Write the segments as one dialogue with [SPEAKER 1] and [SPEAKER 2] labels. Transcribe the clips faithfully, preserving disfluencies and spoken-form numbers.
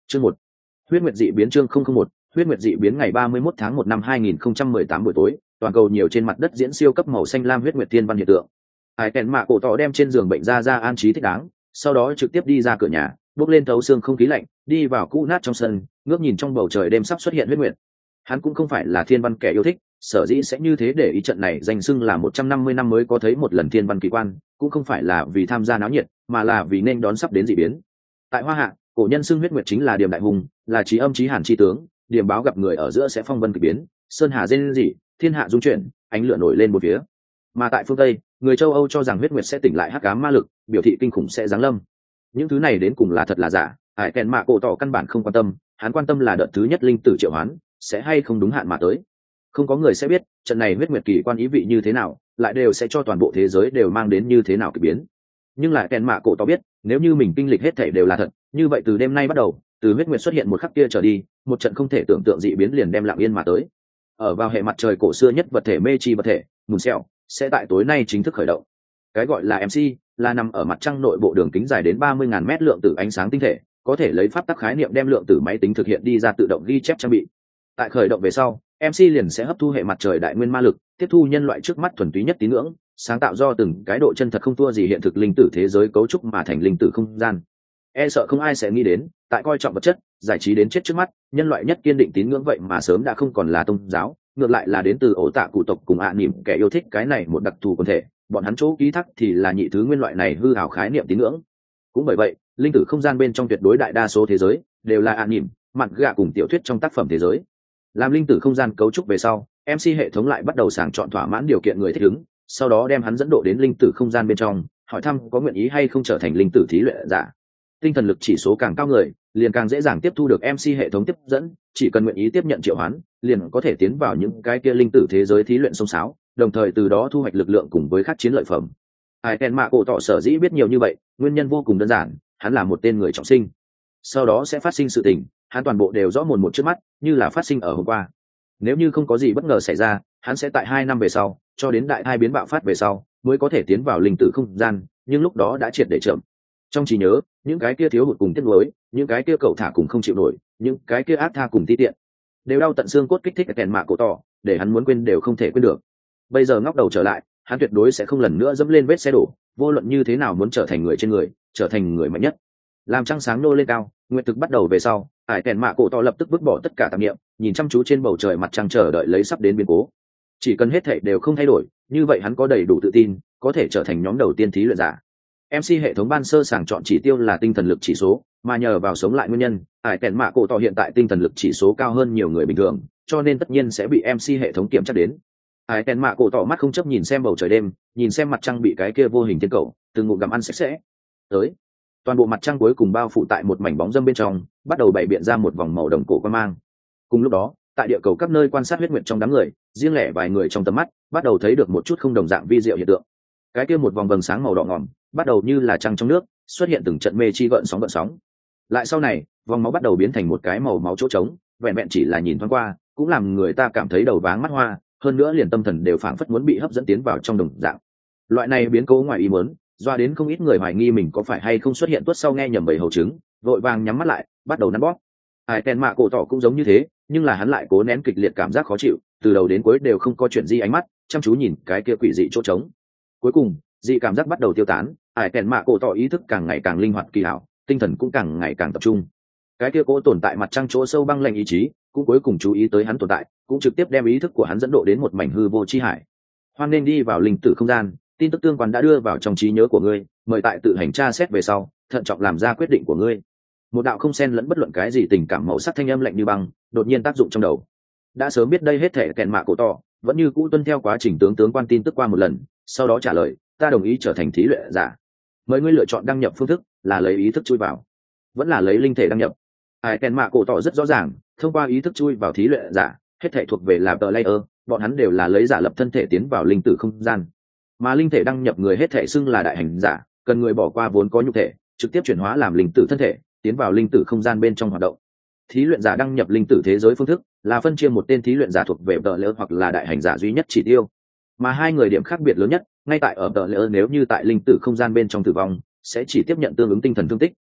[SPEAKER 1] Chương một. Huyết Nguyệt dị biến chương không không một. Huyết Nguyệt dị biến ngày ba mươi mốt tháng một năm hai nghìn không trăm mười tám buổi tối, toàn cầu nhiều trên mặt đất diễn siêu cấp màu xanh lam huyết nguyệt thiên văn hiện tượng. Hải Kèn Mạ Cổ Tỏ đem trên giường bệnh ra ra an trí thích đáng, sau đó trực tiếp đi ra cửa nhà, bước lên thấu xương không khí lạnh, đi vào cũ nát trong sân, ngước nhìn trong bầu trời đêm sắp xuất hiện huyết nguyệt. Hắn cũng không phải là thiên văn kẻ yêu thích, sở dĩ sẽ như thế để ý trận này danh xưng là một trăm năm mươi năm mới có thấy một lần thiên văn kỳ quan, cũng không phải là vì tham gia náo nhiệt, mà là vì nên đón sắp đến dị biến. Tại Hoa Hạ, cổ nhân xưng huyết nguyệt chính là điểm đại hùng, là trí âm trí hàn chi tướng, điểm báo gặp người ở giữa sẽ phong vân kỳ biến, sơn hà rên rỉ, thiên hạ dung chuyển, ánh lửa nổi lên một phía. Mà tại phương Tây, người châu Âu cho rằng huyết nguyệt sẽ tỉnh lại hắc ám ma lực, biểu thị kinh khủng sẽ giáng lâm. Những thứ này đến cùng là thật là giả, Hải Kèn Mạ Cổ Tỏ căn bản không quan tâm, hắn quan tâm là đợt thứ nhất linh tử triệu hoán sẽ hay không đúng hạn mà tới. Không có người sẽ biết trận này huyết nguyệt kỳ quan ý vị như thế nào, lại đều sẽ cho toàn bộ thế giới đều mang đến như thế nào kỳ biến. Nhưng lại Kèn Mạ Cổ Tỏ biết, nếu như mình kinh lịch hết thảy đều là thật, như vậy từ đêm nay bắt đầu, từ huyết nguyệt xuất hiện một khắc kia trở đi, một trận không thể tưởng tượng dị biến liền đem lặng yên mà tới. Ở vào hệ mặt trời cổ xưa nhất vật thể mê chi vật thể, mùn xẹo, sẽ tại tối nay chính thức khởi động. Cái gọi là em xê là nằm ở mặt trăng nội bộ đường kính dài đến ba mươi nghìn mét lượng tử ánh sáng tinh thể, có thể lấy pháp tắc khái niệm đem lượng tử máy tính thực hiện đi ra tự động ghi chép trang bị. Tại khởi động về sau, em xê liền sẽ hấp thu hệ mặt trời đại nguyên ma lực, tiếp thu nhân loại trước mắt thuần túy nhất tín ngưỡng, sáng tạo do từng cái độ chân thật không thua gì hiện thực linh tử thế giới cấu trúc mà thành linh tử không gian. E sợ không ai sẽ nghĩ đến, tại coi trọng vật chất, giải trí đến chết trước mắt, nhân loại nhất kiên định tín ngưỡng vậy mà sớm đã không còn là tôn giáo, ngược lại là đến từ ổ tạ cụ tộc cùng ạ niệm kẻ yêu thích cái này một đặc thù quần thể, bọn hắn chỗ ký thác thì là nhị thứ nguyên loại này hư ảo khái niệm tín ngưỡng. Cũng bởi vậy, linh tử không gian bên trong tuyệt đối đại đa số thế giới đều là ạ niệm, mặt gạ cùng tiểu thuyết trong tác phẩm thế giới. Làm linh tử không gian cấu trúc về sau, em xê hệ thống lại bắt đầu sàng chọn thỏa mãn điều kiện người thích ứng, sau đó đem hắn dẫn độ đến linh tử không gian bên trong, hỏi thăm có nguyện ý hay không trở thành linh tử thí luyện giả. Tinh thần lực chỉ số càng cao người, liền càng dễ dàng tiếp thu được em xê hệ thống tiếp dẫn, chỉ cần nguyện ý tiếp nhận triệu hoán, liền có thể tiến vào những cái kia linh tử thế giới thí luyện sông sáo, đồng thời từ đó thu hoạch lực lượng cùng với các chiến lợi phẩm. Hải Kèn Mạ Cổ Tỏ sở dĩ biết nhiều như vậy, nguyên nhân vô cùng đơn giản, hắn là một tên người trọng sinh. Sau đó sẽ phát sinh sự tình, hắn toàn bộ đều rõ mồn một trước mắt, như là phát sinh ở hôm qua. Nếu như không có gì bất ngờ xảy ra, hắn sẽ tại hai năm về sau, cho đến đại thai biến bạo phát về sau, mới có thể tiến vào linh tử không gian, nhưng lúc đó đã triệt để chậm. Trong trí nhớ, những cái kia thiếu hụt cùng tiếc nuối, những cái kia cậu thả cùng không chịu nổi, những cái kia ác tha cùng ti tiện, đều đau tận xương cốt kích thích Kèn Mạ Cổ Tỏ, để hắn muốn quên đều không thể quên được. Bây giờ ngóc đầu trở lại, hắn tuyệt đối sẽ không lần nữa dẫm lên vết xe đổ, vô luận như thế nào muốn trở thành người trên người, trở thành người mạnh nhất. Làm trăng sáng nô lên cao, nguyệt thực bắt đầu về sau, Hải Kèn Mạ Cổ Tỏ lập tức vứt bỏ tất cả tạp niệm, nhìn chăm chú trên bầu trời mặt trăng chờ đợi lấy sắp đến biến cố. Chỉ cần hết thảy đều không thay đổi, như vậy hắn có đầy đủ tự tin, có thể trở thành nhóm đầu tiên thí luyện giả. em xê hệ thống ban sơ sàng chọn chỉ tiêu là tinh thần lực chỉ số, mà nhờ vào sống lại nguyên nhân, Hải Kèn Mạ Cổ Tỏ hiện tại tinh thần lực chỉ số cao hơn nhiều người bình thường, cho nên tất nhiên sẽ bị em xê hệ thống kiểm tra đến. Hải Kèn Mạ Cổ Tỏ mắt không chấp nhìn xem bầu trời đêm, nhìn xem mặt trăng bị cái kia vô hình thiên cầu từng ngụm gặm ăn sạch sẽ. Tới, toàn bộ mặt trăng cuối cùng bao phủ tại một mảnh bóng râm bên trong, bắt đầu bày biện ra một vòng màu đồng cổ quang mang. Cùng lúc đó, tại địa cầu các nơi quan sát huyết nguyệt trong đám người, riêng lẻ vài người trong tầm mắt bắt đầu thấy được một chút không đồng dạng vi diệu hiện tượng. Cái kia một vòng vầng sáng màu đỏ ngòm bắt đầu như là trăng trong nước, xuất hiện từng trận mê chi gợn sóng gợn sóng. Lại sau này, vòng máu bắt đầu biến thành một cái màu máu chỗ trống, vẹn vẹn chỉ là nhìn thoáng qua, cũng làm người ta cảm thấy đầu váng mắt hoa, hơn nữa liền tâm thần đều phảng phất muốn bị hấp dẫn tiến vào trong đồng dạng. Loại này biến cố ngoài ý muốn, doa đến không ít người hoài nghi mình có phải hay không xuất hiện tuốt sau nghe nhầm bầy hầu trứng, vội vàng nhắm mắt lại, bắt đầu nắn bóp. Hải Kèn Mạ Cổ Tỏ cũng giống như thế, nhưng là hắn lại cố nén kịch liệt cảm giác khó chịu, từ đầu đến cuối đều không có chuyện gì ánh mắt, chăm chú nhìn cái kia quỷ dị chỗ trống. Cuối cùng, dị cảm giác bắt đầu tiêu tán, Hải Kèn Mạ Cổ Tỏ ý thức càng ngày càng linh hoạt kỳ hảo, tinh thần cũng càng ngày càng tập trung. Cái kia cố tồn tại mặt trăng chỗ sâu băng lạnh ý chí, cũng cuối cùng chú ý tới hắn tồn tại, cũng trực tiếp đem ý thức của hắn dẫn độ đến một mảnh hư vô chi hải. Hoan nên đi vào linh tử không gian, tin tức tương quan đã đưa vào trong trí nhớ của ngươi, mời tại tự hành tra xét về sau, thận trọng làm ra quyết định của ngươi. Một đạo không xen lẫn bất luận cái gì tình cảm màu sắc thanh âm lạnh như băng, đột nhiên tác dụng trong đầu. Đã sớm biết đây hết thể Kèn Mạ Cổ Tỏ, vẫn như cũ tuân theo quá trình tướng tướng quan tin tức qua một lần, sau đó trả lời, ta đồng ý trở thành thí luyện giả. Mời ngươi lựa chọn đăng nhập phương thức, là lấy ý thức chui vào, vẫn là lấy linh thể đăng nhập. Hải Kèn Mạ Cổ Tỏ rất rõ ràng, thông qua ý thức chui vào thí luyện giả, hết thể thuộc về là tờ layer, bọn hắn đều là lấy giả lập thân thể tiến vào linh tử không gian. Mà linh thể đăng nhập người hết thể xưng là đại hành giả, cần người bỏ qua vốn có nhục thể, trực tiếp chuyển hóa làm linh tử thân thể, tiến vào linh tử không gian bên trong hoạt động. Thí luyện giả đăng nhập linh tử thế giới phương thức là phân chia một tên thí luyện giả thuộc về tờ layer hoặc là đại hành giả duy nhất chỉ tiêu. Mà hai người điểm khác biệt lớn nhất ngay tại ở tờ layer, nếu như tại linh tử không gian bên trong tử vong, sẽ chỉ tiếp nhận tương ứng tinh thần thương tích,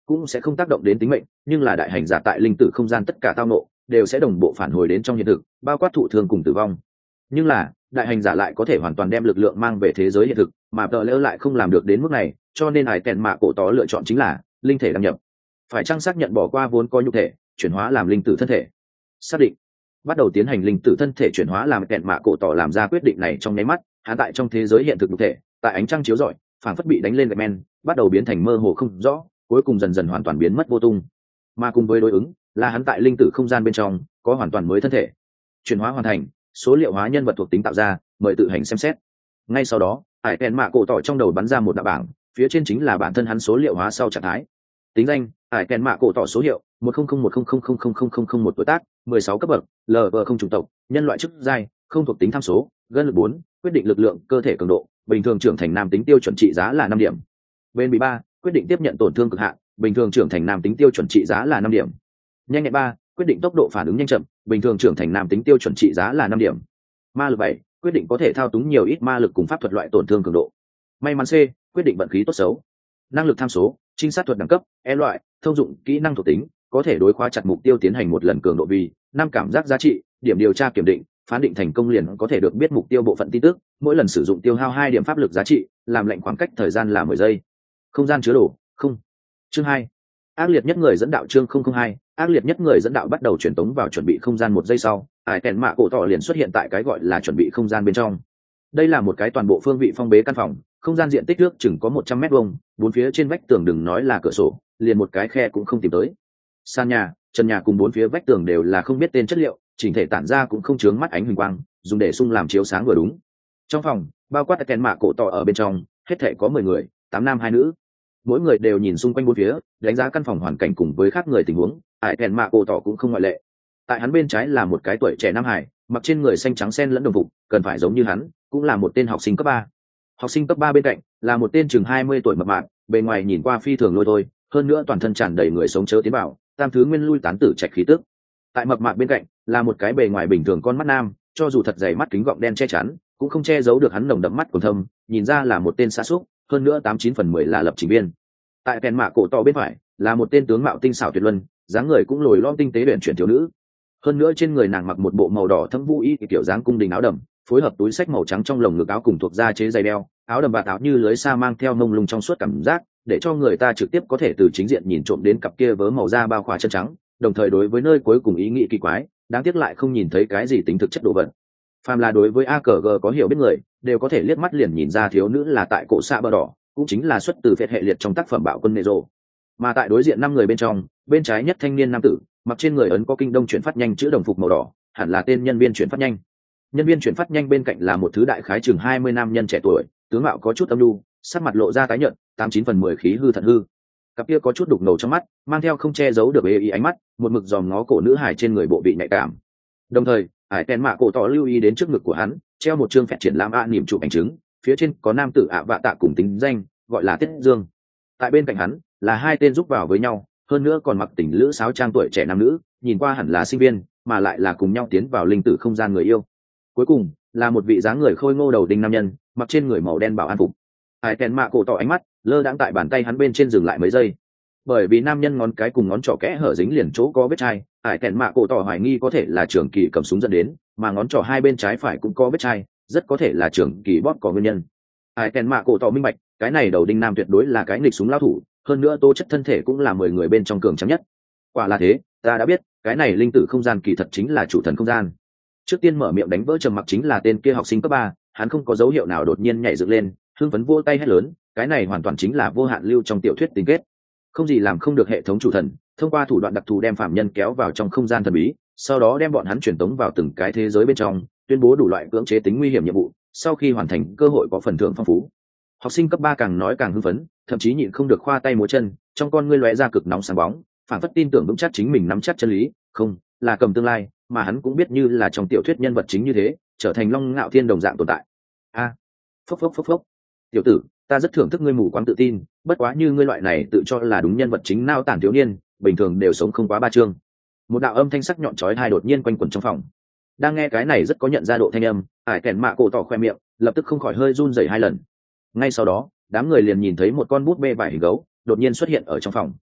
[SPEAKER 1] cũng sẽ không tác động đến tính mệnh, nhưng là đại hành giả tại linh tử không gian tất cả tao nộ đều sẽ đồng bộ phản hồi đến trong hiện thực, bao quát thụ thương cùng tử vong. Nhưng là đại hành giả lại có thể hoàn toàn đem lực lượng mang về thế giới hiện thực, mà tờ lỡ lại không làm được đến mức này, cho nên hải kèn mạ cổ tỏ lựa chọn chính là linh thể đăng nhập. Phải chăng xác nhận bỏ qua vốn có nhục thể, chuyển hóa làm linh tử thân thể? Xác định. Bắt đầu tiến hành linh tử thân thể chuyển hóa làm kèn mạ cổ tỏ làm ra quyết định này trong nháy mắt, hắn tại trong thế giới hiện thực nhục thể, tại ánh trăng chiếu rọi, phảng phất bị đánh lên gạch men, bắt đầu biến thành mơ hồ không rõ, cuối cùng dần dần hoàn toàn biến mất vô tung. Mà cùng với đối ứng là hắn tại linh tử không gian bên trong có hoàn toàn mới thân thể. Chuyển hóa hoàn thành, số liệu hóa nhân vật thuộc tính tạo ra, mời tự hành xem xét. Ngay sau đó, hải kèn mạ cổ tỏ trong đầu bắn ra một đạo bảng, phía trên chính là bản thân hắn số liệu hóa sau trạng thái. Tính danh: hải kèn mạ cổ tỏ, số hiệu một không không một không không không không không không không một, tuổi tác mười sáu cấp bậc, lv không chủng tộc, nhân loại, chức giai không, thuộc tính tham số gân lực bốn, quyết định lực lượng cơ thể cường độ bình thường trưởng thành nam tính tiêu chuẩn trị giá là năm điểm. Bên bị ba, quyết định tiếp nhận tổn thương cực hạn, bình thường trưởng thành nam tính tiêu chuẩn trị giá là năm điểm. Nhanh nhẹn ba, quyết định tốc độ phản ứng nhanh chậm, bình thường trưởng thành nam tính tiêu chuẩn trị giá là năm điểm. Ma lực bảy, quyết định có thể thao túng nhiều ít ma lực cùng pháp thuật loại tổn thương cường độ. May mắn C, quyết định vận khí tốt xấu. Năng lực tham số: trinh sát thuật đẳng cấp E loại, thông dụng kỹ năng thuộc tính, có thể đối khóa chặt mục tiêu tiến hành một lần cường độ vì năm, cảm giác giá trị, điểm điều tra kiểm định, phán định thành công liền có thể được biết mục tiêu bộ phận tin tức, mỗi lần sử dụng tiêu hao hai điểm pháp lực giá trị, làm lệnh khoảng cách thời gian là mười giây. Không gian chứa đồ không. Chương hai, ác liệt nhất người dẫn đạo. Chương không không hai, ác liệt nhất người dẫn đạo. Bắt đầu truyền tống vào chuẩn bị không gian một giây sau, ải kèn mạ cổ tỏ liền xuất hiện tại cái gọi là chuẩn bị không gian bên trong. Đây là một cái toàn bộ phương vị phong bế căn phòng, không gian diện tích nước chừng có một trăm mét vuông, bốn phía trên vách tường đừng nói là cửa sổ, liền một cái khe cũng không tìm tới. Sàn nhà, trần nhà cùng bốn phía vách tường đều là không biết tên chất liệu, chỉnh thể tản ra cũng không chướng mắt ánh huỳnh quang, dùng để sung làm chiếu sáng vừa đúng. Trong phòng, bao quát kèn mạ cổ tỏ ở bên trong, hết thảy có mười người, tám nam hai nữ. Mỗi người đều nhìn xung quanh bốn phía, đánh giá căn phòng hoàn cảnh cùng với khác người tình huống, ải kèn mạ cổ tỏ cũng không ngoại lệ. Tại hắn bên trái là một cái tuổi trẻ nam hải, mặc trên người xanh trắng xen lẫn đồng phục, cần phải giống như hắn, cũng là một tên học sinh cấp ba. Học sinh cấp ba bên cạnh là một tên chừng hai mươi tuổi mập mạp, bề ngoài nhìn qua phi thường lôi thôi, hơn nữa toàn thân tràn đầy người sống chớ tiến bảo, tam thứ nguyên lui tán tử trạch khí tức. Tại mập mạp bên cạnh là một cái bề ngoài bình thường con mắt nam, cho dù thật dày mắt kính gọng đen che chắn, cũng không che giấu được hắn nồng đậm mắt quầng thâm, nhìn ra là một tên xa xúc, hơn nữa tám chín phần mười là lập trình viên. Tại kèn mạ cổ tỏ bên phải là một tên tướng mạo tinh xảo tuyệt luân, dáng người cũng lồi lõm tinh tế luyện chuyển thiếu nữ. Hơn nữa trên người nàng mặc một bộ màu đỏ thâm vũ y kiểu dáng cung đình áo đầm, phối hợp túi sách màu trắng trong lồng ngực áo cùng thuộc da chế giày đeo, áo đầm và áo như lưới sa mang theo mông lung trong suốt cảm giác, để cho người ta trực tiếp có thể từ chính diện nhìn trộm đến cặp kia vớ màu da bao khỏa chân trắng, đồng thời đối với nơi cuối cùng ý nghĩ kỳ quái, đáng tiếc lại không nhìn thấy cái gì tính thực chất đồ vật. Phàm là đối với a cờ giê có hiểu biết người, đều có thể liếc mắt liền nhìn ra thiếu nữ là tại cổ xạ bờ đỏ, cũng chính là xuất từ phệt hệ liệt trong tác phẩm Bạo quân Nero. Mà tại đối diện năm người bên trong, bên trái nhất thanh niên nam tử, mặc trên người ấn có kinh đông chuyển phát nhanh chữ đồng phục màu đỏ, hẳn là tên nhân viên chuyển phát nhanh. Nhân viên chuyển phát nhanh bên cạnh là một thứ đại khái chừng hai mươi nam nhân trẻ tuổi, tướng mạo có chút âm nhu, sắc mặt lộ ra tái nhợt, tám chín phần mười khí hư thận hư. Cặp kia có chút đục ngầu trong mắt, mang theo không che giấu được ê ý ánh mắt, một mực dòm ngó cổ nữ hải trên người bộ bị nhạy cảm. Đồng thời, hải kèn mạ cổ tỏ lưu ý đến trước ngực của hắn, treo một chương phẹt triển lãm ạ niệm chụp ảnh chứng, phía trên có nam tử ạ vạ tạ cùng tính danh, gọi là Tiết Dương. Tại bên cạnh hắn là hai tên giúp vào với nhau, hơn nữa còn mặc tình lữ sáo trang tuổi trẻ nam nữ, nhìn qua hẳn là sinh viên, mà lại là cùng nhau tiến vào linh tử không gian người yêu. Cuối cùng là một vị dáng người khôi ngô đầu đinh nam nhân, mặc trên người màu đen bảo an phục. Hải kèn mạ cổ tỏ ánh mắt lơ đãng tại bàn tay hắn bên trên dừng lại mấy giây, bởi vì nam nhân ngón cái cùng ngón trỏ kẽ hở dính liền chỗ có vết chai, hải kèn mạ cổ tỏ hoài nghi có thể là trường kỳ cầm súng dẫn đến, mà ngón trỏ hai bên trái phải cũng có vết chai, rất có thể là trường kỳ bóp có nguyên nhân. Hải kèn mạ cổ tỏ minh bạch, cái này đầu đinh nam tuyệt đối là cái nghịch súng lao thủ, hơn nữa tố chất thân thể cũng là mười người bên trong cường trắng nhất. Quả là thế, ta đã biết, cái này linh tử không gian kỳ thật chính là chủ thần không gian. Trước tiên mở miệng đánh vỡ trầm mặc chính là tên kia học sinh cấp ba, hắn không có dấu hiệu nào đột nhiên nhảy dựng lên, hưng phấn vỗ tay hét lớn, cái này hoàn toàn chính là vô hạn lưu trong tiểu thuyết tình kết. Không gì làm không được hệ thống chủ thần, thông qua thủ đoạn đặc thù đem phạm nhân kéo vào trong không gian thần bí, sau đó đem bọn hắn truyền tống vào từng cái thế giới bên trong, tuyên bố đủ loại cưỡng chế tính nguy hiểm nhiệm vụ, sau khi hoàn thành cơ hội có phần thưởng phong phú. Học sinh cấp ba càng nói càng hưng phấn, thậm chí nhịn không được khoa tay múa chân, trong con ngươi lóe ra cực nóng sáng bóng, phản phất tin tưởng vững chắc chính mình nắm chắc chân lý, không, là cầm tương lai, mà hắn cũng biết như là trong tiểu thuyết nhân vật chính như thế, trở thành Long Ngạo Thiên đồng dạng tồn tại. A, à, phốc phốc phốc phốc. Tiểu tử, ta rất thưởng thức ngươi mù quáng tự tin, bất quá như ngươi loại này tự cho là đúng nhân vật chính nao tản thiếu niên, bình thường đều sống không quá ba chương. Một đạo âm thanh sắc nhọn chói tai đột nhiên quanh quẩn trong phòng. Đang nghe cái này rất có nhận ra độ thanh âm, ải kèn mạ cổ tỏ khoe miệng, lập tức không khỏi hơi run rẩy hai lần. Ngay sau đó, đám người liền nhìn thấy một con bút bê vải hình gấu đột nhiên xuất hiện ở trong phòng.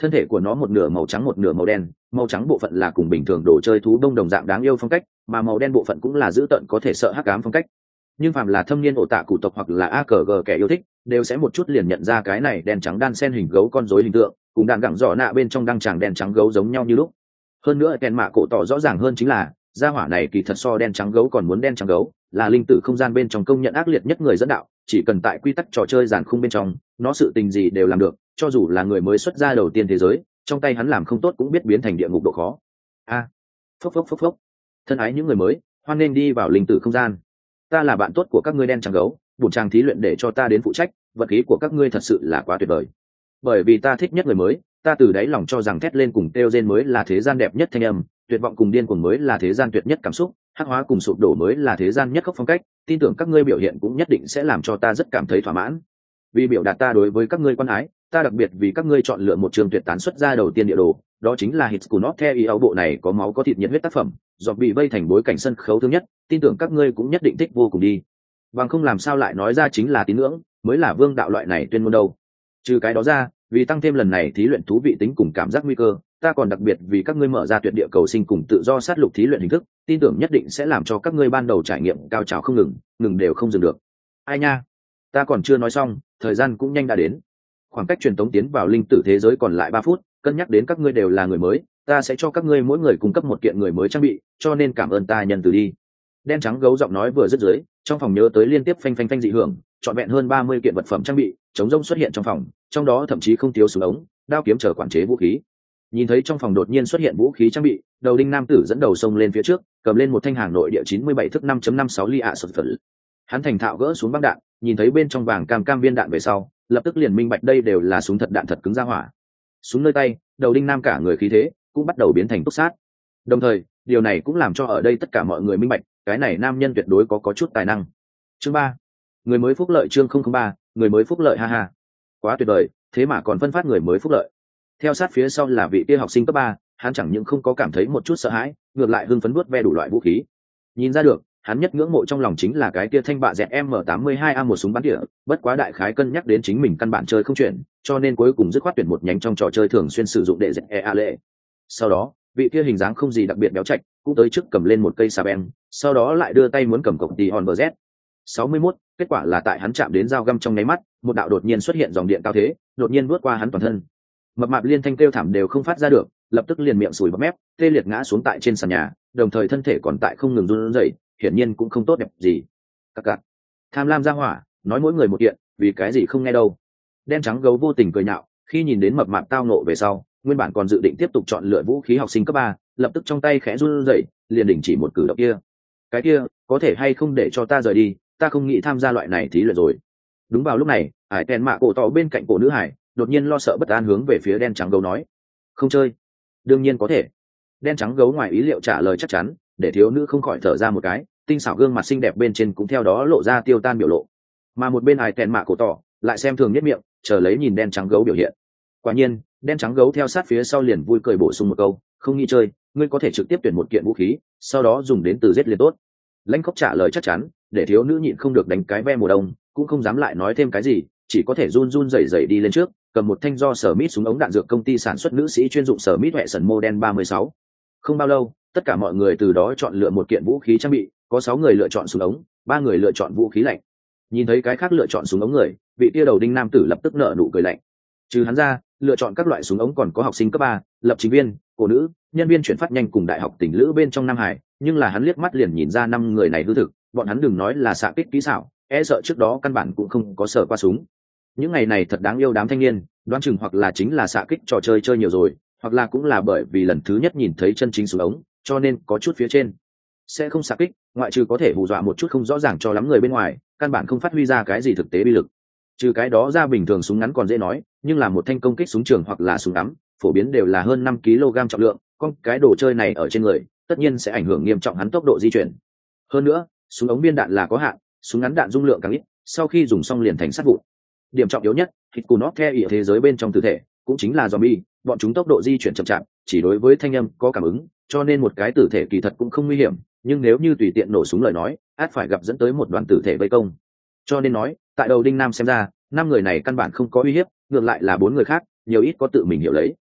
[SPEAKER 1] Thân thể của nó một nửa màu trắng một nửa màu đen, màu trắng bộ phận là cùng bình thường đồ chơi thú đông đồng dạng đáng yêu phong cách, mà màu đen bộ phận cũng là dữ tợn có thể sợ hắc ám phong cách. Nhưng phàm là thâm niên ổ tạ cụ tộc hoặc là a cờ gờ kẻ yêu thích, đều sẽ một chút liền nhận ra cái này đen trắng đan sen hình gấu con rối hình tượng, cùng đàn gẳng giỏ nạ bên trong đăng tràng đen trắng gấu giống nhau như lúc. Hơn nữa kèn mạ cổ tỏ rõ ràng hơn chính là gia hỏa này kỳ thật so đen trắng gấu còn muốn đen trắng gấu, là linh tử không gian bên trong công nhận ác liệt nhất người dẫn đạo, chỉ cần tại quy tắc trò chơi giàn khung bên trong, nó sự tình gì đều làm được, cho dù là người mới xuất ra đầu tiên thế giới, trong tay hắn làm không tốt cũng biết biến thành địa ngục độ khó. A, à, phốc phốc phốc phốc. Thân ái những người mới, hoan nên đi vào linh tử không gian. Ta là bạn tốt của các ngươi đen trắng gấu, bổn trang thí luyện để cho ta đến phụ trách, vật khí của các ngươi thật sự là quá tuyệt vời. Bởi vì ta thích nhất người mới, ta từ đáy lòng cho rằng thét lên cùng kêu rên mới là thế gian đẹp nhất thanh âm, tuyệt vọng cùng điên cuồng mới là thế gian tuyệt nhất cảm xúc, hắc hóa cùng sụp đổ mới là thế gian nhất khốc phong cách, tin tưởng các ngươi biểu hiện cũng nhất định sẽ làm cho ta rất cảm thấy thỏa mãn. Vì biểu đạt ta đối với các ngươi quan ái, ta đặc biệt vì các ngươi chọn lựa một trường tuyệt tán xuất ra đầu tiên địa đồ, đó chính là Hits của Not The ý áo bộ này có máu có thịt nhiệt huyết tác phẩm, dọc bị vây thành bối cảnh sân khấu thứ nhất, tin tưởng các ngươi cũng nhất định thích vô cùng đi. Bằng không làm sao lại nói ra chính là tín ngưỡng, mới là vương đạo loại này tuyên ngôn đâu. Trừ cái đó ra, vì tăng thêm lần này thí luyện thú vị tính cùng cảm giác nguy cơ, ta còn đặc biệt vì các ngươi mở ra tuyệt địa cầu sinh cùng tự do sát lục thí luyện hình thức, tin tưởng nhất định sẽ làm cho các ngươi ban đầu trải nghiệm cao trào không ngừng, ngừng đều không dừng được. Ai nha, ta còn chưa nói xong, thời gian cũng nhanh đã đến. Khoảng cách truyền tống tiến vào linh tử thế giới còn lại ba phút, cân nhắc đến các ngươi đều là người mới, ta sẽ cho các ngươi mỗi người cung cấp một kiện người mới trang bị, cho nên cảm ơn ta nhân từ đi. Đen trắng gấu giọng nói vừa dứt dưới, trong phòng nhớ tới liên tiếp phanh phanh phanh dị hưởng, trọn vẹn hơn ba mươi kiện vật phẩm trang bị chống rông xuất hiện trong phòng, trong đó thậm chí không thiếu súng ống, đao kiếm chờ quản chế vũ khí. Nhìn thấy trong phòng đột nhiên xuất hiện vũ khí trang bị, đầu đinh nam tử dẫn đầu xông lên phía trước, cầm lên một thanh hàng nội địa chín mươi bảy thước năm chấm năm sáu ly ạ sột phật. Hắn thành thạo gỡ xuống băng đạn, nhìn thấy bên trong vàng cam cam viên đạn về sau, lập tức liền minh bạch đây đều là súng thật đạn thật cứng ra hỏa. Súng nơi tay, đầu đinh nam cả người khí thế cũng bắt đầu biến thành túc sát. Đồng thời, điều này cũng làm cho ở đây tất cả mọi người minh bạch, cái này nam nhân tuyệt đối có có chút tài năng. Chương ba, người mới phúc lợi chương không không ba, người mới phúc lợi ha ha. Quá tuyệt vời, thế mà còn phân phát người mới phúc lợi. Theo sát phía sau là vị kia học sinh cấp ba, hắn chẳng những không có cảm thấy một chút sợ hãi, ngược lại hưng phấn vuốt ve đủ loại vũ khí. Nhìn ra được, hắn nhất ngưỡng mộ trong lòng chính là cái kia thanh bạ dẹt M tám mươi hai A một súng bắn tỉa, bất quá đại khái cân nhắc đến chính mình căn bản chơi không chuyển, cho nên cuối cùng dứt khoát tuyển một nhánh trong trò chơi thường xuyên sử dụng để dẹt E A lệ. Sau đó, vị kia hình dáng không gì đặc biệt béo chạch, cũng tới trước cầm lên một cây xà beng, sau đó lại đưa tay muốn cầm cộc tỷ hòn bờ z sáu mươi mốt, kết quả là tại hắn chạm đến dao găm trong nháy mắt, một đạo đột nhiên xuất hiện dòng điện cao thế, đột nhiên vượt qua hắn toàn thân. Mập mạp liên thanh kêu thảm đều không phát ra được, lập tức liền miệng sùi bọt mép, tê liệt ngã xuống tại trên sàn nhà, đồng thời thân thể còn tại không ngừng run rẩy, hiển nhiên cũng không tốt đẹp gì. Các cặc. Tham lam ra hỏa, nói mỗi người một kiện, vì cái gì không nghe đâu. Đen trắng gấu vô tình cười nhạo, khi nhìn đến mập mạp tao nộ về sau, nguyên bản còn dự định tiếp tục chọn lựa vũ khí học sinh cấp ba, lập tức trong tay khẽ run rẩy, liền đình chỉ một cử động kia. Cái kia, có thể hay không để cho ta rời đi, ta không nghĩ tham gia loại này thí luyện rồi. Đúng vào lúc này, hải tèn mạ cổ tỏ bên cạnh cổ nữ hải đột nhiên lo sợ bất an hướng về phía đen trắng gấu nói: không chơi. Đương nhiên có thể. Đen trắng gấu ngoài ý liệu trả lời chắc chắn, để thiếu nữ không khỏi thở ra một cái, tinh xảo gương mặt xinh đẹp bên trên cũng theo đó lộ ra tiêu tan biểu lộ. Mà một bên hải tèn mạ cổ tỏ lại xem thường nhất miệng, chờ lấy nhìn đen trắng gấu biểu hiện. Quả nhiên, đen trắng gấu theo sát phía sau liền vui cười bổ sung một câu: không nghĩ chơi, ngươi có thể trực tiếp tuyển một kiện vũ khí, sau đó dùng đến từ giết liền tốt. Lãnh Khốc trả lời chắc chắn, để thiếu nữ nhịn không được đánh cái ve mùa đông, cũng không dám lại nói thêm cái gì, chỉ có thể run run rẩy rẩy đi lên trước, cầm một thanh do sở mít súng ống đạn dược công ty sản xuất nữ sĩ chuyên dụng sở mít Wesson Model ba mươi sáu. Không bao lâu, tất cả mọi người từ đó chọn lựa một kiện vũ khí trang bị, có sáu người lựa chọn súng ống, ba người lựa chọn vũ khí lạnh. Nhìn thấy cái khác lựa chọn súng ống người, vị tia đầu đinh nam tử lập tức nở nụ cười lạnh. Trừ hắn ra, lựa chọn các loại súng ống còn có học sinh cấp ba, lập trình viên, cô nữ, nhân viên chuyển phát nhanh cùng đại học tỉnh lữ bên trong Nam Hải, nhưng là hắn liếc mắt liền nhìn ra năm người này hư thực, bọn hắn đừng nói là xạ kích kỹ xảo, e sợ trước đó căn bản cũng không có sở qua súng. Những ngày này thật đáng yêu đám thanh niên, đoán chừng hoặc là chính là xạ kích trò chơi chơi nhiều rồi, hoặc là cũng là bởi vì lần thứ nhất nhìn thấy chân chính súng ống, cho nên có chút phía trên sẽ không xạ kích, ngoại trừ có thể hù dọa một chút không rõ ràng cho lắm người bên ngoài, căn bản không phát huy ra cái gì thực tế bi lực. Trừ cái đó ra, bình thường súng ngắn còn dễ nói, nhưng là một thanh công kích súng trường hoặc là súng ngắm, phổ biến đều là hơn năm ki lô gam trọng lượng, con cái đồ chơi này ở trên người, tất nhiên sẽ ảnh hưởng nghiêm trọng hắn tốc độ di chuyển. Hơn nữa, súng ống biên đạn là có hạn, súng ngắn đạn dung lượng càng ít, sau khi dùng xong liền thành sắt vụn. Điểm trọng yếu nhất, hít cù nót theo ý thế giới bên trong tử thể, cũng chính là zombie, bọn chúng tốc độ di chuyển chậm chạp, chỉ đối với thanh âm có cảm ứng, cho nên một cái tử thể kỳ thật cũng không nguy hiểm, nhưng nếu như tùy tiện nổ súng lời nói, ắt phải gặp dẫn tới một đoàn tử thể vây công. Cho nên nói, tại đầu đinh nam xem ra, năm người này căn bản không có uy hiếp, ngược lại là bốn người khác, nhiều ít có tự mình hiểu lấy,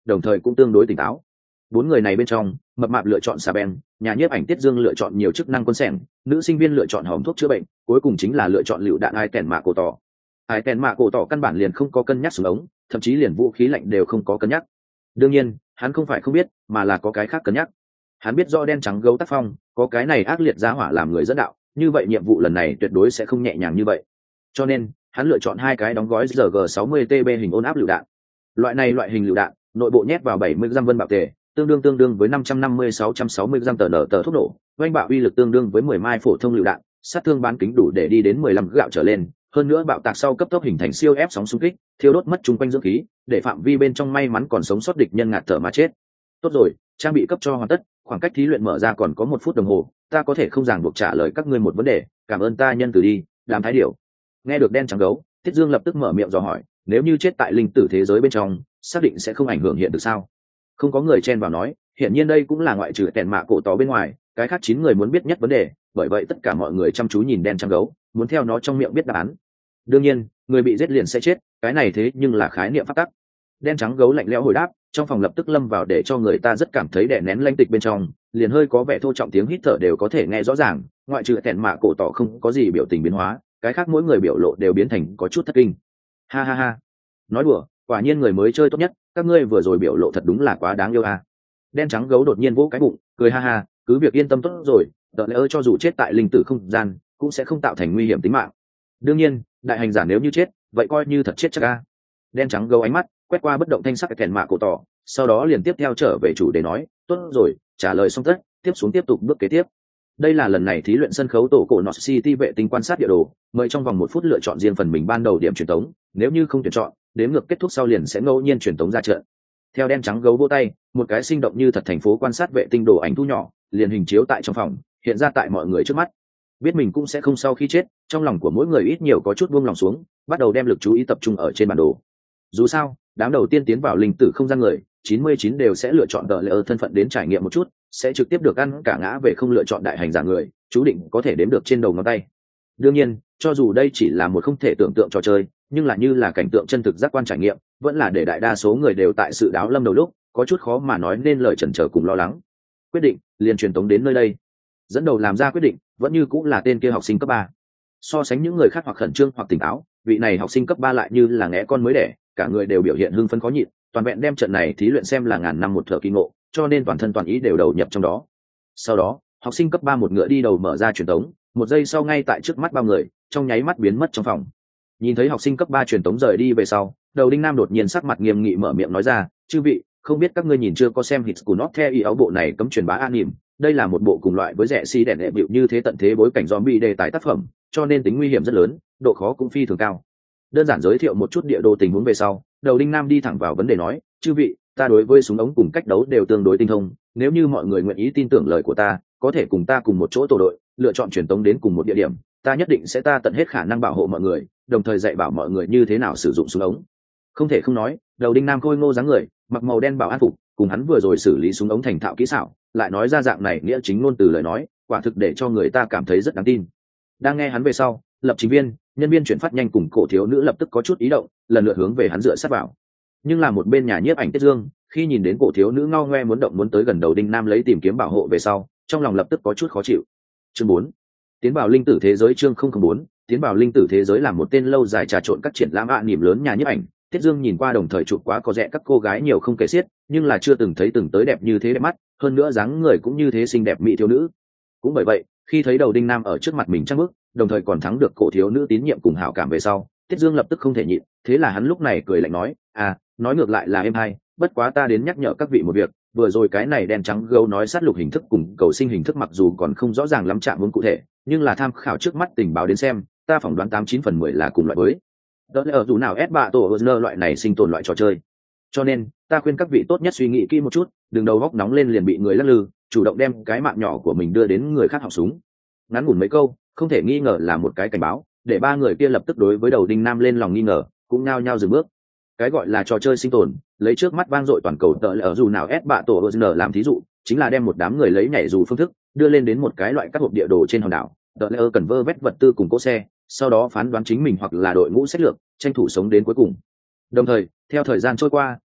[SPEAKER 1] đồng thời cũng tương đối tỉnh táo. Bốn người này bên trong, mập mạp lựa chọn xà beng, nhà nhiếp ảnh Tiết Dương lựa chọn nhiều chức năng quân sẻng, nữ sinh viên lựa chọn hòm thuốc chữa bệnh, cuối cùng chính là lựa chọn lựu đạn ai tèn mạ cổ tỏ. Ai tèn mạ cổ tỏ căn bản liền không có cân nhắc súng ống, thậm chí liền vũ khí lạnh đều không có cân nhắc. Đương nhiên, hắn không phải không biết, mà là có cái khác cân nhắc. Hắn biết do đen trắng gấu tác phong, có cái này ác liệt giá hỏa làm người dẫn đạo, như vậy nhiệm vụ lần này tuyệt đối sẽ không nhẹ nhàng như vậy. Cho nên, hắn lựa chọn hai cái đóng gói R G sáu mươi T B hình ôn áp lựu đạn. Loại này loại hình lựu đạn, nội bộ nhét vào bảy mươi gam vân bạo tề, tương đương tương đương với năm trăm năm mươi sáu trăm sáu mươi gam tờ nở tờ thuốc nổ, oanh bạo uy lực tương đương với mười mai phổ thông lựu đạn, sát thương bán kính đủ để đi đến mười lăm gạo trở lên, hơn nữa bạo tạc sau cấp tốc hình thành siêu ép sóng xung kích, thiêu đốt mất chung quanh dưỡng khí, để phạm vi bên trong may mắn còn sống sót địch nhân ngạt thở mà chết. Tốt rồi, trang bị cấp cho hoàn tất, khoảng cách thí luyện mở ra còn có một phút đồng hồ, ta có thể không ràng buộc trả lời các ngươi một vấn đề, cảm ơn ta nhân từ đi, đám thái điểu. Nghe được đen trắng gấu, Tiết Dương lập tức mở miệng dò hỏi, nếu như chết tại linh tử thế giới bên trong, xác định sẽ không ảnh hưởng hiện thực sao? Không có người chen vào nói, hiện nhiên đây cũng là ngoại trừ tèn mạ cổ tỏ bên ngoài, cái khác chín người muốn biết nhất vấn đề, bởi vậy tất cả mọi người chăm chú nhìn đen trắng gấu, muốn theo nó trong miệng biết đáp án. Đương nhiên, người bị giết liền sẽ chết, cái này thế nhưng là khái niệm phác tắc. Đen trắng gấu lạnh lẽo hồi đáp, trong phòng lập tức lâm vào để cho người ta rất cảm thấy đè nén lanh tịch bên trong, liền hơi có vẻ thô trọng tiếng hít thở đều có thể nghe rõ ràng, ngoại trừ tèn mạ cổ tỏ không có gì biểu tình biến hóa, cái khác mỗi người biểu lộ đều biến thành có chút thất kinh. Ha ha ha, nói đùa, quả nhiên người mới chơi tốt nhất, các ngươi vừa rồi biểu lộ thật đúng là quá đáng yêu a. Đen trắng gấu đột nhiên vỗ cái bụng, cười ha ha, cứ việc yên tâm tốt rồi, đợi lẽ ơi cho dù chết tại linh tử không gian, cũng sẽ không tạo thành nguy hiểm tính mạng. Đương nhiên, đại hành giả nếu như chết, vậy coi như thật chết chắc a. Đen trắng gấu ánh mắt quét qua bất động thanh sắc kèn mạ cổ tỏ, sau đó liền tiếp theo trở về chủ đề nói, tốt rồi, trả lời xong tất, tiếp xuống tiếp tục bước kế tiếp. Đây là lần này thí luyện sân khấu tổ cổ North City vệ tinh quan sát địa đồ, mời trong vòng một phút lựa chọn riêng phần mình ban đầu điểm truyền tống, nếu như không tuyển chọn, đếm ngược kết thúc sau liền sẽ ngẫu nhiên truyền tống ra trận. Theo đen trắng gấu vỗ tay, một cái sinh động như thật thành phố quan sát vệ tinh đồ ảnh thu nhỏ, liền hình chiếu tại trong phòng, hiện ra tại mọi người trước mắt. Biết mình cũng sẽ không sau khi chết, trong lòng của mỗi người ít nhiều có chút buông lòng xuống, bắt đầu đem lực chú ý tập trung ở trên bản đồ. Dù sao, đám đầu tiên tiến vào linh tử không gian người, chín mươi chín đều sẽ lựa chọn đợi lệ thân phận đến trải nghiệm một chút, sẽ trực tiếp được ăn cả ngã về không lựa chọn đại hành giả người, chú định có thể đếm được trên đầu ngón tay. Đương nhiên, cho dù đây chỉ là một không thể tưởng tượng trò chơi, nhưng là như là cảnh tượng chân thực giác quan trải nghiệm, vẫn là để đại đa số người đều tại sự đáo lâm đầu lúc, có chút khó mà nói nên lời chần chờ cùng lo lắng. Quyết định, liền truyền tống đến nơi đây. Dẫn đầu làm ra quyết định, vẫn như cũng là tên kia học sinh cấp ba. So sánh những người khác hoặc khẩn trương hoặc tỉnh táo, vị này học sinh cấp ba lại như là ngẽ con mới đẻ, cả người đều biểu hiện hưng phấn khó nhịn, toàn vẹn đem trận này thí luyện xem là ngàn năm một thợ kỳ ngộ, cho nên toàn thân toàn ý đều đầu nhập trong đó. Sau đó, học sinh cấp ba một ngựa đi đầu mở ra truyền tống, một giây sau ngay tại trước mắt bao người, trong nháy mắt biến mất trong phòng. Nhìn thấy học sinh cấp ba truyền tống rời đi về sau, đầu đinh nam đột nhiên sắc mặt nghiêm nghị mở miệng nói ra, chư vị, không biết các ngươi nhìn chưa có xem hits của nó theo ý áo bộ này cấm truyền bá an nỉm, đây là một bộ cùng loại với rẻ si đèn đệ bịu như thế tận thế bối cảnh zombie đề tài tác phẩm, cho nên tính nguy hiểm rất lớn, độ khó cũng phi thường cao. Đơn giản giới thiệu một chút địa đồ tình huống về sau, đầu đinh nam đi thẳng vào vấn đề nói, chư vị, ta đối với súng ống cùng cách đấu đều tương đối tinh thông, nếu như mọi người nguyện ý tin tưởng lời của ta, có thể cùng ta cùng một chỗ tổ đội, lựa chọn truyền tống đến cùng một địa điểm, ta nhất định sẽ ta tận hết khả năng bảo hộ mọi người, đồng thời dạy bảo mọi người như thế nào sử dụng súng ống. Không thể không nói, đầu đinh nam khôi ngô dáng người, mặc màu đen bảo an phục, cùng hắn vừa rồi xử lý súng ống thành thạo kỹ xảo, lại nói ra dạng này nghĩa chính ngôn từ lời nói, quả thực để cho người ta cảm thấy rất đáng tin. Đang nghe hắn về sau, lập trình viên, nhân viên chuyển phát nhanh cùng cổ thiếu nữ lập tức có chút ý động, lần lượt hướng về hắn dựa sát vào. Nhưng là một bên nhà nhiếp ảnh Tiết Dương, khi nhìn đến cổ thiếu nữ ngao ngoe muốn động muốn tới gần đầu đinh nam lấy tìm kiếm bảo hộ về sau, trong lòng lập tức có chút khó chịu. Chương bốn, tiến vào linh tử thế giới. Chương không không bốn, tiến vào linh tử thế giới là một tên lâu dài trà trộn các triển lãm ạ niềm lớn nhà nhiếp ảnh. Tiết Dương nhìn qua đồng thời chụp quá có rẻ các cô gái nhiều không kể xiết, nhưng là chưa từng thấy từng tới đẹp như thế đẹp mắt, hơn nữa dáng người cũng như thế xinh đẹp mỹ thiếu nữ. Cũng bởi vậy, khi thấy đầu đinh nam ở trước mặt mình trăng bước, đồng thời còn thắng được cổ thiếu nữ tín nhiệm cùng hảo cảm về sau, Tiết Dương lập tức không thể nhịn, thế là hắn lúc này cười lạnh nói, à, nói ngược lại là em hay, bất quá ta đến nhắc nhở các vị một việc, vừa rồi cái này đen trắng gấu nói sát lục hình thức cùng cầu sinh hình thức mặc dù còn không rõ ràng lắm chạm hướng cụ thể, nhưng là tham khảo trước mắt tình báo đến xem, ta phỏng đoán tám chín phần mười là cùng loại với. Đó là ở dù nào ép bạ tổ Osner loại này sinh tồn loại trò chơi. Cho nên, ta khuyên các vị tốt nhất suy nghĩ kỹ một chút, đừng đầu góc nóng lên liền bị người lắc lư, chủ động đem cái mạng nhỏ của mình đưa đến người khác học súng. Ngắn ngủn mấy câu, không thể nghi ngờ là một cái cảnh báo, để ba người kia lập tức đối với đầu đinh nam lên lòng nghi ngờ, cũng nao nhao dừng bước. Cái gọi là trò chơi sinh tồn, lấy trước mắt vang dội toàn cầu tợ là ở dù nào ép bạ tổ Osner làm thí dụ, chính là đem một đám người lấy nhảy dù phương thức, đưa lên đến một cái loại các hộp địa đồ trên hòn đảo, tợ lỡ cần vơ vét vật tư cùng cỗ xe, sau đó phán đoán chính mình hoặc là đội ngũ sách lược, tranh thủ sống đến cuối cùng. Đồng thời, theo thời gian trôi qua,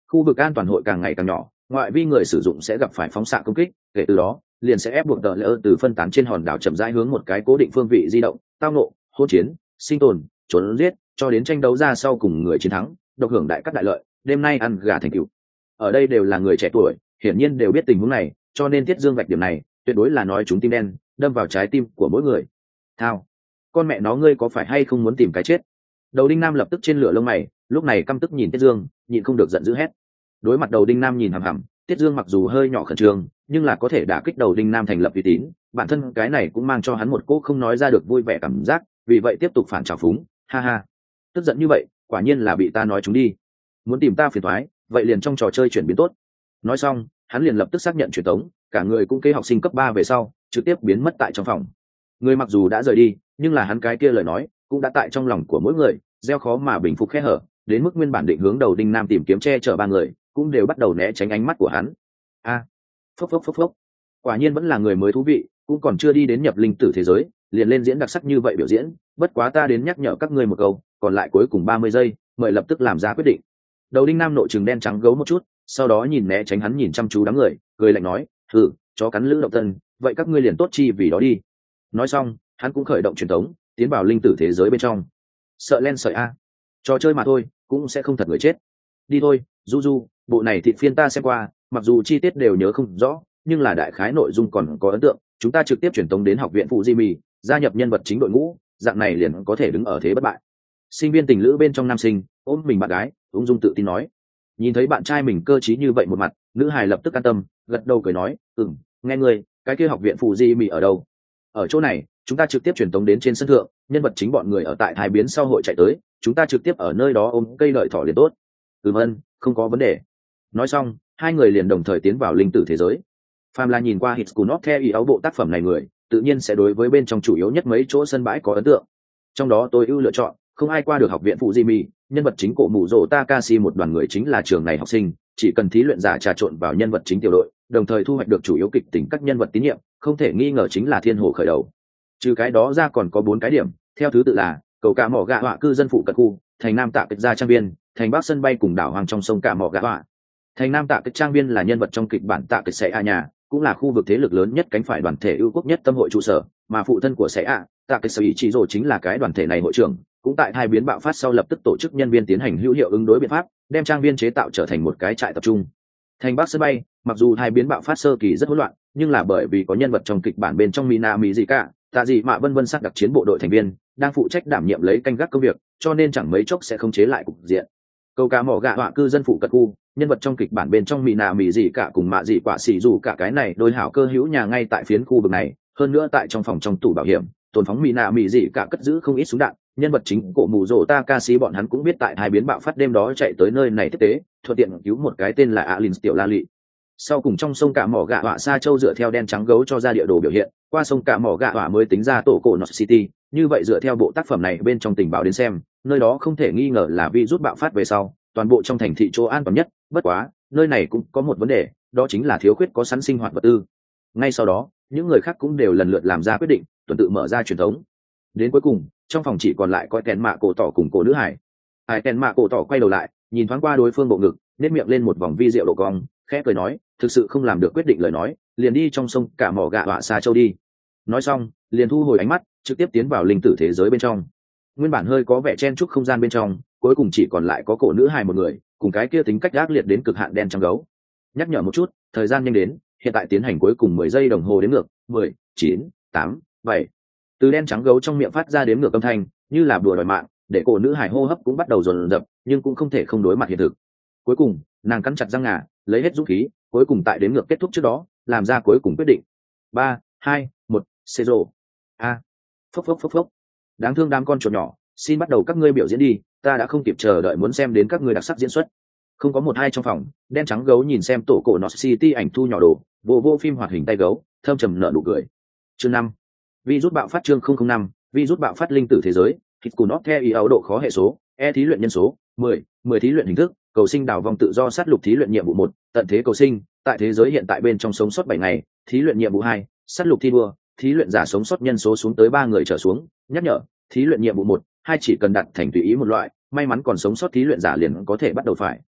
[SPEAKER 1] khu vực an toàn hội càng ngày càng nhỏ, ngoại vi người sử dụng sẽ gặp phải phóng xạ công kích, kể từ đó liền sẽ ép buộc tờ lỡ từ phân tán trên hòn đảo chậm rãi hướng một cái cố định phương vị di động, tao nộ, hỗn chiến, sinh tồn, trốn giết, cho đến tranh đấu ra sau cùng người chiến thắng, độc hưởng đại cắt đại lợi, đêm nay ăn gà thành cừu. Ở đây đều là người trẻ tuổi, hiển nhiên đều biết tình huống này, cho nên Tiết Dương vạch điểm này, tuyệt đối là nói chúng tim đen, đâm vào trái tim của mỗi người. Thao, con mẹ nó ngươi có phải hay không muốn tìm cái chết? Đầu Đinh Nam lập tức trên lửa lông mày, lúc này căm tức nhìn Tiết Dương, nhịn không được giận dữ hét. Đối mặt Đầu Đinh Nam nhìn hằm hằm, Tiết Dương mặc dù hơi nhỏ khẩn trương, nhưng là có thể đả kích Đầu Đinh Nam thành lập uy tín, bản thân cái này cũng mang cho hắn một cỗ không nói ra được vui vẻ cảm giác, vì vậy tiếp tục phản trào phúng, ha ha. Tức giận như vậy, quả nhiên là bị ta nói chúng đi. Muốn tìm ta phiền toái, vậy liền trong trò chơi chuyển biến tốt. Nói xong, hắn liền lập tức xác nhận truyền tống, cả người cũng kế học sinh cấp ba về sau, trực tiếp biến mất tại trong phòng. Người mặc dù đã rời đi, nhưng là hắn cái kia lời nói cũng đã tại trong lòng của mỗi người, gieo khó mà bình phục khe hở, đến mức nguyên bản định hướng Đầu Đinh Nam tìm kiếm che chở ba người, cũng đều bắt đầu né tránh ánh mắt của hắn. A, à, phốc phốc phốc phốc. Quả nhiên vẫn là người mới thú vị, cũng còn chưa đi đến nhập linh tử thế giới, liền lên diễn đặc sắc như vậy biểu diễn, bất quá ta đến nhắc nhở các ngươi một câu, còn lại cuối cùng ba mươi giây, mời lập tức làm ra quyết định. Đầu Đinh Nam nội trừng đen trắng gấu một chút, sau đó nhìn né tránh hắn nhìn chăm chú đám người, cười lạnh nói, "Hừ, chó cắn lữ động thân, vậy các ngươi liền tốt chi vì đó đi." Nói xong, hắn cũng khởi động truyền tống, tiến vào linh tử thế giới bên trong. Sợ len sợi a, trò chơi mà thôi, cũng sẽ không thật người chết. Đi thôi, Du Du, bộ này thịt phiên ta xem qua, mặc dù chi tiết đều nhớ không rõ, nhưng là đại khái nội dung còn có ấn tượng, chúng ta trực tiếp truyền tống đến học viện phụ Jimmy, gia nhập nhân vật chính đội ngũ, dạng này liền có thể đứng ở thế bất bại. Sinh viên tình lữ bên trong nam sinh ôm mình bạn gái, ung dung tự tin nói. Nhìn thấy bạn trai mình cơ trí như vậy một mặt, nữ hài lập tức an tâm, gật đầu cười nói, ừm, nghe ngươi, cái kia học viện phụ Jimmy ở đâu? Ở chỗ này, chúng ta trực tiếp truyền tống đến trên sân thượng, nhân vật chính bọn người ở tại hai biến sau hội chạy tới, chúng ta trực tiếp ở nơi đó ôm cây đợi thỏ liền tốt. Ừm ân, không có vấn đề. Nói xong, hai người liền đồng thời tiến vào linh tử thế giới. Phàm là nhìn qua Hitchcock theo ý áo bộ tác phẩm này người, tự nhiên sẽ đối với bên trong chủ yếu nhất mấy chỗ sân bãi có ấn tượng. Trong đó tôi ưu lựa chọn, không ai qua được học viện phụ Jimmy, nhân vật chính cổ mù rồ Takashi một đoàn người chính là trường này học sinh, chỉ cần thí luyện giả trà trộn vào nhân vật chính tiểu đội, đồng thời thu hoạch được chủ yếu kịch tính các nhân vật tín nhiệm, không thể nghi ngờ chính là thiên hồ khởi đầu. Trừ cái đó ra còn có bốn cái điểm, theo thứ tự là cầu cả mỏ gạ họa cư dân phụ cận khu, thành nam tạ kịch gia trang viên, thành bắc sân bay cùng đảo hoang trong sông cả mỏ gạ họa. Thành nam tạ kịch trang viên là nhân vật trong kịch bản tạ kịch sẽ a nhà, cũng là khu vực thế lực lớn nhất cánh phải đoàn thể ưu quốc nhất tâm hội trụ sở, mà phụ thân của sẽ a tạ kịch sở ý chỉ rồi chính là cái đoàn thể này hội trưởng, cũng tại hai biến bạo phát sau lập tức tổ chức nhân viên tiến hành hữu hiệu ứng đối biện pháp, đem trang viên chế tạo trở thành một cái trại tập trung. Thành bắc sân bay, mặc dù hai biến bạo phát sơ kỳ rất hỗn loạn, nhưng là bởi vì có nhân vật trong kịch bản bên trong Mina Mỹ gì cả, tạ gì mà vân vân sắc đặc chiến bộ đội thành viên đang phụ trách đảm nhiệm lấy canh gác công việc, cho nên chẳng mấy chốc sẽ không chế lại cục diện. Câu cá mỏ gạ họa cư dân phụ cận khu, nhân vật trong kịch bản bên trong Mina Mỹ gì cả cùng mạ gì quả xỉ dù cả cái này đôi hảo cơ hữu nhà ngay tại phiến khu vực này, hơn nữa tại trong phòng trong tủ bảo hiểm tồn phóng Mina Mỹ gì cả cất giữ không ít súng đạn. Nhân vật chính cổ mù rồ Takashi bọn hắn cũng biết tại hai biến bạo phát đêm đó chạy tới nơi này tiếp tế, thuận tiện cứu một cái tên là Alin tiểu la lị. Sau cùng trong sông cả mỏ gạ họa Sa Châu dựa theo đen trắng gấu cho ra địa đồ biểu hiện, qua sông cả mỏ gạ họa mới tính ra tổ cổ North City, như vậy dựa theo bộ tác phẩm này bên trong tình báo đến xem, nơi đó không thể nghi ngờ là virus bạo phát về sau, toàn bộ trong thành thị chỗ an toàn nhất, bất quá, nơi này cũng có một vấn đề, đó chính là thiếu khuyết có sẵn sinh hoạt vật tư. Ngay sau đó, những người khác cũng đều lần lượt làm ra quyết định, tuần tự mở ra truyền thống. Đến cuối cùng, trong phòng chỉ còn lại coi kèn mạ cổ tỏ cùng cổ nữ hải. Hải kèn mạ cổ tỏ quay đầu lại, nhìn thoáng qua đối phương bộ ngực, nét miệng lên một vòng vi diệu độ cong, khẽ cười nói, thực sự không làm được quyết định lời nói, liền đi trong sông cả mỏ gạ họa Sa Châu đi. Nói xong, liền thu hồi ánh mắt, trực tiếp tiến vào linh tử thế giới bên trong. Nguyên bản hơi có vẻ chen chúc không gian bên trong, cuối cùng chỉ còn lại có cổ nữ hài một người, cùng cái kia tính cách ác liệt đến cực hạn đen trắng gấu. Nhắc nhở một chút, thời gian nhanh đến, hiện tại tiến hành cuối cùng mười giây đồng hồ đếm ngược, mười, chín, tám, bảy. Từ đen trắng gấu trong miệng phát ra đếm ngược âm thanh, như là đùa đòi mạng, để cổ nữ hài hô hấp cũng bắt đầu dồn dập, nhưng cũng không thể không đối mặt hiện thực. Cuối cùng, nàng cắn chặt răng ngà, lấy hết dũng khí, cuối cùng tại đếm ngược kết thúc trước đó, làm ra cuối cùng quyết định. ba, hai, một, zero. A. Phốc phốc phốc phốc. Đáng thương đám con chuột nhỏ, xin bắt đầu các ngươi biểu diễn đi, ta đã không kịp chờ đợi muốn xem đến các ngươi đặc sắc diễn xuất. Không có một hai trong phòng, đen trắng gấu nhìn xem tổ cổ North City ảnh thu nhỏ đồ, vô vô phim hoạt hình tay gấu, thơm trầm nở nụ cười. Chương năm. Virus bạo phát chương không không năm, virus bạo phát linh tử thế giới, thịt cù nót theo ý áo độ khó hệ số, e thí luyện nhân số, mười, mười thí luyện hình thức, cầu sinh đào vòng tự do sát lục thí luyện nhiệm vụ một, tận thế cầu sinh, tại thế giới hiện tại bên trong sống sót bảy ngày, thí luyện nhiệm vụ hai, sát lục thi đua, thí luyện giả sống sót nhân số xuống tới ba người trở xuống, nhắc nhở, thí luyện nhiệm vụ một, hai chỉ cần đặt thành tùy ý một loại, may mắn còn sống sót thí luyện giả liền có thể bắt đầu phải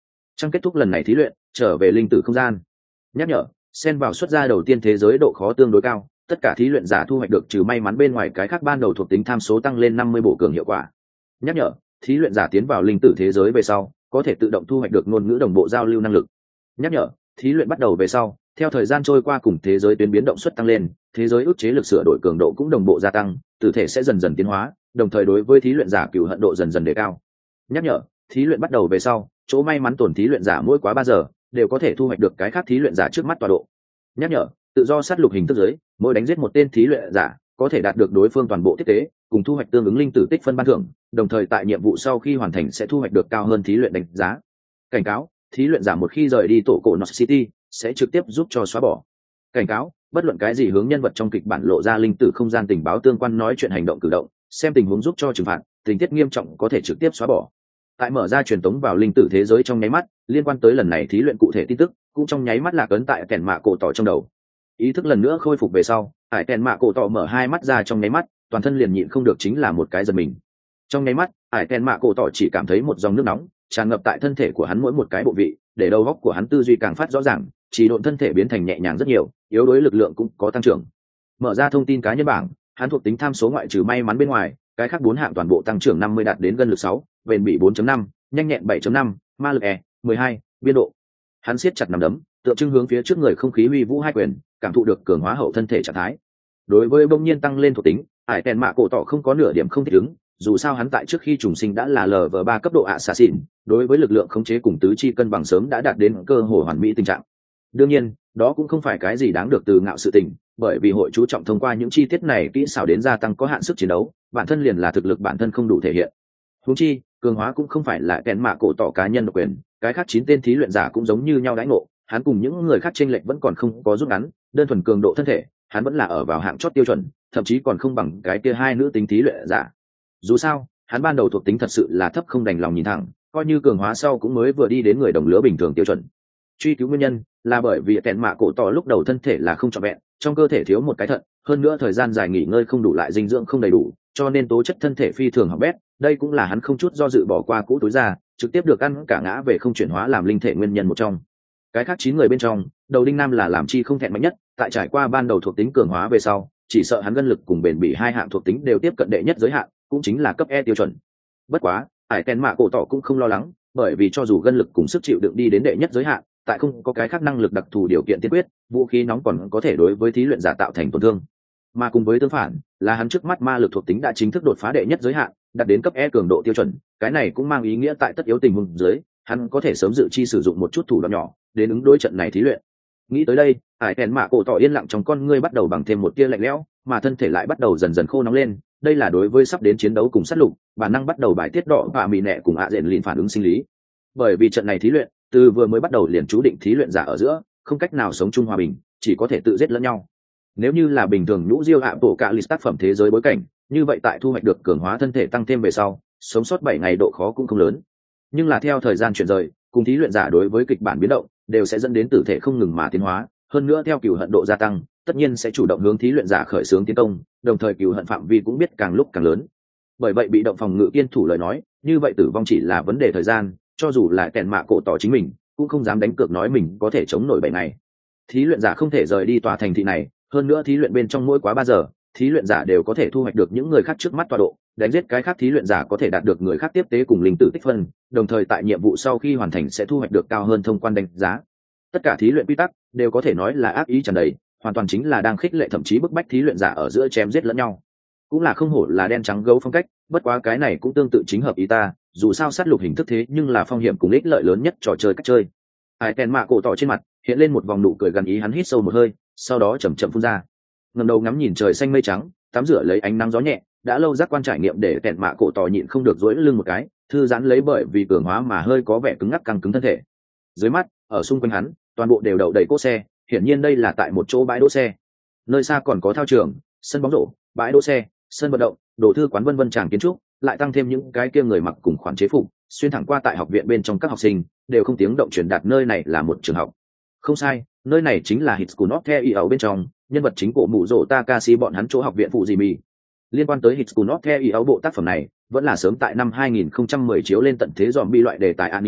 [SPEAKER 1] Trong kết thúc lần này thí luyện, trở về linh tử không gian. Nhắc nhở, xen vào xuất ra đầu tiên thế giới độ khó tương đối cao, tất cả thí luyện giả thu hoạch được trừ may mắn bên ngoài cái khác ban đầu thuộc tính tham số tăng lên năm mươi bổ cường hiệu quả. Nhắc nhở, thí luyện giả tiến vào linh tử thế giới về sau, có thể tự động thu hoạch được ngôn ngữ đồng bộ giao lưu năng lực. Nhắc nhở, thí luyện bắt đầu về sau, theo thời gian trôi qua cùng thế giới tuyến biến động suất tăng lên, thế giới ức chế lực sửa đổi cường độ cũng đồng bộ gia tăng, tử thể sẽ dần dần tiến hóa, đồng thời đối với thí luyện giả cừu hận độ dần dần đề cao. Nhắc nhở, thí luyện bắt đầu về sau, chỗ may mắn tổn thí luyện giả mỗi quá ba giờ đều có thể thu hoạch được cái khác thí luyện giả trước mắt tọa độ. Nhắc nhở, tự do sát lục hình thức giới, mỗi đánh giết một tên thí luyện giả có thể đạt được đối phương toàn bộ tiếp tế cùng thu hoạch tương ứng linh tử tích phân ban thưởng, đồng thời tại nhiệm vụ sau khi hoàn thành sẽ thu hoạch được cao hơn thí luyện đánh giá. Cảnh cáo, thí luyện giả một khi rời đi tổ cổ North City sẽ trực tiếp giúp cho xóa bỏ. Cảnh cáo, bất luận cái gì hướng nhân vật trong kịch bản lộ ra linh tử không gian tình báo tương quan nói chuyện hành động cử động, xem tình huống giúp cho trừng phạt, tình tiết nghiêm trọng có thể trực tiếp xóa bỏ. Tại mở ra truyền tống vào linh tử thế giới trong nháy mắt, liên quan tới lần này thí luyện cụ thể tin tức cũng trong nháy mắt lạc ấn tại kèn mạ cổ tỏ trong đầu. Ý thức lần nữa khôi phục về sau, tại kèn mạ cổ tỏ mở hai mắt ra trong nháy mắt, toàn thân liền nhịn không được chính là một cái giật mình. Trong nháy mắt, ải kèn mạ cổ tỏ chỉ cảm thấy một dòng nước nóng tràn ngập tại thân thể của hắn mỗi một cái bộ vị, để đầu óc của hắn tư duy càng phát rõ ràng, chỉ độn thân thể biến thành nhẹ nhàng rất nhiều, yếu đuối lực lượng cũng có tăng trưởng. Mở ra thông tin cá nhân bảng, hắn thuộc tính tham số ngoại trừ may mắn bên ngoài, cái khác bốn hạng toàn bộ tăng trưởng năm mươi đạt đến gần lực sáu, bền bỉ bốn chấm năm, nhanh nhẹn bảy chấm năm, ma lực E mười hai, biên độ. Hắn siết chặt nắm đấm, tượng trưng hướng phía trước người không khí uy vũ hai quyền, cảm thụ được cường hóa hậu thân thể trạng thái. Đối với bỗng nhiên tăng lên thuộc tính, ải kèn mạ cổ tỏ không có nửa điểm không thích ứng, dù sao hắn tại trước khi trùng sinh đã là lv ba cấp độ ạ xạ xịn, đối với lực lượng khống chế cùng tứ chi cân bằng sớm đã đạt đến cơ hồ hoàn mỹ tình trạng. Đương nhiên, đó cũng không phải cái gì đáng được từ ngạo sự tình, bởi vì hội chú trọng thông qua những chi tiết này kỹ xảo đến gia tăng có hạn sức chiến đấu, bản thân liền là thực lực bản thân không đủ thể hiện. Huống chi, cường hóa cũng không phải là kèn mạ cổ tỏ cá nhân độc quyền, cái khác chín tên thí luyện giả cũng giống như nhau đãi ngộ, hắn cùng những người khác chênh lệch vẫn còn không có rút ngắn, đơn thuần cường độ thân thể, hắn vẫn là ở vào hạng chót tiêu chuẩn, thậm chí còn không bằng cái kia hai nữ tính thí luyện giả. Dù sao, hắn ban đầu thuộc tính thật sự là thấp không đành lòng nhìn thẳng, coi như cường hóa sau cũng mới vừa đi đến người đồng lứa bình thường tiêu chuẩn. Truy cứu nguyên nhân là bởi vì kèn mạ cổ tỏ lúc đầu thân thể là không trọn vẹn, trong cơ thể thiếu một cái thận, hơn nữa thời gian dài nghỉ ngơi không đủ lại dinh dưỡng không đầy đủ, cho nên tố chất thân thể phi thường hỏng bét, đây cũng là hắn không chút do dự bỏ qua cũ túi ra, trực tiếp được ăn cả ngã về không chuyển hóa làm linh thể nguyên nhân một trong. Cái khác chín người bên trong, đầu đinh nam là làm chi không thẹn mạnh nhất, tại trải qua ban đầu thuộc tính cường hóa về sau, chỉ sợ hắn gân lực cùng bền bỉ hai hạng thuộc tính đều tiếp cận đệ nhất giới hạn, cũng chính là cấp E tiêu chuẩn. Bất quá, ải kèn mạ cổ tỏ cũng không lo lắng, bởi vì cho dù gân lực cùng sức chịu đựng đi đến đệ nhất giới hạn, tại không có cái khác năng lực đặc thù điều kiện tiên quyết, vũ khí nóng còn có thể đối với thí luyện giả tạo thành tổn thương. Mà cùng với tương phản, là hắn trước mắt ma lực thuộc tính đã chính thức đột phá đệ nhất giới hạn, đạt đến cấp E cường độ tiêu chuẩn, cái này cũng mang ý nghĩa tại tất yếu tình huống dưới, hắn có thể sớm dự chi sử dụng một chút thủ đoạn nhỏ, đến ứng đối trận này thí luyện. Nghĩ tới đây, ải kèn mạ cổ tỏ yên lặng trong con ngươi bắt đầu bằng thêm một tia lạnh lẽo, mà thân thể lại bắt đầu dần dần khô nóng lên, đây là đối với sắp đến chiến đấu cùng sát lục, bản năng bắt đầu bài tiết đỏ và mì nẹ cùng ạ dện liền phản ứng sinh lý. Bởi vì trận này thí luyện, từ vừa mới bắt đầu liền chú định thí luyện giả ở giữa, không cách nào sống chung hòa bình, chỉ có thể tự giết lẫn nhau. Nếu như là bình thường nhũ diêu hạ bộ cả lịch tác phẩm thế giới bối cảnh, như vậy tại thu hoạch được cường hóa thân thể tăng thêm về sau, sống sót bảy ngày độ khó cũng không lớn. Nhưng là theo thời gian chuyển rời, cùng thí luyện giả đối với kịch bản biến động, đều sẽ dẫn đến tử thể không ngừng mà tiến hóa, hơn nữa theo cừu hận độ gia tăng, tất nhiên sẽ chủ động hướng thí luyện giả khởi xướng tiến công, đồng thời cừu hận phạm vi cũng biết càng lúc càng lớn. Bởi vậy bị động phòng ngự kiên thủ lời nói, như vậy tử vong chỉ là vấn đề thời gian, cho dù là kèn mạ cổ tỏ chính mình, cũng không dám đánh cược nói mình có thể chống nổi bảy ngày. Thí luyện giả không thể rời đi tòa thành thị này, hơn nữa thí luyện bên trong mỗi quá ba giờ, thí luyện giả đều có thể thu hoạch được những người khác trước mắt tọa độ, đánh giết cái khác thí luyện giả có thể đạt được người khác tiếp tế cùng linh tử tích phân, đồng thời tại nhiệm vụ sau khi hoàn thành sẽ thu hoạch được cao hơn thông quan đánh giá. Tất cả thí luyện quy tắc đều có thể nói là ác ý tràn đầy, hoàn toàn chính là đang khích lệ thậm chí bức bách thí luyện giả ở giữa chém giết lẫn nhau. Cũng là không hổ là đen trắng gấu phong cách, bất quá cái này cũng tương tự chính hợp ý ta, dù sao sát lục hình thức thế nhưng là phong hiểm cùng ích lợi lớn nhất trò chơi cách chơi. Hải kèn mạ cổ tỏ trên mặt hiện lên một vòng nụ cười gần ý, hắn hít sâu một hơi, sau đó chậm chậm phun ra, ngẩng đầu ngắm nhìn trời xanh mây trắng, tắm rửa lấy ánh nắng gió nhẹ, đã lâu giác quan trải nghiệm để kèn mạ cổ tỏ nhịn không được duỗi lưng một cái, thư giãn lấy bởi vì cường hóa mà hơi có vẻ cứng ngắc căng cứng thân thể. Dưới mắt, ở xung quanh hắn, toàn bộ đều đậu đầy cỗ xe, hiển nhiên đây là tại một chỗ bãi đỗ xe. Nơi xa còn có thao trường, sân bóng rổ, bãi đỗ xe, sân vận động, đồ thư quán vân vân tràng kiến trúc, lại tăng thêm những cái kia người mặc cùng khoản chế phục, xuyên thẳng qua tại học viện bên trong các học sinh, đều không tiếng động truyền đạt nơi này là một trường học. Không sai, nơi này chính là Hitsunote ở bên trong, nhân vật chính của mụ rổ Takashi bọn hắn chỗ học viện phụ gì mì. Liên quan tới Hitsunote ở bộ tác phẩm này, vẫn là sớm tại năm hai nghìn không trăm mười chiếu lên tận thế zombie loại đề tài anime,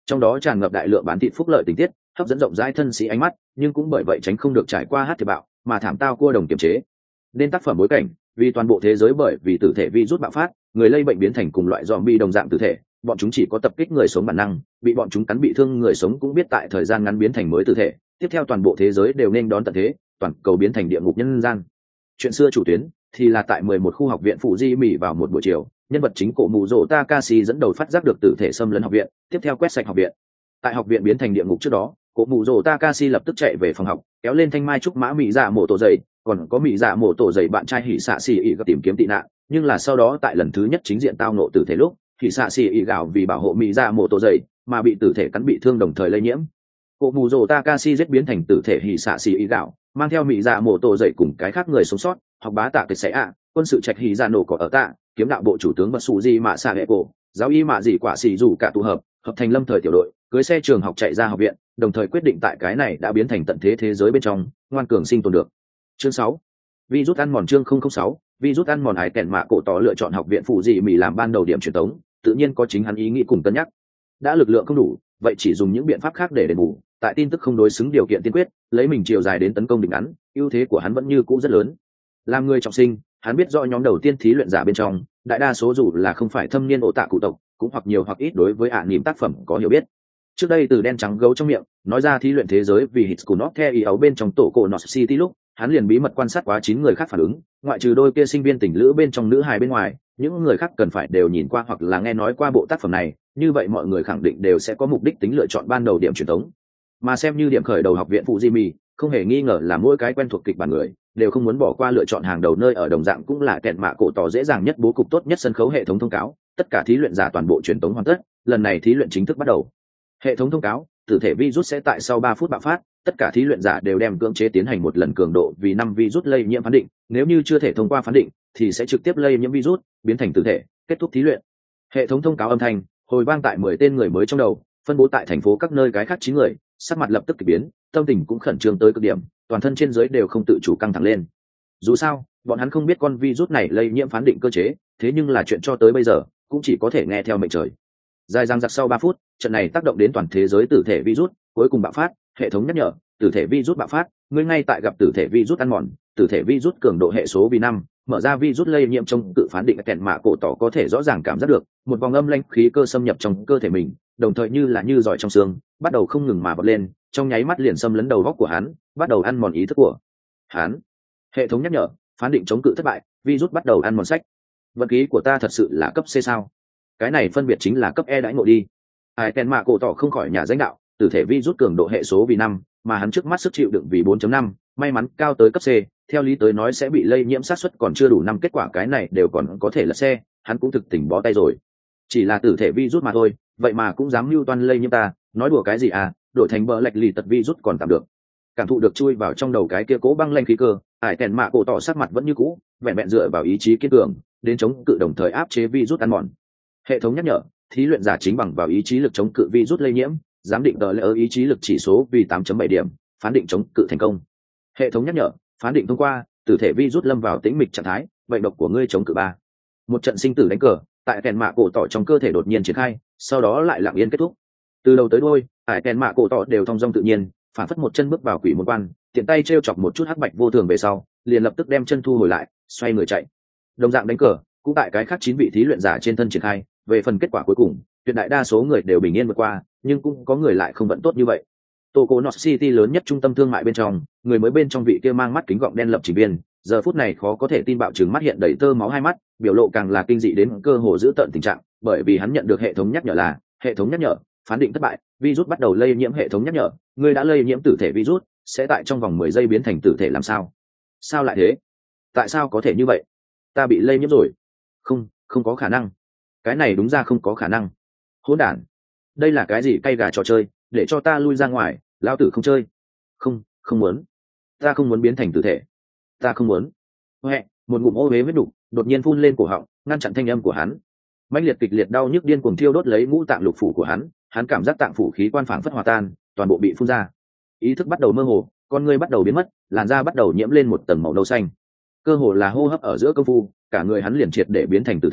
[SPEAKER 1] trong đó tràn ngập đại lượng bán thịt phúc lợi tình tiết, hấp dẫn rộng rãi thân sĩ ánh mắt, nhưng cũng bởi vậy tránh không được trải qua hát thiệp bạo mà thảm tao cua đồng kiềm chế. Nên tác phẩm bối cảnh, vì toàn bộ thế giới bởi vì tử thể virus bạo phát, người lây bệnh biến thành cùng loại zombie đồng dạng tử thể, bọn chúng chỉ có tập kích người sống bản năng, bị bọn chúng cắn bị thương người sống cũng biết tại thời gian ngắn biến thành mới tử thể, tiếp theo toàn bộ thế giới đều nên đón tận thế, toàn cầu biến thành địa ngục nhân gian. Chuyện xưa chủ tuyến thì là tại mười một khu học viện phụ di mỉ vào một buổi chiều, nhân vật chính cổ mù rỗ Takashi dẫn đầu phát giác được tử thể xâm lấn học viện, tiếp theo quét sạch học viện. Tại học viện biến thành địa ngục trước đó, cổ mù rỗ Takashi lập tức chạy về phòng học, kéo lên thanh mai trúc mã mỹ dạ mổ tổ dày, còn có mỹ dạ mổ tổ dày bạn trai hỉ xạ xì ỉ gặp tìm kiếm tị nạn, nhưng là sau đó tại lần thứ nhất chính diện tao nộ tử thể lúc, hỉ xạ xì ỉ gạo vì bảo hộ mỹ dạ mổ tổ dày mà bị tử thể cắn bị thương đồng thời lây nhiễm. Cổ mù rỗ Takashi giết biến thành tử thể hỉ xạ xì ỉ gạo, mang theo mỹ dạ mổ tổ dày cùng cái khác người sống sót, học bá tạ kịch sẽ ạ, quân sự trạch hỉ dạ nổ cỏ ở tạ, kiếm đạo bộ chủ tướng và sù di mạ xạ hệ cổ, giáo y mạ dị quả xì dù cả tụ hợp, hợp thành lâm thời tiểu đội, cưới xe trường học chạy ra học viện, đồng thời quyết định tại cái này đã biến thành tận thế thế giới bên trong, ngoan cường sinh tồn được. Chương sáu, virus ăn mòn. Chương không không sáu, virus ăn mòn. Hải Kèn Mạ Cổ Tỏ lựa chọn học viện phụ dị mỹ làm ban đầu điểm truyền tống, tự nhiên có chính hắn ý nghĩ cùng cân nhắc. Đã lực lượng không đủ, vậy chỉ dùng những biện pháp khác để đền bù, tại tin tức không đối xứng điều kiện tiên quyết, lấy mình chiều dài đến tấn công địch ngắn, ưu thế của hắn vẫn như cũ rất lớn. Làm người trọng sinh, hắn biết rõ nhóm đầu tiên thí luyện giả bên trong, đại đa số dù là không phải thâm niên ổ tạ cụ tộc, cũng hoặc nhiều hoặc ít đối với ả niềm tác phẩm có hiểu biết. Trước đây từ đen trắng gấu trong miệng nói ra thí luyện thế giới vì hít của nó theo ý ấu bên trong tổ cổ North City lúc, hắn liền bí mật quan sát quá chín người khác phản ứng, ngoại trừ đôi kia sinh viên tình lữ bên trong nữ hài bên ngoài, những người khác cần phải đều nhìn qua hoặc là nghe nói qua bộ tác phẩm này, như vậy mọi người khẳng định đều sẽ có mục đích tính lựa chọn ban đầu điểm truyền thống. Mà xem như điểm khởi đầu học viện phụ Jimmy, không hề nghi ngờ là mỗi cái quen thuộc kịch bản người đều không muốn bỏ qua lựa chọn hàng đầu nơi ở đồng dạng cũng là kẹn mạ cổ tỏ dễ dàng nhất bố cục tốt nhất sân khấu hệ thống thông cáo, tất cả thí luyện giả toàn bộ truyền tống hoàn tất, lần này thí luyện chính thức bắt đầu. Hệ thống thông cáo, tử thể virus sẽ tại sau ba phút bạo phát, tất cả thí luyện giả đều đem cưỡng chế tiến hành một lần cường độ vì năm virus lây nhiễm phán định, nếu như chưa thể thông qua phán định thì sẽ trực tiếp lây nhiễm virus, biến thành tử thể, kết thúc thí luyện. Hệ thống thông cáo âm thanh hồi vang tại mười tên người mới trong đầu, phân bố tại thành phố các nơi cái khác chín người, sắc mặt lập tức kỳ biến, tâm tình cũng khẩn trương tới cực điểm, toàn thân trên dưới đều không tự chủ căng thẳng lên. Dù sao, bọn hắn không biết con virus này lây nhiễm phán định cơ chế, thế nhưng là chuyện cho tới bây giờ cũng chỉ có thể nghe theo mệnh trời. Dài dằng dặc sau ba phút, trận này tác động đến toàn thế giới tử thể virus, cuối cùng bạo phát, hệ thống nhắc nhở, tử thể virus bạo phát, ngươi ngay tại gặp tử thể virus ăn mòn, tử thể virus cường độ hệ số vì năm, mở ra virus lây nhiễm trong tự phán định kẹn mạ cổ tỏ có thể rõ ràng cảm giác được, một vòng âm lãnh khí cơ xâm nhập trong cơ thể mình, đồng thời như là như giỏi trong xương, bắt đầu không ngừng mà bật lên, trong nháy mắt liền xâm lấn đầu góc của hắn, bắt đầu ăn mòn ý thức của hắn. Hệ thống nhắc nhở, phán định chống cự thất bại, virus bắt đầu ăn mòn sách. Vận khí của ta thật sự là cấp C sao? Cái này phân biệt chính là cấp E đãi ngộ đi. Ai kèn mạ cổ tỏ không khỏi nhà danh đạo, tử thể virus cường độ hệ số vì năm, mà hắn trước mắt sức chịu đựng vì bốn chấm năm, may mắn cao tới cấp C, theo lý tới nói sẽ bị lây nhiễm xác suất còn chưa đủ năm, kết quả cái này đều còn có thể là xe, hắn cũng thực tình bó tay rồi. Chỉ là tử thể virus mà thôi, vậy mà cũng dám mưu toan lây nhiễm ta, nói đùa cái gì à, đổi thành bờ lệch lì tật virus còn tạm được. Cảm thụ được chui vào trong đầu cái kia cố băng lanh khí cơ, ải kèn mạ cổ tỏ sắc mặt vẫn như cũ, vẹn vẹn dựa vào ý chí kiên cường, đến chống cự đồng thời áp chế virus ăn mòn. Hệ thống nhắc nhở, thí luyện giả chính bằng vào ý chí lực chống cự virus lây nhiễm, giám định tờ lệ ở ý chí lực chỉ số vì tám chấm bảy điểm, phán định chống cự thành công. Hệ thống nhắc nhở, phán định thông qua, tử thể virus lâm vào tĩnh mịch trạng thái, bệnh độc của ngươi chống cự ba. Một trận sinh tử đánh cờ, tại kèn mạ cổ tỏ trong cơ thể đột nhiên triển khai, sau đó lại lặng yên kết thúc. Từ đầu tới đuôi, tại kèn mạ cổ tỏ đều thong dong tự nhiên, phản phất một chân bước vào quỷ môn quan, tiện tay treo chọc một chút hắc bạch vô thường về sau, liền lập tức đem chân thu hồi lại, xoay người chạy. Đồng dạng đánh cờ, cũng tại cái khác chín vị thí luyện giả trên thân triển khai, về phần kết quả cuối cùng, tuyệt đại đa số người đều bình yên vượt qua, nhưng cũng có người lại không vận tốt như vậy. Tokyo North City lớn nhất trung tâm thương mại bên trong, người mới bên trong vị kia mang mắt kính gọng đen lập trình viên, giờ phút này khó có thể tin bạo trừng mắt hiện đầy tơ máu hai mắt, biểu lộ càng là kinh dị đến cơ hồ giữ tận tình trạng, bởi vì hắn nhận được hệ thống nhắc nhở là, hệ thống nhắc nhở, phán định thất bại, virus bắt đầu lây nhiễm, hệ thống nhắc nhở, ngươi đã lây nhiễm tử thể virus, sẽ tại trong vòng mười giây biến thành tử thể làm sao? Sao lại thế? Tại sao có thể như vậy? Ta bị lây nhiễm rồi? Không, không có khả năng. Cái này đúng ra không có khả năng. Hỗn đản. Đây là cái gì cay gà trò chơi, để cho ta lui ra ngoài, lão tử không chơi. Không, không muốn. Ta không muốn biến thành tử thể. Ta không muốn. Huệ, một ngụm ô uế huyết đục, đột nhiên phun lên cổ họng, ngăn chặn thanh âm của hắn. Mãnh liệt kịch liệt đau nhức điên cuồng thiêu đốt lấy ngũ tạng lục phủ của hắn, hắn cảm giác tạng phủ khí quan phảng phất hòa tan, toàn bộ bị phun ra. Ý thức bắt đầu mơ hồ, con ngươi bắt đầu biến mất, làn da bắt đầu nhiễm lên một tầng màu nâu xanh. Cơ hồ là hô hấp ở giữa công phu, cả người hắn liền triệt để biến thành tử thể,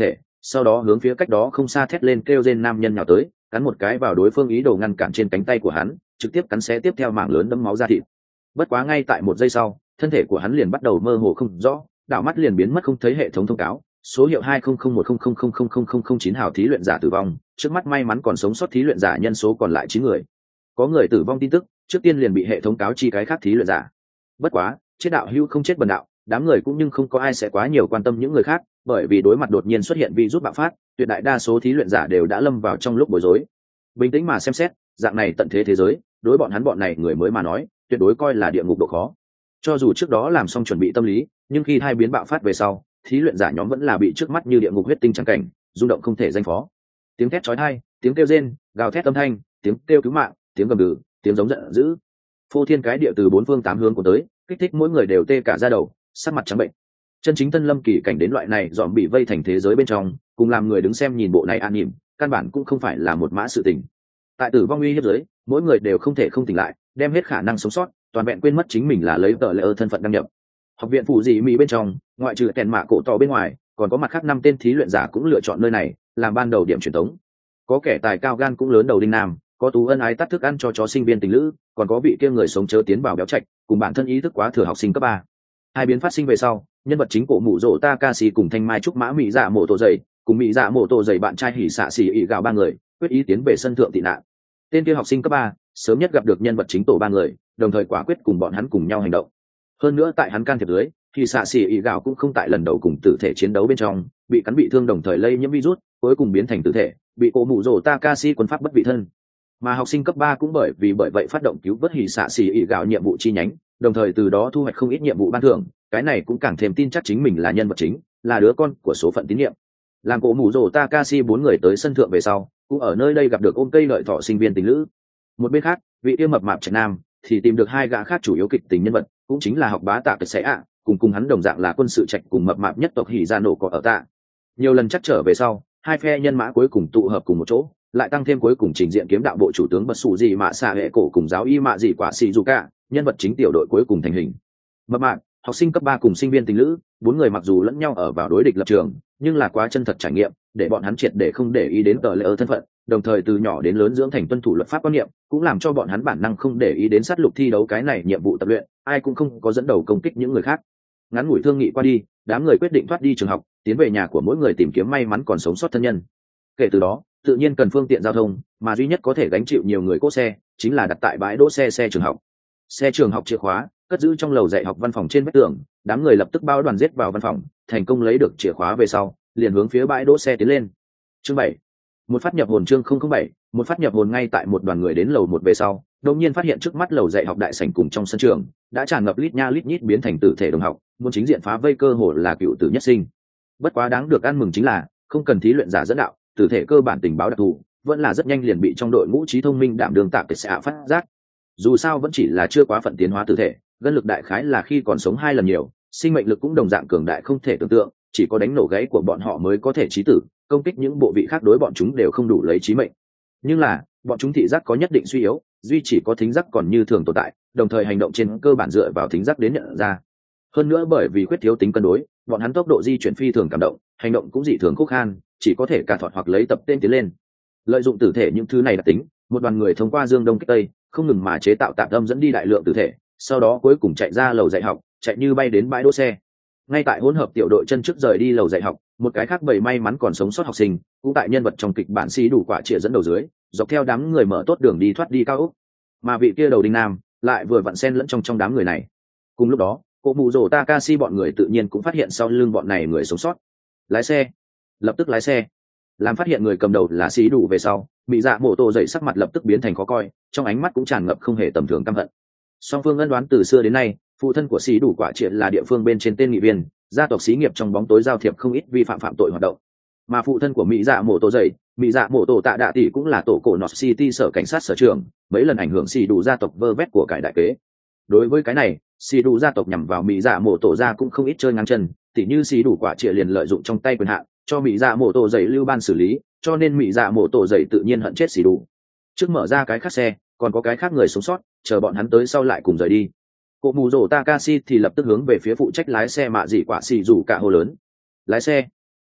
[SPEAKER 1] sau đó hướng phía cách đó không xa thét lên kêu rên nam nhân nhào tới, cắn một cái vào đối phương ý đồ ngăn cản trên cánh tay của hắn, trực tiếp cắn xé tiếp theo mảng lớn đẫm máu ra thịt. Bất quá ngay tại một giây sau, thân thể của hắn liền bắt đầu mơ hồ không rõ, đảo mắt liền biến mất không thấy hệ thống thông cáo, số hiệu hai không không một không không không không không không không chín hào thí luyện giả tử vong, trước mắt may mắn còn sống sót thí luyện giả nhân số còn lại chín người. Có người tử vong tin tức, trước tiên liền bị hệ thống cáo chi cái khác thí luyện giả. Bất quá, chết đạo hữu không chết bần đạo, đám người cũng nhưng không có ai sẽ quá nhiều quan tâm những người khác, bởi vì đối mặt đột nhiên xuất hiện virus bạo phát, tuyệt đại đa số thí luyện giả đều đã lâm vào trong lúc bối rối. Bình tĩnh mà xem xét, dạng này tận thế thế giới, đối bọn hắn bọn này người mới mà nói, tuyệt đối coi là địa ngục độ khó. Cho dù trước đó làm xong chuẩn bị tâm lý, nhưng khi hai biến bạo phát về sau, thí luyện giả nhóm vẫn là bị trước mắt như địa ngục huyết tinh trắng cảnh, rung động không thể danh phó. Tiếng thét chói tai, tiếng kêu rên, gào thét âm thanh, tiếng kêu cứu mạng, tiếng gầm gừ, tiếng giống giận dữ. Phô thiên cái địa từ bốn phương tám hướng của tới, kích thích mỗi người đều tê cả da đầu, sắc mặt trắng bệnh. Chân chính tân lâm kỳ cảnh đến loại này dòm bị vây thành thế giới bên trong, cùng làm người đứng xem nhìn bộ này an nhịm, căn bản cũng không phải là một mã sự tình. Tại tử vong uy hiếp giới, mỗi người đều không thể không tỉnh lại, đem hết khả năng sống sót, toàn vẹn quên mất chính mình là lấy tờ lệ ơ thân phận đăng nhập. Học viện phụ dị mỹ bên trong, ngoại trừ kèn mạ cổ tỏ bên ngoài, còn có mặt khác năm tên thí luyện giả cũng lựa chọn nơi này làm ban đầu điểm truyền tống. Có kẻ tài cao gan cũng lớn đầu đinh nam, có tú ân ái tắt thức ăn cho chó sinh viên tình lữ, còn có vị kia người sống chớ tiến vào béo trạch, cùng bản thân ý thức quá thừa học sinh cấp ba. Hai biến phát sinh về sau, nhân vật chính cổ mụ rỗ Takashi cùng thanh mai trúc mã mỹ dạ mộ tổ dày, cùng mỹ dạ mộ tổ dày bạn trai hỉ xạ xỉ ỉ gạo ba người, quyết ý tiến về sân thượng tị nạn. Tên kia học sinh cấp ba sớm nhất gặp được nhân vật chính tổ ba người, đồng thời quả quyết cùng bọn hắn cùng nhau hành động. Hơn nữa tại hắn can thiệp dưới, thì xạ xỉ ỉ gạo cũng không tại lần đầu cùng tử thể chiến đấu bên trong bị cắn bị thương, đồng thời lây nhiễm virus, cuối cùng biến thành tử thể, bị cổ mụ rỗ Takashi quân pháp bất vị thân. Mà học sinh cấp ba cũng bởi vì bởi vậy phát động cứu vớt hỉ xạ xỉ ỉ gạo nhiệm vụ chi nhánh, đồng thời từ đó thu hoạch không ít nhiệm vụ ban thưởng, cái này cũng càng thêm tin chắc chính mình là nhân vật chính, là đứa con của số phận tín nhiệm. Làm cổ mụ rỗ Takashi bốn người tới sân thượng về sau, cũng ở nơi đây gặp được ôm cây lợi thọ sinh viên tình lữ. Một bên khác, vị yêu mập mạp trạch nam thì tìm được hai gã khác chủ yếu kịch tình nhân vật, cũng chính là học bá tạ tật sẽ ạ, cùng cùng hắn đồng dạng là quân sự trạch cùng mập mạp nhất tộc hỉ ra nổ có ở tạ. Nhiều lần chắc trở về sau, hai phe nhân mã cuối cùng tụ hợp cùng một chỗ, lại tăng thêm cuối cùng trình diện kiếm đạo bộ chủ tướng bất sủ gì mạ xạ hệ cổ cùng giáo y mạ gì quả xì dù cả, nhân vật chính tiểu đội cuối cùng thành hình. Mập mạp, học sinh cấp ba cùng sinh viên tình lữ, bốn người mặc dù lẫn nhau ở vào đối địch lập trường, nhưng là quá chân thật trải nghiệm, để bọn hắn triệt để không để ý đến tờ lệ ơ thân phận, đồng thời từ nhỏ đến lớn dưỡng thành tuân thủ luật pháp quan niệm, cũng làm cho bọn hắn bản năng không để ý đến sát lục thi đấu cái này nhiệm vụ tập luyện, ai cũng không có dẫn đầu công kích những người khác. Ngắn ngủi thương nghị qua đi, đám người quyết định thoát đi trường học, tiến về nhà của mỗi người tìm kiếm may mắn còn sống sót thân nhân. Kể từ đó, tự nhiên cần phương tiện giao thông, mà duy nhất có thể gánh chịu nhiều người cỗ xe chính là đặt tại bãi đỗ xe xe trường học. Xe trường học chìa khóa cất giữ trong lầu dạy học văn phòng trên vách tường, đám người lập tức bao đoàn giết vào văn phòng, thành công lấy được chìa khóa về sau, liền hướng phía bãi đỗ xe tiến lên. Chương bảy, một phát nhập hồn. Chương không không bảy, một phát nhập hồn. Ngay tại một đoàn người đến lầu một về sau, đột nhiên phát hiện trước mắt lầu dạy học đại sảnh cùng trong sân trường đã tràn ngập lít nha lít nhít biến thành tử thể đồng học, muốn chính diện phá vây cơ hồ là cựu tử nhất sinh. Bất quá đáng được ăn mừng chính là không cần thí luyện giả dẫn đạo, tử thể cơ bản tình báo đặc thù vẫn là rất nhanh liền bị trong đội ngũ trí thông minh đảm đường tạc sẽ phát giác. Dù sao vẫn chỉ là chưa quá phận tiến hóa tử thể, gân lực đại khái là khi còn sống hai lần nhiều, sinh mệnh lực cũng đồng dạng cường đại không thể tưởng tượng, chỉ có đánh nổ gáy của bọn họ mới có thể chí tử, công kích những bộ vị khác đối bọn chúng đều không đủ lấy chí mệnh. Nhưng là bọn chúng thị giác có nhất định suy yếu, duy chỉ có thính giác còn như thường tồn tại, đồng thời hành động trên cơ bản dựa vào thính giác đến nhận ra. Hơn nữa bởi vì khuyết thiếu tính cân đối, bọn hắn tốc độ di chuyển phi thường cảm động, hành động cũng dị thường khúc khan, chỉ có thể cả thọt hoặc lấy tập tên tiến lên. Lợi dụng tử thể những thứ này đặc tính, một đoàn người thông qua dương đông kích tây, không ngừng mà chế tạo tạm tâm dẫn đi đại lượng tử thể, sau đó cuối cùng chạy ra lầu dạy học, chạy như bay đến bãi đỗ xe. Ngay tại hỗn hợp tiểu đội chân trước rời đi lầu dạy học, một cái khác bầy may mắn còn sống sót học sinh, cũng tại nhân vật trong kịch bản xí đủ quả trịa dẫn đầu dưới, dọc theo đám người mở tốt đường đi thoát đi cao ốc. Mà vị kia đầu đinh nam lại vừa vặn xen lẫn trong trong đám người này. Cùng lúc đó, cổ mụ rồ Takashi bọn người tự nhiên cũng phát hiện sau lưng bọn này người sống sót. Lái xe, lập tức lái xe. Làm phát hiện người cầm đầu là xí đủ về sau, bị dạ mộ tổ dậy sắc mặt lập tức biến thành khó coi, trong ánh mắt cũng tràn ngập không hề tầm thường căm hận. Song phương ân đoán từ xưa đến nay, phụ thân của xí đủ quả triệt là địa phương bên trên tên nghị viên, gia tộc xí nghiệp trong bóng tối giao thiệp không ít vi phạm phạm tội hoạt động. Mà phụ thân của mỹ dạ mộ tổ dậy, mỹ dạ mộ tổ tạ đạ tỷ cũng là tổ cổ North City sở cảnh sát sở trưởng, mấy lần ảnh hưởng xí đủ gia tộc vơ vét của cải đại kế. Đối với cái này, xí đủ gia tộc nhằm vào mỹ dạ mộ tổ gia cũng không ít chơi ngang chân, tỉ như xí đủ quả triệt liền lợi dụng trong tay quyền hạn cho mỹ dạ mộ tổ dậy lưu ban xử lý, cho nên mỹ dạ mộ tổ dậy tự nhiên hận chết xí đủ. Trước mở ra cái khác xe, còn có cái khác người sống sót, chờ bọn hắn tới sau lại cùng rời đi. Cổ mù rồ Takashi thì lập tức hướng về phía phụ trách lái xe mạ dị quả xì rủ cả hồ lớn. Lái xe,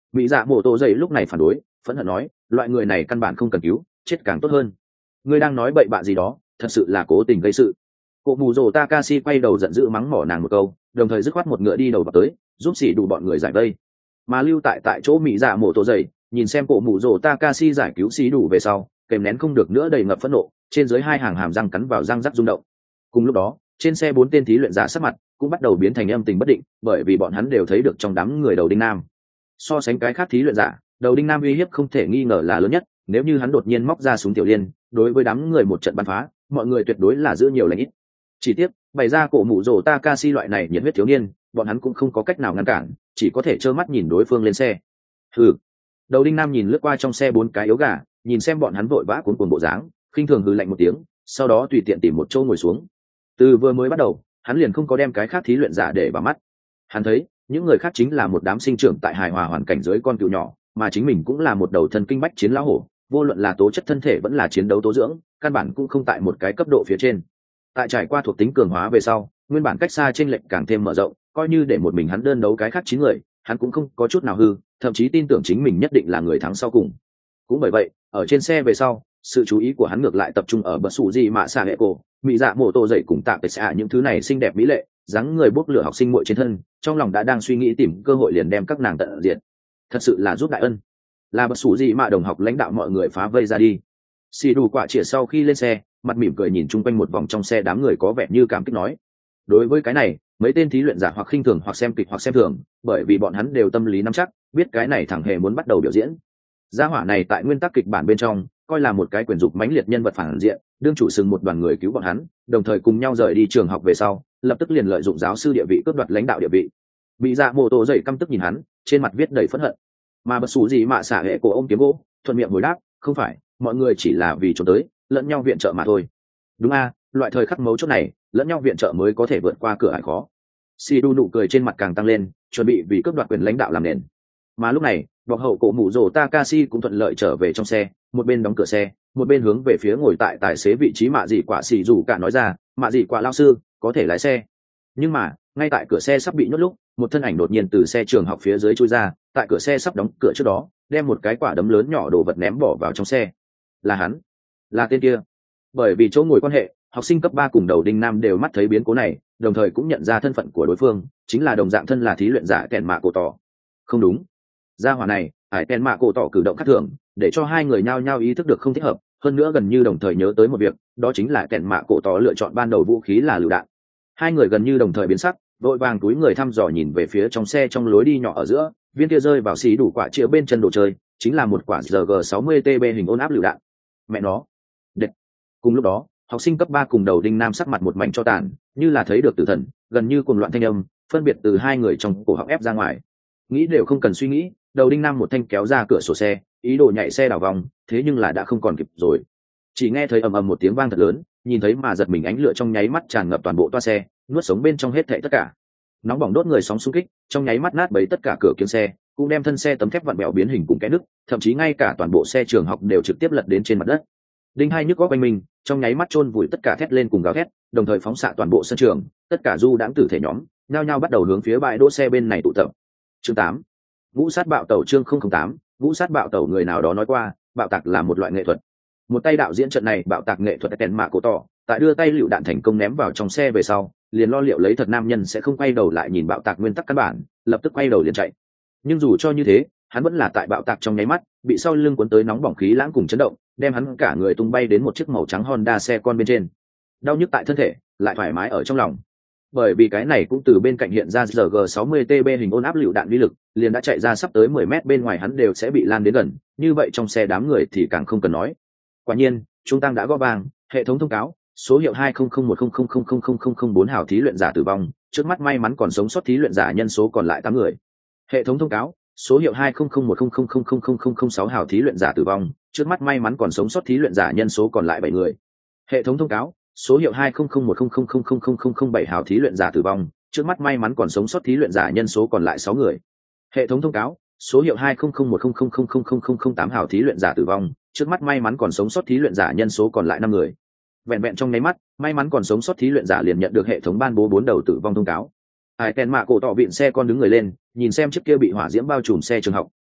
[SPEAKER 1] mỹ dạ mổ tổ dậy lúc này phản đối, phẫn hận nói, loại người này căn bản không cần cứu, chết càng tốt hơn. Ngươi đang nói bậy bạ gì đó, thật sự là cố tình gây sự. Cổ mù rồ Takashi quay đầu giận dữ mắng mỏ nàng một câu, đồng thời dứt khoát một ngựa đi đầu vào tới, giúp xỉ đủ bọn người giải vây. Mà lưu tại tại chỗ mỹ dạ mổ tổ dậy, nhìn xem cổ mù rồ Takashi giải cứu xỉ đủ về sau, kèm nén không được nữa đầy ngập phẫn nộ, trên dưới hai hàng hàm răng cắn vào răng rắc rung động. Cùng lúc đó, trên xe bốn tên thí luyện giả sắc mặt cũng bắt đầu biến thành âm tình bất định, bởi vì bọn hắn đều thấy được trong đám người đầu đinh nam. So sánh cái khác thí luyện giả, đầu đinh nam uy hiếp không thể nghi ngờ là lớn nhất, nếu như hắn đột nhiên móc ra súng tiểu liên, đối với đám người một trận bắn phá, mọi người tuyệt đối là giữ nhiều lành ít. Chỉ tiếc, bày ra cổ mụ rồ Takashi loại này nhiệt huyết thiếu niên, bọn hắn cũng không có cách nào ngăn cản, chỉ có thể trơ mắt nhìn đối phương lên xe. Hừ. Đầu đinh nam nhìn lướt qua trong xe bốn cái yếu gà, nhìn xem bọn hắn vội vã cuốn cuồng bộ dáng, khinh thường hừ lạnh một tiếng, sau đó tùy tiện tìm một chỗ ngồi xuống. Từ vừa mới bắt đầu, hắn liền không có đem cái khác thí luyện giả để vào mắt. Hắn thấy, những người khác chính là một đám sinh trưởng tại hài hòa hoàn cảnh dưới con cừu nhỏ, mà chính mình cũng là một đầu thân kinh bách chiến lão hổ, vô luận là tố chất thân thể vẫn là chiến đấu tố dưỡng, căn bản cũng không tại một cái cấp độ phía trên. Tại trải qua thuộc tính cường hóa về sau, nguyên bản cách xa trên lệnh càng thêm mở rộng, coi như để một mình hắn đơn đấu cái khác chín người, hắn cũng không có chút nào hư, thậm chí tin tưởng chính mình nhất định là người thắng sau cùng. Cũng bởi vậy, ở trên xe về sau, sự chú ý của hắn ngược lại tập trung ở bất sủ gì mà xạ hệ cổ, mỹ dạ mổ tổ dậy cùng tạ cái xạ những thứ này xinh đẹp mỹ lệ, dáng người bốc lửa học sinh muội trên thân, trong lòng đã đang suy nghĩ tìm cơ hội liền đem các nàng tận diệt. Thật sự là giúp đại ân. Là bất sủ gì mà đồng học lãnh đạo mọi người phá vây ra đi. Xì đủ quả chĩa sau khi lên xe, mặt mỉm cười nhìn chung quanh một vòng trong xe đám người có vẻ như cảm kích nói. Đối với cái này, mấy tên thí luyện giả hoặc khinh thường hoặc xem kịch hoặc xem thường, bởi vì bọn hắn đều tâm lý nắm chắc, biết cái này thẳng hề muốn bắt đầu biểu diễn. Gia hỏa này tại nguyên tắc kịch bản bên trong, coi là một cái quyền dục mãnh liệt nhân vật phản diện, đương chủ sừng một đoàn người cứu bọn hắn, đồng thời cùng nhau rời đi trường học về sau, lập tức liền lợi dụng giáo sư địa vị cướp đoạt lãnh đạo địa vị. Bị dạ mô tô dậy căm tức nhìn hắn, trên mặt viết đầy phẫn hận. Mà bất sủ gì mà xả hệ cổ ôm kiếm gỗ, thuận miệng hồi đáp, không phải, mọi người chỉ là vì trốn tới, lẫn nhau viện trợ mà thôi. Đúng a, loại thời khắc mấu chốt này, lẫn nhau viện trợ mới có thể vượt qua cửa ải khó. Shidu nụ cười trên mặt càng tăng lên, chuẩn bị vì cướp đoạt quyền lãnh đạo làm nền. Mà lúc này, bọc hậu cổ mụ rồ Takashi cũng thuận lợi trở về trong xe, một bên đóng cửa xe, một bên hướng về phía ngồi tại tài xế vị trí mạ dị quả xì rủ cả nói ra, mạ dị quả lao sư, có thể lái xe. Nhưng mà, ngay tại cửa xe sắp bị nhốt lúc, một thân ảnh đột nhiên từ xe trường học phía dưới chui ra, tại cửa xe sắp đóng cửa trước đó, đem một cái quả đấm lớn nhỏ đồ vật ném bỏ vào trong xe. Là hắn, là tên kia. Bởi vì chỗ ngồi quan hệ, học sinh cấp ba cùng đầu đinh nam đều mắt thấy biến cố này, đồng thời cũng nhận ra thân phận của đối phương, chính là đồng dạng thân là thí luyện giả kèn mạ cổ tỏ. Không đúng, gia hỏa này, hải kèn mạ cổ tỏ cử động khác thường, để cho hai người nhao nhao ý thức được không thích hợp, hơn nữa gần như đồng thời nhớ tới một việc, đó chính là kèn mạ cổ tỏ lựa chọn ban đầu vũ khí là lựu đạn. Hai người gần như đồng thời biến sắc, vội vàng túi người thăm dò nhìn về phía trong xe trong lối đi nhỏ ở giữa, viên kia rơi vào xì đủ quả chĩa bên chân đồ chơi, chính là một quả rờ giê sáu mươi T B hình ôn áp lựu đạn. Mẹ nó, đệt. Cùng lúc đó, học sinh cấp ba cùng đầu đinh nam sắc mặt một mảnh cho tàn, như là thấy được tử thần, gần như cuồng loạn thanh âm, phân biệt từ hai người trong cổ họng ép ra ngoài. Nghĩ đều không cần suy nghĩ, đầu đinh nam một thanh kéo ra cửa sổ xe, ý đồ nhảy xe đảo vòng, thế nhưng là đã không còn kịp rồi. Chỉ nghe thấy ầm ầm một tiếng vang thật lớn, nhìn thấy mà giật mình ánh lửa trong nháy mắt tràn ngập toàn bộ toa xe, nuốt sống bên trong hết thảy tất cả. Nóng bỏng đốt người sóng xung kích, trong nháy mắt nát bấy tất cả cửa kiếng xe, cũng đem thân xe tấm thép vặn bẹo biến hình cùng cái nứt, thậm chí ngay cả toàn bộ xe trường học đều trực tiếp lật đến trên mặt đất. Đinh hai nhức góc quanh mình, trong nháy mắt chôn vùi tất cả thét lên cùng gào thét, đồng thời phóng xạ toàn bộ sân trường, tất cả du đãng tử thể nhóm, nhao nhao bắt đầu hướng phía bãi đỗ xe bên này tụ tập. Chương tám, Vũ sát bạo tẩu chương không không tám, Vũ sát bạo tẩu người nào đó nói qua, bạo tạc là một loại nghệ thuật. Một tay đạo diễn trận này bạo tạc nghệ thuật kèn mạ cổ tỏ, tại đưa tay lựu đạn thành công ném vào trong xe về sau, liền lo liệu lấy thật nam nhân sẽ không quay đầu lại nhìn bạo tạc nguyên tắc căn bản, lập tức quay đầu liền chạy. Nhưng dù cho như thế, hắn vẫn là tại bạo tạc trong nháy mắt, bị sau lưng cuốn tới nóng bỏng khí lãng cùng chấn động, đem hắn cả người tung bay đến một chiếc màu trắng Honda xe con bên trên. Đau nhức tại thân thể, lại thoải mái ở trong lòng. Bởi vì cái này cũng từ bên cạnh hiện ra rờ giê sáu mươi T B hình ôn áp lựu đạn uy lực, liền đã chạy ra sắp tới mười mét bên ngoài hắn đều sẽ bị lan đến gần, như vậy trong xe đám người thì càng không cần nói. Quả nhiên, trung tăng đã gõ vang, hệ thống thông cáo, số hiệu hai không không một không không không không không không không bốn hào thí luyện giả tử vong, trước mắt may mắn còn sống sót thí luyện giả nhân số còn lại tám người. Hệ thống thông cáo, số hiệu hai không không một không không không không không không không sáu hào thí luyện giả tử vong, trước mắt may mắn còn sống sót thí luyện giả nhân số còn lại bảy người. Hệ thống thông cáo, số hiệu hai không không một không không không không không không không bảy hào thí luyện giả tử vong, trước mắt may mắn còn sống sót thí luyện giả nhân số còn lại sáu người. Hệ thống thông cáo, số hiệu hai không không một không không không không không không không tám hào thí luyện giả tử vong, trước mắt may mắn còn sống sót thí luyện giả nhân số còn lại năm người. Vẹn vẹn trong nháy mắt, may mắn còn sống sót thí luyện giả liền nhận được hệ thống ban bố bốn đầu tử vong thông cáo. Hải Tèn Mạ cổ tỏ vịn xe con đứng người lên, nhìn xem chiếc kia bị hỏa diễm bao trùm xe trường học,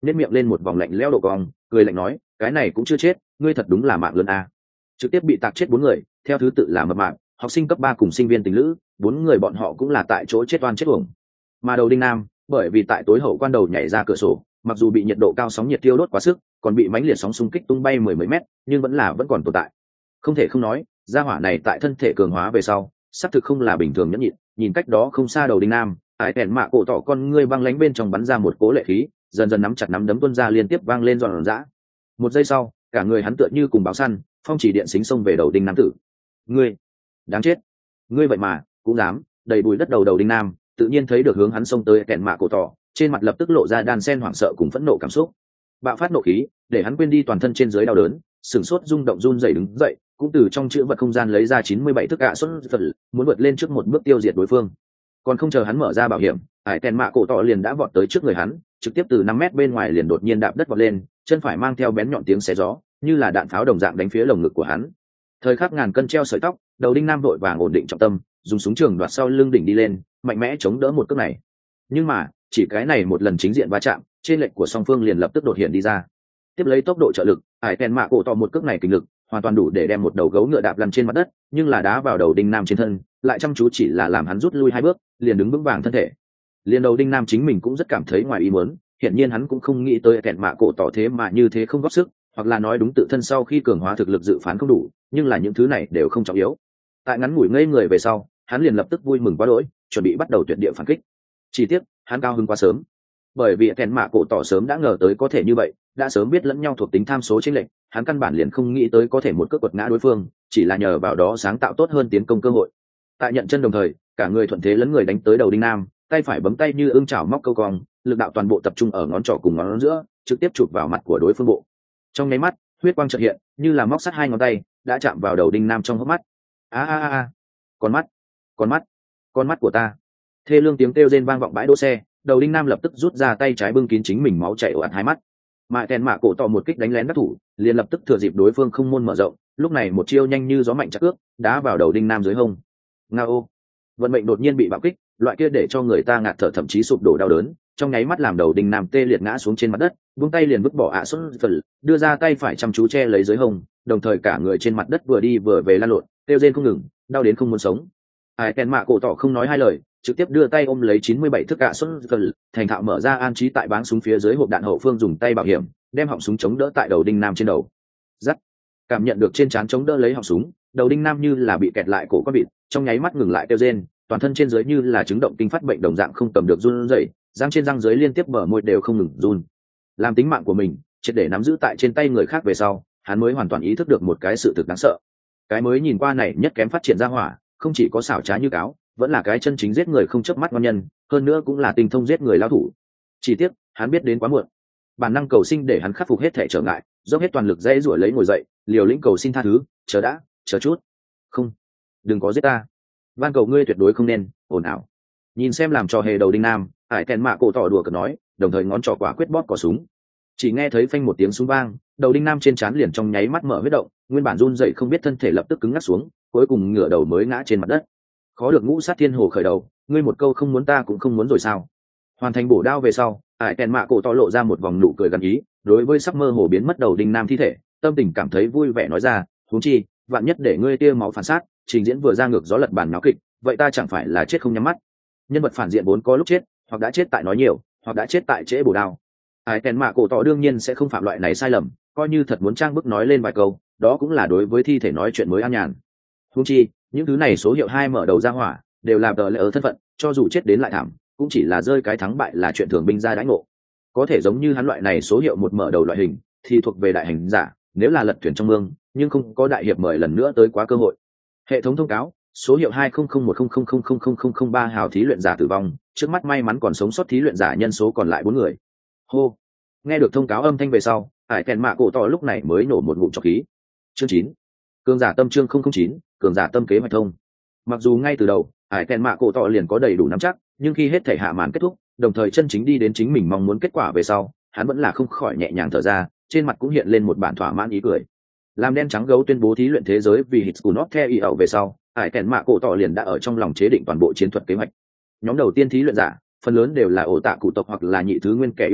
[SPEAKER 1] nếp miệng lên một vòng lạnh lẽo độ cong, cười lạnh nói, cái này cũng chưa chết, ngươi thật đúng là mạng lớn a. Trực tiếp bị tạc chết bốn người, theo thứ tự là mập mạp, học sinh cấp ba cùng sinh viên tình lữ, bốn người bọn họ cũng là tại chỗ chết oan chết uổng. Mà đầu đinh nam, bởi vì tại tối hậu quan đầu nhảy ra cửa sổ, mặc dù bị nhiệt độ cao sóng nhiệt tiêu đốt quá sức, còn bị mãnh liệt sóng xung kích tung bay mười mấy mét, nhưng vẫn là vẫn còn tồn tại. Không thể không nói, gia hỏa này tại thân thể cường hóa về sau, xác thực không là bình thường nhẫn nhịn, nhìn cách đó không xa đầu đinh nam, ải tèn mạ cổ tỏ con ngươi băng lánh bên trong bắn ra một cỗ lệ khí, dần dần nắm chặt nắm đấm tuôn ra liên tiếp vang lên giòn giã. Một giây sau, cả người hắn tựa như cùng báo săn, phong chỉ điện xính xông về đầu đinh nam tử. Ngươi, đáng chết, ngươi vậy mà cũng dám. Đầy bụi đất đầu đầu đinh nam, tự nhiên thấy được hướng hắn xông tới kẹn mạ cổ tỏ, trên mặt lập tức lộ ra đan sen hoảng sợ cùng phẫn nộ cảm xúc. Bạo phát nộ khí, để hắn quên đi toàn thân trên dưới đau đớn, sửng sốt rung động run rẩy đứng dậy, cũng từ trong chữ vật không gian lấy ra chín mươi bảy thức ạ xuất vật, muốn vượt lên trước một bước tiêu diệt đối phương. Còn không chờ hắn mở ra bảo hiểm, ải kèn mạ cổ tỏ liền đã vọt tới trước người hắn, trực tiếp từ năm mét bên ngoài liền đột nhiên đạp đất vọt lên, chân phải mang theo bén nhọn tiếng xé gió, như là đạn pháo đồng dạng đánh phía lồng ngực của hắn. Thời khắc ngàn cân treo sợi tóc, đầu đinh nam vội vàng ổn định trọng tâm, dùng súng trường đoạt sau lưng đỉnh đi lên, mạnh mẽ chống đỡ một cước này. Nhưng mà, chỉ cái này một lần chính diện va chạm, trên lệch của song phương liền lập tức đột hiện đi ra. Tiếp lấy tốc độ trợ lực, ải kèn mạ cổ tỏ một cước này kinh lực, hoàn toàn đủ để đem một đầu gấu ngựa đạp lăn trên mặt đất, nhưng là đá vào đầu đinh nam trên thân, lại chăm chú chỉ là làm hắn rút lui hai bước, liền đứng vững vàng thân thể. Liên đầu đinh nam chính mình cũng rất cảm thấy ngoài ý muốn, hiển nhiên hắn cũng không nghĩ tới kẹn mạ cổ tỏ thế mà như thế không góp sức, hoặc là nói đúng tự thân sau khi cường hóa thực lực dự phán không đủ, nhưng là những thứ này đều không trọng yếu. Tại ngắn ngủi ngây người về sau, hắn liền lập tức vui mừng quá đỗi, chuẩn bị bắt đầu tuyệt địa phản kích. Chỉ tiếc, hắn cao hứng quá sớm, bởi vì kẹn mạ cổ tỏ sớm đã ngờ tới có thể như vậy, đã sớm biết lẫn nhau thuộc tính tham số chênh lệch, hắn căn bản liền không nghĩ tới có thể một cước quật ngã đối phương, chỉ là nhờ vào đó sáng tạo tốt hơn tiến công cơ hội. Tại nhận chân đồng thời, cả người thuận thế lấn người đánh tới đầu đinh nam, tay phải bấm tay như ương chảo móc câu cong, lực đạo toàn bộ tập trung ở ngón trỏ cùng ngón giữa, trực tiếp chụp vào mặt của đối phương bộ. Trong nháy mắt, huyết quang chợt hiện, như là móc sắt hai ngón tay, đã chạm vào đầu đinh nam trong hốc mắt. A a a a, con mắt, con mắt, con mắt của ta! Thê lương tiếng kêu rên vang vọng bãi đỗ xe, đầu đinh nam lập tức rút ra tay trái bưng kín chính mình máu chảy ồ ạt hai mắt. Mạ kèn mạ cổ tỏ một kích đánh lén đắc thủ, liền lập tức thừa dịp đối phương không môn mở rộng, lúc này một chiêu nhanh như gió mạnh chặt ước, đá vào đầu đinh nam dưới hông. Ngao! Vận mệnh đột nhiên bị bạo kích, loại kia để cho người ta ngạt thở thậm chí sụp đổ đau đớn, trong nháy mắt làm đầu đinh nam tê liệt ngã xuống trên mặt đất, buông tay liền vứt bỏ ạ xuất phần, đưa ra tay phải chăm chú che lấy dưới hông, đồng thời cả người trên mặt đất vừa đi vừa về lăn lộn, kêu rên không ngừng, đau đến không muốn sống. Ai kèn mạ cổ tỏ không nói hai lời, trực tiếp đưa tay ôm lấy chín mươi bảy thức ạ xuất phần, thành thạo mở ra an trí tại báng súng phía dưới hộp đạn hậu phương, dùng tay bảo hiểm đem họng súng chống đỡ tại đầu đinh nam trên đầu. Rắc, cảm nhận được trên trán chống đỡ lấy họng súng, đầu đinh nam như là bị kẹt lại cổ con vịt, trong nháy mắt ngừng lại kêu rên, toàn thân trên dưới như là chứng động kinh phát bệnh đồng dạng không cầm được run rẩy, răng trên răng dưới liên tiếp bờ môi đều không ngừng run. Làm tính mạng của mình triệt để nắm giữ tại trên tay người khác về sau, hắn mới hoàn toàn ý thức được một cái sự thực đáng sợ. Cái mới nhìn qua này nhất kém phát triển ra hỏa, không chỉ có xảo trá như cáo, vẫn là cái chân chính giết người không chớp mắt ngon nhân, hơn nữa cũng là tinh thông giết người lao thủ. Chỉ tiếc, hắn biết đến quá muộn. Bản năng cầu sinh để hắn khắc phục hết thể trở ngại, dốc hết toàn lực dễ rủa lấy ngồi dậy, liều lĩnh cầu xin tha thứ, chờ đã, chờ chút. Không, đừng có giết ta. Van cầu ngươi tuyệt đối không nên, ồn ào. Nhìn xem làm trò hề đầu đinh nam, Hải kèn mạ cổ tỏ đùa cợt nói, đồng thời ngón trỏ quả quyết bóp cò súng. Chỉ nghe thấy phanh một tiếng súng vang, đầu đinh nam trên trán liền trong nháy mắt mở huyết động, nguyên bản run dậy không biết thân thể lập tức cứng ngắc xuống, cuối cùng ngửa đầu mới ngã trên mặt đất. Khó được ngũ sát thiên hồ khởi đầu, ngươi một câu không muốn ta cũng không muốn rồi sao? Hoàn thành bổ đao về sau, Hải kèn mạ cổ tỏ lộ ra một vòng nụ cười gần ý, đối với sắp mơ hồ biến mất đầu đinh nam thi thể, tâm tình cảm thấy vui vẻ nói ra, huống chi, vạn nhất để ngươi tia máu phản sát, trình diễn vừa ra ngược gió lật bản náo kịch, vậy ta chẳng phải là chết không nhắm mắt. Nhân vật phản diện vốn có lúc chết, hoặc đã chết tại nói nhiều, hoặc đã chết tại trễ bổ đao. Ai kèn mạ cổ tỏ đương nhiên sẽ không phạm loại này sai lầm, coi như thật muốn trang bức nói lên vài câu, đó cũng là đối với thi thể nói chuyện mới an nhàn. Huống chi, những thứ này số hiệu hai mở đầu ra hỏa, đều là tờ lệ ở thân phận, cho dù chết đến lại thảm, cũng chỉ là rơi cái thắng bại là chuyện thường binh ra đãi ngộ. Có thể giống như hắn loại này số hiệu một mở đầu loại hình, thì thuộc về đại hành giả, nếu là lật thuyền trong mương, nhưng không có đại hiệp mời lần nữa tới quá cơ hội. Hệ thống thông cáo, số hiệu hai không không một không không không không không không không ba hào thí luyện giả tử vong, trước mắt may mắn còn sống sót thí luyện giả nhân số còn lại bốn người. Hô. Nghe được thông cáo âm thanh về sau, Hải kèn mạ cổ tỏ lúc này mới nổ một ngụm trọc khí. Chương chín. Cường giả tâm chương không không chín, cường giả tâm kế hoạch thông. Mặc dù ngay từ đầu, Hải kèn mạ cổ tỏ liền có đầy đủ nắm chắc, nhưng khi hết thể hạ màn kết thúc, đồng thời chân chính đi đến chính mình mong muốn kết quả về sau, hắn vẫn là không khỏi nhẹ nhàng thở ra, trên mặt cũng hiện lên một bản thỏa mãn ý cười. Làm đen trắng gấu tuyên bố thí luyện thế giới vì hit của not theo ý ẩu về sau, Hải kèn mạ cổ tỏ liền đã ở trong lòng chế định toàn bộ chiến thuật kế hoạch. Nhóm đầu tiên thí luyện giả, phần lớn đều là ổ tạ cụ tộc hoặc là nhị thứ nguyên kẻ yêu thích,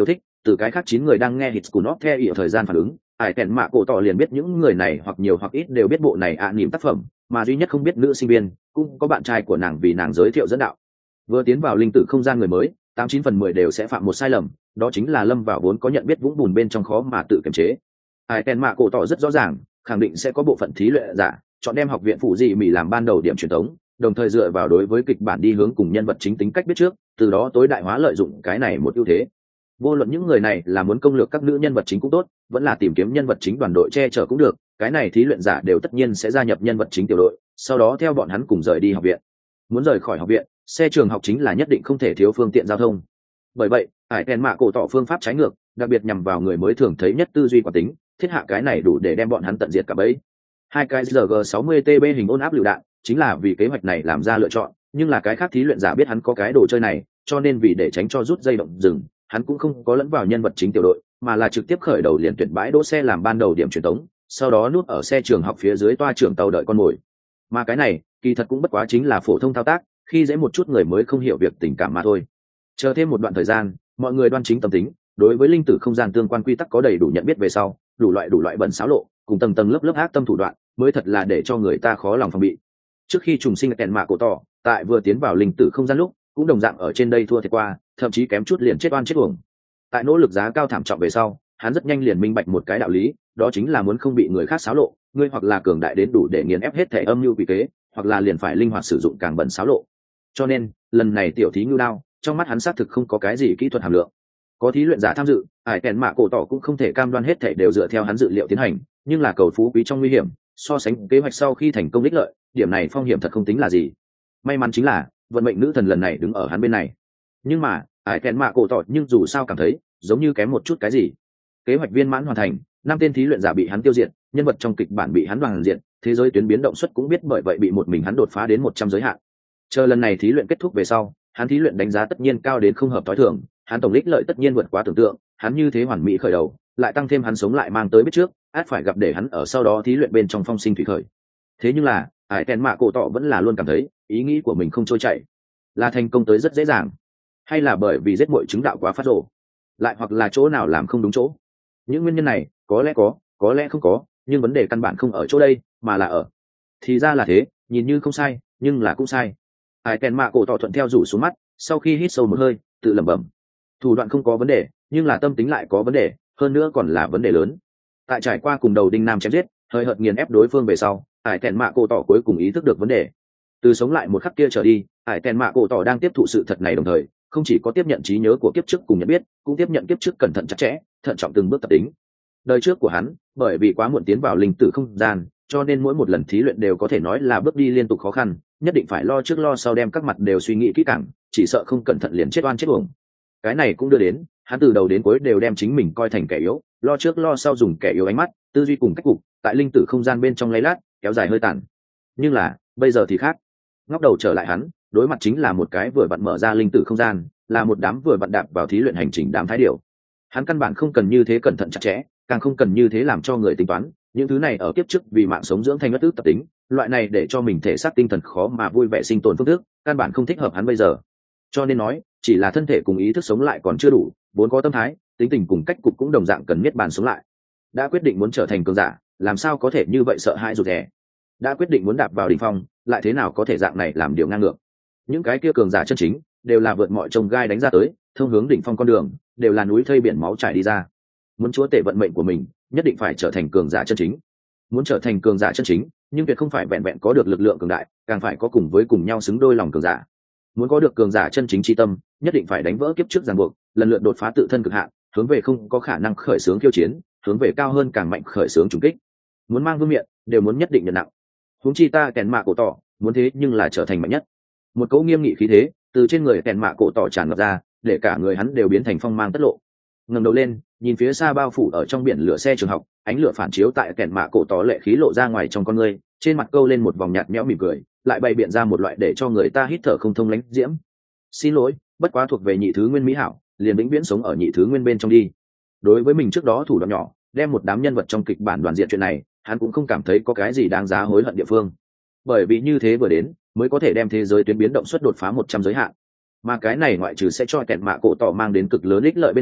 [SPEAKER 1] từ cái khác chín người đang nghe hít của nó theo ý thời gian phản ứng, ải kèn mạ cổ tỏ liền biết những người này hoặc nhiều hoặc ít đều biết bộ này ạ à, niềm tác phẩm, mà duy nhất không biết nữ sinh viên cũng có bạn trai của nàng vì nàng giới thiệu dẫn đạo. Vừa tiến vào linh tử không gian người mới, tám chín phần mười đều sẽ phạm một sai lầm, đó chính là lâm vào vốn có nhận biết vũng bùn bên trong khó mà tự kiềm chế. Ải kèn mạ cổ tỏ rất rõ ràng, khẳng định sẽ có bộ phận thí luyện giả chọn đem học viện phụ dị mỹ làm ban đầu điểm truyền thống, đồng thời dựa vào đối với kịch bản đi hướng cùng nhân vật chính tính cách biết trước, từ đó tối đại hóa lợi dụng cái này một ưu thế. Vô luận những người này là muốn công lược các nữ nhân vật chính cũng tốt, vẫn là tìm kiếm nhân vật chính đoàn đội che chở cũng được, cái này thí luyện giả đều tất nhiên sẽ gia nhập nhân vật chính tiểu đội, sau đó theo bọn hắn cùng rời đi học viện. Muốn rời khỏi học viện, xe trường học chính là nhất định không thể thiếu phương tiện giao thông. Bởi vậy, ải kèn mạ cổ tỏ phương pháp trái ngược, đặc biệt nhằm vào người mới thường thấy nhất tư duy quả tính, thiết hạ cái này đủ để đem bọn hắn tận diệt cả bấy. Hai cái R G sáu mươi T B hình ôn áp lựu đạn, chính là vì kế hoạch này làm ra lựa chọn, nhưng là cái khác thí luyện giả biết hắn có cái đồ chơi này, cho nên vì để tránh cho rút dây động rừng, hắn cũng không có lẫn vào nhân vật chính tiểu đội, mà là trực tiếp khởi đầu liền tuyển bãi đỗ xe làm ban đầu điểm truyền tống, sau đó núp ở xe trường học phía dưới toa trưởng tàu đợi con mồi. Mà cái này, kỳ thật cũng bất quá chính là phổ thông thao tác, khi dễ một chút người mới không hiểu việc tình cảm mà thôi. Chờ thêm một đoạn thời gian, mọi người đoan chính tâm tính, đối với linh tử không gian tương quan quy tắc có đầy đủ nhận biết về sau, đủ loại đủ loại bẩn xáo lộ, cùng tầng tầng lớp lớp ác tâm thủ đoạn, mới thật là để cho người ta khó lòng phòng bị. Trước khi trùng sinh kèn mạ cổ tỏ, tại vừa tiến vào linh tử không gian lúc, cũng đồng dạng ở trên đây thua thiệt qua, thậm chí kém chút liền chết oan chết uổng. Tại nỗ lực giá cao thảm trọng về sau, hắn rất nhanh liền minh bạch một cái đạo lý, đó chính là muốn không bị người khác xáo lộ, ngươi hoặc là cường đại đến đủ để nghiền ép hết thể âm mưu quỷ kế, hoặc là liền phải linh hoạt sử dụng càng bẩn xáo lộ. Cho nên, lần này tiểu thí ngưu đao, trong mắt hắn xác thực không có cái gì kỹ thuật hàm lượng. Có thí luyện giả tham dự, ải kèn mạ cổ tỏ cũng không thể cam đoan hết thể đều dựa theo hắn dự liệu tiến hành, nhưng là cầu phú quý trong nguy hiểm, so sánh kế hoạch sau khi thành công đích lợi, điểm này phong hiểm thật không tính là gì. May mắn chính là vận mệnh nữ thần lần này đứng ở hắn bên này. Nhưng mà ải kèn mạ cổ tỏ nhưng dù sao cảm thấy giống như kém một chút cái gì. Kế hoạch viên mãn hoàn thành, năm tên thí luyện giả bị hắn tiêu diệt, nhân vật trong kịch bản bị hắn đoàn diện, thế giới tuyến biến động suất cũng biết bởi vậy bị một mình hắn đột phá đến một trăm giới hạn. Chờ lần này thí luyện kết thúc về sau, hắn thí luyện đánh giá tất nhiên cao đến không hợp tối thường, hắn tổng đích lợi tất nhiên vượt quá tưởng tượng, hắn như thế hoàn mỹ khởi đầu, lại tăng thêm hắn sống lại mang tới biết trước, át phải gặp để hắn ở sau đó thí luyện bên trong phong sinh thủy khởi. Thế nhưng là ải kèn mạ cổ tỏ vẫn là luôn cảm thấy ý nghĩ của mình không trôi chảy, là thành công tới rất dễ dàng, hay là bởi vì giết muội chứng đạo quá phát rồ, lại hoặc là chỗ nào làm không đúng chỗ. Những nguyên nhân này có lẽ có, có lẽ không có, nhưng vấn đề căn bản không ở chỗ đây, mà là ở thì ra là thế, nhìn như không sai nhưng là cũng sai. Ải kèn mạ cổ tỏ thuận theo rủ xuống mắt, sau khi hít sâu một hơi tự lẩm bẩm, thủ đoạn không có vấn đề, nhưng là tâm tính lại có vấn đề, hơn nữa còn là vấn đề lớn. Tại trải qua cùng đầu đinh nam chém giết, hơi hợt nghiền ép đối phương về sau, ải kèn mạ cổ tỏ cuối cùng ý thức được vấn đề. Từ sống lại một khắc kia trở đi, ải kèn mạ cổ tỏ đang tiếp thụ sự thật này, đồng thời không chỉ có tiếp nhận trí nhớ của kiếp trước cùng nhận biết, cũng tiếp nhận kiếp trước cẩn thận chặt chẽ, thận trọng từng bước tập tính. Đời trước của hắn bởi vì quá muộn tiến vào linh tử không gian, cho nên mỗi một lần thí luyện đều có thể nói là bước đi liên tục khó khăn, nhất định phải lo trước lo sau, đem các mặt đều suy nghĩ kỹ càng, chỉ sợ không cẩn thận liền chết oan chết uổng. Cái này cũng đưa đến hắn từ đầu đến cuối đều đem chính mình coi thành kẻ yếu, lo trước lo sau, dùng kẻ yếu ánh mắt, tư duy cùng cách cục, tại linh tử không gian bên trong lay lát, kéo dài hơi tàn. Nhưng là bây giờ thì khác, ngóc đầu trở lại hắn, đối mặt chính là một cái vừa vặn mở ra linh tử không gian, là một đám vừa vặn đạp vào thí luyện hành trình đám thái điểu. Hắn căn bản không cần như thế cẩn thận chặt chẽ, càng không cần như thế làm cho người tính toán, những thứ này ở kiếp trước vì mạng sống dưỡng thành bất tức tập tính, loại này để cho mình thể xác tinh thần khó mà vui vẻ sinh tồn phương thức, căn bản không thích hợp hắn bây giờ. Cho nên nói, chỉ là thân thể cùng ý thức sống lại còn chưa đủ, vốn có tâm thái, tính tình cùng cách cục cũng đồng dạng cần niết bàn sống lại. Đã quyết định muốn trở thành cường giả, làm sao có thể như vậy sợ hãi rụt rè? Đã quyết định muốn đạp vào đỉnh phong, lại thế nào có thể dạng này làm điều ngang ngược? Những cái kia cường giả chân chính đều là vượt mọi trông gai đánh ra tới, thông hướng đỉnh phong con đường đều là núi thây biển máu trải đi ra. Muốn chúa tể vận mệnh của mình, nhất định phải trở thành cường giả chân chính. Muốn trở thành cường giả chân chính, nhưng tuyệt không phải vẹn vẹn có được lực lượng cường đại, càng phải có cùng với cùng nhau xứng đôi lòng cường giả. Muốn có được cường giả chân chính chi tâm, nhất định phải đánh vỡ kiếp trước ràng buộc, lần lượt đột phá tự thân cực hạn, hướng về không có khả năng khởi xướng khiêu chiến, hướng về cao hơn càng mạnh khởi xướng trùng kích. Muốn mang vương miện, đều muốn nhất định nhận nặng. Huống chi ta kèn mạ cổ tỏ, muốn thế nhưng là trở thành mạnh nhất. Một cỗ nghiêm nghị khí thế từ trên người kèn mạ cổ tỏ tràn ngập ra, để cả người hắn đều biến thành phong mang tất lộ. Ngẩng đầu lên, nhìn phía xa bao phủ ở trong biển lửa xe trường học, ánh lửa phản chiếu tại kèn mạ cổ tỏ lệ khí lộ ra ngoài trong con người, trên mặt câu lên một vòng nhạt nhẽo mỉm cười, lại bày biện ra một loại để cho người ta hít thở không thông lãnh diễm. Xin lỗi, bất quá thuộc về nhị thứ nguyên mỹ hảo, liền vĩnh viễn sống ở nhị thứ nguyên bên trong đi. Đối với mình trước đó thủ đoạn nhỏ, đem một đám nhân vật trong kịch bản đoàn diện chuyện này, hắn cũng không cảm thấy có cái gì đáng giá hối hận địa phương. Bởi vì như thế vừa đến, mới có thể đem thế giới tuyến biến động suất đột phá một trăm giới hạn. Mà cái này ngoại trừ sẽ cho kẹt mạ cổ tỏ mang đến cực lớn ích lợi bên ngoài,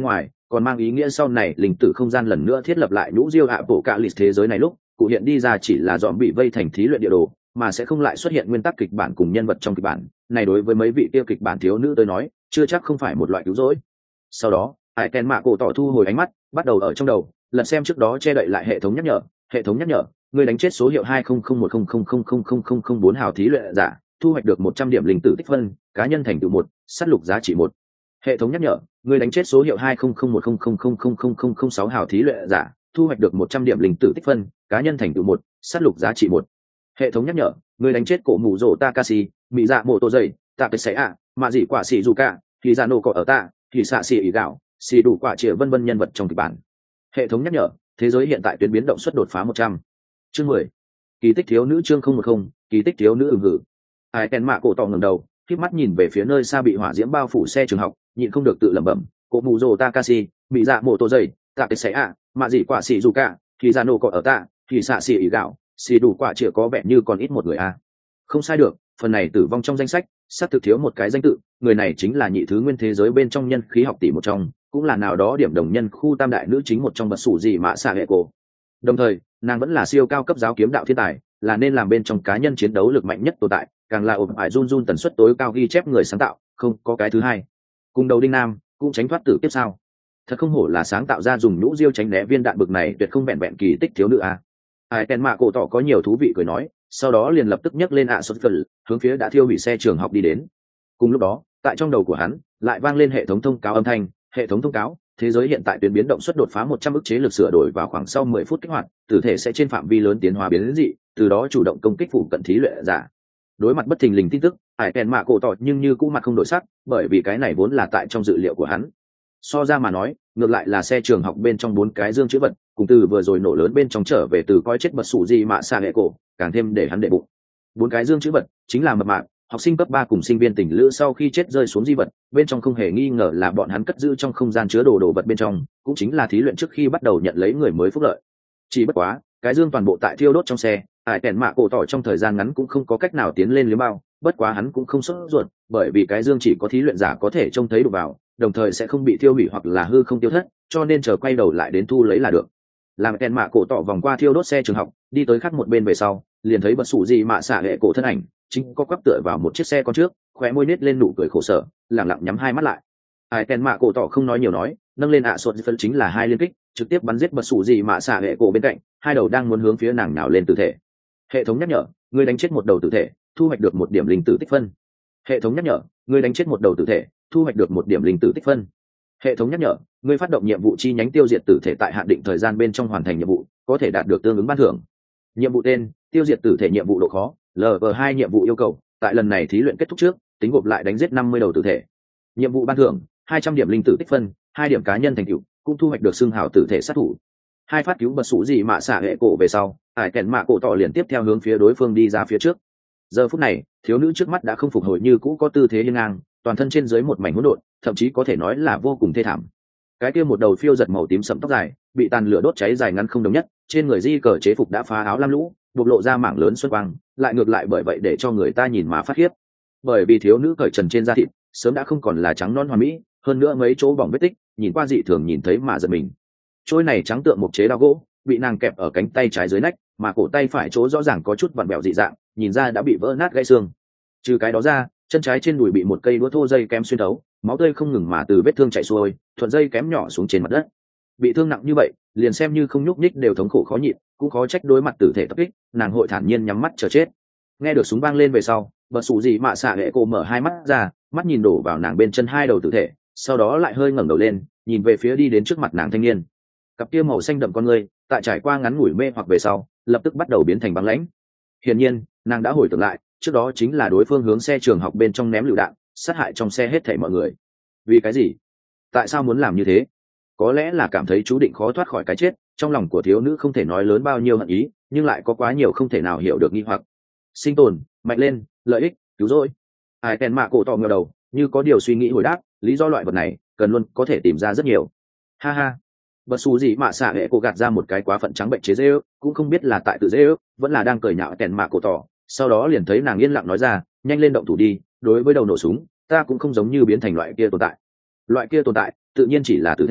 [SPEAKER 1] còn mang ý nghĩa sau này linh tử không gian lần nữa thiết lập lại nhũ diêu ạ bộ cạ lịch thế giới này lúc cụ hiện đi ra chỉ là dọn bị vây thành thí luyện địa đồ, mà sẽ không lại xuất hiện nguyên tắc kịch bản cùng nhân vật trong kịch bản này. Đối với mấy vị tiêu kịch bản thiếu nữ tới nói chưa chắc không phải một loại cứu rỗi. Sau đó hải kèn mạ cổ tỏ thu hồi ánh mắt, bắt đầu ở trong đầu lần xem trước đó che đậy lại hệ thống nhắc nhở. Hệ thống nhắc nhở: người đánh chết số hiệu hai không không một không không không không không không không bốn hào thí luyện giả, thu hoạch được một trăm điểm linh tử tích phân, cá nhân thành tựu một, sát lục giá trị một. Hệ thống nhắc nhở: người đánh chết số hiệu hai không không một không không không không không không không sáu hào thí luyện giả, thu hoạch được một trăm điểm linh tử tích phân, cá nhân thành tựu một, sát lục giá trị một. Hệ thống nhắc nhở: người đánh chết cổ mù rổ Takashi, mỹ dạ mộ tô dày, tạ cái xé ạ, mà dị quả xì dù cả, thì ra nổ cỏ ở tạ, thì xạ xì ý gạo, xì đủ quả chĩa vân vân nhân vật trong kịch bản. Hệ thống nhắc nhở: thế giới hiện tại tuyến biến động suất đột phá một trăm. Chương mười. Kỳ tích thiếu nữ chương không một không, kỳ tích thiếu nữ ửng hử. Ai kèn mạ cổ tỏ ngẩng đầu, khép mắt nhìn về phía nơi xa bị hỏa diễm bao phủ xe trường học, nhịn không được tự lẩm bẩm: cổ mù rồ Takashi, mỹ dạ mộ tô dày, tạ cái xé ạ, mà dị quả xì dù cả, thì ra nổ cỏ ở tạ, thì xạ xì ý gạo, xì đủ quả chĩa có vẻ như còn ít một người a. À. Không sai được, phần này tử vong trong danh sách xác thực thiếu một cái danh tự, người này chính là nhị thứ nguyên thế giới bên trong nhân khí học tỷ một trong, cũng là nào đó điểm đồng nhân khu tam đại nữ chính một trong bật sủ gì mạ xạ hệ cổ. Đồng thời nàng vẫn là siêu cao cấp giáo kiếm đạo thiên tài, là nên làm bên trong cá nhân chiến đấu lực mạnh nhất tồn tại, càng là ổn ải run run tần suất tối cao ghi chép người sáng tạo, không có cái thứ hai. Cùng đầu đinh nam cũng tránh thoát tử tiếp sao? Thật không hổ là sáng tạo ra dùng nhũ diêu tránh né viên đạn bực này tuyệt không vẹn vẹn kỳ tích thiếu nữ a. Ai tên mạ cổ tỏ có nhiều thú vị cười nói, sau đó liền lập tức nhấc lên ạ xuất phần hướng phía đã thiêu hủy xe trường học đi đến. Cùng lúc đó tại trong đầu của hắn lại vang lên hệ thống thông cáo âm thanh. Hệ thống thông cáo: thế giới hiện tại tuyến biến động suất đột phá một trăm ức chế lực sửa đổi vào khoảng sau mười phút kích hoạt, tử thể sẽ trên phạm vi lớn tiến hóa biến dị, từ đó chủ động công kích phụ cận thí luyện giả. Đối mặt bất thình lình tin tức, hải kèn mạ cổ tỏ nhưng như cũ mặt không đổi sắc, bởi vì cái này vốn là tại trong dự liệu của hắn. So ra mà nói, ngược lại là xe trường học bên trong bốn cái dương chữ vật cùng từ vừa rồi nổ lớn bên trong trở về từ coi chết bật sủ gì mạ xạ hệ cổ càng thêm để hắn đệ bụng. Bốn cái dương chữ vật chính là mập mạp học sinh cấp ba cùng sinh viên tình lữ sau khi chết rơi xuống di vật, bên trong không hề nghi ngờ là bọn hắn cất giữ trong không gian chứa đồ đồ vật bên trong, cũng chính là thí luyện trước khi bắt đầu nhận lấy người mới phúc lợi. Chỉ bất quá cái dương toàn bộ tại thiêu đốt trong xe, ải tèn mạ cổ tỏ trong thời gian ngắn cũng không có cách nào tiến lên liếm bao, bất quá hắn cũng không sốt ruột, bởi vì cái dương chỉ có thí luyện giả có thể trông thấy đủ vào, đồng thời sẽ không bị thiêu hủy hoặc là hư không tiêu thất, cho nên chờ quay đầu lại đến thu lấy là được. Làm tèn mạ cổ tỏ vòng qua thiêu đốt xe trường học, đi tới khác một bên về sau, liền thấy bật sủ gì mạ xạ hệ cổ thân ảnh chính có quắp tựa vào một chiếc xe con trước, khóe môi nết lên nụ cười khổ sở, lẳng lặng nhắm hai mắt lại. Ai tèn mạ cổ tỏ không nói nhiều nói, nâng lên ạ sột phân chính là hai liên kích, trực tiếp bắn giết bật sủ gì mạ xạ hệ cổ bên cạnh, hai đầu đang muốn hướng phía nàng nào lên tử thể. Hệ thống nhắc nhở: người đánh chết một đầu tử thể, thu hoạch được một điểm linh tử tích phân. Hệ thống nhắc nhở: người đánh chết một đầu tử thể, thu hoạch được một điểm linh tử tích phân. Hệ thống nhắc nhở: người phát động nhiệm vụ chi nhánh tiêu diệt tử thể tại hạn định thời gian bên trong hoàn thành nhiệm vụ, có thể đạt được tương ứng ban thưởng. Nhiệm vụ tên: tiêu diệt tử thể. Nhiệm vụ độ khó lv hai. Nhiệm vụ yêu cầu: tại lần này thí luyện kết thúc trước tính gộp lại đánh giết năm mươi đầu tử thể. Nhiệm vụ ban thưởng: hai trăm điểm linh tử tích phân, hai điểm cá nhân thành tựu, cũng thu hoạch được xưng hào tử thể sát thủ. Hai phát cứu bật sủ gì mạ xạ hệ cổ về sau, ải kèn mạ cổ tỏ liền tiếp theo hướng phía đối phương đi ra phía trước. Giờ phút này thiếu nữ trước mắt đã không phục hồi như cũ có tư thế hiên ngang, toàn thân trên dưới một mảnh hỗn độn, thậm chí có thể nói là vô cùng thê thảm. Cái kia một đầu phiêu giật màu tím sẫm tóc dài bị tàn lửa đốt cháy dài ngắn không đồng nhất, trên người di cờ chế phục đã phá áo lam lũ, bộc lộ ra mảng lớn xuân quang, lại ngược lại bởi vậy để cho người ta nhìn mà phát khiếp. Bởi vì thiếu nữ cởi trần trên da thịt sớm đã không còn là trắng non hoàn mỹ, hơn nữa mấy chỗ bỏng vết tích nhìn qua dị thường nhìn thấy mà giật mình. Trôi này trắng tượng một chế đao gỗ bị nàng kẹp ở cánh tay trái dưới nách, mà cổ tay phải chỗ rõ ràng có chút vặn bẹo dị dạng, nhìn ra đã bị vỡ nát gãy xương. Trừ cái đó ra, chân trái trên đùi bị một cây đũa thô dây kém xuyên thấu, máu tươi không ngừng mà từ vết thương chảy xuôi, thuận dây kém nhỏ xuống trên mặt đất. Bị thương nặng như vậy, liền xem như không nhúc nhích đều thống khổ khó nhịn, cũng khó trách đối mặt tử thể tập kích, nàng hội thản nhiên nhắm mắt chờ chết. Nghe được súng vang lên về sau, bật sủ gì mạ xạ hệ cô mở hai mắt ra, mắt nhìn đổ vào nàng bên chân hai đầu tử thể, sau đó lại hơi ngẩng đầu lên, nhìn về phía đi đến trước mặt nàng thanh niên. Cặp kia màu xanh đậm con ngươi, tại trải qua ngắn ngủi mê hoặc về sau, lập tức bắt đầu biến thành băng lãnh. Hiển nhiên, nàng đã hồi tưởng lại, trước đó chính là đối phương hướng xe trường học bên trong ném lựu đạn, sát hại trong xe hết thảy mọi người. Vì cái gì? Tại sao muốn làm như thế? Có lẽ là cảm thấy chú định khó thoát khỏi cái chết, trong lòng của thiếu nữ không thể nói lớn bao nhiêu hận ý, nhưng lại có quá nhiều không thể nào hiểu được nghi hoặc. Sinh tồn, mạnh lên, lợi ích, cứu rỗi. Ai kèn mạ cổ tỏ ngửa đầu, như có điều suy nghĩ hồi đáp, lý do loại vật này, cần luôn có thể tìm ra rất nhiều. Ha ha. Bật xù gì mạ xạ hệ cổ gạt ra một cái quá phận trắng bệnh chế dê ước, cũng không biết là tại tự dê ước, vẫn là đang cười nhạo kèn mạ cổ tỏ. Sau đó liền thấy nàng yên lặng nói ra, nhanh lên động thủ đi, đối với đầu nổ súng, ta cũng không giống như biến thành loại kia tồn tại. Loại kia tồn tại, tự nhiên chỉ là tử thể,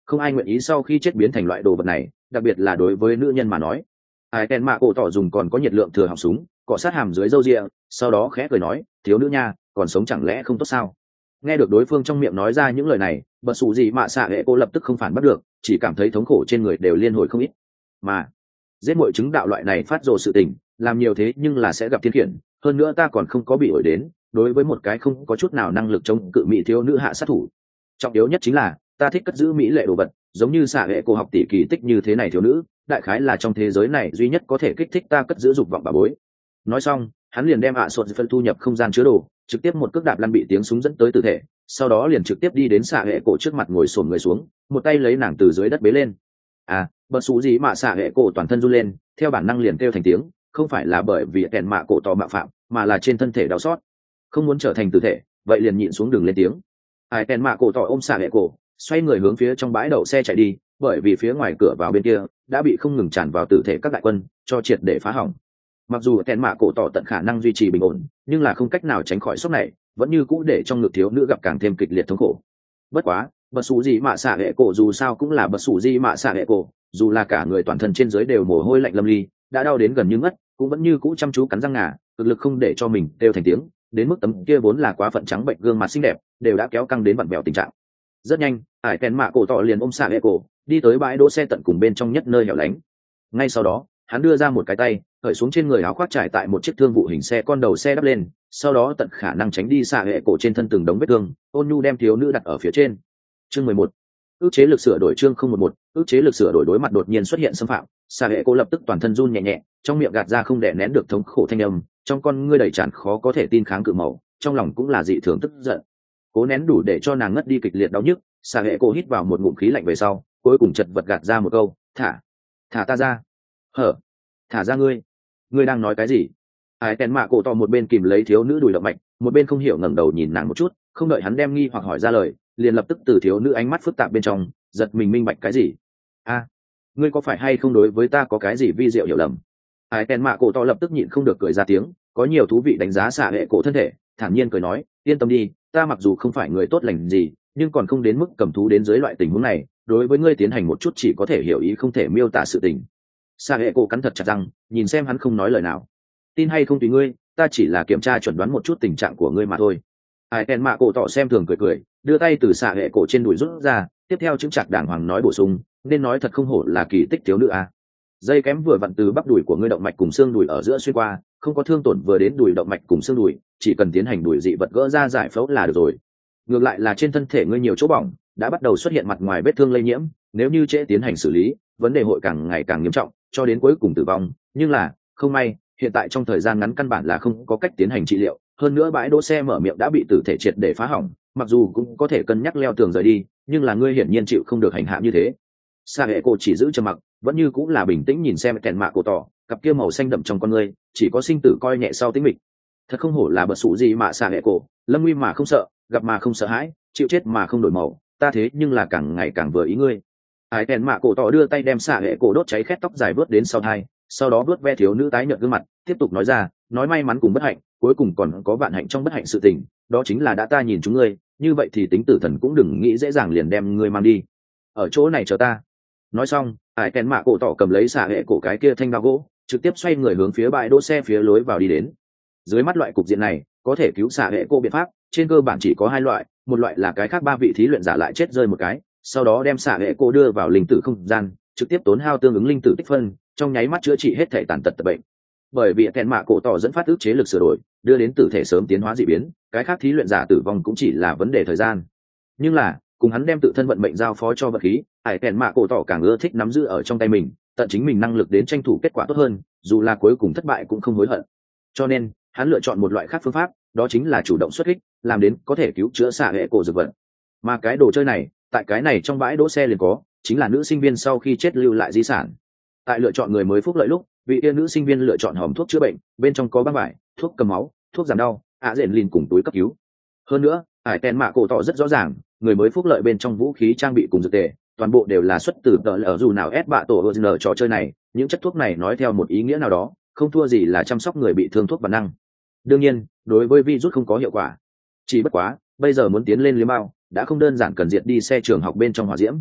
[SPEAKER 1] không ai nguyện ý sau khi chết biến thành loại đồ vật này, đặc biệt là đối với nữ nhân mà nói. Ai Ken Mạ Cổ Tỏ dùng còn có nhiệt lượng thừa họng súng cọ sát hàm dưới râu ria, sau đó khẽ cười nói, thiếu nữ nha, còn sống chẳng lẽ không tốt sao? Nghe được đối phương trong miệng nói ra những lời này, bật xù gì mạ xạ hệ cô lập tức không phản bắt được, chỉ cảm thấy thống khổ trên người đều liên hồi không ít. Mà giết muội chứng đạo loại này phát rồ sự tình, làm nhiều thế nhưng là sẽ gặp thiên khiển, hơn nữa ta còn không có bị ổi đến, đối với một cái không có chút nào năng lực chống cự mỹ thiếu nữ hạ sát thủ. Trọng yếu nhất chính là ta thích cất giữ mỹ lệ đồ vật, giống như xạ hệ cô học tỷ kỳ tích như thế này thiếu nữ, đại khái là trong thế giới này duy nhất có thể kích thích ta cất giữ dục vọng bà bối. Nói xong, hắn liền đem ạ à sột phân thu nhập không gian chứa đồ, trực tiếp một cước đạp lăn bị tiếng súng dẫn tới tử thể, sau đó liền trực tiếp đi đến xạ hệ cổ trước mặt ngồi xổm người xuống, một tay lấy nàng từ dưới đất bế lên. À, bật xú gì mà xạ hệ cổ toàn thân run lên, theo bản năng liền kêu thành tiếng, không phải là bởi vì kèn mạ cổ to mạo phạm, mà là trên thân thể đau xót. Không muốn trở thành tử thể, vậy liền nhịn xuống đường lên tiếng. Ai kèn mạ cổ to ôm xạ hệ cổ, xoay người hướng phía trong bãi đậu xe chạy đi, bởi vì phía ngoài cửa vào bên kia đã bị không ngừng tràn vào tử thể các đại quân cho triệt để phá hỏng. Mặc dù kèn mạ cổ tỏ tận khả năng duy trì bình ổn, nhưng là không cách nào tránh khỏi sốc này, vẫn như cũ để trong ngực thiếu nữ gặp càng thêm kịch liệt thống khổ. Bất quá bật xù gì mạ xạ hệ cổ dù sao cũng là bật xù gì mạ xạ hệ cổ, dù là cả người toàn thân trên dưới đều mồ hôi lạnh lâm ly, đã đau đến gần như ngất, cũng vẫn như cũ chăm chú cắn răng ngà, cực lực không để cho mình kêu thành tiếng, đến mức tấm kia vốn là quá phận trắng bệnh gương mặt xinh đẹp đều đã kéo căng đến vặn vẹo tình trạng. Rất nhanh, ải kèn mạ cổ tỏ liền ôm xạ hệ cổ đi tới bãi đỗ xe tận cùng bên trong nhất nơi hẻo lánh. Ngay sau đó hắn đưa ra một cái tay, cởi xuống trên người áo khoác trải tại một chiếc thương vụ hình xe con đầu xe đắp lên, sau đó tận khả năng tránh đi xạ hệ cổ trên thân từng đống vết thương, ôn nhu đem thiếu nữ đặt ở phía trên. Chương mười một, ước chế lực sửa đổi. Chương không một một, ước chế lực sửa đổi. Đối mặt đột nhiên xuất hiện xâm phạm, xạ hệ cổ lập tức toàn thân run nhẹ nhẹ, trong miệng gạt ra không đè nén được thống khổ thanh âm, trong con ngươi đầy tràn khó có thể tin kháng cự màu, trong lòng cũng là dị thường tức giận. Cố nén đủ để cho nàng ngất đi kịch liệt đau nhức, xạ hệ cổ hít vào một ngụm khí lạnh về sau, cuối cùng chật vật gạt ra một câu, thả thả ta ra. Hở? Thả ra ngươi? Ngươi đang nói cái gì? Ai kèn mạ cổ tỏ một bên kìm lấy thiếu nữ đùi động mạch, một bên không hiểu ngẩng đầu nhìn nàng một chút, không đợi hắn đem nghi hoặc hỏi ra lời, liền lập tức từ thiếu nữ ánh mắt phức tạp bên trong giật mình minh bạch cái gì. A, ngươi có phải hay không đối với ta có cái gì vi diệu hiểu lầm? Ai kèn mạ cổ tỏ lập tức nhịn không được cười ra tiếng, có nhiều thú vị đánh giá xạ hệ cổ thân thể, thản nhiên cười nói, yên tâm đi, ta mặc dù không phải người tốt lành gì, nhưng còn không đến mức cầm thú đến dưới loại tình huống này, đối với ngươi tiến hành một chút chỉ có thể hiểu ý không thể miêu tả sự tình. Sa hệ cổ cắn thật chặt răng, nhìn xem hắn không nói lời nào. Tin hay không tùy ngươi, ta chỉ là kiểm tra chuẩn đoán một chút tình trạng của ngươi mà thôi. Ai kèn mạ cổ tỏ xem thường cười cười, đưa tay từ sa hệ cổ trên đùi rút ra, tiếp theo chứng chặt đàng hoàng nói bổ sung, nên nói thật không hổ là kỳ tích thiếu nữ à. Dây kém vừa vặn từ bắp đùi của ngươi động mạch cùng xương đùi ở giữa xuyên qua, không có thương tổn vừa đến đùi động mạch cùng xương đùi, chỉ cần tiến hành đùi dị vật gỡ ra giải phẫu là được rồi. Ngược lại là trên thân thể ngươi nhiều chỗ bỏng, đã bắt đầu xuất hiện mặt ngoài vết thương lây nhiễm, nếu như trễ tiến hành xử lý, vấn đề hội càng ngày càng nghiêm trọng, cho đến cuối cùng tử vong. Nhưng là không may, hiện tại trong thời gian ngắn căn bản là không có cách tiến hành trị liệu, hơn nữa bãi đỗ xe mở miệng đã bị tử thể triệt để phá hỏng, mặc dù cũng có thể cân nhắc leo tường rời đi, nhưng là ngươi hiển nhiên chịu không được hành hạ như thế. Sa hệ cổ chỉ giữ trầm mặc, vẫn như cũng là bình tĩnh nhìn xem kèn mạ cổ tỏ, cặp kia màu xanh đậm trong con ngươi chỉ có sinh tử coi nhẹ sau tính mịch. Thật không hổ là bật sụ gì mà sa hệ cổ, lâm nguy mà không sợ, gặp mà không sợ hãi, chịu chết mà không đổi màu, ta thế nhưng là càng ngày càng vừa ý ngươi. Ai kèn mạ cổ tỏ đưa tay đem xạ hệ cổ đốt cháy khét tóc dài vớt đến sau thai, sau đó vớt ve thiếu nữ tái nhợt gương mặt, tiếp tục nói ra, nói may mắn cùng bất hạnh, cuối cùng còn có vạn hạnh trong bất hạnh sự tình, đó chính là đã ta nhìn chúng ngươi, như vậy thì tính tử thần cũng đừng nghĩ dễ dàng liền đem ngươi mang đi. Ở chỗ này chờ ta. Nói xong, ai kèn mạ cổ tỏ cầm lấy xạ hệ cổ cái kia thanh đao gỗ, trực tiếp xoay người hướng phía bãi đỗ xe phía lối vào đi đến. Dưới mắt loại cục diện này, có thể cứu xạ hệ cổ biện pháp, trên cơ bản chỉ có hai loại, một loại là cái khác ba vị thí luyện giả lại chết rơi một cái, sau đó đem xạ hệ cô đưa vào linh tử không gian, trực tiếp tốn hao tương ứng linh tử tích phân, trong nháy mắt chữa trị hết thể tàn tật tập bệnh. Bởi vì kèn mạ cổ tỏ dẫn phát ức chế lực sửa đổi, đưa đến tử thể sớm tiến hóa dị biến, cái khác thí luyện giả tử vong cũng chỉ là vấn đề thời gian. Nhưng là cùng hắn đem tự thân vận mệnh giao phó cho vật khí, ải kèn mạ cổ tỏ càng ưa thích nắm giữ ở trong tay mình, tận chính mình năng lực đến tranh thủ kết quả tốt hơn, dù là cuối cùng thất bại cũng không hối hận. Cho nên hắn lựa chọn một loại khác phương pháp, đó chính là chủ động xuất kích, làm đến có thể cứu chữa xạ hệ cổ dược vật. Mà cái đồ chơi này, tại cái này trong bãi đỗ xe liền có, chính là nữ sinh viên sau khi chết lưu lại di sản. Tại lựa chọn người mới phúc lợi lúc, vị yêu nữ sinh viên lựa chọn hòm thuốc chữa bệnh, bên trong có băng vải, thuốc cầm máu, thuốc giảm đau, ạ rện lìn cùng túi cấp cứu. Hơn nữa, ải tên mạ cổ tỏ rất rõ ràng, người mới phúc lợi bên trong vũ khí trang bị cùng dược tề, toàn bộ đều là xuất từ tờ ở dù nào ép bạ tổ ở trò chơi này, những chất thuốc này nói theo một ý nghĩa nào đó, không thua gì là chăm sóc người bị thương thuốc bản năng. Đương nhiên, đối với virus không có hiệu quả. Chỉ bất quá, bây giờ muốn tiến lên liếm bao, đã không đơn giản cần diệt đi xe trường học bên trong hỏa diễm.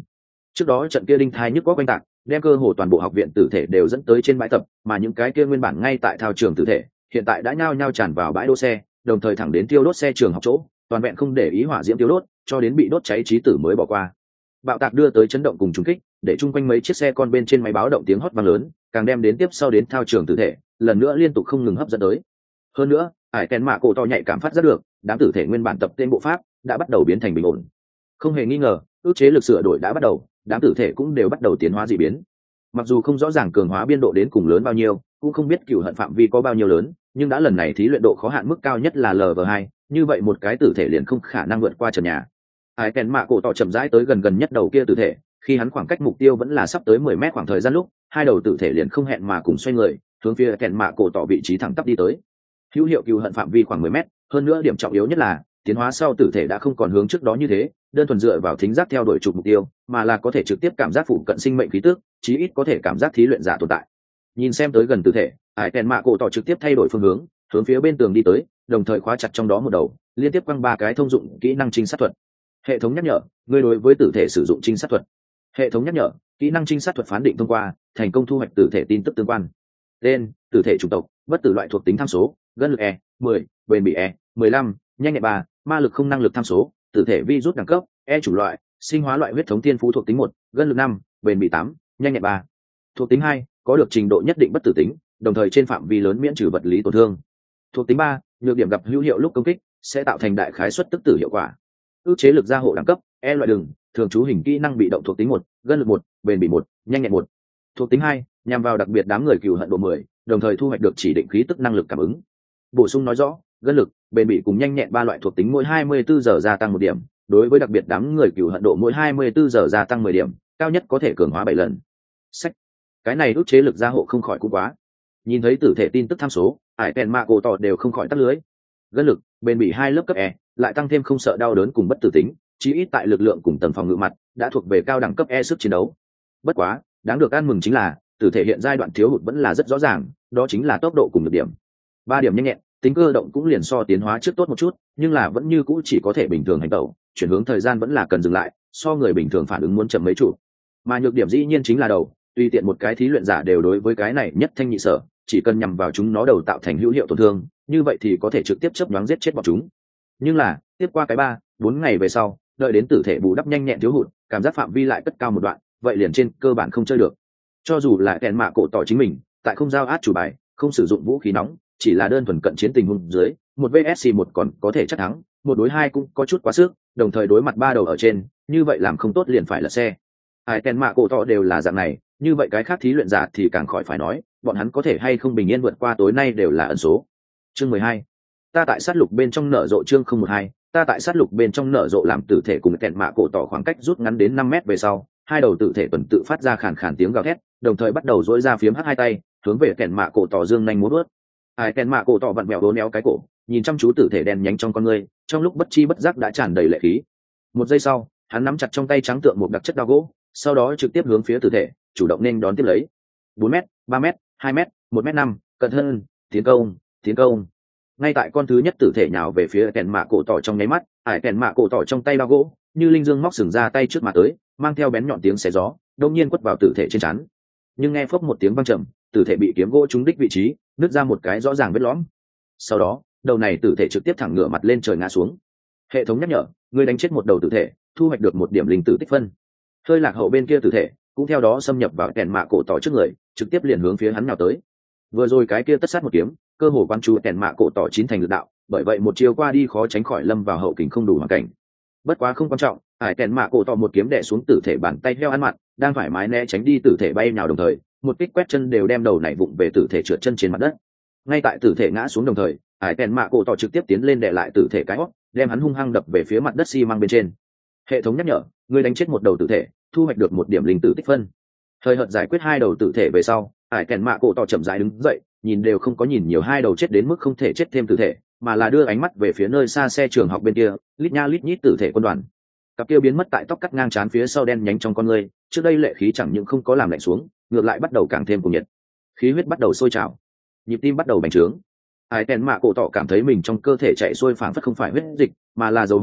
[SPEAKER 1] Trước đó trận kia đinh thai nhức có quanh tạc đem cơ hồ toàn bộ học viện tử thể đều dẫn tới trên bãi tập, mà những cái kia nguyên bản ngay tại thao trường tử thể hiện tại đã nhao nhao tràn vào bãi đỗ xe, đồng thời thẳng đến tiêu đốt xe trường học chỗ, toàn vẹn không để ý hỏa diễm tiêu đốt cho đến bị đốt cháy chí tử mới bỏ qua. Bạo tạc đưa tới chấn động cùng trùng kích, để chung quanh mấy chiếc xe con bên trên máy báo động tiếng hót vang lớn, càng đem đến tiếp sau đến thao trường tử thể lần nữa liên tục không ngừng hấp dẫn tới. Hơn nữa, ải kèn mạ cổ to nhạy cảm phát giác được đám tử thể nguyên bản tập tên bộ pháp đã bắt đầu biến thành bình ổn. Không hề nghi ngờ, ước chế lực sửa đổi đã bắt đầu, đám tử thể cũng đều bắt đầu tiến hóa dị biến. Mặc dù không rõ ràng cường hóa biên độ đến cùng lớn bao nhiêu, cũng không biết cửu hận phạm vi có bao nhiêu lớn, nhưng đã lần này thí luyện độ khó hạn mức cao nhất là lv hai, như vậy một cái tử thể liền không khả năng vượt qua trần nhà. Ải kèn mạ cổ tỏ chậm rãi tới gần gần nhất đầu kia tử thể, khi hắn khoảng cách mục tiêu vẫn là sắp tới mười mét khoảng thời gian lúc, hai đầu tử thể liền không hẹn mà cùng xoay người, hướng phía kèn mạ cổ tỏ vị trí thẳng tắp đi tới. Hữu hiệu cửu hận phạm vi khoảng mười mét, hơn nữa điểm trọng yếu nhất là tiến hóa sau tử thể đã không còn hướng trước đó như thế đơn thuần dựa vào thính giác theo đuổi trục mục tiêu, mà là có thể trực tiếp cảm giác phụ cận sinh mệnh khí tức, chí ít có thể cảm giác thí luyện giả tồn tại. Nhìn xem tới gần tử thể, ải kèn mạ cổ tỏ trực tiếp thay đổi phương hướng, hướng phía bên tường đi tới, đồng thời khóa chặt trong đó một đầu, liên tiếp quăng ba cái thông dụng kỹ năng trinh sát thuật. Hệ thống nhắc nhở, ngươi đối với tử thể sử dụng trinh sát thuật. Hệ thống nhắc nhở, kỹ năng trinh sát thuật phán định thông qua, thành công thu hoạch tử thể tin tức tương quan. Tên: tử thể chủng tộc, bất tử loại thuộc tính tham số, gân lực E mười, bền bỉ E mười lăm, nhanh nhẹn ba, ma lực không năng lực tham số, tử thể virus đẳng cấp E chủ loại, sinh hóa loại huyết thống tiên phú thuộc tính một, gân lực năm, bền bỉ tám, nhanh nhẹn ba. Thuộc tính hai, có được trình độ nhất định bất tử tính, đồng thời trên phạm vi lớn miễn trừ vật lý tổn thương. Thuộc tính ba, nhược điểm gặp hữu hiệu lúc công kích sẽ tạo thành đại khái suất tức tử hiệu quả. Ước chế lực gia hộ đẳng cấp E loại đường, thường trú hình kỹ năng bị động thuộc tính một, gân lực một, bền bỉ một, nhanh nhẹn một. Thuộc tính hai, nhằm vào đặc biệt đám người cừu hận độ mười, đồng thời thu hoạch được chỉ định khí tức năng lực cảm ứng. Bổ sung nói rõ, gân lực, bền bỉ cùng nhanh nhẹn ba loại thuộc tính mỗi hai mươi bốn giờ gia tăng một điểm, đối với đặc biệt đám người cừu hận độ mỗi hai mươi bốn giờ gia tăng mười điểm, cao nhất có thể cường hóa bảy lần. Sách, cái này ước chế lực gia hộ không khỏi cũng quá. Nhìn thấy tử thể tin tức tham số, ải kèn mạ cổ tỏ đều không khỏi tắt lưới. Gân lực, bền bỉ hai lớp cấp E, lại tăng thêm không sợ đau đớn cùng bất tử tính, chí ít tại lực lượng cùng tầng phòng ngự mặt đã thuộc về cao đẳng cấp E sức chiến đấu. Bất quá, đáng được ăn mừng chính là tử thể hiện giai đoạn thiếu hụt vẫn là rất rõ ràng, đó chính là tốc độ cùng nhược điểm. Ba điểm nhanh nhẹn, tính cơ động cũng liền so tiến hóa trước tốt một chút, nhưng là vẫn như cũ chỉ có thể bình thường hành tẩu, chuyển hướng thời gian vẫn là cần dừng lại, so người bình thường phản ứng muốn chậm mấy chút. Mà nhược điểm dĩ nhiên chính là đầu, tùy tiện một cái thí luyện giả đều đối với cái này nhất thanh nhị sở, chỉ cần nhằm vào chúng nó đầu tạo thành hữu hiệu tổn thương, như vậy thì có thể trực tiếp chớp nhoáng giết chết bọn chúng. Nhưng là, tiếp qua cái ba, bốn ngày về sau, đợi đến tử thể bù đắp nhanh nhẹn thiếu hụt, cảm giác phạm vi lại cất cao một đoạn, vậy liền trên cơ bản không chơi được. Cho dù là kèn mạ cổ tỏ chính mình, tại không giao át chủ bài, không sử dụng vũ khí nóng, chỉ là đơn thuần cận chiến tình huống dưới, một vs một còn có thể chắc thắng, một đối hai cũng có chút quá sức, đồng thời đối mặt ba đầu ở trên, như vậy làm không tốt liền phải là xe. Hai kèn mạ cổ tỏ đều là dạng này, như vậy cái khác thí luyện giả thì càng khỏi phải nói, bọn hắn có thể hay không bình yên vượt qua tối nay đều là ẩn số. Chương mười hai, ta tại sát lục bên trong nở rộ. Chương không một hai, ta tại sát lục bên trong nở rộ làm tử thể cùng kèn mạ cổ tỏ khoảng cách rút ngắn đến năm mét về sau, hai đầu tử thể tuần tự phát ra khàn khàn tiếng gào thét, đồng thời bắt đầu dỗi ra phiếm hất hai tay, hướng về kèn mạ cổ tỏ dương nhanh múa vớt. Hai kèn mạ cổ tỏ vặn mèo đốn éo cái cổ, nhìn chăm chú tử thể đen nhánh trong con ngươi, trong lúc bất chi bất giác đã tràn đầy lệ khí. Một giây sau, hắn nắm chặt trong tay trắng tượng một đặc chất đao gỗ, sau đó trực tiếp hướng phía tử thể, chủ động nên đón tiếp lấy. bốn mét, ba mét, hai mét, một mét năm, cận thân, tiến công, tiến công. Ngay tại con thứ nhất tử thể nhào về phía kèn mạ cổ tỏ trong nháy mắt, ải kèn mạ cổ tỏ trong tay đao gỗ, như linh dương móc sừng ra tay trước mà tới, mang theo bén nhọn tiếng xé gió, đột nhiên quất vào tử thể trên trán. Nhưng nghe phốc một tiếng vang trầm, tử thể bị kiếm gỗ trúng đích vị trí, nứt ra một cái rõ ràng vết lõm. Sau đó, đầu này tử thể trực tiếp thẳng ngửa mặt lên trời ngã xuống. Hệ thống nhắc nhở, người đánh chết một đầu tử thể, thu hoạch được một điểm linh tử tích phân. Hơi lạc hậu bên kia tử thể cũng theo đó xâm nhập vào kèn mạ cổ tỏ trước người, trực tiếp liền hướng phía hắn nào tới. Vừa rồi cái kia tất sát một kiếm, cơ hồ quan chú kèn mạ cổ tỏ chín thành lực đạo, bởi vậy một chiêu qua đi khó tránh khỏi lâm vào hậu kình không đủ hoàn cảnh. Bất quá không quan trọng, ải kèn mạ cổ tỏ một kiếm đè xuống tử thể bàn tay heo ăn mặt, đang thoải mái né tránh đi tử thể bay nhào đồng thời, một kích quét chân đều đem đầu này vụng về tử thể trượt chân trên mặt đất. Ngay tại tử thể ngã xuống đồng thời, ải kèn mạ cổ tỏ trực tiếp tiến lên đè lại tử thể cái hót, đem hắn hung hăng đập về phía mặt đất xi măng bên trên. Hệ thống nhắc nhở, người đánh chết một đầu tử thể, thu hoạch được một điểm linh tử tích phân. Thời hợt giải quyết hai đầu tử thể về sau, ải kèn mạ cổ tỏ chậm rãi đứng dậy, nhìn đều không có nhìn nhiều hai đầu chết đến mức không thể chết thêm tử thể, mà là đưa ánh mắt về phía nơi xa xe trường học bên kia, lít nha lít nhít tử thể quân đoàn. Cặp kia biến mất tại tóc cắt ngang trán phía sau đen nhánh trong con ngươi, trước đây lệ khí chẳng những không có làm lạnh xuống, ngược lại bắt đầu càng thêm cuồng nhiệt. Khí huyết bắt đầu sôi trào, nhịp tim bắt đầu bành trướng. Ải kèn mạ cổ tỏ cảm thấy mình trong cơ thể chạy xuôi phảng phất không phải huyết dịch, mà là dầu hỏa,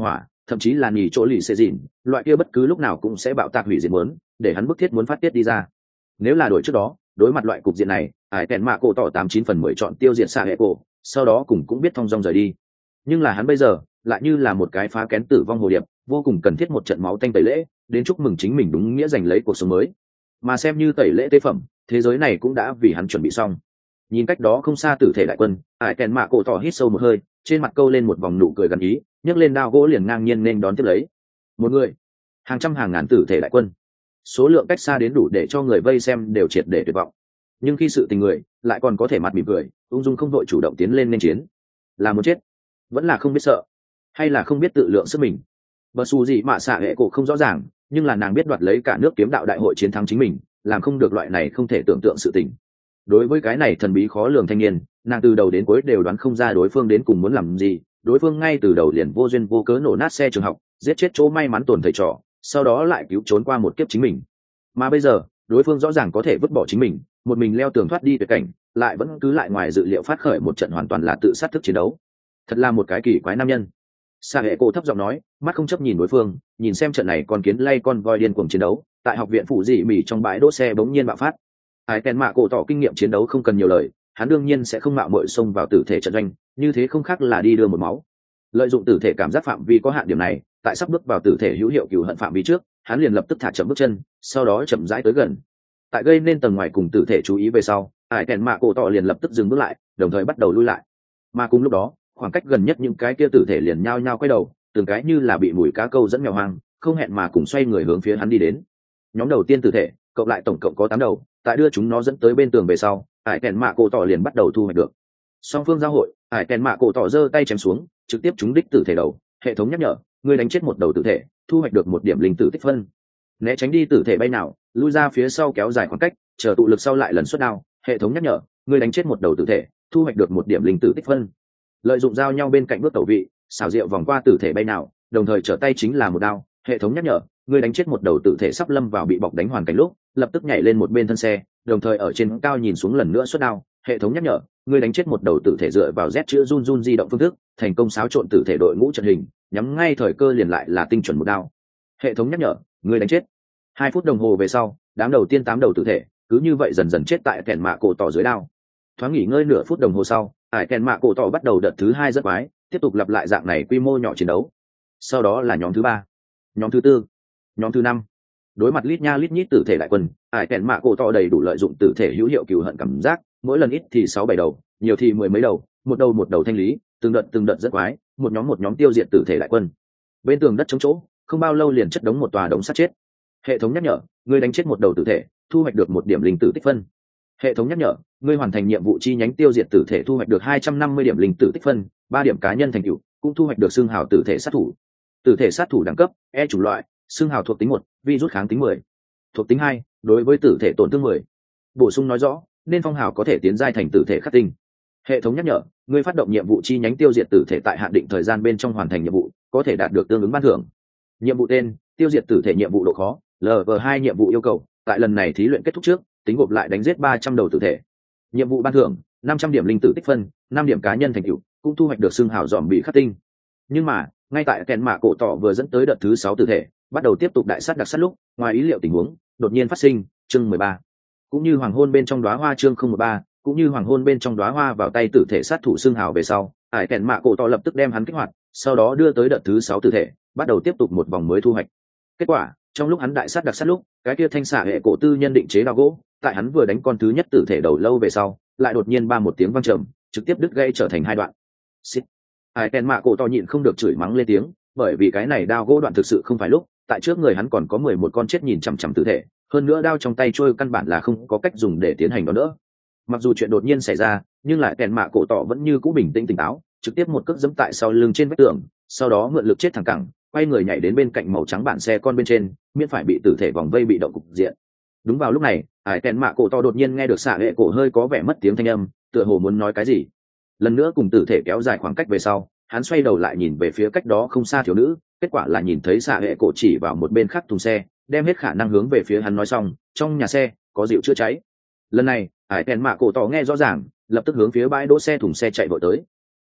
[SPEAKER 1] thậm chí là nhì chỗ lì xê dìn loại kia bất cứ lúc nào cũng sẽ bạo tạc hủy diệt muốn để hắn bức thiết muốn phát tiết đi ra. Nếu là đổi trước đó, đối mặt loại cục diện này, ải tèn mạ cổ tỏ tám chín phần mười chọn tiêu diệt xạ hệ cổ, sau đó cùng cũng biết thong dong rời đi. Nhưng là hắn bây giờ lại như là một cái phá kén tử vong hồ điệp, vô cùng cần thiết một trận máu tanh tẩy lễ đến chúc mừng chính mình đúng nghĩa giành lấy cuộc sống mới. Mà xem như tẩy lễ tế phẩm, thế giới này cũng đã vì hắn chuẩn bị xong. Nhìn cách đó không xa tử thể đại quân, ải tèn mạ cổ tỏ hít sâu một hơi, trên mặt câu lên một vòng nụ cười gần ý, nhấc lên đao gỗ liền ngang nhiên nên đón tiếp lấy. Một người, hàng trăm hàng ngàn tử thể đại quân, số lượng cách xa đến đủ để cho người vây xem đều triệt để tuyệt vọng. Nhưng khi sự tình người lại còn có thể mặt mỉm cười, ung dung không vội chủ động tiến lên nên chiến. Là muốn chết, vẫn là không biết sợ, hay là không biết tự lượng sức mình. Bờ xù gì mà xạ hệ cổ không rõ ràng, nhưng là nàng biết đoạt lấy cả nước kiếm đạo đại hội chiến thắng chính mình, làm không được loại này không thể tưởng tượng sự tình. Đối với cái này thần bí khó lường thanh niên, nàng từ đầu đến cuối đều đoán không ra đối phương đến cùng muốn làm gì. Đối phương ngay từ đầu liền vô duyên vô cớ nổ nát xe trường học, giết chết chỗ may mắn tổn thầy trò, sau đó lại cứu trốn qua một kiếp chính mình. Mà bây giờ đối phương rõ ràng có thể vứt bỏ chính mình, một mình leo tường thoát đi tuyệt cảnh, lại vẫn cứ lại ngoài dự liệu phát khởi một trận hoàn toàn là tự sát thức chiến đấu. Thật là một cái kỳ quái nam nhân. Sa hệ cổ thấp giọng nói, mắt không chấp nhìn đối phương, nhìn xem trận này con kiến lay con voi điên cuồng chiến đấu. Tại học viện phụ dị mỉ trong bãi đỗ xe bỗng nhiên bạo phát. Ai Tèn mạ cổ tỏ kinh nghiệm chiến đấu không cần nhiều lời, hắn đương nhiên sẽ không mạo muội xông vào tử thể trận doanh, như thế không khác là đi đưa một máu. Lợi dụng tử thể cảm giác phạm vi có hạn điểm này, tại sắp bước vào tử thể hữu hiệu cừu hận phạm vi trước, hắn liền lập tức thả chậm bước chân, sau đó chậm rãi tới gần. Tại gây nên tầng ngoài cùng tử thể chú ý về sau, Ai Tèn mạ cổ tỏ liền lập tức dừng bước lại, đồng thời bắt đầu lui lại. Mà cùng lúc đó, khoảng cách gần nhất những cái kia tử thể liền nhao nhao quay đầu, từng cái như là bị mùi cá câu dẫn mèo hoang, không hẹn mà cùng xoay người hướng phía hắn đi đến. Nhóm đầu tiên tử thể, cộng lại tổng cộng có tám đầu, tại đưa chúng nó dẫn tới bên tường về sau, Ải Tèn mạ cổ tỏ liền bắt đầu thu hoạch được. Song phương giao hội, Ải Tèn mạ cổ tỏ giơ tay chém xuống, trực tiếp trúng đích tử thể đầu, hệ thống nhắc nhở, ngươi đánh chết một đầu tử thể, thu hoạch được một điểm linh tử tích phân. Né tránh đi tử thể bay nào, lui ra phía sau kéo dài khoảng cách, chờ tụ lực sau lại lần xuất đao, hệ thống nhắc nhở, ngươi đánh chết một đầu tử thể, thu hoạch được một điểm linh tử tích phân. Lợi dụng giao nhau bên cạnh bước tẩu vị, xảo diệu vòng qua tử thể bay nào, đồng thời trở tay chính là một đao, hệ thống nhắc nhở, ngươi đánh chết một đầu tử thể sắp lâm vào bị bọc đánh hoàn cảnh lúc, lập tức nhảy lên một bên thân xe, đồng thời ở trên cao nhìn xuống lần nữa xuất đao, hệ thống nhắc nhở, ngươi đánh chết một đầu tử thể dựa vào Z chữ run run di động phương thức, thành công xáo trộn tử thể đội ngũ trận hình, nhắm ngay thời cơ liền lại là tinh chuẩn một đao. Hệ thống nhắc nhở, ngươi đánh chết. Hai phút đồng hồ về sau, đám đầu tiên tám đầu tử thể, cứ như vậy dần dần chết tại kèn mạ cổ tỏ dưới đao. Thoáng nghỉ ngơi nửa phút đồng hồ sau, ải kèn mạ cổ tỏ bắt đầu đợt thứ hai rất quái, tiếp tục lặp lại dạng này quy mô nhỏ chiến đấu. Sau đó là nhóm thứ ba, nhóm thứ tư, nhóm thứ năm. Đối mặt lít nha lít nhít tử thể đại quân, ải kèn mạ cổ tỏ đầy đủ lợi dụng tử thể hữu hiệu cừu hận cảm giác, mỗi lần ít thì sáu bảy đầu, nhiều thì mười mấy đầu, một đầu một đầu thanh lý, từng đợt từng đợt rất quái, một nhóm một nhóm tiêu diệt tử thể đại quân. Bên tường đất trống chỗ, không bao lâu liền chất đống một tòa đống sắt chết. Hệ thống nhắc nhở, ngươi đánh chết một đầu tử thể, thu hoạch được một điểm linh tử tích phân. Hệ thống nhắc nhở, ngươi hoàn thành nhiệm vụ chi nhánh tiêu diệt tử thể thu hoạch được hai trăm năm mươi điểm linh tử tích phân, ba điểm cá nhân thành tựu, cũng thu hoạch được xương hào tử thể sát thủ. Tử thể sát thủ đẳng cấp, E chủng loại, xương hào thuộc tính một, virus kháng tính mười. Thuộc tính hai, đối với tử thể tổn thương mười. Bổ sung nói rõ, nên phong hào có thể tiến giai thành tử thể khắc tinh. Hệ thống nhắc nhở, ngươi phát động nhiệm vụ chi nhánh tiêu diệt tử thể tại hạn định thời gian bên trong hoàn thành nhiệm vụ, có thể đạt được tương ứng ban thưởng. Nhiệm vụ tên, tiêu diệt tử thể nhiệm vụ độ khó, L V hai nhiệm vụ yêu cầu, tại lần này thí luyện kết thúc trước, tính gộp lại đánh giết ba trăm đầu tử thể. Nhiệm vụ ban thưởng, năm trăm điểm linh tử tích phân, năm điểm cá nhân thành tựu, cũng thu hoạch được xương hào dòm bị khắc tinh. Nhưng mà, ngay tại kèn mạ cổ tỏ vừa dẫn tới đợt thứ sáu tử thể, bắt đầu tiếp tục đại sát đặc sát lúc, ngoài ý liệu tình huống đột nhiên phát sinh, chương mười ba. Cũng như hoàng hôn bên trong đóa hoa chương không một ba, cũng như hoàng hôn bên trong đóa hoa vào tay tử thể sát thủ xương hào về sau, ải kèn mạ cổ tỏ lập tức đem hắn kích hoạt, sau đó đưa tới đợt thứ sáu tử thể, bắt đầu tiếp tục một vòng mới thu hoạch. Kết quả, trong lúc hắn đại sát đặc sát lúc, cái kia thanh xạ hệ cổ tư nhân định chế đao gỗ, tại hắn vừa đánh con thứ nhất tử thể đầu lâu về sau, lại đột nhiên ba một tiếng vang trầm, trực tiếp đứt gãy trở thành hai đoạn. Xít. Ai Ken mạ cổ to nhịn không được chửi mắng lên tiếng, bởi vì cái này đao gỗ đoạn thực sự không phải lúc, tại trước người hắn còn có mười một con chết nhìn chằm chằm tử thể, hơn nữa đao trong tay trôi căn bản là không có cách dùng để tiến hành đó nữa. Mặc dù chuyện đột nhiên xảy ra, nhưng lại Ken mạ cổ tỏ vẫn như cũ bình tĩnh tỉnh táo, trực tiếp một cước giẫm tại sau lưng trên vách tường, sau đó mượn lực chết thẳng cẳng, quay người nhảy đến bên cạnh màu trắng bản xe con bên trên, miễn phải bị tử thể vòng vây bị động cục diện. Đúng vào lúc này, Hải Tèn mạ cổ to đột nhiên nghe được xạ hệ cổ hơi có vẻ mất tiếng thanh âm, tựa hồ muốn nói cái gì. Lần nữa cùng tử thể kéo dài khoảng cách về sau, hắn xoay đầu lại nhìn về phía cách đó không xa thiếu nữ, kết quả là nhìn thấy xạ hệ cổ chỉ vào một bên khác thùng xe, đem hết khả năng hướng về phía hắn nói xong, trong nhà xe có dịu chữa cháy. Lần này, Hải Tèn mạ cổ to nghe rõ ràng, lập tức hướng phía bãi đỗ xe thùng xe chạy vội tới.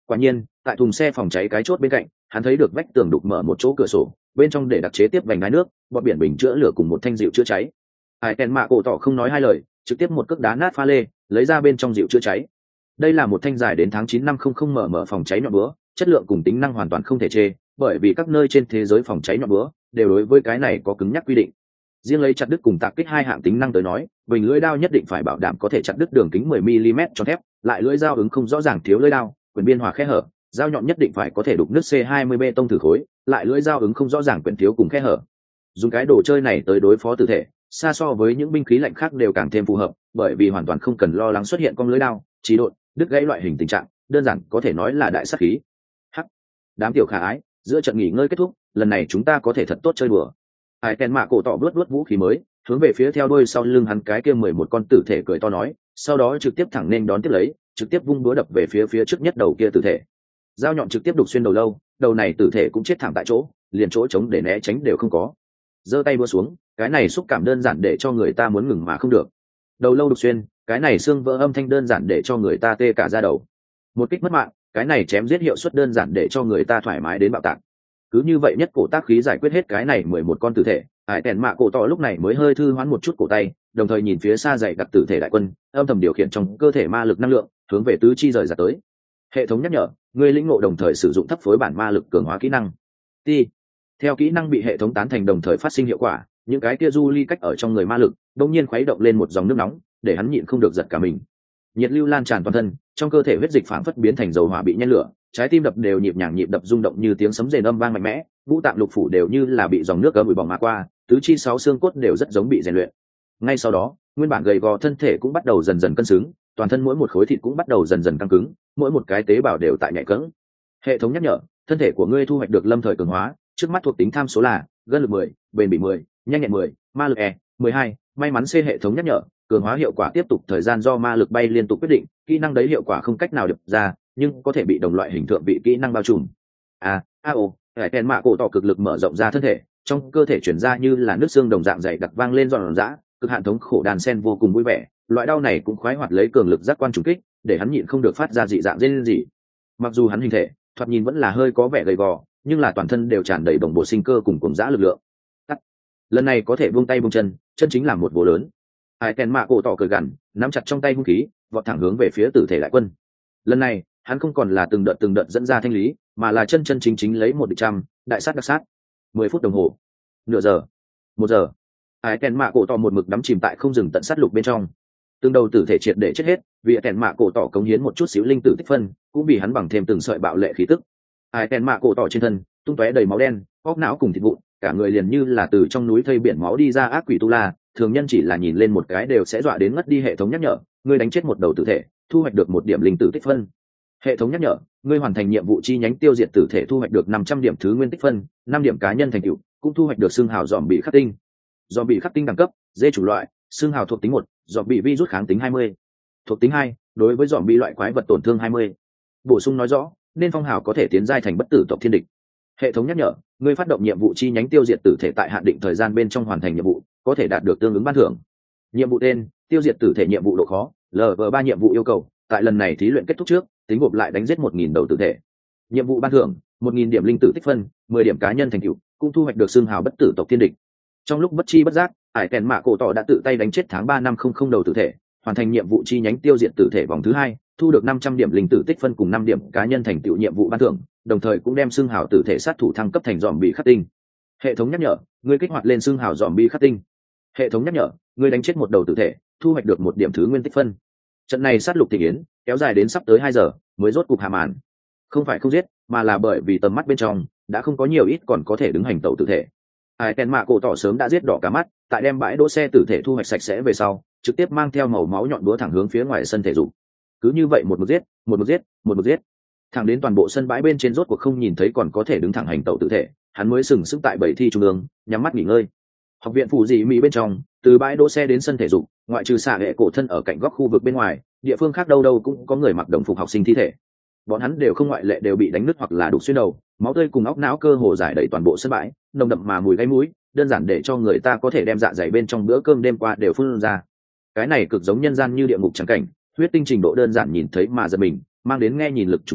[SPEAKER 1] Quả nhiên tại thùng xe phòng cháy cái chốt bên cạnh, hắn thấy được vách tường đục mở một chỗ cửa sổ, bên trong để đặc chế tiếp vành đái nước, bọt biển bình chữa lửa cùng một thanh dịu chữa cháy. Hải Kèn Mạ Cổ Tỏ không nói hai lời, trực tiếp một cước đá nát pha lê, lấy ra bên trong dịu chữa cháy. Đây là một thanh dài đến tháng chín năm không không mở mở phòng cháy nhọn búa, chất lượng cùng tính năng hoàn toàn không thể chê, bởi vì các nơi trên thế giới phòng cháy nhọn búa đều đối với cái này có cứng nhắc quy định. Riêng lấy chặt đứt cùng tạc kích hai hạng tính năng tới nói, bình lưỡi dao nhất định phải bảo đảm có thể chặt đứt đường kính mười mi li mét cho thép, lại lưỡi dao ứng không rõ ràng thiếu lưỡi dao, quyển biên hòa khe hở, dao nhọn nhất định phải có thể đục nước C hai mươi bê tông thử khối, lại lưỡi dao ứng không rõ ràng quyển thiếu cùng khe hở. Dùng cái đồ chơi này tới đối phó tử thể, xa so với những binh khí lạnh khác đều càng thêm phù hợp, bởi vì hoàn toàn không cần lo lắng xuất hiện cong lưỡi dao, chí độn, đứt gãy loại hình tình trạng, đơn giản có thể nói là đại sát khí. Hắc, đám tiểu khả ái, giữa trận nghỉ ngơi kết thúc, lần này chúng ta có thể thật tốt chơi đùa. Hải Kèn Mạ Cổ Tỏ vớt vớt vũ khí mới, hướng về phía theo đuôi sau lưng hắn cái kia mười một con tử thể cười to nói, sau đó trực tiếp thẳng nên đón tiếp lấy, trực tiếp vung búa đập về phía phía trước nhất đầu kia tử thể. Dao nhọn trực tiếp đục xuyên đầu lâu, đầu này tử thể cũng chết thẳng tại chỗ, liền chỗ trống để né tránh đều không có. Giơ tay búa xuống, cái này xúc cảm đơn giản để cho người ta muốn ngừng mà không được. Đầu lâu đục xuyên, cái này xương vỡ âm thanh đơn giản để cho người ta tê cả da đầu. Một kích mất mạng, cái này chém giết hiệu suất đơn giản để cho người ta thoải mái đến bạo tạc. Cứ như vậy nhất cổ tác khí giải quyết hết cái này mười một con tử thể, Hải Kèn Mạ Cổ Tỏ lúc này mới hơi thư hoán một chút cổ tay, đồng thời nhìn phía xa dày đặc tử thể đại quân, âm thầm điều khiển trong cơ thể ma lực năng lượng, hướng về tứ chi rời ra tới. Hệ thống nhắc nhở, người lĩnh ngộ đồng thời sử dụng thấp phối bản ma lực cường hóa kỹ năng. Ti. Theo kỹ năng bị hệ thống tán thành đồng thời phát sinh hiệu quả, những cái kia du ly cách ở trong người ma lực, đột nhiên khuấy động lên một dòng nước nóng, để hắn nhịn không được giật cả mình. Nhiệt lưu lan tràn toàn thân, trong cơ thể huyết dịch phảng phất biến thành dầu hỏa bị nhen lửa, trái tim đập đều nhịp nhàng nhịp đập rung động như tiếng sấm rền âm vang mạnh mẽ, ngũ tạng lục phủ đều như là bị dòng nước cấm bụi bỏng mà qua, tứ chi sáu xương cốt đều rất giống bị rèn luyện. Ngay sau đó, nguyên bản gầy gò thân thể cũng bắt đầu dần dần cân xứng, toàn thân mỗi một khối thịt cũng bắt đầu dần dần căng cứng, mỗi một cái tế bào đều tại nhạy cẫng. Hệ thống nhắc nhở, thân thể của ngươi thu hoạch được lâm thời cường hóa, trước mắt thuộc tính tham số là gân lực mười, bền bỉ mười, nhanh nhẹn mười, ma lực E mười hai, may mắn C. Hệ thống nhắc nhở, cường hóa hiệu quả tiếp tục thời gian do ma lực bay liên tục quyết định, kỹ năng đấy hiệu quả không cách nào điệp ra, nhưng có thể bị đồng loại hình thượng vị kỹ năng bao trùm. A, a o, Hải Kèn Mạ Cổ Tỏ cực lực mở rộng ra thân thể, trong cơ thể chuyển ra như là nước xương đồng dạng dày đặc vang lên giòn giã, cực hạn thống khổ đàn sen vô cùng vui vẻ, loại đau này cũng khoái hoạt lấy cường lực giác quan trùng kích, để hắn nhịn không được phát ra dị dạng rên rỉ. Mặc dù hắn hình thể, thoạt nhìn vẫn là hơi có vẻ gầy gò, nhưng là toàn thân đều tràn đầy đồng bộ sinh cơ cùng cùng dã lực lượng. Tắt. Lần này có thể buông tay buông chân, chân chính là một bố lớn. Hải Kèn Mạ Cổ Tỏ cười gằn, nắm chặt trong tay hung khí, vọt thẳng hướng về phía tử thể đại quân. Lần này, hắn không còn là từng đợt từng đợt dẫn ra thanh lý, mà là chân chân chính chính lấy một địch trăm, đại sát đặc sát. Mười phút đồng hồ, nửa giờ, một giờ. Hải Kèn Mạ Cổ Tỏ một mực đắm chìm tại không dừng tận sát lục bên trong. Từng đầu tử thể triệt để chết hết, vì Kèn Mạ Cổ Tỏ cống hiến một chút xíu linh tử tích phân, cũng vì hắn bằng thêm từng sợi bạo lệ khí tức. Hải Kèn Mạ Cổ Tỏ trên thân tung tóe đầy máu đen, óc não cùng thịt vụn, cả người liền như là từ trong núi thây biển máu đi ra ác quỷ tu la, thường nhân chỉ là nhìn lên một cái đều sẽ dọa đến ngất đi. Hệ thống nhắc nhở, ngươi đánh chết một đầu tử thể, thu hoạch được một điểm linh tử tích phân. Hệ thống nhắc nhở, ngươi hoàn thành nhiệm vụ chi nhánh tiêu diệt tử thể, thu hoạch được năm trăm điểm thứ nguyên tích phân, năm điểm cá nhân thành tựu, cũng thu hoạch được xương hào dòm bị khắc tinh. Dòm bị khắc tinh đẳng cấp, dê chủ loại, xương hào thuộc tính một, dòm bị virus kháng tính hai mươi. Thuộc tính hai, đối với dòm bị loại quái vật tổn thương hai mươi. Bổ sung nói rõ, nên phong hào có thể tiến giai thành bất tử tộc thiên địch. Hệ thống nhắc nhở, ngươi phát động nhiệm vụ chi nhánh tiêu diệt tử thể tại hạn định thời gian bên trong hoàn thành nhiệm vụ, có thể đạt được tương ứng ban thưởng. Nhiệm vụ tên, tiêu diệt tử thể, nhiệm vụ độ khó L V ba. Nhiệm vụ yêu cầu, tại lần này thí luyện kết thúc trước, tính gộp lại đánh giết một nghìn đầu tử thể. Nhiệm vụ ban thưởng, một nghìn điểm linh tử tích phân, mười điểm cá nhân thành tựu, cũng thu hoạch được xương hào bất tử tộc thiên địch. Trong lúc bất chi bất giác, Hải Kèn Mạ Cổ Tỏ đã tự tay đánh chết tháng ba năm không không đầu tử thể, hoàn thành nhiệm vụ chi nhánh tiêu diệt tử thể vòng thứ hai, thu được năm trăm điểm linh tử tích phân cùng năm điểm cá nhân thành tựu nhiệm vụ ban thưởng, đồng thời cũng đem xương hào tử thể sát thủ thăng cấp thành dòm bị khắc tinh. Hệ thống nhắc nhở, ngươi kích hoạt lên xương hào dòm bị khắc tinh. Hệ thống nhắc nhở, ngươi đánh chết một đầu tử thể, thu hoạch được một điểm thứ nguyên tích phân. Trận này sát lục thị yến kéo dài đến sắp tới hai giờ mới rốt cục hạ màn. Không phải không giết, mà là bởi vì tầm mắt bên trong đã không có nhiều ít còn có thể đứng hành tẩu tử thể. Hải Kèn Mạ Cổ Tỏ sớm đã giết đỏ cả mắt, tại đem bãi đỗ xe tử thể thu hoạch sạch sẽ về sau, trực tiếp mang theo màu máu nhọn đũa thẳng hướng phía ngoài sân thể dục. Cứ như vậy một mực giết, một mực giết, một mực giết, thẳng đến toàn bộ sân bãi bên trên rốt cuộc không nhìn thấy còn có thể đứng thẳng hành tẩu tử thể, hắn mới sừng sững tại bảy thi trung ương, nhắm mắt nghỉ ngơi. Học viện phụ dị mỹ bên trong, từ bãi đỗ xe đến sân thể dục, ngoại trừ xạ hệ cổ thân ở cạnh góc khu vực bên ngoài, địa phương khác đâu đâu cũng có người mặc đồng phục học sinh thi thể. Bọn hắn đều không ngoại lệ đều bị đánh nứt hoặc là đục xuyên đầu, máu tươi cùng óc não cơ hồ giải đầy toàn bộ sân bãi, nồng đậm mà mùi gáy mũi, đơn giản để cho người ta có thể đem dạ dày bên trong bữa cơm đêm qua đều phun ra. Cái này cực giống nhân gian như địa ngục chẳng cảnh, huyết tinh trình độ đơn giản nhìn thấy mà giật mình, mang đến nghe nhìn lực trùng kích,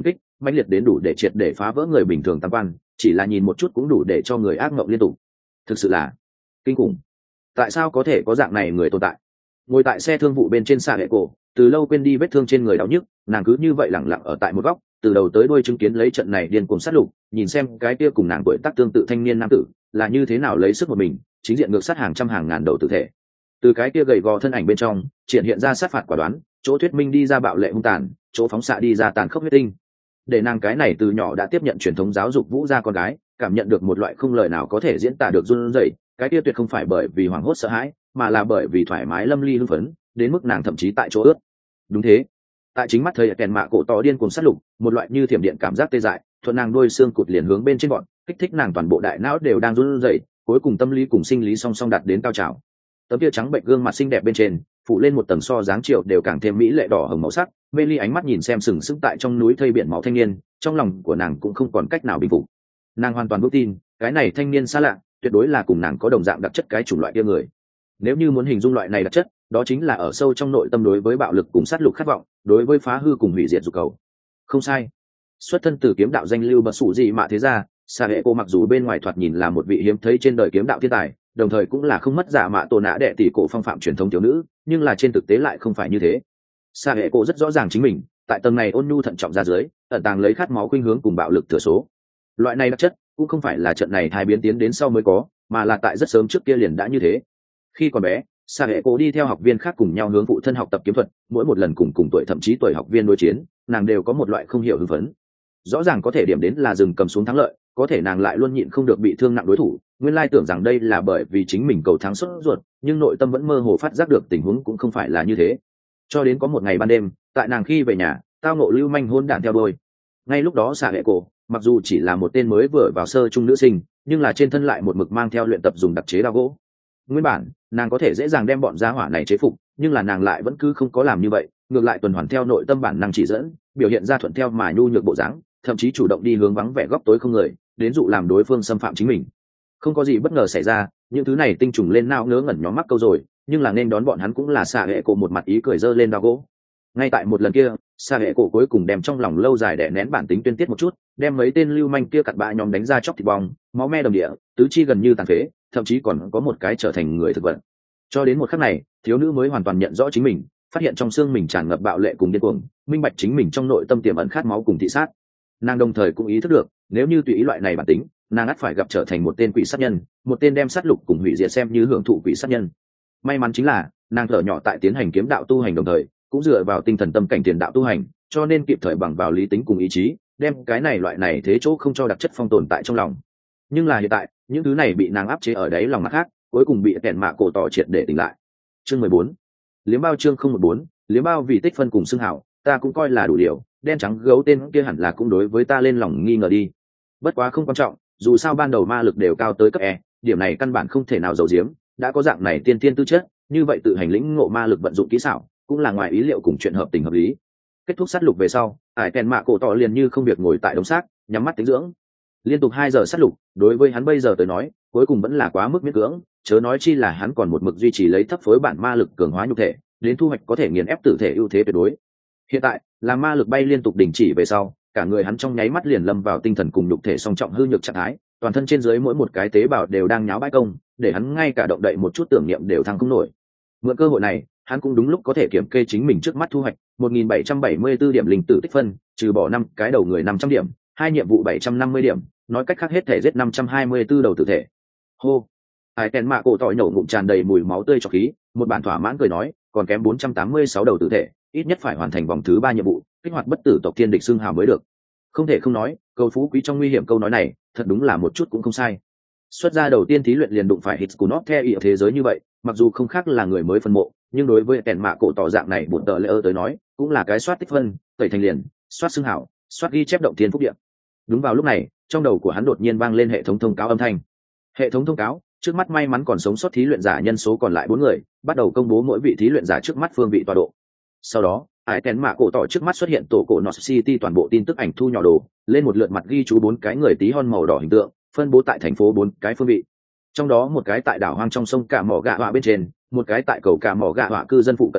[SPEAKER 1] mãnh liệt đến đủ để triệt để phá vỡ người bình thường tam quan, chỉ là nhìn một chút cũng đủ để cho người ác mộng liên tục. Thực sự là kinh khủng. Tại sao có thể có dạng này người tồn tại? Ngồi tại xe thương vụ bên trên xạ hệ cổ, từ lâu quên đi vết thương trên người đau nhức, nàng cứ như vậy lẳng lặng ở tại một góc, từ đầu tới đuôi chứng kiến lấy trận này điên cuồng sát lục, nhìn xem cái kia cùng nàng tuổi tác tương tự thanh niên nam tử là như thế nào lấy sức một mình chính diện ngược sát hàng trăm hàng ngàn đầu tử thể. Từ cái kia gầy gò thân ảnh bên trong triển hiện ra sát phạt quả đoán, chỗ thuyết minh đi ra bạo lệ hung tàn, chỗ phóng xạ đi ra tàn khốc huyết tinh. Để nàng cái này từ nhỏ đã tiếp nhận truyền thống giáo dục vũ gia con gái cảm nhận được một loại không lời nào có thể diễn tả được run rẩy. Cái kia tuyệt không phải bởi vì hoảng hốt sợ hãi, mà là bởi vì thoải mái lâm ly hưng phấn, đến mức nàng thậm chí tại chỗ ướt. Đúng thế, tại chính mắt thấy kèn mạ cổ tỏ điên cuồng sát lục, một loại như thiểm điện cảm giác tê dại thuận nàng đuôi xương cụt liền hướng bên trên bọn, kích thích nàng toàn bộ đại não đều đang run rẩy, cuối cùng tâm lý cùng sinh lý song song đạt đến cao trào. Tấm kia trắng bệnh gương mặt xinh đẹp bên trên phủ lên một tầng so dáng triệu đều càng thêm mỹ lệ đỏ hồng màu sắc, mê ly ánh mắt nhìn xem sừng sững tại trong núi thây biển máu thanh niên, trong lòng của nàng cũng không còn cách nào bình phục. Nàng hoàn toàn vững tin cái này thanh niên xa lạ tuyệt đối là cùng nàng có đồng dạng đặc chất cái chủng loại kia người. Nếu như muốn hình dung loại này đặc chất, đó chính là ở sâu trong nội tâm đối với bạo lực cùng sát lục khát vọng, đối với phá hư cùng hủy diệt dục cầu. Không sai, xuất thân từ kiếm đạo danh lưu bậc sủ gì mà thế ra, Sa hệ cô mặc dù bên ngoài thoạt nhìn là một vị hiếm thấy trên đời kiếm đạo thiên tài, đồng thời cũng là không mất giả mạ tổ nã đệ tỷ cổ phong phạm truyền thống thiếu nữ, nhưng là trên thực tế lại không phải như thế. Sa hệ cô rất rõ ràng chính mình tại tầng này ôn nhu thận trọng ra dưới ẩn tàng lấy khát máu khuynh hướng cùng bạo lực thừa số. Loại này đặc chất cũng không phải là trận này hai biến tiến đến sau mới có, mà là tại rất sớm trước kia liền đã như thế. Khi còn bé, Sa hệ cô đi theo học viên khác cùng nhau hướng phụ thân học tập kiếm thuật, mỗi một lần cùng cùng tuổi thậm chí tuổi học viên đối chiến, nàng đều có một loại không hiểu hưng phấn. Rõ ràng có thể điểm đến là dừng cầm xuống thắng lợi, có thể nàng lại luôn nhịn không được bị thương nặng đối thủ, nguyên lai tưởng rằng đây là bởi vì chính mình cầu thắng sốt ruột, nhưng nội tâm vẫn mơ hồ phát giác được tình huống cũng không phải là như thế. Cho đến có một ngày ban đêm, tại nàng khi về nhà, tao ngộ lưu manh hôn đản theo đuôi. Ngay lúc đó Sa hệ cô, mặc dù chỉ là một tên mới vừa vào sơ trung nữ sinh, nhưng là trên thân lại một mực mang theo luyện tập dùng đặc chế đao gỗ. Nguyên bản nàng có thể dễ dàng đem bọn gia hỏa này chế phục, nhưng là nàng lại vẫn cứ không có làm như vậy, ngược lại tuần hoàn theo nội tâm bản năng chỉ dẫn, biểu hiện ra thuận theo mà nhu nhược bộ dáng, thậm chí chủ động đi hướng vắng vẻ góc tối không người, đến dụ làm đối phương xâm phạm chính mình. Không có gì bất ngờ xảy ra, những thứ này tinh trùng lên nao ngớ ngẩn nhóm mắc câu rồi, nhưng là nên đón bọn hắn cũng là Sa hệ cổ một mặt ý cười giơ lên đao gỗ. Ngay tại một lần kia, Sa hệ cổ cuối cùng đem trong lòng lâu dài đè nén bản tính tuyên tiết một chút, đem mấy tên lưu manh kia cặn bã nhóm đánh ra chóc thịt bong, máu me đầm địa, tứ chi gần như tàn phế, thậm chí còn có một cái trở thành người thực vật. Cho đến một khắc này, thiếu nữ mới hoàn toàn nhận rõ chính mình, phát hiện trong xương mình tràn ngập bạo lệ cùng điên cuồng, minh bạch chính mình trong nội tâm tiềm ẩn khát máu cùng thị sát. Nàng đồng thời cũng ý thức được, nếu như tùy ý loại này bản tính, nàng ắt phải gặp trở thành một tên quỷ sát nhân, một tên đem sát lục cùng hủy diệt xem như hưởng thụ quỷ sát nhân. May mắn chính là, nàng thở nhỏ tại tiến hành kiếm đạo tu hành đồng thời, cũng dựa vào tinh thần tâm cảnh tiền đạo tu hành, cho nên kịp thời bằng vào lý tính cùng ý chí, đem cái này loại này thế chỗ không cho đặc chất phong tồn tại trong lòng. Nhưng là hiện tại, những thứ này bị nàng áp chế ở đáy lòng mặt khác, cuối cùng bị kẹn mạ cổ tỏ triệt để tỉnh lại. Chương mười bốn, liếm bao chương không một bốn, liếm bao vì tích phân cùng xưng hảo, ta cũng coi là đủ điều, đen trắng gấu tên kia hẳn là cũng đối với ta lên lòng nghi ngờ đi. Bất quá không quan trọng, dù sao ban đầu ma lực đều cao tới cấp E, điểm này căn bản không thể nào giấu giếm, đã có dạng này tiên tiên tư chất, như vậy tự hành lĩnh ngộ ma lực vận dụng kỹ xảo, cũng là ngoài ý liệu cùng chuyện hợp tình hợp lý. Kết thúc sát lục về sau, ải kèn mạ cổ tỏ liền như không việc ngồi tại đống xác, nhắm mắt tĩnh dưỡng. Liên tục hai giờ sát lục, đối với hắn bây giờ tới nói, cuối cùng vẫn là quá mức miễn cưỡng, chớ nói chi là hắn còn một mực duy trì lấy thấp phối bản ma lực cường hóa nhục thể, đến thu hoạch có thể nghiền ép tử thể ưu thế tuyệt đối. Hiện tại, là ma lực bay liên tục đình chỉ về sau, cả người hắn trong nháy mắt liền lâm vào tinh thần cùng nhục thể song trọng hư nhược trạng thái, toàn thân trên dưới mỗi một cái tế bào đều đang nháo bãi công, để hắn ngay cả động đậy một chút tưởng niệm đều thăng không nổi. Mượn cơ hội này, hắn cũng đúng lúc có thể kiểm kê chính mình trước mắt thu hoạch một nghìn bảy trăm bảy mươi tư điểm linh tử tích phân, trừ bỏ năm cái đầu người năm trăm điểm, hai nhiệm vụ bảy trăm năm mươi điểm, nói cách khác hết thể giết năm trăm hai mươi tư đầu tử thể. Hô. Ai kèn mạ cổ tỏi nổ ngụm tràn đầy mùi máu tươi cho khí, một bản thỏa mãn cười nói, còn kém bốn trăm tám mươi sáu đầu tử thể, ít nhất phải hoàn thành vòng thứ ba nhiệm vụ, kích hoạt bất tử tộc thiên địch xương hào mới được. Không thể không nói, cầu phú quý trong nguy hiểm câu nói này, thật đúng là một chút cũng không sai. Xuất ra đầu tiên thí luyện liền đụng phải hít của nó theo ý thế giới như vậy, mặc dù không khác là người mới phân mộ, nhưng đối với kèn mạ cổ tỏ dạng này bổn tờ lễ ơ tới nói, cũng là cái soát tích phân, tẩy thành liền, soát xương hảo, soát ghi chép động thiên phúc điện. Đúng vào lúc này, trong đầu của hắn đột nhiên vang lên hệ thống thông cáo âm thanh. Hệ thống thông cáo, trước mắt may mắn còn sống sót thí luyện giả nhân số còn lại bốn người, bắt đầu công bố mỗi vị thí luyện giả trước mắt phương vị tọa độ. Sau đó, ải kèn mạ cổ tỏ trước mắt xuất hiện tổ cổ North City toàn bộ tin tức ảnh thu nhỏ đồ, lên một lượt mặt ghi chú bốn cái người tí hon màu đỏ hình tượng, phân bố tại thành phố bốn cái phương vị. Trong đó một cái tại đảo hoang trong sông Cả Mỏ Gạ Họa bên trên, một cái tại cầu Cả Mỏ Gạ Họa cư dân phụ cận khu,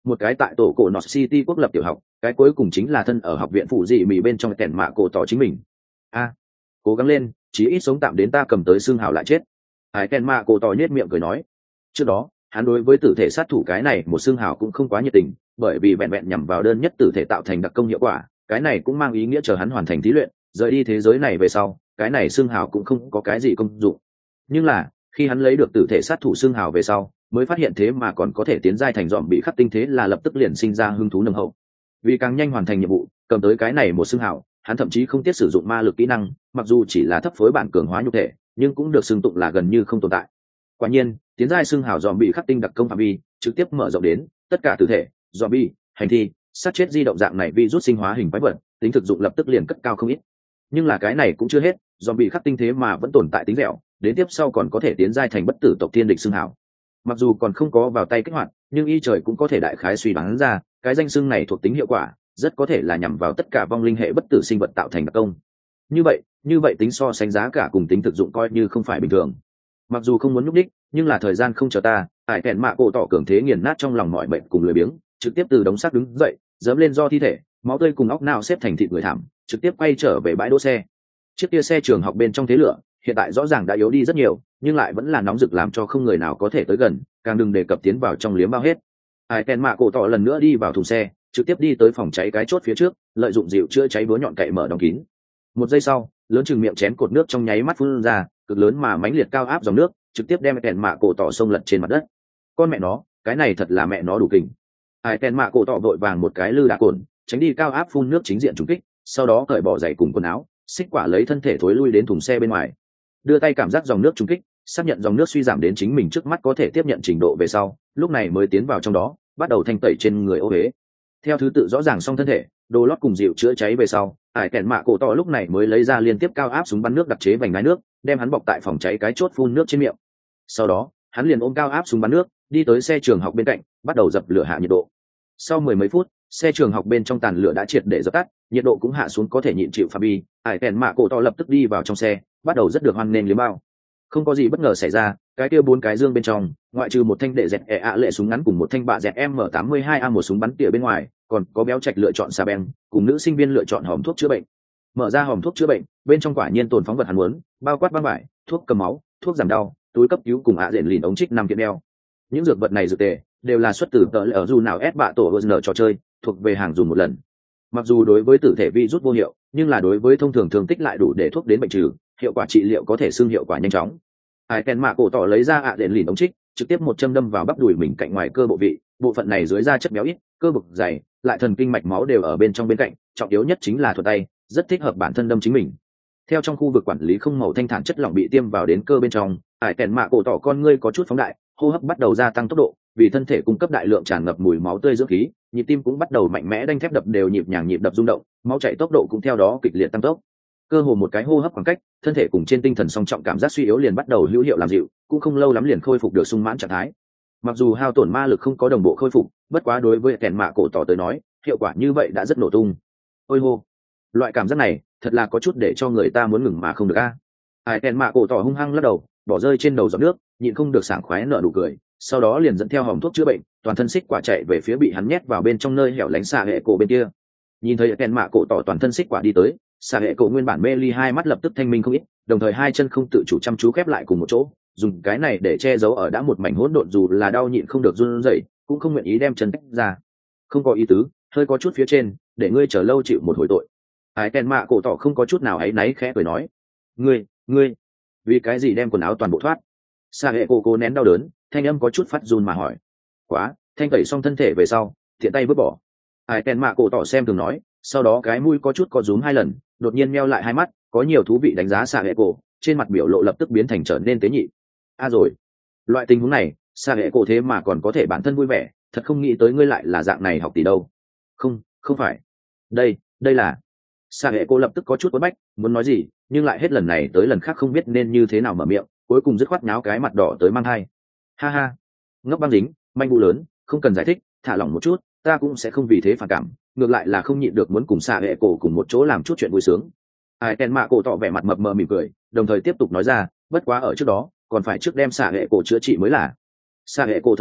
[SPEAKER 1] một cái tại tổ cổ North City quốc lập tiểu học, cái cuối cùng chính là thân ở học viện phụ dị mỹ bên trong kèn mạ cổ tỏ chính mình. A, cố gắng lên, chí ít sống tạm đến ta cầm tới xương hào lại chết. Hải kèn mạ cổ tỏ nhếch miệng cười nói. Trước đó hắn đối với tử thể sát thủ cái này một xương hào cũng không quá nhiệt tình, bởi vì vẹn vẹn nhằm vào đơn nhất tử thể tạo thành đặc công hiệu quả, cái này cũng mang ý nghĩa chờ hắn hoàn thành thí luyện, rời đi thế giới này về sau, cái này xương hào cũng không có cái gì công dụng. Nhưng là khi hắn lấy được tử thể sát thủ xương hào về sau, mới phát hiện thế mà còn có thể tiến giai thành dòm bị khắc tinh, thế là lập tức liền sinh ra hứng thú nồng hậu. Vì càng nhanh hoàn thành nhiệm vụ, cầm tới cái này một xương hào, hắn thậm chí không tiếc sử dụng ma lực kỹ năng, mặc dù chỉ là thấp phối bản cường hóa nhục thể, nhưng cũng được xưng tụng là gần như không tồn tại. Quả nhiên, tiến giai xương hào dòm bị khắc tinh đặc công phạm vi trực tiếp mở rộng đến tất cả tử thể, dòm bi, hành thi, sát chết di động dạng này vi rút sinh hóa hình quái vật, tính thực dụng lập tức liền cất cao không ít. Nhưng là cái này cũng chưa hết, dòm bị khắc tinh thế mà vẫn tồn tại tính dẻo, đến tiếp sau còn có thể tiến giai thành bất tử tộc thiên địch xương hào. Mặc dù còn không có vào tay kích hoạt, nhưng y trời cũng có thể đại khái suy đoán ra cái danh xưng này thuộc tính hiệu quả rất có thể là nhằm vào tất cả vong linh hệ bất tử sinh vật tạo thành đặc công. Như vậy như vậy tính so sánh giá cả cùng tính thực dụng coi như không phải bình thường. Mặc dù không muốn nhúc đích, nhưng là thời gian không chờ ta. Ải kèn mạ cổ tỏ cường thế nghiền nát trong lòng mọi bệnh cùng lười biếng, trực tiếp từ đống xác đứng dậy, dẫm lên do thi thể máu tươi cùng óc nào xếp thành thịt người thảm, trực tiếp quay trở về bãi đỗ xe. Chiếc kia xe trường học bên trong thế lửa hiện tại rõ ràng đã yếu đi rất nhiều, nhưng lại vẫn là nóng rực làm cho không người nào có thể tới gần, càng đừng đề cập tiến vào trong liếm bao hết. Ải kèn mạ cổ tỏ lần nữa đi vào thùng xe, trực tiếp đi tới phòng cháy cái chốt phía trước, lợi dụng dịu chữa cháy búa nhọn cậy mở đóng kín. Một giây sau, lớn chừng miệng chén cột nước trong nháy mắt phun ra, cực lớn mà mãnh liệt cao áp dòng nước, trực tiếp đem kèn mạ cổ tỏ sông lật trên mặt đất. Con mẹ nó, cái này thật là mẹ nó đủ kình. Ải kèn mạ cổ tỏ vội vàng một cái lư đá cồn, tránh đi cao áp phun nước chính diện trúng kích, sau đó cởi bỏ giày cùng quần áo, xích quả lấy thân thể thối lui đến thùng xe bên ngoài, đưa tay cảm giác dòng nước trúng kích, xác nhận dòng nước suy giảm đến chính mình trước mắt có thể tiếp nhận trình độ về sau, lúc này mới tiến vào trong đó, bắt đầu thanh tẩy trên người ô huế. Theo thứ tự rõ ràng xong thân thể, đồ lót cùng dịu chữa cháy về sau, ải kèn mạ cổ tỏ lúc này mới lấy ra liên tiếp cao áp súng bắn nước đặc chế vành lái nước, đem hắn bọc tại phòng cháy cái chốt phun nước trên miệng. Sau đó hắn liền ôm cao áp súng bắn nước đi tới xe trường học bên cạnh, bắt đầu dập lửa hạ nhiệt độ. Sau mười mấy phút, xe trường học bên trong tàn lửa đã triệt để dập tắt, nhiệt độ cũng hạ xuống có thể nhịn chịu phạm vi. Ải kèn mạ cổ tỏ lập tức đi vào trong xe, bắt đầu rất được hoan nghênh liếm bao. Không có gì bất ngờ xảy ra, cái kia bốn cái dương bên trong, ngoại trừ một thanh đệ dẹt e ạ lệ súng ngắn cùng một thanh bạ dẹt M tám mươi hai A một súng bắn tỉa bên ngoài, còn có béo trạch lựa chọn xà beng, cùng nữ sinh viên lựa chọn hòm thuốc chữa bệnh. Mở ra hòm thuốc chữa bệnh, bên trong quả nhiên tồn phóng vật hắn muốn, bao quát băng vải, thuốc cầm máu, thuốc giảm đau, túi cấp cứu cùng ạ diện lìn ống trích năm kiện đeo. Những dược vật này dược tề đều là xuất từ tờ lệ ở dù nào ép bạ tổ nở trò chơi, thuộc về hàng dùng một lần. Mặc dù đối với tử thể vi rút vô hiệu, nhưng là đối với thông thường thương tích lại đủ để thuốc đến bệnh trừ, hiệu quả trị liệu có thể xưng hiệu quả nhanh chóng. Hải kèn mạ cổ tỏ lấy ra ạ đèn lìn ống trích, trực tiếp một châm đâm vào bắp đùi mình cạnh ngoài cơ bộ vị, bộ phận này dưới da chất béo ít, cơ bực dày, lại thần kinh mạch máu đều ở bên trong bên cạnh, trọng yếu nhất chính là thuật tay, rất thích hợp bản thân đâm chính mình. Theo trong khu vực quản lý không màu thanh thản chất lỏng bị tiêm vào đến cơ bên trong, hải kèn mạ cổ tỏ con ngươi có chút phóng đại, hô hấp bắt đầu gia tăng tốc độ, vì thân thể cung cấp đại lượng tràn ngập mùi máu tươi dưỡng khí, nhịp tim cũng bắt đầu mạnh mẽ đanh thép đập đều nhịp nhàng nhịp đập rung động, máu chảy tốc độ cũng theo đó kịch liệt tăng tốc. Cơ hồ một cái hô hấp khoảng cách, thân thể cùng trên tinh thần song trọng cảm giác suy yếu liền bắt đầu hữu hiệu làm dịu, cũng không lâu lắm liền khôi phục được sung mãn trạng thái. Mặc dù hao tổn ma lực không có đồng bộ khôi phục, bất quá đối với kèn mạ cổ tỏ tới nói, hiệu quả như vậy đã rất nổ tung. Ôi hô, loại cảm giác này thật là có chút để cho người ta muốn ngừng mà không được a. Ai kèn mạ cổ tỏ hung hăng lắc đầu, bỏ rơi trên đầu giọt nước, nhịn không được sảng khoái nở nụ cười, sau đó liền dẫn theo hòm thuốc chữa bệnh, toàn thân xích quả chạy về phía bị hắn nhét vào bên trong nơi hẻo lánh xạ hệ cổ bên kia. Nhìn thấy kèn mạ cổ tỏ toàn thân xích quả đi tới, xạ hệ cổ nguyên bản mê ly hai mắt lập tức thanh minh không ít, đồng thời hai chân không tự chủ chăm chú khép lại cùng một chỗ, dùng cái này để che giấu ở đã một mảnh hỗn độn, dù là đau nhịn không được run rẩy, cũng không nguyện ý đem chân tách ra. Không có ý tứ, hơi có chút phía trên, để ngươi chờ lâu chịu một hồi tội. Ái kèn mạ cổ tỏ không có chút nào áy náy khẽ cười nói, ngươi ngươi vì cái gì đem quần áo toàn bộ thoát? Xạ hệ cổ cố nén đau đớn, thanh âm có chút phát run mà hỏi. Quá, thanh tẩy xong thân thể về sau, thiện tay vứt bỏ. Ái kèn mạ cổ tỏ xem thường nói, sau đó cái mũi có chút có rúm hai lần, đột nhiên meo lại hai mắt, có nhiều thú vị đánh giá xạ hệ cổ, trên mặt biểu lộ lập tức biến thành trở nên tế nhị. A à rồi, loại tình huống này, xạ hệ cổ thế mà còn có thể bản thân vui vẻ, thật không nghĩ tới ngươi lại là dạng này học tỷ đâu. Không, không phải. Đây, đây là. Xạ hệ cổ lập tức có chút quấn bách, muốn nói gì, nhưng lại hết lần này tới lần khác không biết nên như thế nào mở miệng, cuối cùng dứt khoát nháo cái mặt đỏ tới mang hai. Ha ha, ngốc băng dính, manh vụ lớn, không cần giải thích, thả lỏng một chút, ta cũng sẽ không vì thế phản cảm, ngược lại là không nhịn được muốn cùng xạ hệ cổ cùng một chỗ làm chút chuyện vui sướng. Ai kèn mạ cổ tỏ vẻ mặt mập mờ mỉm cười, đồng thời tiếp tục nói ra, bất quá ở trước đó còn phải trước đem xạ hệ cổ chữa trị mới là. Xạ hệ cổ thở dài,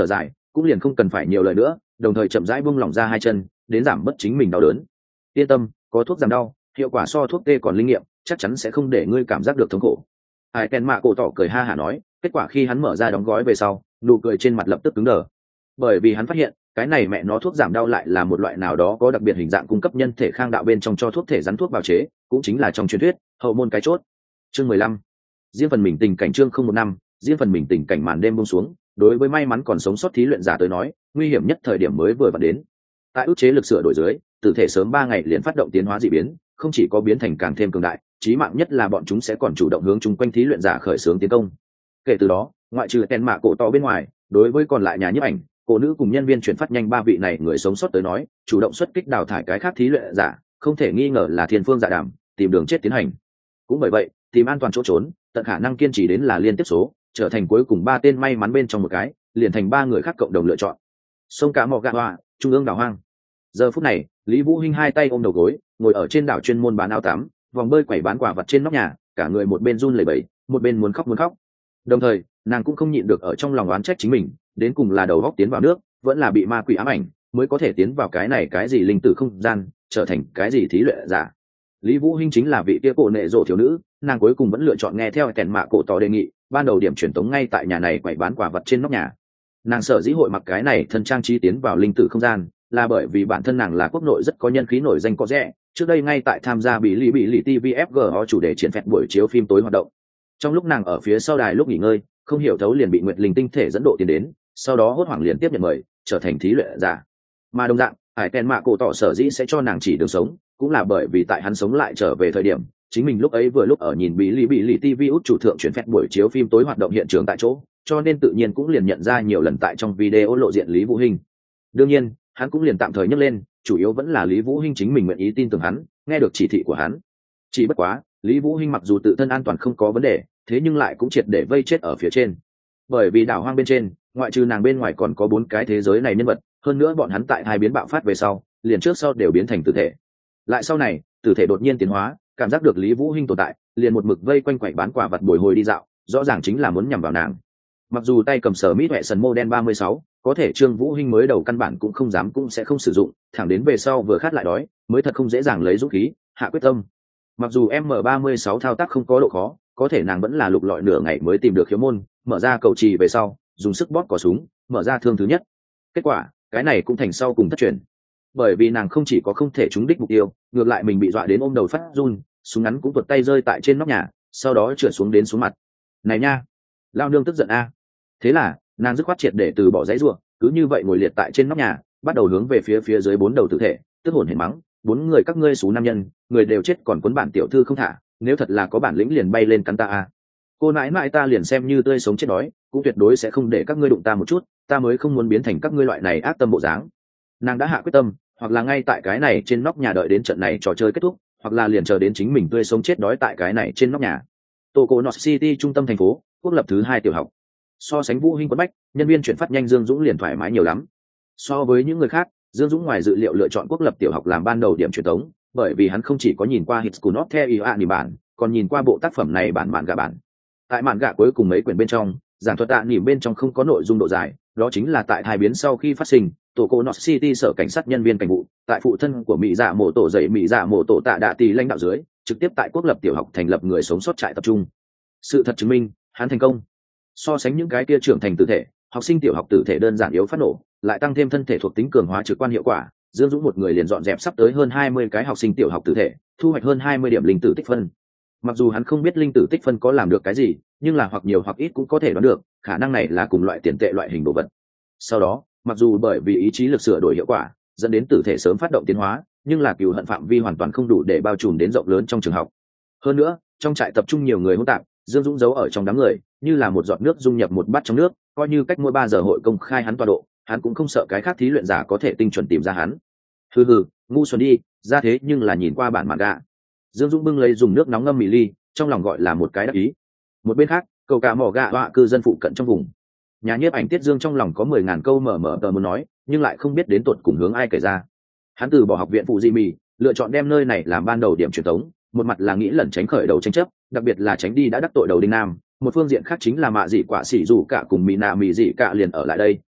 [SPEAKER 1] cũng liền không cần phải nhiều lời nữa, đồng thời chậm rãi buông lỏng ra hai chân, đến giảm bớt chính mình đau đớn. Yên tâm, có thuốc giảm đau, hiệu quả so thuốc tê còn linh nghiệm, chắc chắn sẽ không để ngươi cảm giác được thống khổ. Ai Ken Mạ Cổ Tỏ cười ha hả nói, kết quả khi hắn mở ra đóng gói về sau, nụ cười trên mặt lập tức cứng đờ, bởi vì hắn phát hiện cái này mẹ nó thuốc giảm đau lại là một loại nào đó có đặc biệt hình dạng cung cấp nhân thể khang đạo bên trong cho thuốc thể rắn thuốc bào chế, cũng chính là trong truyền thuyết hậu môn cái chốt. Chương mười lăm, riêng phần mình tình cảnh chương không một năm, riêng phần mình tình cảnh màn đêm buông xuống, đối với may mắn còn sống sót thí luyện giả tới nói, nguy hiểm nhất thời điểm mới vừa vặn đến. Tại ức chế lực sửa đổi dưới, tử thể sớm ba ngày liền phát động tiến hóa dị biến, không chỉ có biến thành càng thêm cường đại, chí mạng nhất là bọn chúng sẽ còn chủ động hướng chung quanh thí luyện giả khởi xướng tiến công. Kể từ đó, ngoại trừ Ken Mạ Cổ Tỏ bên ngoài, đối với còn lại nhà nhiếp ảnh, cổ nữ cùng nhân viên chuyển phát nhanh ba vị này người sống sót tới nói, chủ động xuất kích đào thải cái khác thí luyện giả, không thể nghi ngờ là thiên phương dạ đàm, tìm đường chết tiến hành. Cũng bởi vậy, tìm an toàn chỗ trốn, tận khả năng kiên trì đến là liên tiếp số, trở thành cuối cùng ba tên may mắn bên trong một cái, liền thành ba người khác cộng đồng lựa chọn. Sông Cá Mò Gạ Hoa, trung ương đảo hoang. Giờ phút này, Lý Vũ Hinh hai tay ôm đầu gối, ngồi ở trên đảo chuyên môn bán áo tắm, vòng bơi quẩy bán quả vật trên nóc nhà, cả người một bên run lẩy bẩy, một bên muốn khóc muốn khóc. Đồng thời, nàng cũng không nhịn được ở trong lòng oán trách chính mình, đến cùng là đầu góc tiến vào nước, vẫn là bị ma quỷ ám ảnh, mới có thể tiến vào cái này cái gì linh tử không gian, trở thành cái gì thí luyện giả. Lý Vũ Hinh chính là vị kia cổ nệ rộ thiếu nữ, nàng cuối cùng vẫn lựa chọn nghe theo Kèn Mạ Cổ Tỏ đề nghị, ban đầu điểm truyền tống ngay tại nhà này quẩy bán quả vật trên nóc nhà. Nàng sở dĩ hội mặc cái này thân trang trí tiến vào linh tử không gian, là bởi vì bản thân nàng là quốc nội rất có nhân khí nổi danh có rẻ, trước đây ngay tại tham gia bị lì bị lì ti vi ép giê o chủ đề triển phẹt buổi chiếu phim tối hoạt động. Trong lúc nàng ở phía sau đài lúc nghỉ ngơi, không hiểu thấu liền bị Nguyệt Linh tinh thể dẫn độ tiến đến, sau đó hốt hoảng liền tiếp nhận mời, trở thành thí luyện giả. Mà đồng dạng, Hải Ken Mạ Cổ Tỏ sở dĩ sẽ cho nàng chỉ đường sống, cũng là bởi vì tại hắn sống lại trở về thời điểm, chính mình lúc ấy vừa lúc ở nhìn bị lì bị lì ti vi út chủ thượng chuyển phép buổi chiếu phim tối hoạt động hiện trường tại chỗ, cho nên tự nhiên cũng liền nhận ra nhiều lần tại trong video lộ diện Lý Vũ Hinh. Đương nhiên, hắn cũng liền tạm thời nhấc lên, chủ yếu vẫn là Lý Vũ Hinh chính mình nguyện ý tin tưởng hắn, nghe được chỉ thị của hắn. Chỉ bất quá, Lý Vũ Hinh mặc dù tự thân an toàn không có vấn đề, thế nhưng lại cũng triệt để vây chết ở phía trên. Bởi vì đảo hoang bên trên, ngoại trừ nàng bên ngoài còn có bốn cái thế giới này nhân vật, hơn nữa bọn hắn tại hai biến bạo phát về sau, liền trước sau đều biến thành tử thể. Lại sau này, tử thể đột nhiên tiến hóa, cảm giác được Lý Vũ Hinh tồn tại, liền một mực vây quanh quẩy bán quả vật bồi hồi đi dạo, rõ ràng chính là muốn nhằm vào nàng. Mặc dù tay cầm sở mít hệ sần model ba mươi sáu, có thể Trương Vũ Hinh mới đầu căn bản cũng không dám cũng sẽ không sử dụng, thẳng đến về sau vừa khát lại đói, mới thật không dễ dàng lấy dũng khí, hạ quyết tâm. Mặc dù M ba mươi sáu thao tác không có độ khó, có thể nàng vẫn là lục lọi nửa ngày mới tìm được khiếu môn, mở ra cầu trì về sau, dùng sức bóp cò súng, mở ra thương thứ nhất. Kết quả, cái này cũng thành sau cùng thất truyền. Bởi vì nàng không chỉ có không thể trúng đích mục tiêu, ngược lại mình bị dọa đến ôm đầu phát run, súng ngắn cũng tuột tay rơi tại trên nóc nhà, sau đó trượt xuống đến xuống mặt. Này nha, lao nương tức giận a. Thế là, nàng dứt khoát triệt để từ bỏ giấy rủa, cứ như vậy ngồi liệt tại trên nóc nhà, bắt đầu hướng về phía phía dưới bốn đầu tử thể, tức hồn hển mắng, bốn người các ngươi xú nam nhân, người đều chết còn cuốn bản tiểu thư không thả, nếu thật là có bản lĩnh liền bay lên cắn ta a. Cô nãi nãi ta liền xem như tươi sống chết đói, cũng tuyệt đối sẽ không để các ngươi đụng ta một chút, ta mới không muốn biến thành các ngươi loại này ác tâm bộ dáng. Nàng đã hạ quyết tâm, hoặc là ngay tại cái này trên nóc nhà đợi đến trận này trò chơi kết thúc, hoặc là liền chờ đến chính mình tươi sống chết đói tại cái này trên nóc nhà. Tokyo North City trung tâm thành phố, quốc lập thứ hai tiểu học. So sánh Vũ Hinh quấn bách, nhân viên chuyển phát nhanh Dương Dũng liền thoải mái nhiều lắm. So với những người khác, Dương Dũng ngoài dự liệu lựa chọn quốc lập tiểu học làm ban đầu điểm truyền tống, bởi vì hắn không chỉ có nhìn qua Hits Not The Iani bản, còn nhìn qua bộ tác phẩm này bản mạn gạ bản. Tại mạn gạ cuối cùng mấy quyển bên trong, giảng thuật tạ nỉm bên trong không có nội dung độ dài, đó chính là tại hai biến sau khi phát sinh, Tokyo North City sở cảnh sát nhân viên cảnh vụ, tại phụ thân của mỹ dạ mổ tổ dậy mỹ dạ mổ tổ tạ đạ tỷ lãnh đạo dưới, trực tiếp tại quốc lập tiểu học thành lập người sống sót trại tập trung. Sự thật chứng minh, hắn thành công. So sánh những cái kia trưởng thành tử thể, học sinh tiểu học tử thể đơn giản yếu phát nổ, lại tăng thêm thân thể thuộc tính cường hóa trực quan hiệu quả, Dương Dũng một người liền dọn dẹp sắp tới hơn hai mươi cái học sinh tiểu học tử thể, thu hoạch hơn hai mươi điểm linh tử tích phân. Mặc dù hắn không biết linh tử tích phân có làm được cái gì, nhưng là hoặc nhiều hoặc ít cũng có thể đoán được, khả năng này là cùng loại tiền tệ loại hình đồ vật. Sau đó, mặc dù bởi vì ý chí lực sửa đổi hiệu quả, dẫn đến tử thể sớm phát động tiến hóa, nhưng là cừu hận phạm vi hoàn toàn không đủ để bao trùm đến rộng lớn trong trường học. Hơn nữa, trong trại tập trung nhiều người hỗn tạp, Dương Dũng giấu ở trong đám người, như là một giọt nước dung nhập một bát trong nước, coi như cách mỗi ba giờ hội công khai hắn tọa độ, hắn cũng không sợ cái khác thí luyện giả có thể tinh chuẩn tìm ra hắn. Hừ hừ, ngu xuẩn đi, ra thế nhưng là nhìn qua bản mạn gạ. Dương Dũng bưng lấy dùng nước nóng ngâm mì ly, trong lòng gọi là một cái đắc ý. Một bên khác, cầu cả mỏ gạ họa cư dân phụ cận trong vùng. Nhà nhiếp ảnh Tiết Dương trong lòng có mười ngàn câu mở mở tờ muốn nói, nhưng lại không biết đến tột cùng hướng ai kể ra. Hắn từ bỏ học viện phụ di mì, lựa chọn đem nơi này làm ban đầu điểm truyền thống, một mặt là nghĩ lẩn tránh khởi đầu tranh chấp, đặc biệt là tránh đi đã đắc tội đầu đinh nam, một phương diện khác chính là mạ dị quả xỉ dù cả cùng mỹ nạ mỹ dị cả liền ở lại đây,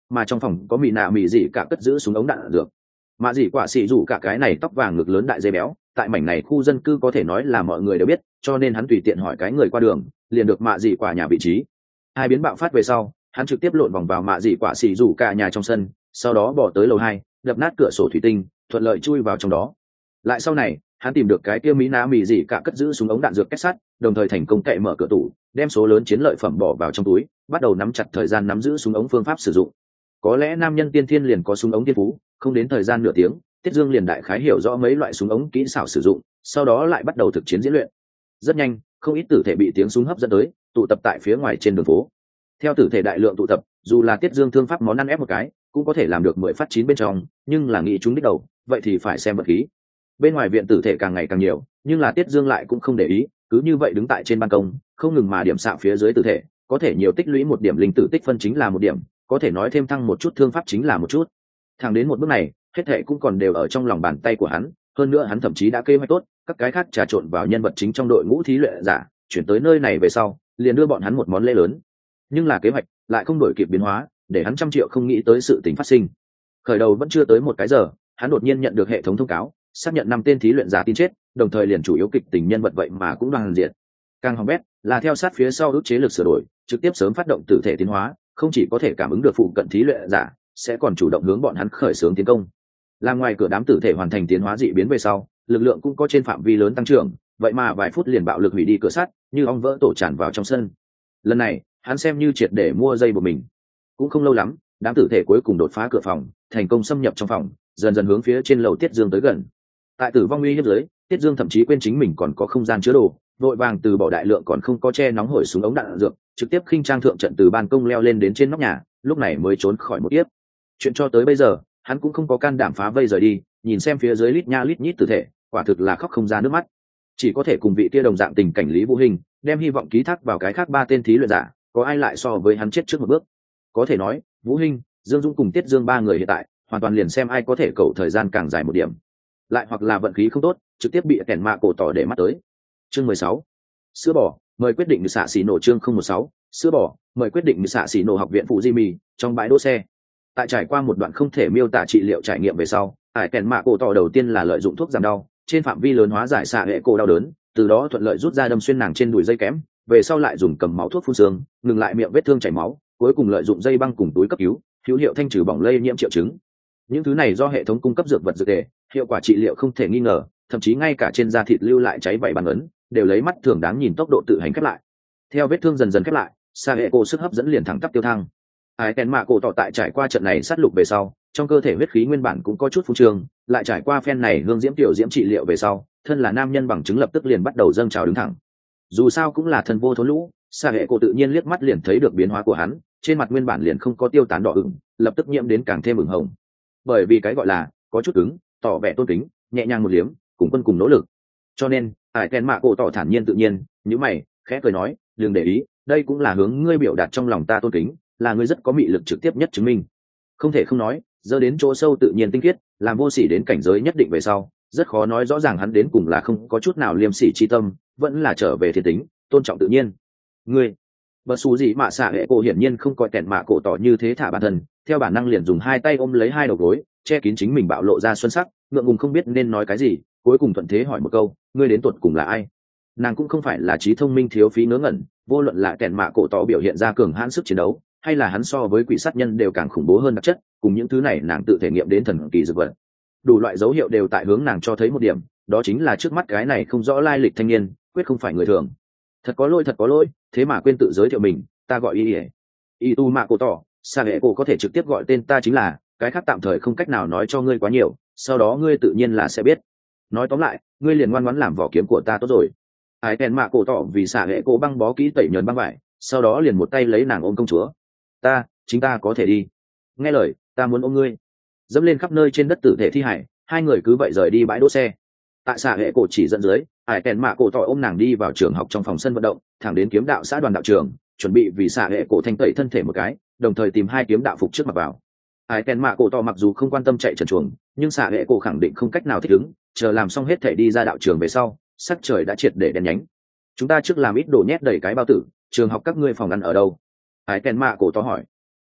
[SPEAKER 1] mà trong phòng có mỹ nạ mỹ dị cả cất giữ súng ống đạn dược. Mạ dị quả xỉ rủ cả cái này tóc vàng ngực lớn đại dây béo, tại mảnh này khu dân cư có thể nói là mọi người đều biết, cho nên hắn tùy tiện hỏi cái người qua đường, liền được mạ dị quả nhà vị trí. Hai biến bạo phát về sau, hắn trực tiếp lộn vòng vào mạ dị quả xỉ rủ cả nhà trong sân, sau đó bỏ tới lầu hai, đập nát cửa sổ thủy tinh, thuận lợi chui vào trong đó. Lại sau này, hắn tìm được cái kia mỹ nạ mỹ dị cả cất giữ súng ống đạn dược kết sắt, đồng thời thành công cậy mở cửa tủ, đem số lớn chiến lợi phẩm bỏ vào trong túi, bắt đầu nắm chặt thời gian nắm giữ súng ống phương pháp sử dụng. Có lẽ nam nhân tiên thiên liền có súng ống tiên phú, không đến thời gian nửa tiếng, Tiết Dương liền đại khái hiểu rõ mấy loại súng ống kỹ xảo sử dụng, sau đó lại bắt đầu thực chiến diễn luyện. Rất nhanh, không ít tử thể bị tiếng súng hấp dẫn tới, tụ tập tại phía ngoài trên đường phố. Theo tử thể đại lượng tụ tập, dù là Tiết Dương thương pháp món ăn ép một cái, cũng có thể làm được mười phát chín bên trong, nhưng là nghĩ chúng đích đầu, vậy thì phải xem vật khí. Bên ngoài viện tử thể càng ngày càng nhiều, nhưng là Tiết Dương lại cũng không để ý, cứ như vậy đứng tại trên ban công, không ngừng mà điểm xạ phía dưới tử thể, có thể nhiều tích lũy một điểm linh tử tích phân chính là một điểm, có thể nói thêm thăng một chút thương pháp chính là một chút. Thẳng đến một bước này, hết thệ cũng còn đều ở trong lòng bàn tay của hắn, hơn nữa hắn thậm chí đã kế hoạch tốt, các cái khác trà trộn vào nhân vật chính trong đội ngũ thí luyện giả, chuyển tới nơi này về sau, liền đưa bọn hắn một món lễ lớn. Nhưng là kế hoạch lại không đổi kịp biến hóa, để hắn trăm triệu không nghĩ tới sự tình phát sinh. Khởi đầu vẫn chưa tới một cái giờ, hắn đột nhiên nhận được hệ thống thông cáo, xác nhận năm tên thí luyện giả tin chết, đồng thời liền chủ yếu kịch tình nhân vật vậy mà cũng đoàn diệt. Càng hỏng bét là theo sát phía sau ức chế lực sửa đổi, trực tiếp sớm phát động tử thể tiến hóa, không chỉ có thể cảm ứng được phụ cận thí luyện giả, sẽ còn chủ động hướng bọn hắn khởi xướng tiến công. Là ngoài cửa đám tử thể hoàn thành tiến hóa dị biến về sau, lực lượng cũng có trên phạm vi lớn tăng trưởng, vậy mà vài phút liền bạo lực hủy đi cửa sắt, như ong vỡ tổ tràn vào trong sân. Lần này, hắn xem như triệt để mua dây của mình. Cũng không lâu lắm, đám tử thể cuối cùng đột phá cửa phòng, thành công xâm nhập trong phòng, dần dần hướng phía trên lầu Tiết Dương tới gần. Tại tử vong uy hiếp dưới, Tiết Dương thậm chí quên chính mình còn có không gian chứa đồ, vội vàng từ bỏ đại lượng còn không có che nóng hổi súng ống đạn dược, trực tiếp khinh trang thượng trận từ ban công leo lên đến trên nóc nhà, lúc này mới trốn khỏi một kiếp. Chuyện cho tới bây giờ, hắn cũng không có can đảm phá vây rời đi, nhìn xem phía dưới lít nha lít nhít tử thể, quả thực là khóc không ra nước mắt. Chỉ có thể cùng vị kia đồng dạng tình cảnh Lý Vũ Hình, đem hy vọng ký thác vào cái khác ba tên thí luyện giả, có ai lại so với hắn chết trước một bước. Có thể nói, Vũ Hình, Dương Dung cùng Tiết Dương ba người hiện tại, hoàn toàn liền xem ai có thể cầu thời gian càng dài một điểm. Lại hoặc là vận khí không tốt, trực tiếp bị kẻn mạ cổ tỏ để mắt tới. Chương mười sáu, sữa bò, mời quyết định xạ xỉ nổ. Chương không một sáu, sữa bò, mời quyết định xạ xỉ nổ học viện phụ di mì trong bãi đỗ xe. Tại trải qua một đoạn không thể miêu tả trị liệu trải nghiệm về sau, ải kèn mạ cổ tỏ đầu tiên là lợi dụng thuốc giảm đau, trên phạm vi lớn hóa giải xạ hệ cổ đau đớn, từ đó thuận lợi rút ra đâm xuyên nàng trên đùi dây kém, về sau lại dùng cầm máu thuốc phun xương, ngừng lại miệng vết thương chảy máu, cuối cùng lợi dụng dây băng cùng túi cấp cứu, hữu hiệu thanh trừ bỏng lây nhiễm triệu chứng. Những thứ này do hệ thống cung cấp dược vật dược tề, hiệu quả trị liệu không thể nghi ngờ, thậm chí ngay cả trên da thịt lưu lại cháy vảy bàn ấn, đều lấy mắt thường đáng nhìn tốc độ tự hành khép lại. Theo vết thương dần dần khép lại, xạ hệ cổ sức hấp dẫn liền thẳng tắp tiêu thăng. Ai kèn mạ cổ tỏ tại trải qua trận này sát lục về sau, trong cơ thể huyết khí nguyên bản cũng có chút phú trường, lại trải qua phen này hương diễm tiểu diễm trị liệu về sau, thân là nam nhân bằng chứng lập tức liền bắt đầu dâng trào đứng thẳng. Dù sao cũng là thân vô thốn lũ, xạ hệ cổ tự nhiên liếc mắt liền thấy được biến hóa của hắn, trên mặt nguyên bản liền không có tiêu tán đỏ ửng, lập tức nhiễm đến càng thêm ửng hồng. Bởi vì cái gọi là có chút cứng, tỏ vẻ tôn kính, nhẹ nhàng một liếm, cùng quân cùng nỗ lực. Cho nên, ai kèn mạ cổ tỏ thản nhiên tự nhiên, nhíu mày, khẽ cười nói, đừng để ý, đây cũng là hướng ngươi biểu đạt trong lòng ta tôn kính, là ngươi rất có mị lực trực tiếp nhất chứng minh. Không thể không nói, giờ đến chỗ sâu tự nhiên tinh khiết, làm vô sỉ đến cảnh giới nhất định về sau, rất khó nói rõ ràng hắn đến cùng là không có chút nào liêm sỉ chi tâm, vẫn là trở về thiên tính, tôn trọng tự nhiên. Ngươi, bất xù gì mà xạ hệ cổ hiển nhiên không coi kẹn mạ cổ tỏ như thế thả bản thân, theo bản năng liền dùng hai tay ôm lấy hai đầu gối, che kín chính mình bạo lộ ra xuân sắc, ngượng ngùng không biết nên nói cái gì, cuối cùng thuận thế hỏi một câu, ngươi đến tuột cùng là ai? Nàng cũng không phải là trí thông minh thiếu phí ngớ ngẩn, vô luận là kẹn mạ cổ tỏ biểu hiện ra cường hãn sức chiến đấu, hay là hắn so với quỷ sát nhân đều càng khủng bố hơn đặc chất, cùng những thứ này nàng tự thể nghiệm đến thần kỳ dược vật. Đủ loại dấu hiệu đều tại hướng nàng cho thấy một điểm, đó chính là trước mắt cái này không rõ lai lịch thanh niên, quyết không phải người thường. Thật có lỗi, thật có lỗi, thế mà quên tự giới thiệu mình, ta gọi y y tu mạ cổ tỏ, sa hệ cổ có thể trực tiếp gọi tên ta chính là, cái khác tạm thời không cách nào nói cho ngươi quá nhiều, sau đó ngươi tự nhiên là sẽ biết. Nói tóm lại, ngươi liền ngoan ngoãn làm vỏ kiếm của ta tốt rồi. Ai kèn mạ cổ tỏ vì sa hệ cổ băng bó kỹ tẩy nhờn băng vải, sau đó liền một tay lấy nàng ôm công chúa. Ta, chính ta có thể đi. Nghe lời, ta muốn ôm ngươi. Dẫm lên khắp nơi trên đất tử thể thi hải, hai người cứ vậy rời đi bãi đỗ xe. Tại xạ hệ cổ chỉ dẫn dưới, ải kèn mạ cổ tỏ ôm nàng đi vào trường học trong phòng sân vận động, thẳng đến kiếm đạo xã đoàn đạo trường, chuẩn bị vì xạ hệ cổ thanh tẩy thân thể một cái, đồng thời tìm hai kiếm đạo phục trước mặt vào. Ải kèn mạ cổ tỏ mặc dù không quan tâm chạy trần chuồng, nhưng xạ hệ cổ khẳng định không cách nào thích ứng, chờ làm xong hết thể đi ra đạo trường về sau, sắc trời đã triệt để đen nhánh. Chúng ta trước làm ít đồ nhét đầy cái bao tử, trường học các ngươi phòng ăn ở đâu? Ải kèn mạ cổ tỏ hỏi.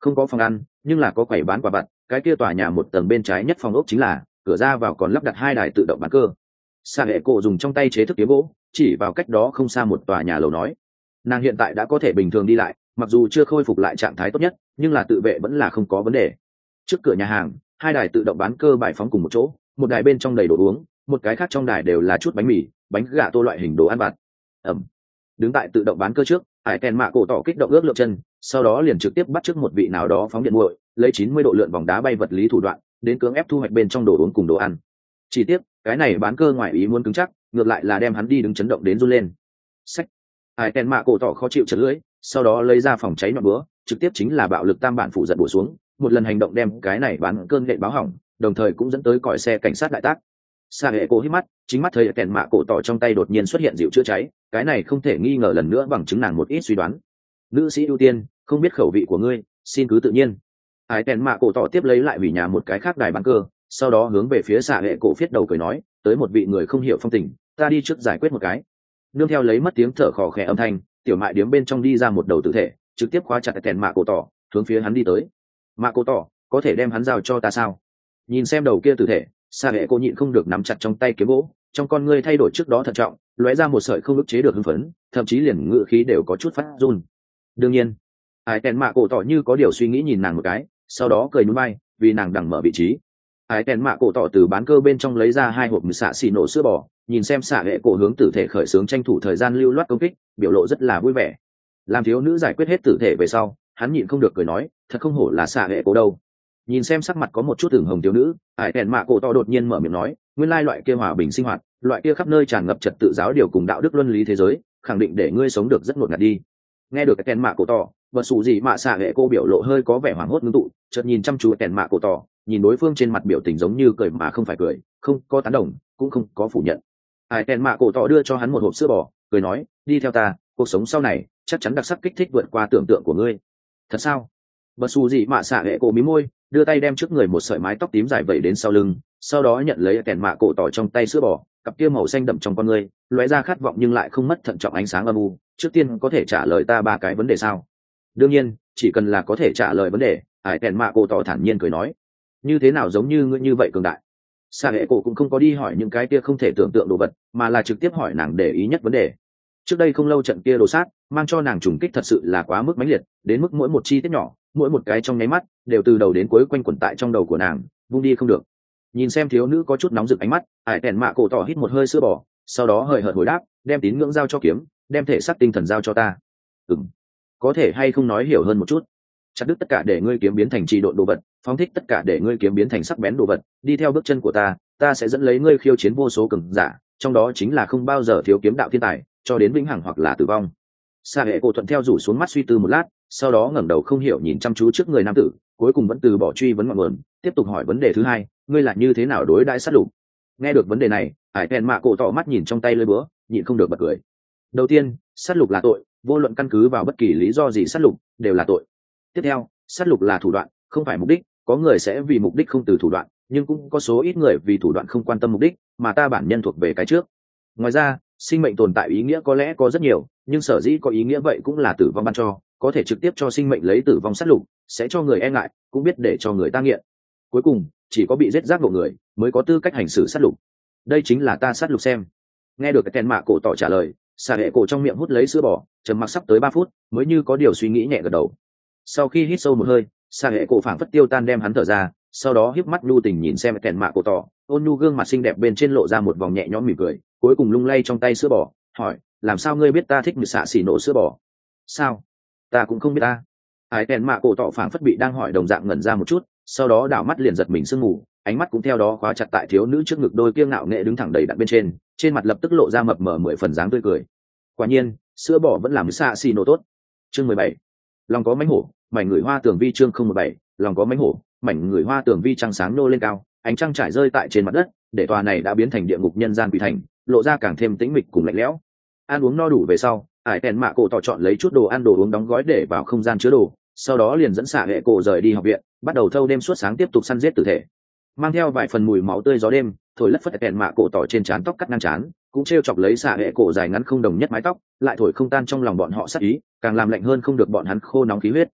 [SPEAKER 1] Không có phòng ăn, nhưng là có quầy bán quà vặt. Cái kia tòa nhà một tầng bên trái nhất phòng ốc chính là cửa ra vào còn lắp đặt hai đài tự động bán cơ. Sa hệ cổ dùng trong tay chế thức kiếm gỗ chỉ vào cách đó không xa một tòa nhà lầu nói, nàng hiện tại đã có thể bình thường đi lại, mặc dù chưa khôi phục lại trạng thái tốt nhất, nhưng là tự vệ vẫn là không có vấn đề. Trước cửa nhà hàng, hai đài tự động bán cơ bài phóng cùng một chỗ, một đài bên trong đầy đồ uống, một cái khác trong đài đều là chút bánh mì, bánh gà tô loại hình đồ ăn vặt. Ẩm. Đứng tại tự động bán cơ trước, Hải Kèn Mạ cổ tỏ kích động ước lượng chân, sau đó liền trực tiếp bắt trước một vị nào đó phóng điện nguội, lấy chín mươi độ lượn vòng đá bay vật lý thủ đoạn, đến cưỡng ép thu hoạch bên trong đồ uống cùng đồ ăn. Chỉ tiếc, cái này bán cơ ngoài ý muốn cứng chắc, ngược lại là đem hắn đi đứng chấn động đến run lên. Sách. Hải Kèn Mạ cổ tỏ khó chịu chật lưỡi, sau đó lấy ra phòng cháy nhọn búa, trực tiếp chính là bạo lực tam bản phụ giật bổ xuống, một lần hành động đem cái này bán cơn nện báo hỏng, đồng thời cũng dẫn tới còi xe cảnh sát đại tác. Sa hệ cổ hít mắt, chính mắt thấy Kèn Mạ cổ tỏ trong tay đột nhiên xuất hiện dịu chữa cháy, cái này không thể nghi ngờ lần nữa bằng chứng nàng một ít suy đoán. Nữ sĩ ưu tiên, không biết khẩu vị của ngươi, xin cứ tự nhiên. Hải Kèn Mạ cổ tỏ tiếp lấy lại hủy nhà một cái khác đài bán cơ, sau đó hướng về phía Sa hệ cổ phiết đầu cười nói, tới một vị người không hiểu phong tình, ta đi trước giải quyết một cái. Nương theo lấy mất tiếng thở khò khè âm thanh, tiểu mại điếm bên trong đi ra một đầu tử thể, trực tiếp khóa chặt Kèn Mạ cổ tỏ, hướng phía hắn đi tới. Mạ cổ tỏ, có thể đem hắn giao cho ta sao? Nhìn xem đầu kia tử thể, Sa hệ cô nhịn không được nắm chặt trong tay kiếm gỗ, trong con ngươi thay đổi trước đó thận trọng, lóe ra một sợi không ức chế được hưng phấn, thậm chí liền ngự khí đều có chút phát run. Đương nhiên, Hải Kèn Mạ cổ tỏ như có điều suy nghĩ nhìn nàng một cái, sau đó cười nhún vai, vì nàng đằng mở vị trí. Hải Kèn Mạ cổ tỏ từ bán cơ bên trong lấy ra hai hộp mì xạ xì nổ sữa bò, nhìn xem Sa hệ cổ hướng tử thể khởi xướng tranh thủ thời gian lưu loát công kích, biểu lộ rất là vui vẻ. Làm thiếu nữ giải quyết hết tử thể về sau, hắn nhịn không được cười nói, thật không hổ là Sa hệ cổ đâu. Nhìn xem sắc mặt có một chút tưởng hồng thiếu nữ, Hải Kèn Mạ cổ tỏ đột nhiên mở miệng nói, nguyên lai loại kia hòa bình sinh hoạt, loại kia khắp nơi tràn ngập trật tự giáo điều cùng đạo đức luân lý thế giới, khẳng định để ngươi sống được rất ngột ngạt đi. Nghe được Kèn Mạ cổ tỏ, vật sủ gì mà Sa hệ cô biểu lộ hơi có vẻ hoảng hốt ngưng tụ, chợt nhìn chăm chú Kèn Mạ cổ tỏ, nhìn đối phương trên mặt biểu tình giống như cười mà không phải cười, không có tán đồng, cũng không có phủ nhận. Hải Kèn Mạ cổ tỏ đưa cho hắn một hộp sữa bò, cười nói, đi theo ta, cuộc sống sau này chắc chắn đặc sắc kích thích vượt qua tưởng tượng của ngươi. Thật sao? Vật sủ gì mà Sa hệ cô mí môi, đưa tay đem trước người một sợi mái tóc tím dài vẩy đến sau lưng, sau đó nhận lấy Kèn Mạ cổ tỏ trong tay sữa bò, cặp kia màu xanh đậm trong con ngươi lóe ra khát vọng nhưng lại không mất thận trọng ánh sáng âm u. Trước tiên có thể trả lời ta ba cái vấn đề sao? Đương nhiên, chỉ cần là có thể trả lời vấn đề. Hải Kèn Mạ cổ tỏ thản nhiên cười nói, như thế nào giống như ngươi như vậy cường đại? Sa hệ cổ cũng không có đi hỏi những cái kia không thể tưởng tượng đồ vật, mà là trực tiếp hỏi nàng để ý nhất vấn đề. Trước đây không lâu trận kia đồ sát mang cho nàng trùng kích thật sự là quá mức mãnh liệt, đến mức mỗi một chi tiết nhỏ, mỗi một cái trong nháy mắt đều từ đầu đến cuối quanh quẩn tại trong đầu của nàng, vung đi không được. Nhìn xem thiếu nữ có chút nóng rực ánh mắt, Hải Kèn Mạ cổ tỏ hít một hơi sữa bò, sau đó hời hợt hồi đáp, đem tín ngưỡng giao cho kiếm, đem thể xác tinh thần giao cho ta. Ừm, có thể hay không nói hiểu hơn một chút? Chặt đứt tất cả để ngươi kiếm biến thành trì độn đồ vật, phóng thích tất cả để ngươi kiếm biến thành sắc bén đồ vật, đi theo bước chân của ta, ta sẽ dẫn lấy ngươi khiêu chiến vô số cường giả, trong đó chính là không bao giờ thiếu kiếm đạo thiên tài, cho đến vĩnh hằng hoặc là tử vong. Sa hệ cổ thuận theo rủ xuống mắt suy tư một lát, sau đó ngẩng đầu không hiểu nhìn chăm chú trước người nam tử, cuối cùng vẫn từ bỏ truy vấn ngọn nguồn, tiếp tục hỏi vấn đề thứ hai, ngươi là như thế nào đối đãi sát lục? Nghe được vấn đề này, Hải Kèn Mạ cổ tỏ mắt nhìn trong tay lưỡi búa, nhịn không được bật cười. Đầu tiên, sát lục là tội, vô luận căn cứ vào bất kỳ lý do gì sát lục đều là tội. Tiếp theo, sát lục là thủ đoạn, không phải mục đích, có người sẽ vì mục đích không từ thủ đoạn, nhưng cũng có số ít người vì thủ đoạn không quan tâm mục đích, mà ta bản nhân thuộc về cái trước. Ngoài ra, sinh mệnh tồn tại ý nghĩa có lẽ có rất nhiều, nhưng sở dĩ có ý nghĩa vậy cũng là tử vong ban cho, có thể trực tiếp cho sinh mệnh lấy tử vong sát lục, sẽ cho người e ngại, cũng biết để cho người ta nghiện. Cuối cùng, chỉ có bị giết giác độ người mới có tư cách hành xử sát lục. Đây chính là ta sát lục xem. Nghe được cái Kèn Mạ cổ tỏ trả lời, Sa hệ cổ trong miệng hút lấy sữa bò, trầm mặc sắp tới ba phút, mới như có điều suy nghĩ nhẹ gật đầu. Sau khi hít sâu một hơi, Sa hệ cổ phảng phất tiêu tan đem hắn thở ra, sau đó híp mắt nhu tình nhìn xem Kèn Mạ cổ tỏ, ôn nhu gương mặt xinh đẹp bên trên lộ ra một vòng nhẹ nhõm mỉm cười, cuối cùng lung lay trong tay sữa bò, hỏi, làm sao ngươi biết ta thích mì xạ xỉ nổ sữa bò? Sao? Ta cũng không biết ta. Hải Kèn Mạ cổ tỏ phảng phất bị đang hỏi đồng dạng ngẩn ra một chút, sau đó đảo mắt liền giật mình sương mù, ánh mắt cũng theo đó khóa chặt tại thiếu nữ trước ngực đôi kia ngạo nghệ đứng thẳng đầy đặn bên trên, trên mặt lập tức lộ ra mập mờ mười phần dáng tươi cười. Quả nhiên, sữa bò vẫn làm xạ xì nổ tốt. Chương mười bảy, lòng có mánh hổ, mảnh người hoa tường vi. Chương không một bảy, lòng có mánh hổ, mảnh người hoa tường vi. Trăng sáng nô lên cao, ánh trăng trải rơi tại trên mặt đất, để tòa này đã biến thành địa ngục nhân gian quỷ thành, lộ ra càng thêm tĩnh mịch cùng lạnh lẽo. Ăn uống no đủ về sau, Hải Kèn Mạ cổ tỏ chọn lấy chút đồ ăn đồ uống đóng gói để vào không gian chứa đồ, sau đó liền dẫn Sa hệ cổ rời đi học viện, bắt đầu thâu đêm suốt sáng tiếp tục săn giết tử thể. Mang theo vài phần mùi máu tươi gió đêm, thổi lất phất Kèn Mạ cổ tỏ trên trán tóc cắt ngang trán, cũng trêu chọc lấy Sa hệ cổ dài ngắn không đồng nhất mái tóc, lại thổi không tan trong lòng bọn họ sát ý, càng làm lạnh hơn không được bọn hắn khô nóng khí huyết.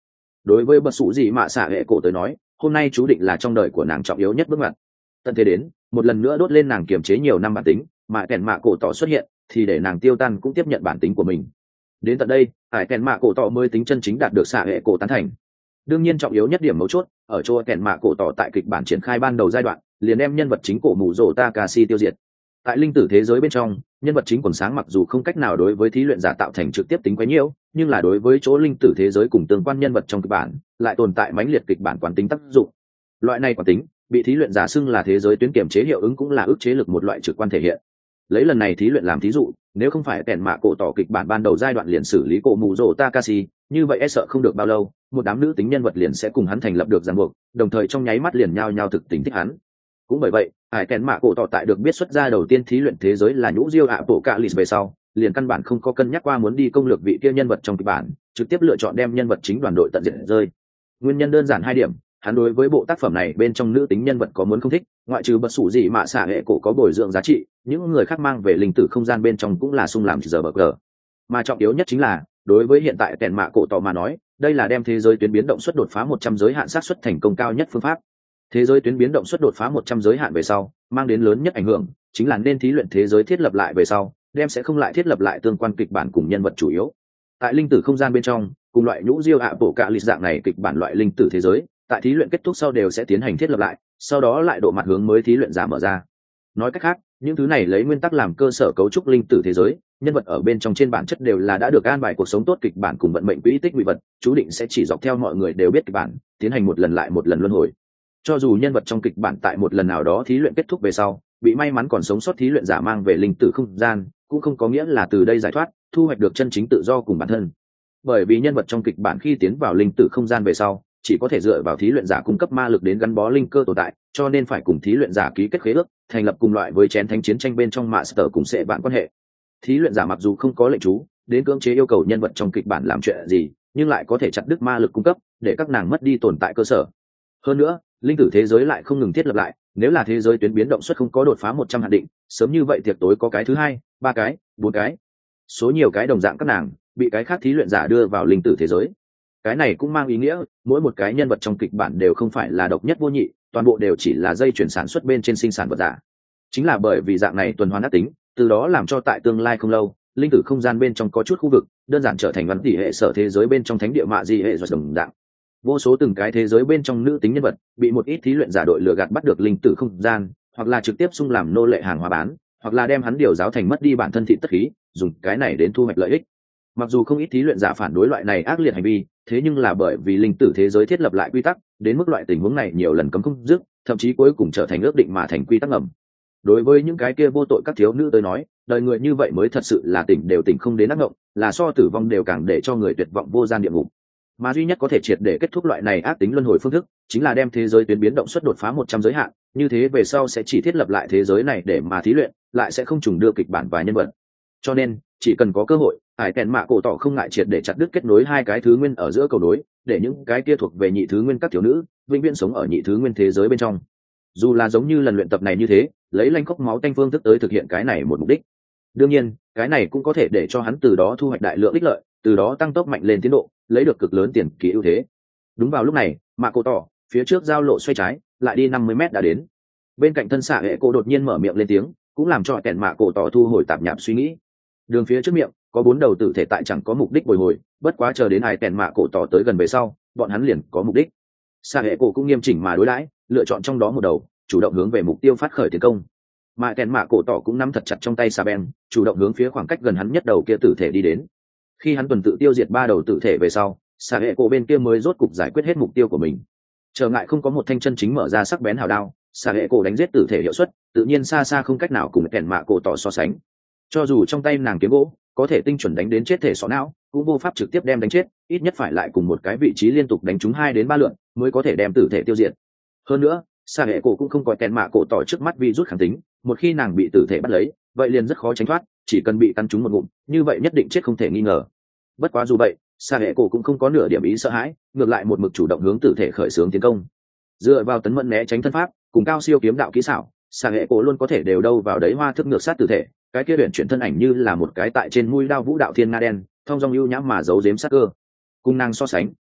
[SPEAKER 1] đối với bất sủ gì mạ xạ hệ cổ tới nói, hôm nay chú định là trong đời của nàng trọng yếu nhất bước ngoặt. Tận thế đến, một lần nữa đốt lên nàng kiềm chế nhiều năm bản tính, mà kèn mạ cổ tỏ xuất hiện thì để nàng tiêu tan cũng tiếp nhận bản tính của mình. Đến tận đây, ải kèn mạ cổ tỏ mới tính chân chính đạt được xạ hệ cổ tán thành. Đương nhiên trọng yếu nhất điểm mấu chốt ở chỗ kèn mạ cổ tỏ tại kịch bản triển khai ban đầu giai đoạn liền đem nhân vật chính cổ mù rồ Takashi tiêu diệt. Tại linh tử thế giới bên trong, nhân vật chính quần sáng mặc dù không cách nào đối với thí luyện giả tạo thành trực tiếp tính quá nhiều, nhưng là đối với chỗ linh tử thế giới cùng tương quan nhân vật trong kịch bản lại tồn tại mãnh liệt kịch bản quán tính tác dụng. Loại này quán tính bị thí luyện giả xưng là thế giới tuyến kiểm chế hiệu ứng, cũng là ức chế lực một loại trực quan thể hiện. Lấy lần này thí luyện làm thí dụ, nếu không phải kèn mạ cổ tỏ kịch bản ban đầu giai đoạn liền xử lý cổ mù rồ Takashi, như vậy e sợ không được bao lâu một đám nữ tính nhân vật liền sẽ cùng hắn thành lập được ràng buộc, đồng thời trong nháy mắt liền nhao nhao thực tình thích hắn. Cũng bởi vậy, ải kèn mạ cổ tỏ tại được biết xuất ra đầu tiên thí luyện thế giới là nhũ diêu ạ bộ cạ lì về sau, liền căn bản không có cân nhắc qua muốn đi công lược vị kia nhân vật trong kịch bản, trực tiếp lựa chọn đem nhân vật chính đoàn đội tận diệt rơi. Nguyên nhân đơn giản hai điểm, hắn đối với bộ tác phẩm này bên trong nữ tính nhân vật có muốn không thích, ngoại trừ bất sủ gì mà xả hệ cổ có bồi dưỡng giá trị, những người khác mang về linh tử không gian bên trong cũng là sung làm giờ bờ cờ. Mà trọng yếu nhất chính là, đối với hiện tại kèn mạ cổ tỏ mà nói, đây là đem thế giới tuyến biến động suất đột phá một trăm giới hạn xác suất thành công cao nhất phương pháp. Thế giới tuyến biến động suất đột phá một trăm giới hạn về sau, mang đến lớn nhất ảnh hưởng chính là nên thí luyện thế giới thiết lập lại về sau, đem sẽ không lại thiết lập lại tương quan kịch bản cùng nhân vật chủ yếu. Tại linh tử không gian bên trong, cùng loại nhũ diêu ạ bộ cạ lịch dạng này kịch bản loại linh tử thế giới, tại thí luyện kết thúc sau đều sẽ tiến hành thiết lập lại, sau đó lại độ mặt hướng mới thí luyện giả mở ra. Nói cách khác, những thứ này lấy nguyên tắc làm cơ sở cấu trúc linh tử thế giới, nhân vật ở bên trong trên bản chất đều là đã được an bài cuộc sống tốt kịch bản cùng vận mệnh quỹ tích nguy vật, chú định sẽ chỉ dọc theo mọi người đều biết kịch bản, tiến hành một lần lại một lần luân hồi. Cho dù nhân vật trong kịch bản tại một lần nào đó thí luyện kết thúc về sau, bị may mắn còn sống sót thí luyện giả mang về linh tử không gian, cũng không có nghĩa là từ đây giải thoát, thu hoạch được chân chính tự do cùng bản thân. Bởi vì nhân vật trong kịch bản khi tiến vào linh tử không gian về sau, chỉ có thể dựa vào thí luyện giả cung cấp ma lực đến gắn bó linh cơ tồn tại, cho nên phải cùng thí luyện giả ký kết khế ước, thành lập cùng loại với chén thánh chiến tranh bên trong master cùng sẽ bạn quan hệ. Thí luyện giả mặc dù không có lệnh chú đến cưỡng chế yêu cầu nhân vật trong kịch bản làm chuyện gì, nhưng lại có thể chặt đứt ma lực cung cấp, để các nàng mất đi tồn tại cơ sở. Hơn nữa, linh tử thế giới lại không ngừng thiết lập lại, nếu là thế giới tuyến biến động suất không có đột phá một trăm hạn định, sớm như vậy tiệc tối có cái thứ hai, ba cái, bốn cái, số nhiều cái đồng dạng các nàng bị cái khác thí luyện giả đưa vào linh tử thế giới. Cái này cũng mang ý nghĩa mỗi một cái nhân vật trong kịch bản đều không phải là độc nhất vô nhị, toàn bộ đều chỉ là dây chuyển sản xuất bên trên sinh sản vật giả. Chính là bởi vì dạng này tuần hoàn ác tính, từ đó làm cho tại tương lai không lâu, linh tử không gian bên trong có chút khu vực đơn giản trở thành văn tỷ hệ sở thế giới bên trong thánh địa mạ di hệ rồi đồng dạng. Vô số từng cái thế giới bên trong nữ tính nhân vật bị một ít thí luyện giả đội lừa gạt bắt được linh tử không gian, hoặc là trực tiếp xung làm nô lệ hàng hóa bán, hoặc là đem hắn điều giáo thành mất đi bản thân thị tất khí, dùng cái này đến thu hoạch lợi ích. Mặc dù không ít thí luyện giả phản đối loại này ác liệt hành vi, thế nhưng là bởi vì linh tử thế giới thiết lập lại quy tắc, đến mức loại tình huống này nhiều lần cấm không dứt, thậm chí cuối cùng trở thành ước định mà thành quy tắc ngầm. Đối với những cái kia vô tội các thiếu nữ tới nói, đời người như vậy mới thật sự là tỉnh đều tỉnh không đến ác ngộng, là so tử vong đều càng để cho người tuyệt vọng vô gian địa ngục. Mà duy nhất có thể triệt để kết thúc loại này ác tính luân hồi phương thức, chính là đem thế giới tuyến biến động suất đột phá một trăm giới hạn, như thế về sau sẽ chỉ thiết lập lại thế giới này để mà thí luyện, lại sẽ không trùng đưa kịch bản và nhân vật. Cho nên, chỉ cần có cơ hội, ải kèn mạ cổ tỏ không ngại triệt để chặt đứt kết nối hai cái thứ nguyên ở giữa cầu nối, để những cái kia thuộc về nhị thứ nguyên các thiếu nữ vĩnh viễn sống ở nhị thứ nguyên thế giới bên trong. Dù là giống như lần luyện tập này như thế, lấy lanh khốc máu tanh phương thức tới thực hiện cái này một mục đích. Đương nhiên, cái này cũng có thể để cho hắn từ đó thu hoạch đại lượng ích lợi, từ đó tăng tốc mạnh lên tiến độ, lấy được cực lớn tiền kỳ ưu thế. Đúng vào lúc này, mạ cổ tỏ phía trước giao lộ xoay trái, lại đi năm mươi mét đã đến. Bên cạnh thân xạ hệ cô đột nhiên mở miệng lên tiếng, cũng làm cho kèn mạ cổ tỏ thu hồi tạp nhạp suy nghĩ. Đường phía trước miệng có bốn đầu tử thể tại chẳng có mục đích bồi hồi, bất quá chờ đến ai kèn mạ cổ tỏ tới gần về sau, bọn hắn liền có mục đích. Xạ hệ cổ cũng nghiêm chỉnh mà đối đãi, lựa chọn trong đó một đầu, chủ động hướng về mục tiêu phát khởi tiến công. Mà kèn mạ cổ tỏ cũng nắm thật chặt trong tay xà beng, chủ động hướng phía khoảng cách gần hắn nhất đầu kia tử thể đi đến. Khi hắn tuần tự tiêu diệt ba đầu tử thể về sau, xà hệ cổ bên kia mới rốt cục giải quyết hết mục tiêu của mình. Trở ngại không có một thanh chân chính mở ra sắc bén hào đao, xà hệ cổ đánh giết tử thể hiệu suất tự nhiên xa xa không cách nào cùng kèn mạ cổ tỏ so sánh. Cho dù trong tay nàng kiếm gỗ có thể tinh chuẩn đánh đến chết thể sọ não, cũng vô pháp trực tiếp đem đánh chết, ít nhất phải lại cùng một cái vị trí liên tục đánh trúng hai đến ba lượt mới có thể đem tử thể tiêu diệt. Hơn nữa, xà hệ cổ cũng không có kèn mạ cổ tỏ trước mắt vi rút kháng tính, một khi nàng bị tử thể bắt lấy, vậy liền rất khó tránh thoát, chỉ cần bị cắn trúng một ngụm, như vậy nhất định chết không thể nghi ngờ. Bất quá dù vậy, xà hệ cổ cũng không có nửa điểm ý sợ hãi, ngược lại một mực chủ động hướng tử thể khởi xướng tiến công. Dựa vào tấn mẫn né tránh thân pháp cùng cao siêu kiếm đạo kỹ xảo, xà hệ cổ luôn có thể đều đâu vào đấy hoa thức ngược sát tử thể, cái kia huyền chuyển thân ảnh như là một cái tại trên mũi đao vũ đạo thiên nga đen, thông dong ưu nhãm mà giấu giếm sát cơ. Cùng nàng so sánh,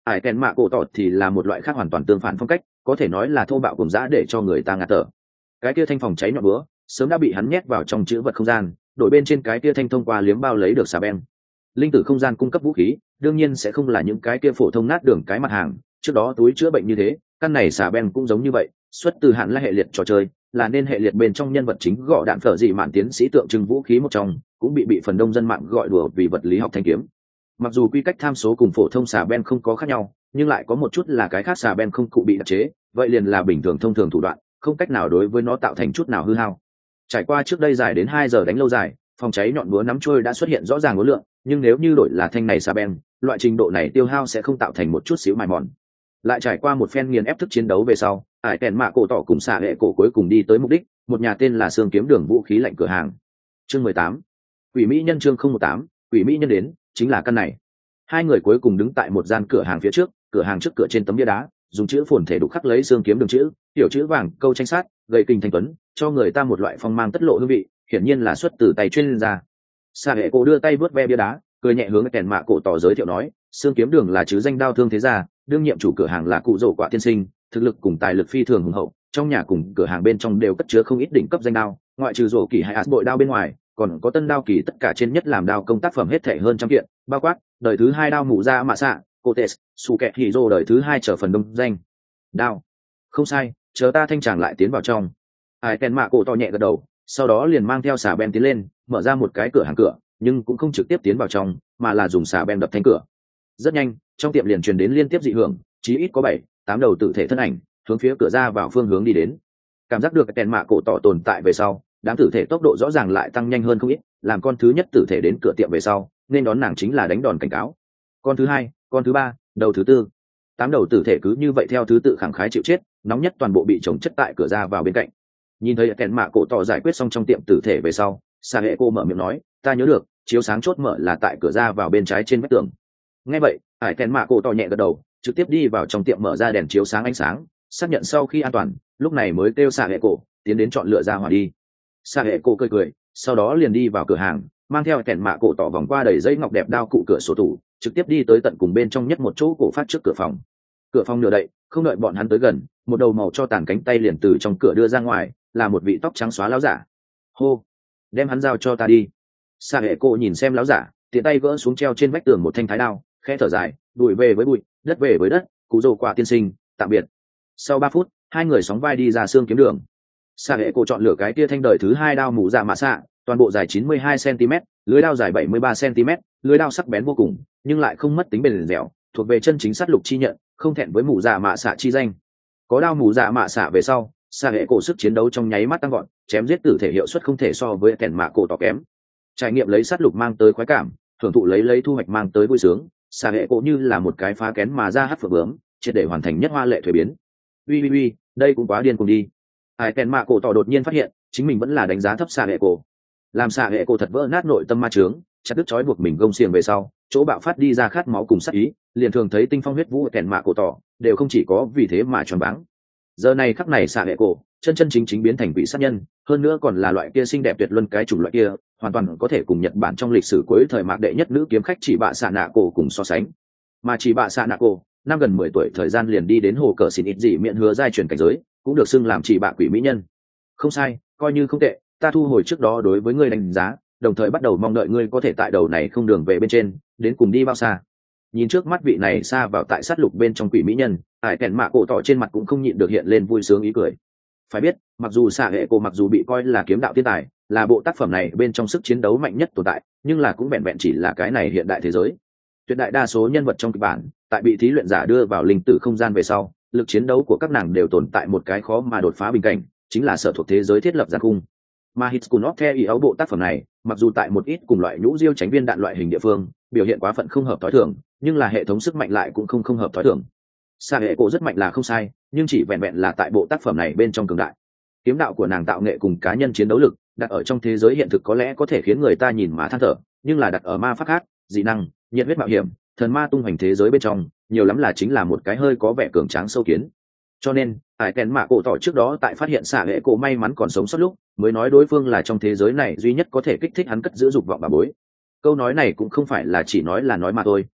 [SPEAKER 1] ải kèn mạ cổ tỏ thì là một loại khác hoàn toàn tương phản phong cách, có thể nói là thô bạo cùng dã để cho người ta ngạt thở. Cái kia thanh phòng cháy nhọn búa sớm đã bị hắn nhét vào trong chữ vật không gian, đổi bên trên cái kia thanh thông qua liếm bao lấy được xà beng. Linh tử không gian cung cấp vũ khí đương nhiên sẽ không là những cái kia phổ thông nát đường cái mặt hàng, trước đó túi chữa bệnh như thế, căn này xà beng cũng giống như vậy, xuất từ hạn là hệ liệt trò chơi, là nên hệ liệt bên trong nhân vật chính gọ đạn phở dị mạn tiến sĩ tượng trưng vũ khí một trong, cũng bị bị phần đông dân mạng gọi đùa vì vật lý học thanh kiếm. Mặc dù quy cách tham số cùng phổ thông xà beng không có khác nhau, nhưng lại có một chút là cái khác xà beng không cụ bị đặc chế, vậy liền là bình thường thông thường thủ đoạn, không cách nào đối với nó tạo thành chút nào hư hao. Trải qua trước đây dài đến hai giờ đánh lâu dài, phòng cháy nhọn búa nắm trôi đã xuất hiện rõ ràng ngsố lượng, nhưng nếu như đổi là thanh này xà beng, loại trình độ này tiêu hao sẽ không tạo thành một chút xíu mài mòn. Lại trải qua một phen nghiền ép thức chiến đấu về sau, ải kèn mạ cổ tỏ cùng xạ hệ cổ cuối cùng đi tới mục đích, một nhà tên là xương kiếm đường vũ khí lạnh cửa hàng. Chương mười tám, quỷ mỹ nhân. Chương không một tám, quỷ mỹ nhân đến chính là căn này. Hai người cuối cùng đứng tại một gian cửa hàng phía trước, cửa hàng trước cửa trên tấm bia đá dùng chữ phồn thể đục khắc lấy xương kiếm đường chữ, tiểu chữ vàng câu tranh sát gây kinh thanh tuấn, cho người ta một loại phong mang tất lộ hương vị, hiển nhiên là xuất từ tay chuyên gia. Xạ hệ cổ đưa tay vớt ve bia đá, cười nhẹ hướng kèn mạ cổ tỏ giới thiệu nói, xương kiếm đường là chứ danh đao thương thế gia, đương nhiệm chủ cửa hàng là cụ rổ quả tiên sinh, thực lực cùng tài lực phi thường hùng hậu, trong nhà cùng cửa hàng bên trong đều cất chứa không ít đỉnh cấp danh đao, ngoại trừ rổ kỳ hay át bội đao bên ngoài, còn có tân đao kỳ tất cả trên nhất làm đao công tác phẩm hết thể hơn trăm kiện, bao quát đời thứ hai đao mũ ra mạ xạ, Cotes, su kẹt hỉ rô đời thứ hai trở phần đông danh đao. Không sai, chờ ta thanh tràng lại tiến vào trong. Ai kèn mạ cổ to nhẹ gật đầu, sau đó liền mang theo xà beng tiến lên, mở ra một cái cửa hàng cửa, nhưng cũng không trực tiếp tiến vào trong, mà là dùng xà beng đập thanh cửa. Rất nhanh, trong tiệm liền truyền đến liên tiếp dị hưởng, chí ít có bảy, tám đầu tự thể thân ảnh hướng phía cửa ra vào phương hướng đi đến. Cảm giác được kèn mạ cổ tỏ tồn tại về sau, đám tử thể tốc độ rõ ràng lại tăng nhanh hơn không ít, làm con thứ nhất tử thể đến cửa tiệm về sau, nên đón nàng chính là đánh đòn cảnh cáo. Con thứ hai, con thứ ba, đầu thứ tư, tám đầu tử thể cứ như vậy theo thứ tự khẳng khái chịu chết, nóng nhất toàn bộ bị chồng chất tại cửa ra vào bên cạnh. Nhìn thấy kèn mạ cổ tỏ giải quyết xong trong tiệm tử thể về sau, Sa hệ cô mở miệng nói, ta nhớ được chiếu sáng chốt mở là tại cửa ra vào bên trái trên vách tường. Nghe vậy, ải kèn mạ cổ tỏ nhẹ gật đầu, trực tiếp đi vào trong tiệm mở ra đèn chiếu sáng ánh sáng, xác nhận sau khi an toàn, lúc này mới kêu Sa hệ cổ tiến đến chọn lựa ra hỏa đi. Sa hệ cổ cười cười, sau đó liền đi vào cửa hàng, mang theo kèn mạ cổ tỏ vòng qua đầy dây ngọc đẹp đao cụ cửa sổ tủ, trực tiếp đi tới tận cùng bên trong nhất một chỗ cổ phát trước cửa phòng. Cửa phòng nửa đậy, không đợi bọn hắn tới gần, một đầu màu cho tàn cánh tay liền từ trong cửa đưa ra ngoài, là một vị tóc trắng xóa láo giả. Hô, đem hắn giao cho ta đi. Sa hệ cô nhìn xem láo giả, tiện tay gỡ xuống treo trên vách tường một thanh thái đao, khẽ thở dài, bụi về với bụi, đất về với đất, cú rồ quả tiên sinh, tạm biệt. Sau ba phút, hai người sóng vai đi ra xương kiếm đường. Sa hệ cô chọn lựa cái tia thanh đời thứ hai đao mũ dạ mạ xạ, toàn bộ dài chín mươi hai xăng-ti-mét, lưới đao dài bảy mươi ba xăng-ti-mét, lưới đao sắc bén vô cùng, nhưng lại không mất tính bền dẻo, thuộc về chân chính sát lục chi nhận, không thẹn với mũ dạ mạ xạ chi danh. Có đao mũ dạ mạ xạ về sau, Sa hệ cổ sức chiến đấu trong nháy mắt tăng gọn, chém giết tử thể hiệu suất không thể so với kèn mạ cổ tỏ kém. Trải nghiệm lấy sát lục mang tới khoái cảm, thưởng thụ lấy lấy thu hoạch mang tới vui sướng, Sa hệ cổ như là một cái phá kén mà ra hất phượng bướm, triệt để hoàn thành nhất hoa lệ thuế biến. Ui ui ui, đây cũng quá điên cuồng đi. Ai kèn mạ cổ tỏ đột nhiên phát hiện, chính mình vẫn là đánh giá thấp Sa hệ cổ. Làm Sa hệ cổ thật vỡ nát nội tâm ma chướng, chặt đứt trói buộc mình gông xiềng về sau, chỗ bạo phát đi ra khát máu cùng sát ý, liền thường thấy tinh phong huyết vũ kèn mạ cổ tỏ, đều không chỉ có vì thế mà choáng váng. Giờ này khắc này Sa hệ cổ chân chân chính chính biến thành quỷ sát nhân, hơn nữa còn là loại kia xinh đẹp tuyệt luân cái chủng loại kia, hoàn toàn có thể cùng Nhật Bản trong lịch sử cuối thời mạc đệ nhất nữ kiếm khách chỉ bạ xạ nạ cổ cùng so sánh. Mà chỉ bạ xạ nạ cổ năm gần mười tuổi thời gian liền đi đến hồ cờ xỉn ít gì miệng hứa giai truyền cảnh giới, cũng được xưng làm chỉ bạ quỷ mỹ nhân. Không sai, coi như không tệ, ta thu hồi trước đó đối với ngươi đánh giá, đồng thời bắt đầu mong đợi ngươi có thể tại đầu này không đường về bên trên, đến cùng đi bao xa. Nhìn trước mắt vị này xa vào tại sát lục bên trong quỷ mỹ nhân, ải kèn mạ cổ tỏ trên mặt cũng không nhịn được hiện lên vui sướng ý cười. Phải biết, mặc dù xạ hệ cổ mặc dù bị coi là kiếm đạo thiên tài, là bộ tác phẩm này bên trong sức chiến đấu mạnh nhất tồn tại, nhưng là cũng vẹn vẹn chỉ là cái này hiện đại thế giới. Tuyệt đại đa số nhân vật trong kịch bản, tại bị thí luyện giả đưa vào linh tử không gian về sau, lực chiến đấu của các nàng đều tồn tại một cái khó mà đột phá bình cảnh, chính là sở thuộc thế giới thiết lập giàn khung. Mà Hitchcock theo ý ấu bộ tác phẩm này, mặc dù tại một ít cùng loại nhũ diêu tránh viên đạn loại hình địa phương, biểu hiện quá phận không hợp thói thường, nhưng là hệ thống sức mạnh lại cũng không không hợp thói thường. Sa hệ cổ rất mạnh là không sai, nhưng chỉ vẹn vẹn là tại bộ tác phẩm này bên trong cường đại. Kiếm đạo của nàng tạo nghệ cùng cá nhân chiến đấu lực, đặt ở trong thế giới hiện thực có lẽ có thể khiến người ta nhìn mà than thở, nhưng là đặt ở ma pháp khác, dị năng, nhiệt huyết mạo hiểm, thần ma tung hoành thế giới bên trong, nhiều lắm là chính là một cái hơi có vẻ cường tráng sâu kiến. Cho nên, ải kèn mạ cổ tỏ trước đó tại phát hiện xạ hệ cổ may mắn còn sống sót lúc, mới nói đối phương là trong thế giới này duy nhất có thể kích thích hắn cất giữ dục vọng bà bối. Câu nói này cũng không phải là chỉ nói là nói mà thôi,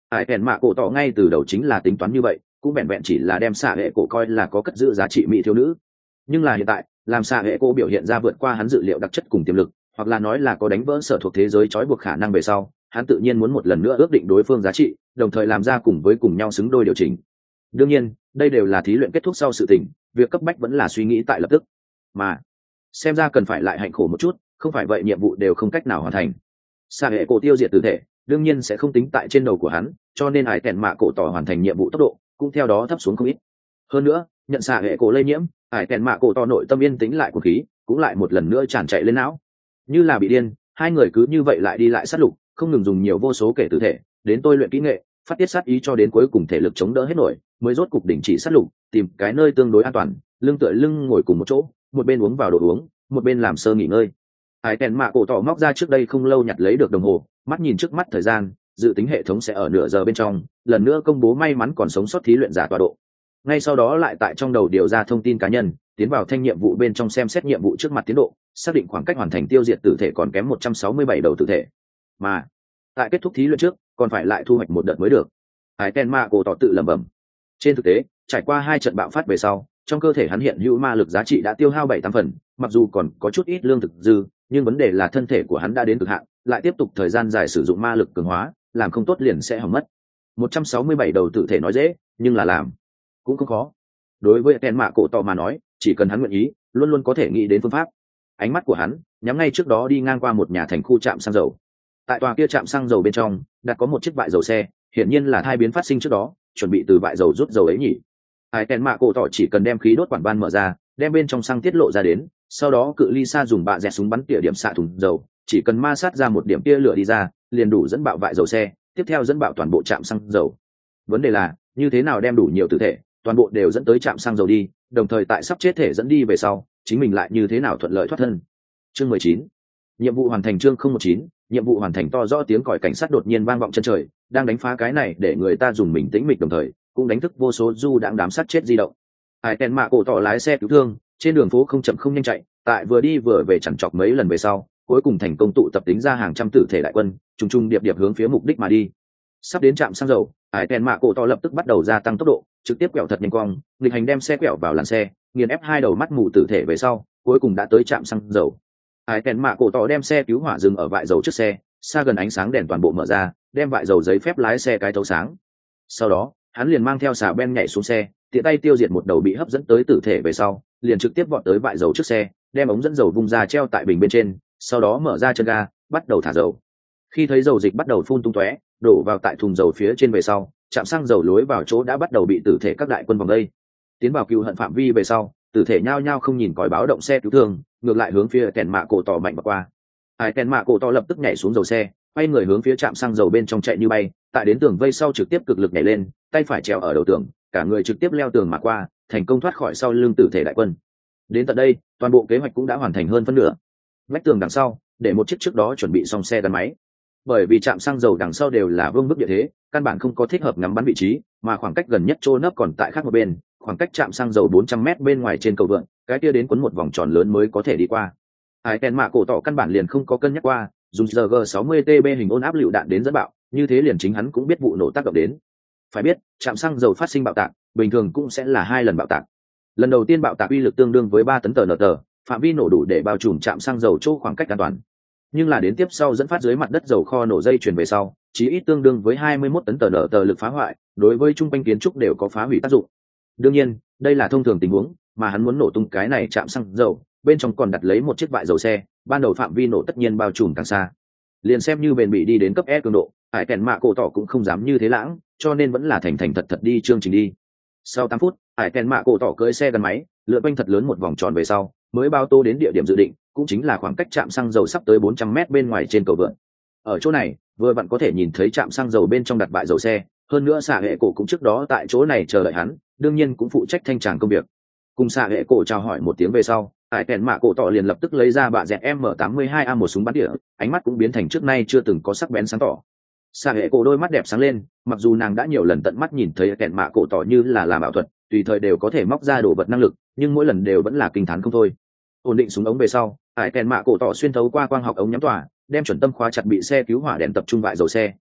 [SPEAKER 1] ải kèn mạ cổ tỏ ngay từ đầu chính là tính toán như vậy, cũng vẹn vẹn chỉ là đem xạ hệ cổ coi là có cất giữ giá trị mỹ thiếu nữ. Nhưng là hiện tại làm xạ hệ cổ biểu hiện ra vượt qua hắn dự liệu đặc chất cùng tiềm lực, hoặc là nói là có đánh vỡ sở thuộc thế giới trói buộc khả năng về sau, hắn tự nhiên muốn một lần nữa ước định đối phương giá trị, đồng thời làm ra cùng với cùng nhau xứng đôi điều chỉnh. Đương nhiên đây đều là thí luyện kết thúc sau sự tình, việc cấp bách vẫn là suy nghĩ tại lập tức, mà xem ra cần phải lại hạnh khổ một chút, không phải vậy nhiệm vụ đều không cách nào hoàn thành. Xạ hệ cổ tiêu diệt tử thể đương nhiên sẽ không tính tại trên đầu của hắn, cho nên ải tèn mạ cổ tỏ hoàn thành nhiệm vụ tốc độ cũng theo đó thấp xuống không ít. Hơn nữa nhận xạ hệ cổ lây nhiễm, ải tèn mạ cổ tỏ nội tâm yên tĩnh lại của khí cũng lại một lần nữa tràn chạy lên não, như là bị điên. Hai người cứ như vậy lại đi lại sát lục, không ngừng dùng nhiều vô số kể tử thể đến tôi luyện kỹ nghệ, phát tiết sát ý cho đến cuối cùng thể lực chống đỡ hết nổi, mới rốt cục đình chỉ sát lục, tìm cái nơi tương đối an toàn, lưng tựa lưng ngồi cùng một chỗ, một bên uống vào đồ uống, một bên làm sơ nghỉ ngơi. Ải tèn mạ cổ tỏ móc ra trước đây không lâu nhặt lấy được đồng hồ, mắt nhìn trước mắt thời gian, dự tính hệ thống sẽ ở nửa giờ bên trong lần nữa công bố may mắn còn sống sót thí luyện giả tọa độ. Ngay sau đó lại tại trong đầu điều ra thông tin cá nhân, tiến vào thanh nhiệm vụ bên trong xem xét nhiệm vụ trước mặt tiến độ, xác định khoảng cách hoàn thành tiêu diệt tử thể còn kém một trăm sáu mươi bảy đầu tử thể, mà tại kết thúc thí luyện trước còn phải lại thu hoạch một đợt mới được. Ải tèn mạ cổ tỏ tự lẩm bẩm. Trên thực tế trải qua hai trận bạo phát về sau, trong cơ thể hắn hiện hữu ma lực giá trị đã tiêu hao bảy tám phần, mặc dù còn có chút ít lương thực dư, nhưng vấn đề là thân thể của hắn đã đến cực hạn, lại tiếp tục thời gian dài sử dụng ma lực cường hóa, làm không tốt liền sẽ hỏng mất. một trăm sáu mươi bảy đầu tử thể nói dễ, nhưng là làm cũng không khó. Đối với tèn mạ cổ tỏ mà nói, chỉ cần hắn nguyện ý, luôn luôn có thể nghĩ đến phương pháp. Ánh mắt của hắn nhắm ngay trước đó đi ngang qua một nhà thành khu trạm xăng dầu. Tại tòa kia trạm xăng dầu bên trong đặt có một chiếc vại dầu xe, hiển nhiên là thai biến phát sinh trước đó chuẩn bị từ vại dầu rút dầu ấy nhỉ. Ai tèn mạ cổ tỏ chỉ cần đem khí đốt quản van mở ra, đem bên trong xăng tiết lộ ra đến, sau đó cự ly xa dùng bạ dẹt súng bắn tỉa điểm xạ thùng dầu, chỉ cần ma sát ra một điểm tia lửa đi ra, liền đủ dẫn bạo vại dầu xe, tiếp theo dẫn bạo toàn bộ trạm xăng dầu. Vấn đề là như thế nào đem đủ nhiều tử thể toàn bộ đều dẫn tới trạm xăng dầu đi, đồng thời tại sắp chết thể dẫn đi về sau, chính mình lại như thế nào thuận lợi thoát thân. Chương mười chín, nhiệm vụ hoàn thành. Chương không một chín, nhiệm vụ hoàn thành. To rõ tiếng còi cảnh sát đột nhiên vang vọng chân trời, đang đánh phá cái này để người ta dùng mình tĩnh mịch, đồng thời cũng đánh thức vô số du đãng đám sát chết di động. Ai tèn mạ cổ tỏ lái xe cứu thương trên đường phố không chậm không nhanh chạy, tại vừa đi vừa về chằn chọc mấy lần về sau, cuối cùng thành công tụ tập tính ra hàng trăm tử thể đại quân, trùng trùng điệp điệp hướng phía mục đích mà đi. Sắp đến trạm xăng dầu, Ai tèn mạ cổ tỏ lập tức bắt đầu gia tăng tốc độ, trực tiếp quẹo thật nhanh cong, nghịch hành đem xe quẹo vào làn xe, nghiền ép hai đầu mắt mù tử thể về sau, cuối cùng đã tới trạm xăng dầu. Ai tèn mạ cổ tỏ đem xe cứu hỏa dừng ở vại dầu trước xe, xa gần ánh sáng đèn toàn bộ mở ra, đem vại dầu giấy phép lái xe cái thấu sáng. Sau đó hắn liền mang theo xà ben nhảy xuống xe, tiện tay tiêu diệt một đầu bị hấp dẫn tới tử thể về sau, liền trực tiếp vọt tới vại dầu trước xe, đem ống dẫn dầu vung ra treo tại bình bên trên, sau đó mở ra chân ga, bắt đầu thả dầu. Khi thấy dầu dịch bắt đầu phun tung tóe, đổ vào tại thùng dầu phía trên về sau, trạm xăng dầu lối vào chỗ đã bắt đầu bị tử thể các đại quân vòng đây. Tiến vào cừu hận phạm vi về sau, tử thể nhao nhao không nhìn còi báo động xe cứu thương, ngược lại hướng phía kèn mạ cổ tỏ mạnh bật qua. Ai kèn mạ cổ tỏ lập tức nhảy xuống dầu xe, quay người hướng phía trạm xăng dầu bên trong chạy như bay, tại đến tường vây sau trực tiếp cực lực nhảy lên, tay phải trèo ở đầu tường, cả người trực tiếp leo tường mà qua, thành công thoát khỏi sau lưng tử thể đại quân. Đến tận đây toàn bộ kế hoạch cũng đã hoàn thành hơn phân nửa. Vách tường đằng sau để một chiếc trước đó chuẩn bị xong xe gắn máy, bởi vì trạm xăng dầu đằng sau đều là vương vức địa thế, căn bản không có thích hợp ngắm bắn vị trí, mà khoảng cách gần nhất chỗ nấp còn tại khác một bên, khoảng cách trạm xăng dầu bốn trăm mét bên ngoài trên cầu vượn, cái kia đến quấn một vòng tròn lớn mới có thể đi qua. Ai tèn mạ cổ tỏ căn bản liền không có cân nhắc qua dùng R G sáu mươi T B hình ôn áp lựu đạn đến dẫn bạo, như thế liền chính hắn cũng biết vụ nổ tác động đến. Phải biết trạm xăng dầu phát sinh bạo tạc bình thường cũng sẽ là hai lần bạo tạc. Lần đầu tiên bạo tạc uy lực tương đương với ba tấn tờ nờ tờ, phạm vi nổ đủ để bao trùm trạm xăng dầu chỗ khoảng cách an toàn. Nhưng là đến tiếp sau dẫn phát dưới mặt đất dầu kho nổ dây chuyển về sau, chí ít tương đương với hai mươi mốt tấn tờ nở tờ lực phá hoại, đối với trung quanh kiến trúc đều có phá hủy tác dụng. Đương nhiên đây là thông thường tình huống, mà hắn muốn nổ tung cái này trạm xăng dầu bên trong còn đặt lấy một chiếc vại dầu xe, ban đầu phạm vi nổ tất nhiên bao trùm càng xa, liền xem như bền bỉ đi đến cấp E cường độ, Hải kèn mạ cổ tỏ cũng không dám như thế lãng, cho nên vẫn là thành thành thật thật đi chương trình đi. Sau tám phút, Hải kèn mạ cổ tỏ cưỡi xe gắn máy lượn quanh thật lớn một vòng tròn về sau, mới bao tô đến địa điểm dự định, cũng chính là khoảng cách trạm xăng dầu sắp tới bốn trăm mét bên ngoài trên cầu vượn. Ở chỗ này vừa vặn có thể nhìn thấy trạm xăng dầu bên trong đặt bãi dầu xe, hơn nữa xạ hệ cổ cũng trước đó tại chỗ này chờ đợi hắn, đương nhiên cũng phụ trách thanh tràng công việc. Cùng xạ hệ cổ chào hỏi một tiếng về sau, Hải kèn mạ cổ tỏ liền lập tức lấy ra bạ dẹt M tám mươi hai A một súng bắn tỉa, ánh mắt cũng biến thành trước nay chưa từng có sắc bén sáng tỏ. Xạ hệ cổ đôi mắt đẹp sáng lên, mặc dù nàng đã nhiều lần tận mắt nhìn thấy kèn mạ cổ tỏ như là làm ảo thuật, tùy thời đều có thể móc ra đồ vật năng lực, nhưng mỗi lần đều vẫn là kinh thán không thôi. Ổn định súng ống về sau, Hải kèn mạ cổ tỏ xuyên thấu qua quang học ống nhắm tỏa, đem chuẩn tâm khóa chặt bị xe cứu hỏa đèn tập trung vại dầu xe,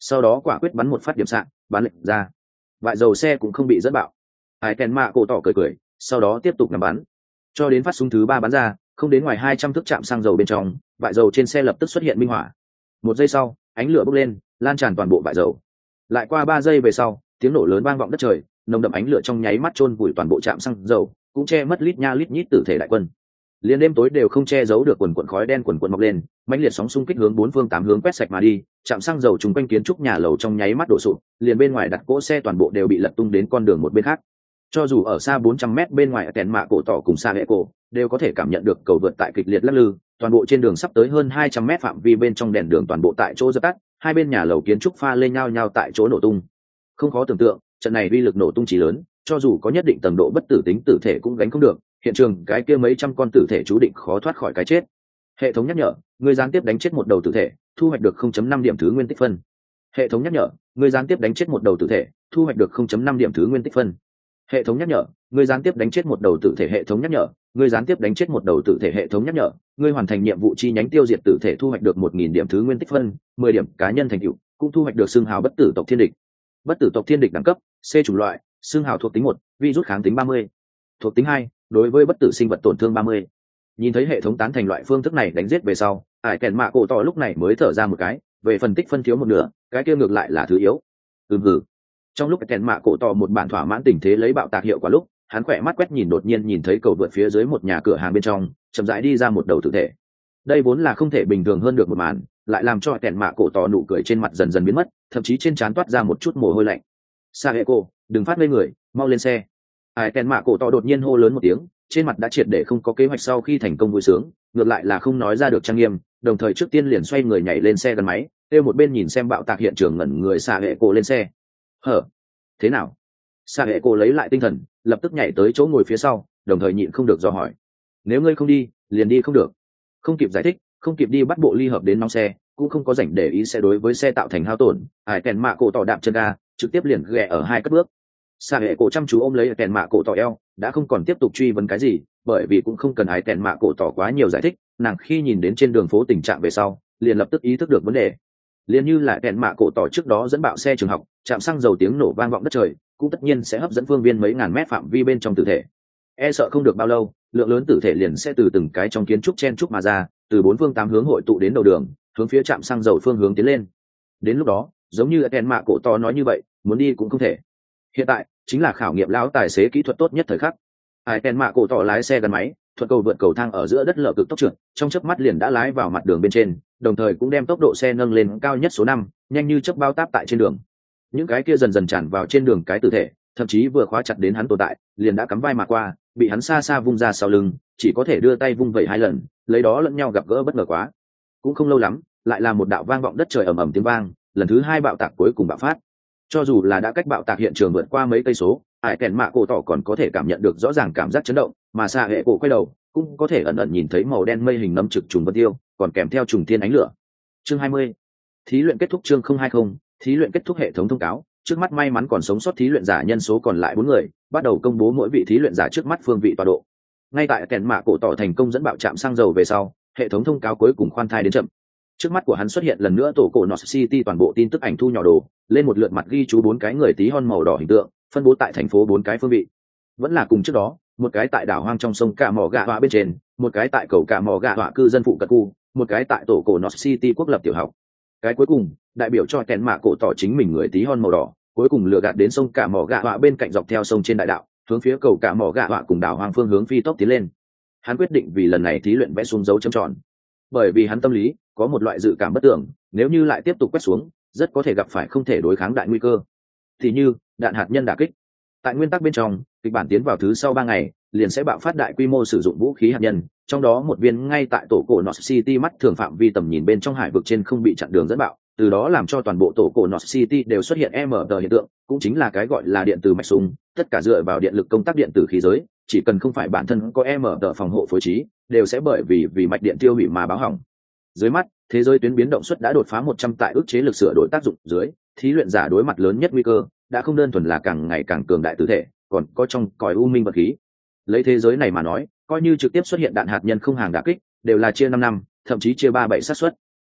[SPEAKER 1] sau đó quả quyết bắn một phát điểm sạn bắn lệnh ra. Vại dầu xe cũng không bị dẫn bạo. Hải kèn mạ cổ tỏ cười cười, sau đó tiếp tục nằm bắn cho đến phát súng thứ ba bắn ra, không đến ngoài hai trăm thước chạm xăng dầu bên trong, vại dầu trên xe lập tức xuất hiện minh hỏa. Một giây sau, ánh lửa bốc lên, lan tràn toàn bộ vại dầu. Lại qua ba giây về sau, tiếng nổ lớn vang vọng đất trời, nồng đậm ánh lửa trong nháy mắt chôn vùi toàn bộ trạm xăng dầu, cũng che mất lít nha lít nhít tử thể đại quân. Liên đêm tối đều không che giấu được quần quần khói đen quần quần mọc lên, mãnh liệt sóng xung kích hướng bốn phương tám hướng quét sạch mà đi, trạm xăng dầu trùng quanh kiến trúc nhà lầu trong nháy mắt đổ sụp, liền bên ngoài đặt cỗ xe toàn bộ đều bị lật tung đến con đường một bên khác. Cho dù ở xa bốn trăm mét bên ngoài ở kèn mạ cổ tỏ cùng xa hệ cổ, đều có thể cảm nhận được cầu vượt tại kịch liệt lắc lư, toàn bộ trên đường sắp tới hơn hai trăm mét phạm vi bên trong đèn đường toàn bộ tại chỗ dập tắt, hai bên nhà lầu kiến trúc pha lên nhau nhau tại chỗ nổ tung. Không khó tưởng tượng, trận này uy lực nổ tung chỉ lớn, cho dù có nhất định tầng độ bất tử tính tử thể cũng gánh không được, hiện trường cái kia mấy trăm con tử thể chú định khó thoát khỏi cái chết. Hệ thống nhắc nhở, người gián tiếp đánh chết một đầu tử thể, thu hoạch được không chấm năm điểm thứ nguyên tích phân. Hệ thống nhắc nhở, người gián tiếp đánh chết một đầu tử thể, thu hoạch được không chấm năm điểm thứ nguyên tích phân. Hệ thống nhắc nhở, người gián tiếp đánh chết một đầu tử thể. Hệ thống nhắc nhở, người gián tiếp đánh chết một đầu tử thể. Hệ thống nhắc nhở, người hoàn thành nhiệm vụ chi nhánh tiêu diệt tử thể, thu hoạch được một nghìn điểm thứ nguyên tích phân, mười điểm cá nhân thành tựu, cũng thu hoạch được xương hào bất tử tộc thiên địch. Bất tử tộc thiên địch đẳng cấp C chủng loại, xương hào thuộc tính một, virus kháng tính ba mươi. Thuộc tính hai, đối với bất tử sinh vật tổn thương ba mươi. Nhìn thấy hệ thống tán thành loại phương thức này đánh giết về sau, ải kèn mạ cổ tỏ lúc này mới thở ra một cái, về phần tích phân thiếu một nửa, cái kia ngược lại là thứ yếu. Ừm hử. Trong lúc kèn mạ cổ tỏ một bản thỏa mãn tình thế lấy bạo tạc hiệu quả lúc, hắn khỏe mắt quét nhìn đột nhiên nhìn thấy cầu vượt phía dưới một nhà cửa hàng bên trong, chậm rãi đi ra một đầu tử thể. Đây vốn là không thể bình thường hơn được một màn, lại làm cho kèn mạ cổ tỏ nụ cười trên mặt dần dần biến mất, thậm chí trên trán toát ra một chút mồ hôi lạnh. Sa hệ cô, đừng phát ngây người, mau lên xe. Ai kèn mạ cổ tỏ đột nhiên hô lớn một tiếng, trên mặt đã triệt để không có kế hoạch sau khi thành công vui sướng, ngược lại là không nói ra được trang nghiêm, đồng thời trước tiên liền xoay người nhảy lên xe gắn máy, kêu một bên nhìn xem bạo tạc hiện trường ngẩn người Sa hệ cô lên xe. Hở? Thế nào? Sa hệ cô lấy lại tinh thần, lập tức nhảy tới chỗ ngồi phía sau, đồng thời nhịn không được dò hỏi. Nếu ngươi không đi, liền đi không được. Không kịp giải thích, không kịp đi bắt bộ ly hợp đến nóng xe, cũng không có rảnh để ý sẽ đối với xe tạo thành hao tổn. Ai kèn mạ cổ tỏ đạp chân ga, trực tiếp liền ghé ở hai cất bước. Sa hệ cổ chăm chú ôm lấy kèn mạ cổ tỏ eo, đã không còn tiếp tục truy vấn cái gì, bởi vì cũng không cần ái kèn mạ cổ tỏ quá nhiều giải thích, nàng khi nhìn đến trên đường phố tình trạng về sau, liền lập tức ý thức được vấn đề. Liền như là kèn mạ cổ tỏ trước đó dẫn bạo xe trường học, chạm xăng dầu tiếng nổ vang vọng đất trời, cũng tất nhiên sẽ hấp dẫn phương viên mấy ngàn mét phạm vi bên trong tử thể. E sợ không được bao lâu, lượng lớn tử thể liền sẽ từ từng cái trong kiến trúc chen trúc mà ra, từ bốn phương tám hướng hội tụ đến đầu đường, hướng phía trạm xăng dầu phương hướng tiến lên. Đến lúc đó, giống như kèn mạ cổ tỏ nói như vậy, muốn đi cũng không thể. Hiện tại chính là khảo nghiệm lão tài xế kỹ thuật tốt nhất thời khắc. Ai kèn mạ cổ tỏ lái xe gắn máy, thuận cầu vượt cầu thang ở giữa đất lở cực tốc trượt, trong chớp mắt liền đã lái vào mặt đường bên trên, đồng thời cũng đem tốc độ xe nâng lên cao nhất số năm, nhanh như chớp bao táp tại trên đường. Những cái kia dần dần tràn vào trên đường cái tử thể, thậm chí vừa khóa chặt đến hắn tồn tại, liền đã cắm vai mà qua, bị hắn xa xa vung ra sau lưng, chỉ có thể đưa tay vung vẩy hai lần, lấy đó lẫn nhau gặp gỡ bất ngờ quá. Cũng không lâu lắm, lại là một đạo vang vọng đất trời ầm ầm tiếng vang, lần thứ hai bạo tạc cuối cùng bạo phát. Cho dù là đã cách bạo tạc hiện trường vượt qua mấy cây số, ải kèn mạ cổ tỏ còn có thể cảm nhận được rõ ràng cảm giác chấn động, mà xa hệ cổ quay đầu cũng có thể ẩn ẩn nhìn thấy màu đen mây hình nấm trực trùng vân tiêu, còn kèm theo trùng thiên ánh lửa. Chương hai mươi, thí luyện kết thúc. Chương không hai không, thí luyện kết thúc. Hệ thống thông cáo, trước mắt may mắn còn sống sót thí luyện giả nhân số còn lại bốn người, bắt đầu công bố mỗi vị thí luyện giả trước mắt phương vị tọa độ. Ngay tại kèn mạ cổ tỏ thành công dẫn bạo trạm xăng dầu về sau, hệ thống thông cáo cuối cùng khoan thai đến chậm. Trước mắt của hắn xuất hiện lần nữa tổ cổ North City toàn bộ tin tức ảnh thu nhỏ đồ, lên một lượt mặt ghi chú bốn cái người tí hon màu đỏ hình tượng, phân bố tại thành phố bốn cái phương vị. Vẫn là cùng trước đó, một cái tại đảo hoang trong sông Cà Mò Gạ Họa bên trên, một cái tại cầu Cà Mò Gạ Họa cư dân phụ cận khu, một cái tại tổ cổ North City quốc lập tiểu học. Cái cuối cùng, đại biểu cho kèn mạ cổ tỏ chính mình người tí hon màu đỏ, cuối cùng lừa gạt đến sông Cà Mò Gạ Họa bên cạnh dọc theo sông trên đại đạo, hướng phía cầu Cà Mò Gạ Họa cùng đảo hoang phương hướng phi tốc tiến lên. Hắn quyết định vì lần này thí luyện vẽ xuống dấu chấm tròn, bởi vì hắn tâm lý có một loại dự cảm bất tưởng, nếu như lại tiếp tục quét xuống, rất có thể gặp phải không thể đối kháng đại nguy cơ, thì như đạn hạt nhân đả kích. Tại nguyên tắc bên trong, kịch bản tiến vào thứ sau ba ngày liền sẽ bạo phát đại quy mô sử dụng vũ khí hạt nhân, trong đó một viên ngay tại tổ cổ North City mắt thường phạm vi tầm nhìn bên trong hải vực trên không bị chặn đường dẫn bạo, từ đó làm cho toàn bộ tổ cổ North City đều xuất hiện em tờ hiện tượng, cũng chính là cái gọi là điện từ mạch súng, tất cả dựa vào điện lực công tác điện tử khí giới, chỉ cần không phải bản thân có em tờ phòng hộ phối trí, đều sẽ bởi vì vì mạch điện tiêu hủy mà báo hỏng. Dưới mắt, thế giới tuyến biến động suất đã đột phá một trăm tại ức chế lực sửa đổi tác dụng dưới, thí luyện giả đối mặt lớn nhất nguy cơ đã không đơn thuần là càng ngày càng cường đại tử thể, còn có trong cõi u minh vật khí. Lấy thế giới này mà nói, coi như trực tiếp xuất hiện đạn hạt nhân không hàng đả kích, đều là chia năm năm, thậm chí chia ba bảy xác suất.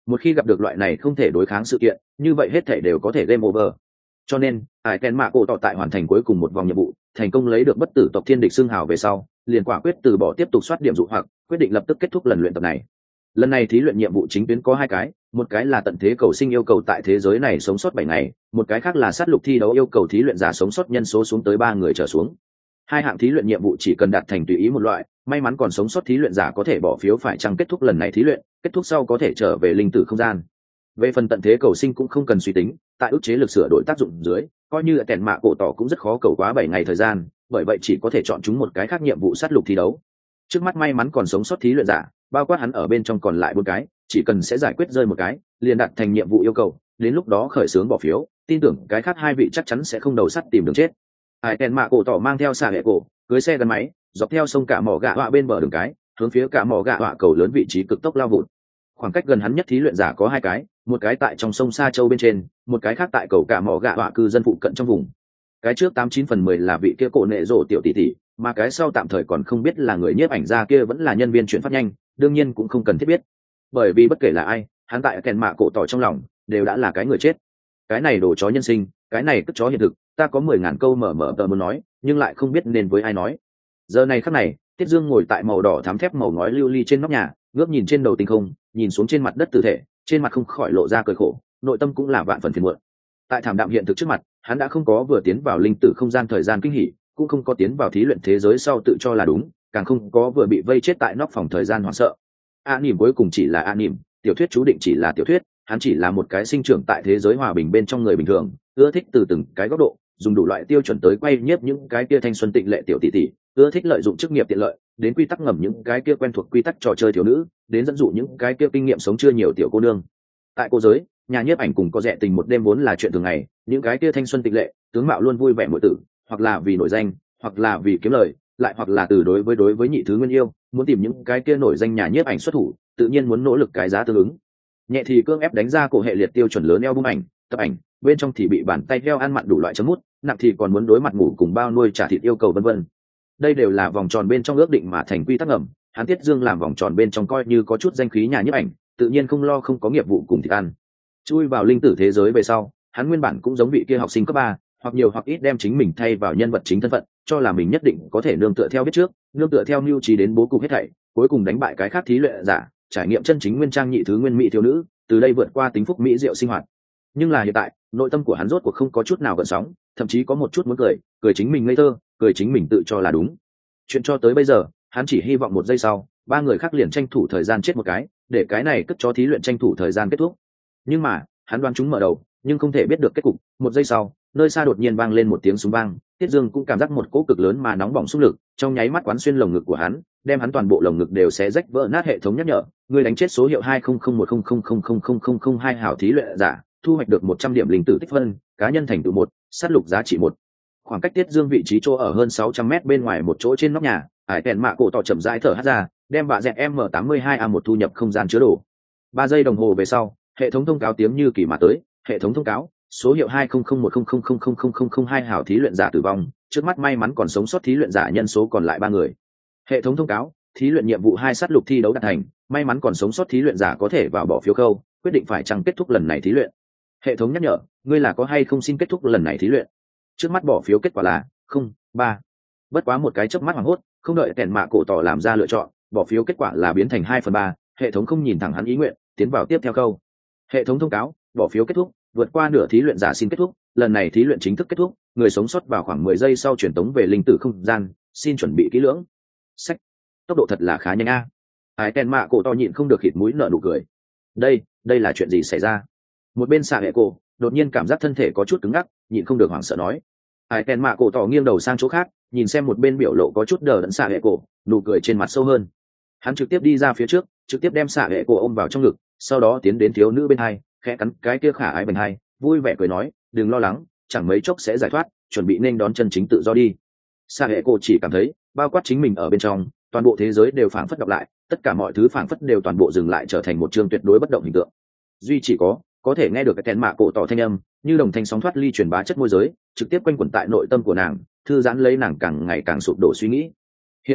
[SPEAKER 1] một khi gặp được loại này không thể đối kháng sự kiện, như vậy hết thể đều có thể game over. Cho nên ải kèn mạ cổ tỏ tại hoàn thành cuối cùng một vòng nhiệm vụ, thành công lấy được bất tử tộc thiên địch xưng hào về sau, liền quả quyết từ bỏ tiếp tục soát điểm dụ hoặc quyết định lập tức kết thúc lần luyện tập này. Lần này thí luyện nhiệm vụ chính tuyến có hai cái, một cái là tận thế cầu sinh yêu cầu tại thế giới này sống sót bảy ngày, một cái khác là sát lục thi đấu yêu cầu thí luyện giả sống sót nhân số xuống tới ba người trở xuống. Hai hạng thí luyện nhiệm vụ chỉ cần đạt thành tùy ý một loại, may mắn còn sống sót thí luyện giả có thể bỏ phiếu phải chăng kết thúc lần này thí luyện, kết thúc sau có thể trở về linh tử không gian. Về phần tận thế cầu sinh cũng không cần suy tính, tại ức chế lực sửa đổi tác dụng dưới, coi như kèn mạ cổ tỏ cũng rất khó cầu quá bảy ngày thời gian, bởi vậy chỉ có thể chọn chúng một cái khác nhiệm vụ sát lục thi đấu. Trước mắt may mắn còn sống sót thí luyện giả, bao quát hắn ở bên trong còn lại bốn cái, chỉ cần sẽ giải quyết rơi một cái, liền đạt thành nhiệm vụ yêu cầu, đến lúc đó khởi xướng bỏ phiếu, tin tưởng cái khác hai vị chắc chắn sẽ không đầu sắt tìm đường chết. Ai kèn mạ cổ tỏ mang theo xà hệ cổ, cưới xe gắn máy, dọc theo sông cả mỏ gạ họa bên bờ đường cái, hướng phía cả mỏ gạ họa cầu lớn vị trí cực tốc lao vụt. Khoảng cách gần hắn nhất thí luyện giả có hai cái, một cái tại trong sông Sa Châu bên trên, một cái khác tại cầu cả mỏ gạ họa cư dân phụ cận trong vùng. Cái trước tám chín phần mười là vị kia cổ nệ rồ tiểu tỷ tỷ, mà cái sau tạm thời còn không biết là người nhiếp ảnh gia kia vẫn là nhân viên chuyển phát nhanh, đương nhiên cũng không cần thiết biết, bởi vì bất kể là ai, hắn tại kèn mạ cổ tỏ trong lòng đều đã là cái người chết. Cái này đồ chó nhân sinh, cái này cất chó hiện thực, ta có mười ngàn câu mở mở tờ muốn nói, nhưng lại không biết nên với ai nói. Giờ này khắc này, Tiết Dương ngồi tại màu đỏ thắm thép màu ngói lưu ly trên nóc nhà, ngước nhìn trên đầu tinh không, nhìn xuống trên mặt đất tử thể, trên mặt không khỏi lộ ra cười khổ, nội tâm cũng là vạn phần phiền muộn. Tại thảm đạm hiện thực trước mặt, hắn đã không có vừa tiến vào linh tử không gian thời gian kinh hỉ, cũng không có tiến vào thí luyện thế giới sau tự cho là đúng, càng không có vừa bị vây chết tại nóc phòng thời gian hoảng sợ. A Nỉm cuối cùng chỉ là A Nỉm, tiểu thuyết chú định chỉ là tiểu thuyết, hắn chỉ là một cái sinh trưởng tại thế giới hòa bình bên trong người bình thường, ưa thích từ từng cái góc độ, dùng đủ loại tiêu chuẩn tới quay nhiếp những cái kia thanh xuân tịnh lệ tiểu tỷ tỷ, ưa thích lợi dụng chức nghiệp tiện lợi, đến quy tắc ngầm những cái kia quen thuộc quy tắc trò chơi thiếu nữ, đến dẫn dụ những cái kia kinh nghiệm sống chưa nhiều tiểu cô nương. Tại cô giới, nhà nhiếp ảnh cùng có rẻ tình một đêm vốn là chuyện thường ngày, những cái kia thanh xuân tịnh lệ, tướng mạo luôn vui vẻ muội tử, hoặc là vì nổi danh, hoặc là vì kiếm lời, lại hoặc là từ đối với đối với nhị thứ nguyên yêu, muốn tìm những cái kia nổi danh nhà nhiếp ảnh xuất thủ, tự nhiên muốn nỗ lực cái giá tương ứng. Nhẹ thì cương ép đánh ra cổ hệ liệt tiêu chuẩn lớn eo bung ảnh, tập ảnh, bên trong thì bị bàn tay heo ăn mặn đủ loại chấm mút, nặng thì còn muốn đối mặt ngủ cùng bao nuôi trả thịt yêu cầu vân vân. Đây đều là vòng tròn bên trong ước định mà thành quy tắc ngầm, hắn Tiết Dương làm vòng tròn bên trong coi như có chút danh khí nhà nhiếp ảnh, tự nhiên không lo không có nghiệp vụ cùng thịt ăn. Chui vào linh tử thế giới về sau, hắn nguyên bản cũng giống vị kia học sinh cấp ba, hoặc nhiều hoặc ít đem chính mình thay vào nhân vật chính thân phận, cho là mình nhất định có thể nương tựa theo biết trước, nương tựa theo mưu trí đến bố cục hết thảy, cuối cùng đánh bại cái khác thí luyện giả, trải nghiệm chân chính nguyên trang nhị thứ nguyên mỹ thiếu nữ, từ đây vượt qua tính phúc mỹ diệu sinh hoạt. Nhưng là hiện tại, nội tâm của hắn rốt cuộc không có chút nào gợn sóng, thậm chí có một chút muốn cười, cười chính mình ngây thơ, cười chính mình tự cho là đúng. Chuyện cho tới bây giờ, hắn chỉ hy vọng một giây sau, ba người khác liền tranh thủ thời gian chết một cái, để cái này cất cho thí luyện tranh thủ thời gian kết thúc. Nhưng mà, hắn đoán chúng mở đầu, nhưng không thể biết được kết cục. Một giây sau, nơi xa đột nhiên vang lên một tiếng súng vang, Tiết Dương cũng cảm giác một cỗ cực lớn mà nóng bỏng xung lực, trong nháy mắt quán xuyên lồng ngực của hắn, đem hắn toàn bộ lồng ngực đều xé rách vỡ nát. Hệ thống nhắc nhở, người đánh chết số hiệu hai không không một không không không không không không không hai hảo thí luyện giả, thu hoạch được một trăm điểm linh tử tích phân, cá nhân thành tựu một, sát lục giá trị một. Khoảng cách Tiết Dương vị trí chỗ ở hơn sáu trăm mét bên ngoài một chỗ trên nóc nhà, Hải Kèn Mạ Cổ tỏ chậm rãi thở hắt ra, đem bạ dẹt M tám mươi hai A một thu nhập không gian chứa đồ. Ba giây đồng hồ về sau, hệ thống thông cáo tiếng như kỳ mà tới, hệ thống thông cáo, số hiệu hai không không một không không không không không không không hai hảo thí luyện giả tử vong, trước mắt may mắn còn sống sót thí luyện giả nhân số còn lại ba người. Hệ thống thông cáo, thí luyện nhiệm vụ hai sát lục thi đấu đạt thành, may mắn còn sống sót thí luyện giả có thể vào bỏ phiếu khâu, quyết định phải chăng kết thúc lần này thí luyện. Hệ thống nhắc nhở, ngươi là có hay không xin kết thúc lần này thí luyện. Trước mắt bỏ phiếu kết quả là không ba. Bất quá một cái chớp mắt hoảng hốt, không đợi Kèn Mạ Cổ tỏ làm ra lựa chọn, bỏ phiếu kết quả là biến thành hai phần ba, hệ thống không nhìn thẳng hắn ý nguyện, tiến vào tiếp theo câu. Hệ thống thông cáo, bỏ phiếu kết thúc, vượt qua nửa thí luyện giả xin kết thúc, lần này thí luyện chính thức kết thúc, người sống sót vào khoảng mười giây sau truyền tống về linh tử không gian, xin chuẩn bị kỹ lưỡng. Sách, tốc độ thật là khá nhanh a. Ai Kèn Mạ Cổ to nhịn không được khịt mũi nở nụ cười. Đây, đây là chuyện gì xảy ra? Một bên xạ hệ cổ, đột nhiên cảm giác thân thể có chút cứng ngắc, nhịn không được hoảng sợ nói. Ai Kèn Mạ Cổ to nghiêng đầu sang chỗ khác, nhìn xem một bên biểu lộ có chút đờ đẫn xạ hệ cổ, nụ cười trên mặt sâu hơn. Hắn trực tiếp đi ra phía trước, trực tiếp đem xạ hệ cổ ôm vào trong ngực, sau đó tiến đến thiếu nữ bên hai, khẽ cắn cái kia khả ái bành hai, vui vẻ cười nói, đừng lo lắng, chẳng mấy chốc sẽ giải thoát, chuẩn bị nên đón chân chính tự do đi. Xạ hệ cổ chỉ cảm thấy, bao quát chính mình ở bên trong, toàn bộ thế giới đều phảng phất đọc lại, tất cả mọi thứ phảng phất đều toàn bộ dừng lại trở thành một chương tuyệt đối bất động hình tượng. Duy chỉ có, có thể nghe được cái Kèn Mạ Cổ tỏ thanh âm, như đồng thanh sóng thoát ly truyền bá chất môi giới, trực tiếp quanh quẩn tại nội tâm của nàng, thư giãn lấy nàng càng ngày càng sụp đổ suy nghĩ. Hiện tại,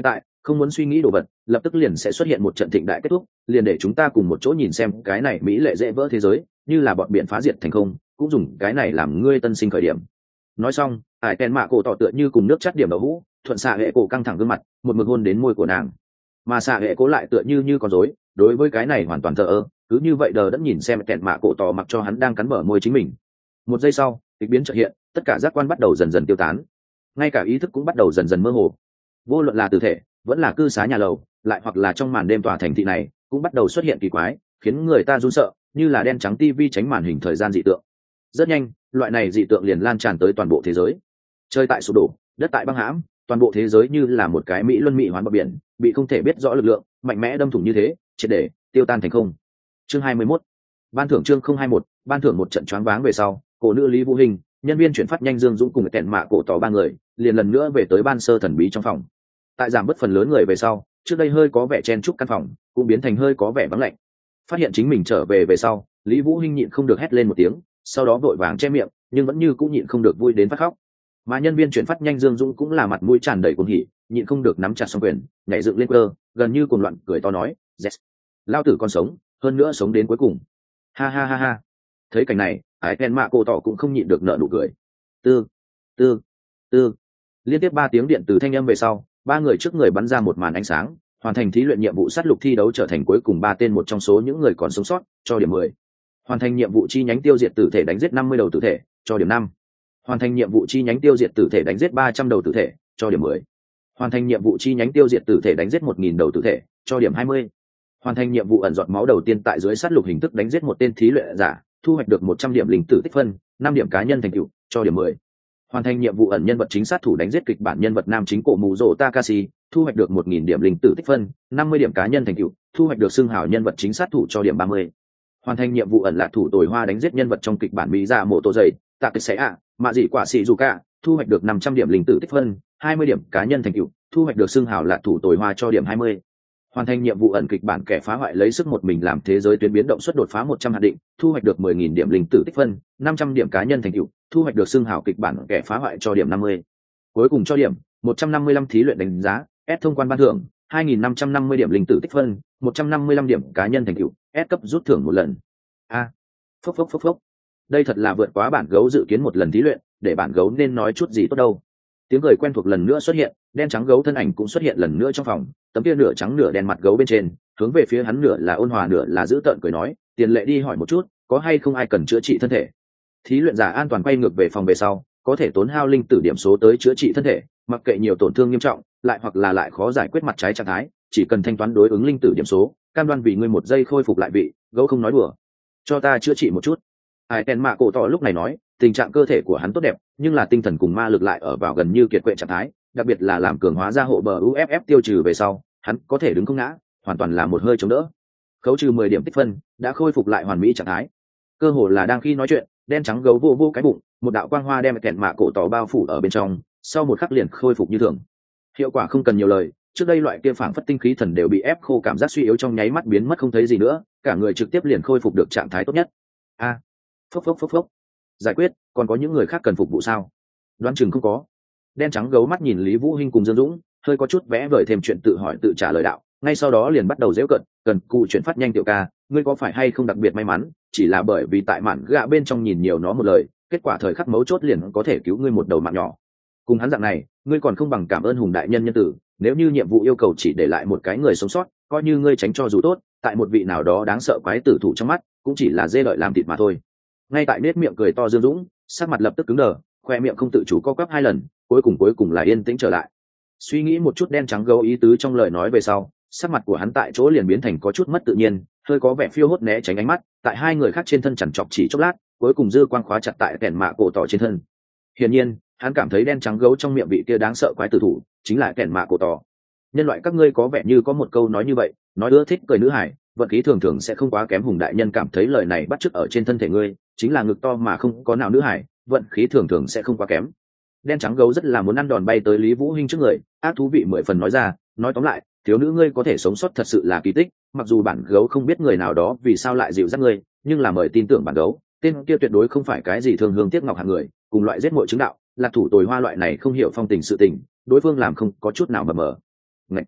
[SPEAKER 1] không muốn suy nghĩ đồ vật, lập tức liền sẽ xuất hiện một trận thịnh đại kết thúc, liền để chúng ta cùng một chỗ nhìn xem cái này mỹ lệ dễ vỡ thế giới như là bọn biển phá diệt thành không, cũng dùng cái này làm ngươi tân sinh khởi điểm. Nói xong, ải kèn mạ cổ tỏ tựa như cùng nước chắt điểm đậu hũ, thuận xạ hệ cổ căng thẳng gương mặt, một mực hôn đến môi của nàng. Mà xạ hệ cổ lại tựa như như con rối, đối với cái này hoàn toàn thờ ơ, cứ như vậy đờ đẫn nhìn xem kèn mạ cổ tỏ mặc cho hắn đang cắn bờ môi chính mình. Một giây sau, kịch biến chợt hiện, tất cả giác quan bắt đầu dần dần tiêu tán, ngay cả ý thức cũng bắt đầu dần dần mơ hồ. Vô luận là tử thể, vẫn là cư xá nhà lầu, lại hoặc là trong màn đêm tòa thành thị này, cũng bắt đầu xuất hiện kỳ quái, khiến người ta run sợ, như là đen trắng tivi tránh màn hình thời gian dị tượng. Rất nhanh, loại này dị tượng liền lan tràn tới toàn bộ thế giới. Trời tại sụp đổ, đất tại băng hãm, toàn bộ thế giới như là một cái mỹ luân mỹ hoán bờ biển, bị không thể biết rõ lực lượng mạnh mẽ đâm thủng như thế, triệt để tiêu tan thành không. Chương hai mươi mốt, ban thưởng chương không hai mốt, ban thưởng một trận choáng váng về sau, cổ nữ Lý Vũ Hình, nhân viên chuyển phát nhanh Dương Dũng cùng kẹn mạ cổ tỏ ba người, liền lần nữa về tới ban sơ thần bí trong phòng. Tại giảm bớt phần lớn người về sau, trước đây hơi có vẻ chen chúc căn phòng, cũng biến thành hơi có vẻ vắng lạnh. Phát hiện chính mình trở về về sau, Lý Vũ Hinh nhịn không được hét lên một tiếng, sau đó vội vàng che miệng, nhưng vẫn như cũng nhịn không được vui đến phát khóc. Mà nhân viên chuyển phát nhanh Dương Dũng cũng là mặt mũi tràn đầy cuồng hỉ, nhịn không được nắm chặt song quyền, nhảy dựng lên cơ, gần như cuồng loạn cười to nói, "Yes, lao tử còn sống, hơn nữa sống đến cuối cùng." Ha ha ha ha. Thấy cảnh này, Ái Ken Mạ Cổ Tỏ cũng không nhịn được nở nụ cười. Tư, tư, tư. Liên tiếp ba tiếng điện từ thanh âm về sau, ba người trước người bắn ra một màn ánh sáng, hoàn thành thí luyện nhiệm vụ sát lục thi đấu trở thành cuối cùng ba tên một trong số những người còn sống sót, cho điểm mười. Hoàn thành nhiệm vụ chi nhánh tiêu diệt tử thể đánh giết năm mươi đầu tử thể, cho điểm năm. Hoàn thành nhiệm vụ chi nhánh tiêu diệt tử thể đánh giết ba trăm đầu tử thể, cho điểm mười. Hoàn thành nhiệm vụ chi nhánh tiêu diệt tử thể đánh giết một nghìn đầu tử thể, cho điểm hai mươi. Hoàn thành nhiệm vụ ẩn giọt máu đầu tiên tại dưới sát lục hình thức đánh giết một tên thí luyện giả, thu hoạch được một trăm điểm linh tử tích phân, năm điểm cá nhân thành tựu, cho điểm mười. Hoàn thành nhiệm vụ ẩn nhân vật chính sát thủ đánh giết kịch bản nhân vật nam chính cổ mù rồ Takashi, thu hoạch được một nghìn điểm linh tử tích phân, năm mươi điểm cá nhân thành tựu, thu hoạch được xưng hào nhân vật chính sát thủ cho điểm ba mươi. Hoàn thành nhiệm vụ ẩn lạc thủ tồi hoa đánh giết nhân vật trong kịch bản mỹ dạ mộ tổ dày, tạ kịch sẽ ạ, mạ dị quả sĩ dù cả, thu hoạch được năm trăm điểm linh tử tích phân, hai mươi điểm cá nhân thành tựu, thu hoạch được xưng hào lạc thủ tồi hoa cho điểm hai mươi. Hoàn thành nhiệm vụ ẩn kịch bản kẻ phá hoại lấy sức một mình làm thế giới tuyến biến động suất đột phá một trăm hạt định, thu hoạch được mười nghìn điểm linh tử tích phân, năm trăm điểm cá nhân thành tựu, thu hoạch được xưng hào kịch bản kẻ phá hoại cho điểm năm mươi. Cuối cùng cho điểm một trăm năm mươi lăm thí luyện đánh giá, S thông quan ban thưởng hai nghìn năm trăm năm mươi điểm linh tử tích phân, một trăm năm mươi lăm điểm cá nhân thành tựu, S cấp rút thưởng một lần. A, à, phốc phốc phốc phốc. Đây thật là vượt quá bản gấu dự kiến một lần thí luyện, để bản gấu nên nói chút gì tốt đâu. Tiếng cười quen thuộc lần nữa xuất hiện, đen trắng gấu thân ảnh cũng xuất hiện lần nữa trong phòng, tấm kia nửa trắng nửa đen mặt gấu bên trên, hướng về phía hắn nửa là ôn hòa nửa là giữ tợn cười nói, "Tiền lệ đi hỏi một chút, có hay không ai cần chữa trị thân thể?" Thí luyện giả an toàn quay ngược về phòng về sau, có thể tốn hao linh tử điểm số tới chữa trị thân thể, mặc kệ nhiều tổn thương nghiêm trọng, lại hoặc là lại khó giải quyết mặt trái trạng thái, chỉ cần thanh toán đối ứng linh tử điểm số, cam đoan vì ngươi một giây khôi phục lại vị, gấu không nói đùa. "Cho ta chữa trị một chút." Ai Ken Mạ Cổ Tỏ lúc này nói, tình trạng cơ thể của hắn tốt đẹp, nhưng là tinh thần cùng ma lực lại ở vào gần như kiệt quệ trạng thái, đặc biệt là làm cường hóa ra hộ bờ u ép ép tiêu trừ về sau, hắn có thể đứng không ngã, hoàn toàn là một hơi chống đỡ. Khấu trừ mười điểm tích phân, đã khôi phục lại hoàn mỹ trạng thái. Cơ hồ là đang khi nói chuyện, đen trắng gấu vô vô cái bụng, một đạo quang hoa đem Kẹn Mạ Cổ Tỏ bao phủ ở bên trong, sau một khắc liền khôi phục như thường. Hiệu quả không cần nhiều lời, trước đây loại kia phảng phất tinh khí thần đều bị ép khô cảm giác suy yếu trong nháy mắt biến mất không thấy gì nữa, cả người trực tiếp liền khôi phục được trạng thái tốt nhất. A, à, phốc phốc phốc phốc. Giải quyết, còn có những người khác cần phục vụ sao? Đoán chừng không có. Đen trắng gấu mắt nhìn Lý Vũ Hinh cùng Dương Dũng, hơi có chút vẽ vời thêm chuyện tự hỏi tự trả lời đạo, ngay sau đó liền bắt đầu giễu cợt, cần cụ chuyển phát nhanh tiểu ca, ngươi có phải hay không đặc biệt may mắn, chỉ là bởi vì tại mạn gạ bên trong nhìn nhiều nó một lời, kết quả thời khắc mấu chốt liền có thể cứu ngươi một đầu mạng nhỏ. Cùng hắn dạng này, ngươi còn không bằng cảm ơn hùng đại nhân nhân tử, nếu như nhiệm vụ yêu cầu chỉ để lại một cái người sống sót, coi như ngươi tránh cho dù tốt, tại một vị nào đó đáng sợ quái tử thủ trong mắt, cũng chỉ là dê lợi làm thịt mà thôi. Ngay tại nết miệng cười to Dương Dũng, sắc mặt lập tức cứng đờ, khoe miệng không tự chủ co quắp hai lần, cuối cùng cuối cùng là yên tĩnh trở lại. Suy nghĩ một chút đen trắng gấu ý tứ trong lời nói về sau, sắc mặt của hắn tại chỗ liền biến thành có chút mất tự nhiên, hơi có vẻ phiêu hốt né tránh ánh mắt, tại hai người khác trên thân chằn chọc chỉ chốc lát, cuối cùng dư quang khóa chặt tại Kẹn Mạ Cổ Tỏ trên thân. Hiển nhiên, hắn cảm thấy đen trắng gấu trong miệng vị kia đáng sợ quái tử thủ, chính là Kẹn Mạ Cổ Tỏ. Nhân loại các ngươi có vẻ như có một câu nói như vậy, nói ưa thích cười nữ hải, vận khí thường thường sẽ không quá kém. Hùng đại nhân cảm thấy lời này bắt chước ở trên thân thể ngươi, chính là ngực to mà không có nào nữ hải, vận khí thường thường sẽ không quá kém. Đen trắng gấu rất là muốn ăn đòn bay tới Lý Vũ Hinh trước người, ác thú vị mười phần nói ra, nói tóm lại, thiếu nữ ngươi có thể sống sót thật sự là kỳ tích, mặc dù bản gấu không biết người nào đó vì sao lại dịu dắt ngươi, nhưng là mời tin tưởng bản gấu, tên kia tuyệt đối không phải cái gì thương hương tiếc ngọc hạng người, cùng loại giết muội chứng đạo, lạc thủ tồi hoa loại này không hiểu phong tình sự tình, đối phương làm không có chút nào mờ mờ. Ngậy.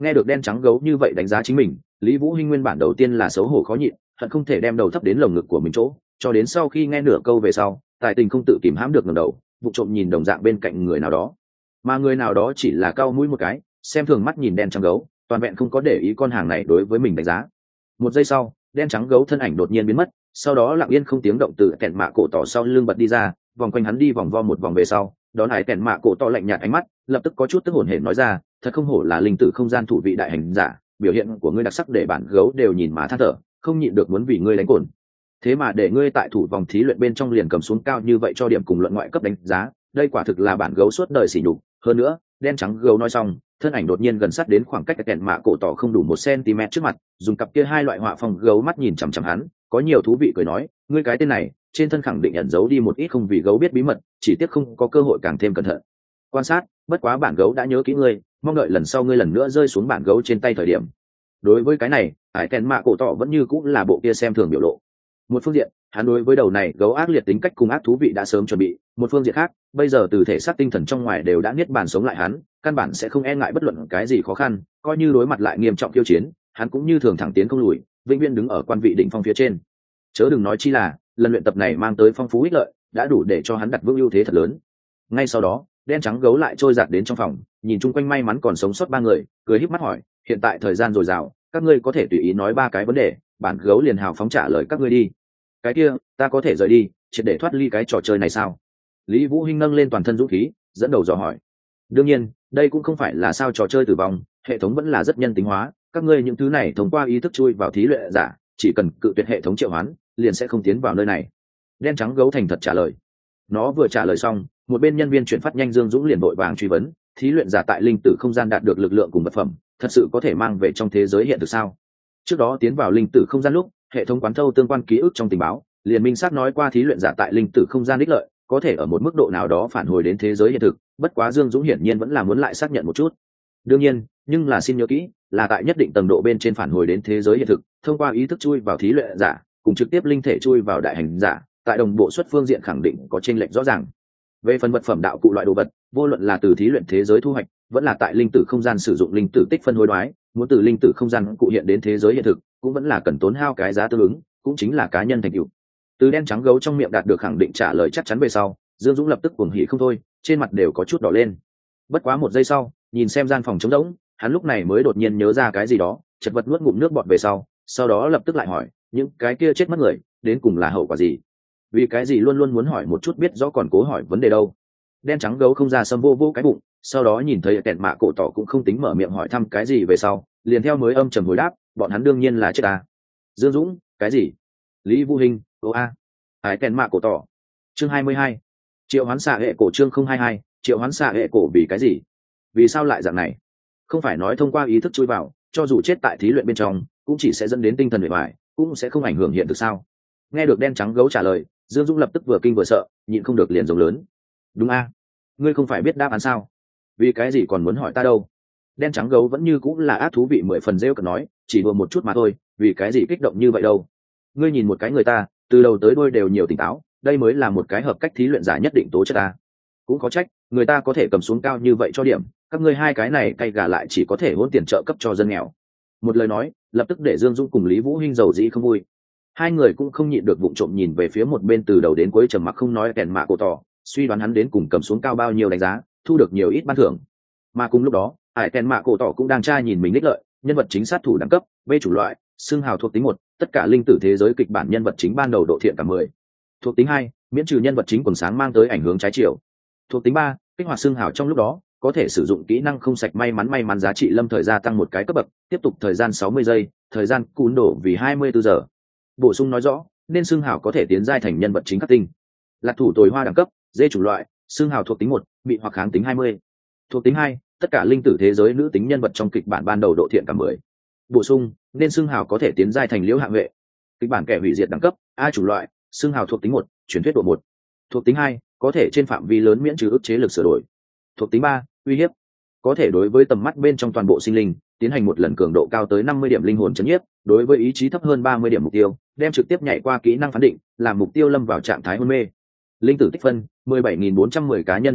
[SPEAKER 1] Nghe được đen trắng gấu như vậy đánh giá chính mình, Lý Vũ Hinh nguyên bản đầu tiên là xấu hổ khó nhịn, hận không thể đem đầu thấp đến lồng ngực của mình chỗ, cho đến sau khi nghe nửa câu về sau, tài tình không tự kìm hãm được ngẩng đầu, vụ trộm nhìn đồng dạng bên cạnh người nào đó, mà người nào đó chỉ là cau mũi một cái, xem thường mắt nhìn đen trắng gấu, toàn vẹn không có để ý con hàng này đối với mình đánh giá. Một giây sau, đen trắng gấu thân ảnh đột nhiên biến mất, sau đó lặng yên không tiếng động từ kẹn mạ cổ tỏ sau lưng bật đi ra, vòng quanh hắn đi vòng vo một vòng về sau, đón hải kẹn mạ cổ tỏ lạnh nhạt ánh mắt, lập tức có chút tức hổn hển nói ra, thật không hổ là linh tử không gian thủ vị đại hành giả, biểu hiện của ngươi đặc sắc để bản gấu đều nhìn mà than thở, không nhịn được muốn vì ngươi đánh cồn. Thế mà để ngươi tại thủ vòng thí luyện bên trong liền cầm xuống cao như vậy cho điểm cùng luận ngoại cấp đánh giá, đây quả thực là bản gấu suốt đời sỉ nhục. Hơn nữa, đen trắng gấu nói xong, thân ảnh đột nhiên gần sát đến khoảng cách kẹn mạ cổ tỏ không đủ một cm trước mặt, dùng cặp kia hai loại họa phong gấu mắt nhìn chằm chằm hắn, có nhiều thú vị cười nói, ngươi cái tên này trên thân khẳng định ẩn giấu đi một ít không vì gấu biết bí mật, chỉ tiếc không có cơ hội càng thêm cẩn thận quan sát, bất quá bản gấu đã nhớ kỹ ngươi, mong đợi lần sau ngươi lần nữa rơi xuống bản gấu trên tay thời điểm. Đối với cái này, hải kèn mạ cổ tỏ vẫn như cũng là bộ kia xem thường biểu lộ. Một phương diện, hắn đối với đầu này gấu ác liệt tính cách cùng ác thú vị đã sớm chuẩn bị, một phương diện khác, bây giờ từ thể xác tinh thần trong ngoài đều đã niết bàn sống lại hắn, căn bản sẽ không e ngại bất luận cái gì khó khăn, coi như đối mặt lại nghiêm trọng khiêu chiến, hắn cũng như thường thẳng tiến không lùi, vĩnh viễn đứng ở quan vị đỉnh phong phía trên. Chớ đừng nói chi là, lần luyện tập này mang tới phong phú ích lợi, đã đủ để cho hắn đặt vững ưu thế thật lớn. Ngay sau đó, đen trắng gấu lại trôi giạt đến trong phòng, nhìn chung quanh may mắn còn sống sót ba người, cười híp mắt hỏi, hiện tại thời gian dồi dào, các ngươi có thể tùy ý nói ba cái vấn đề, bản gấu liền hào phóng trả lời các ngươi đi. Cái kia, ta có thể rời đi, triệt để thoát ly cái trò chơi này sao? Lý Vũ Hinh nâng lên toàn thân dũng khí, dẫn đầu dò hỏi. Đương nhiên, đây cũng không phải là sao trò chơi tử vong, hệ thống vẫn là rất nhân tính hóa, các ngươi những thứ này thông qua ý thức chui vào thí luyện giả, chỉ cần cự tuyệt hệ thống triệu hoán, liền sẽ không tiến vào nơi này. Đen trắng gấu thành thật trả lời. Nó vừa trả lời xong, một bên nhân viên chuyển phát nhanh Dương Dũng liền vội vàng truy vấn, thí luyện giả tại linh tử không gian đạt được lực lượng cùng vật phẩm, thật sự có thể mang về trong thế giới hiện thực sao? Trước đó tiến vào linh tử không gian lúc, hệ thống quán thâu tương quan ký ức trong tình báo, liền minh xác nói qua thí luyện giả tại linh tử không gian ích lợi, có thể ở một mức độ nào đó phản hồi đến thế giới hiện thực, bất quá Dương Dũng hiển nhiên vẫn là muốn lại xác nhận một chút. Đương nhiên, nhưng là xin nhớ kỹ, là tại nhất định tầng độ bên trên phản hồi đến thế giới hiện thực, thông qua ý thức chui vào thí luyện giả, cùng trực tiếp linh thể chui vào đại hành giả, tại đồng bộ xuất phương diện khẳng định có chênh lệch rõ ràng. Về phần vật phẩm đạo cụ loại đồ vật, vô luận là từ thí luyện thế giới thu hoạch, vẫn là tại linh tử không gian sử dụng linh tử tích phân hối đoái, muốn từ linh tử không gian cụ hiện đến thế giới hiện thực, cũng vẫn là cần tốn hao cái giá tương ứng, cũng chính là cá nhân thành tựu. Từ đen trắng gấu trong miệng đạt được khẳng định trả lời chắc chắn về sau, Dương Dũng lập tức cuồng hỉ không thôi, trên mặt đều có chút đỏ lên. Bất quá một giây sau, nhìn xem gian phòng trống rỗng, hắn lúc này mới đột nhiên nhớ ra cái gì đó, chật vật nuốt ngụm nước bọt về sau, sau đó lập tức lại hỏi, những cái kia chết mất người, đến cùng là hậu quả gì? Vì cái gì luôn luôn muốn hỏi một chút biết rõ còn cố hỏi vấn đề đâu? Đen trắng gấu không ra sâm vô vô cái bụng, sau đó nhìn thấy kẹn mạ cổ tỏ cũng không tính mở miệng hỏi thăm cái gì về sau, liền theo mới âm trầm hồi đáp, bọn hắn đương nhiên là chết à. Dương Dũng, cái gì? Lý Vũ Hinh, ô a. Hải kẹn mạ cổ tỏ. Chương hai mươi hai. Triệu hoán xạ hệ cổ chương không hai hai, triệu hoán xạ hệ cổ vì cái gì? Vì sao lại dạng này? Không phải nói thông qua ý thức chui vào, cho dù chết tại thí luyện bên trong, cũng chỉ sẽ dẫn đến tinh thần bề ngoài, cũng sẽ không ảnh hưởng hiện thực sao? Nghe được đen trắng gấu trả lời, Dương Dũng lập tức vừa kinh vừa sợ, nhịn không được liền giống lớn. Đúng a, ngươi không phải biết đáp án sao? Vì cái gì còn muốn hỏi ta đâu? Đen trắng gấu vẫn như cũng là ác thú vị mười phần rêu cợt nói, chỉ đùa một chút mà thôi, vì cái gì kích động như vậy đâu? Ngươi nhìn một cái người ta, từ đầu tới đuôi đều nhiều tỉnh táo, đây mới là một cái hợp cách thí luyện giả nhất định tố chất ta. Cũng có trách, người ta có thể cầm xuống cao như vậy cho điểm, các ngươi hai cái này cay gà lại chỉ có thể hỗn tiền trợ cấp cho dân nghèo. Một lời nói, lập tức để Dương Dũng cùng Lý Vũ Hinh dầu dĩ không vui. Hai người cũng không nhịn được vụng trộm nhìn về phía một bên từ đầu đến cuối trầm mặc không nói kèn mạ cổ tỏ, suy đoán hắn đến cùng cầm xuống cao bao nhiêu đánh giá, thu được nhiều ít ban thưởng. Mà cùng lúc đó, hải kèn mạ cổ tỏ cũng đang tra nhìn mình đích lợi, nhân vật chính sát thủ đẳng cấp, B chủng loại, xưng hào thuộc tính một, tất cả linh tử thế giới kịch bản nhân vật chính ban đầu độ thiện cả mười. Thuộc tính hai, miễn trừ nhân vật chính quần sáng mang tới ảnh hướng trái chiều. Thuộc tính ba, kích hoạt xưng hào trong lúc đó, có thể sử dụng kỹ năng không sạch may mắn may mắn giá trị lâm thời gia tăng một cái cấp bậc, tiếp tục thời gian sáu mươi giây, thời gian cún đổ vì hai mươi bốn giờ. Bổ sung nói rõ, nên xưng hào có thể tiến giai thành nhân vật chính khắc tinh. Lạc thủ tồi hoa đẳng cấp, D chủng loại, xưng hào thuộc tính một, bị hoặc kháng tính hai mươi. Thuộc tính hai, tất cả linh tử thế giới nữ tính nhân vật trong kịch bản ban đầu độ thiện cả mười. Bổ sung, nên xưng hào có thể tiến giai thành liễu hạ vệ. Kịch bản kẻ hủy diệt đẳng cấp, A chủng loại, xưng hào thuộc tính một, truyền thuyết độ một. Thuộc tính hai, có thể trên phạm vi lớn miễn trừ ức chế lực sửa đổi. Thuộc tính ba, uy hiếp, có thể đối với tầm mắt bên trong toàn bộ sinh linh tiến hành một lần cường độ cao tới năm mươi điểm linh hồn chấn nhiếp, đối với ý chí thấp hơn ba mươi điểm mục tiêu đem trực tiếp nhảy qua kỹ năng phán định, làm mục tiêu lâm vào trạng thái hôn mê. Linh tử tích phân mười bảy nghìn bốn trăm mười cá nhân thành tựu,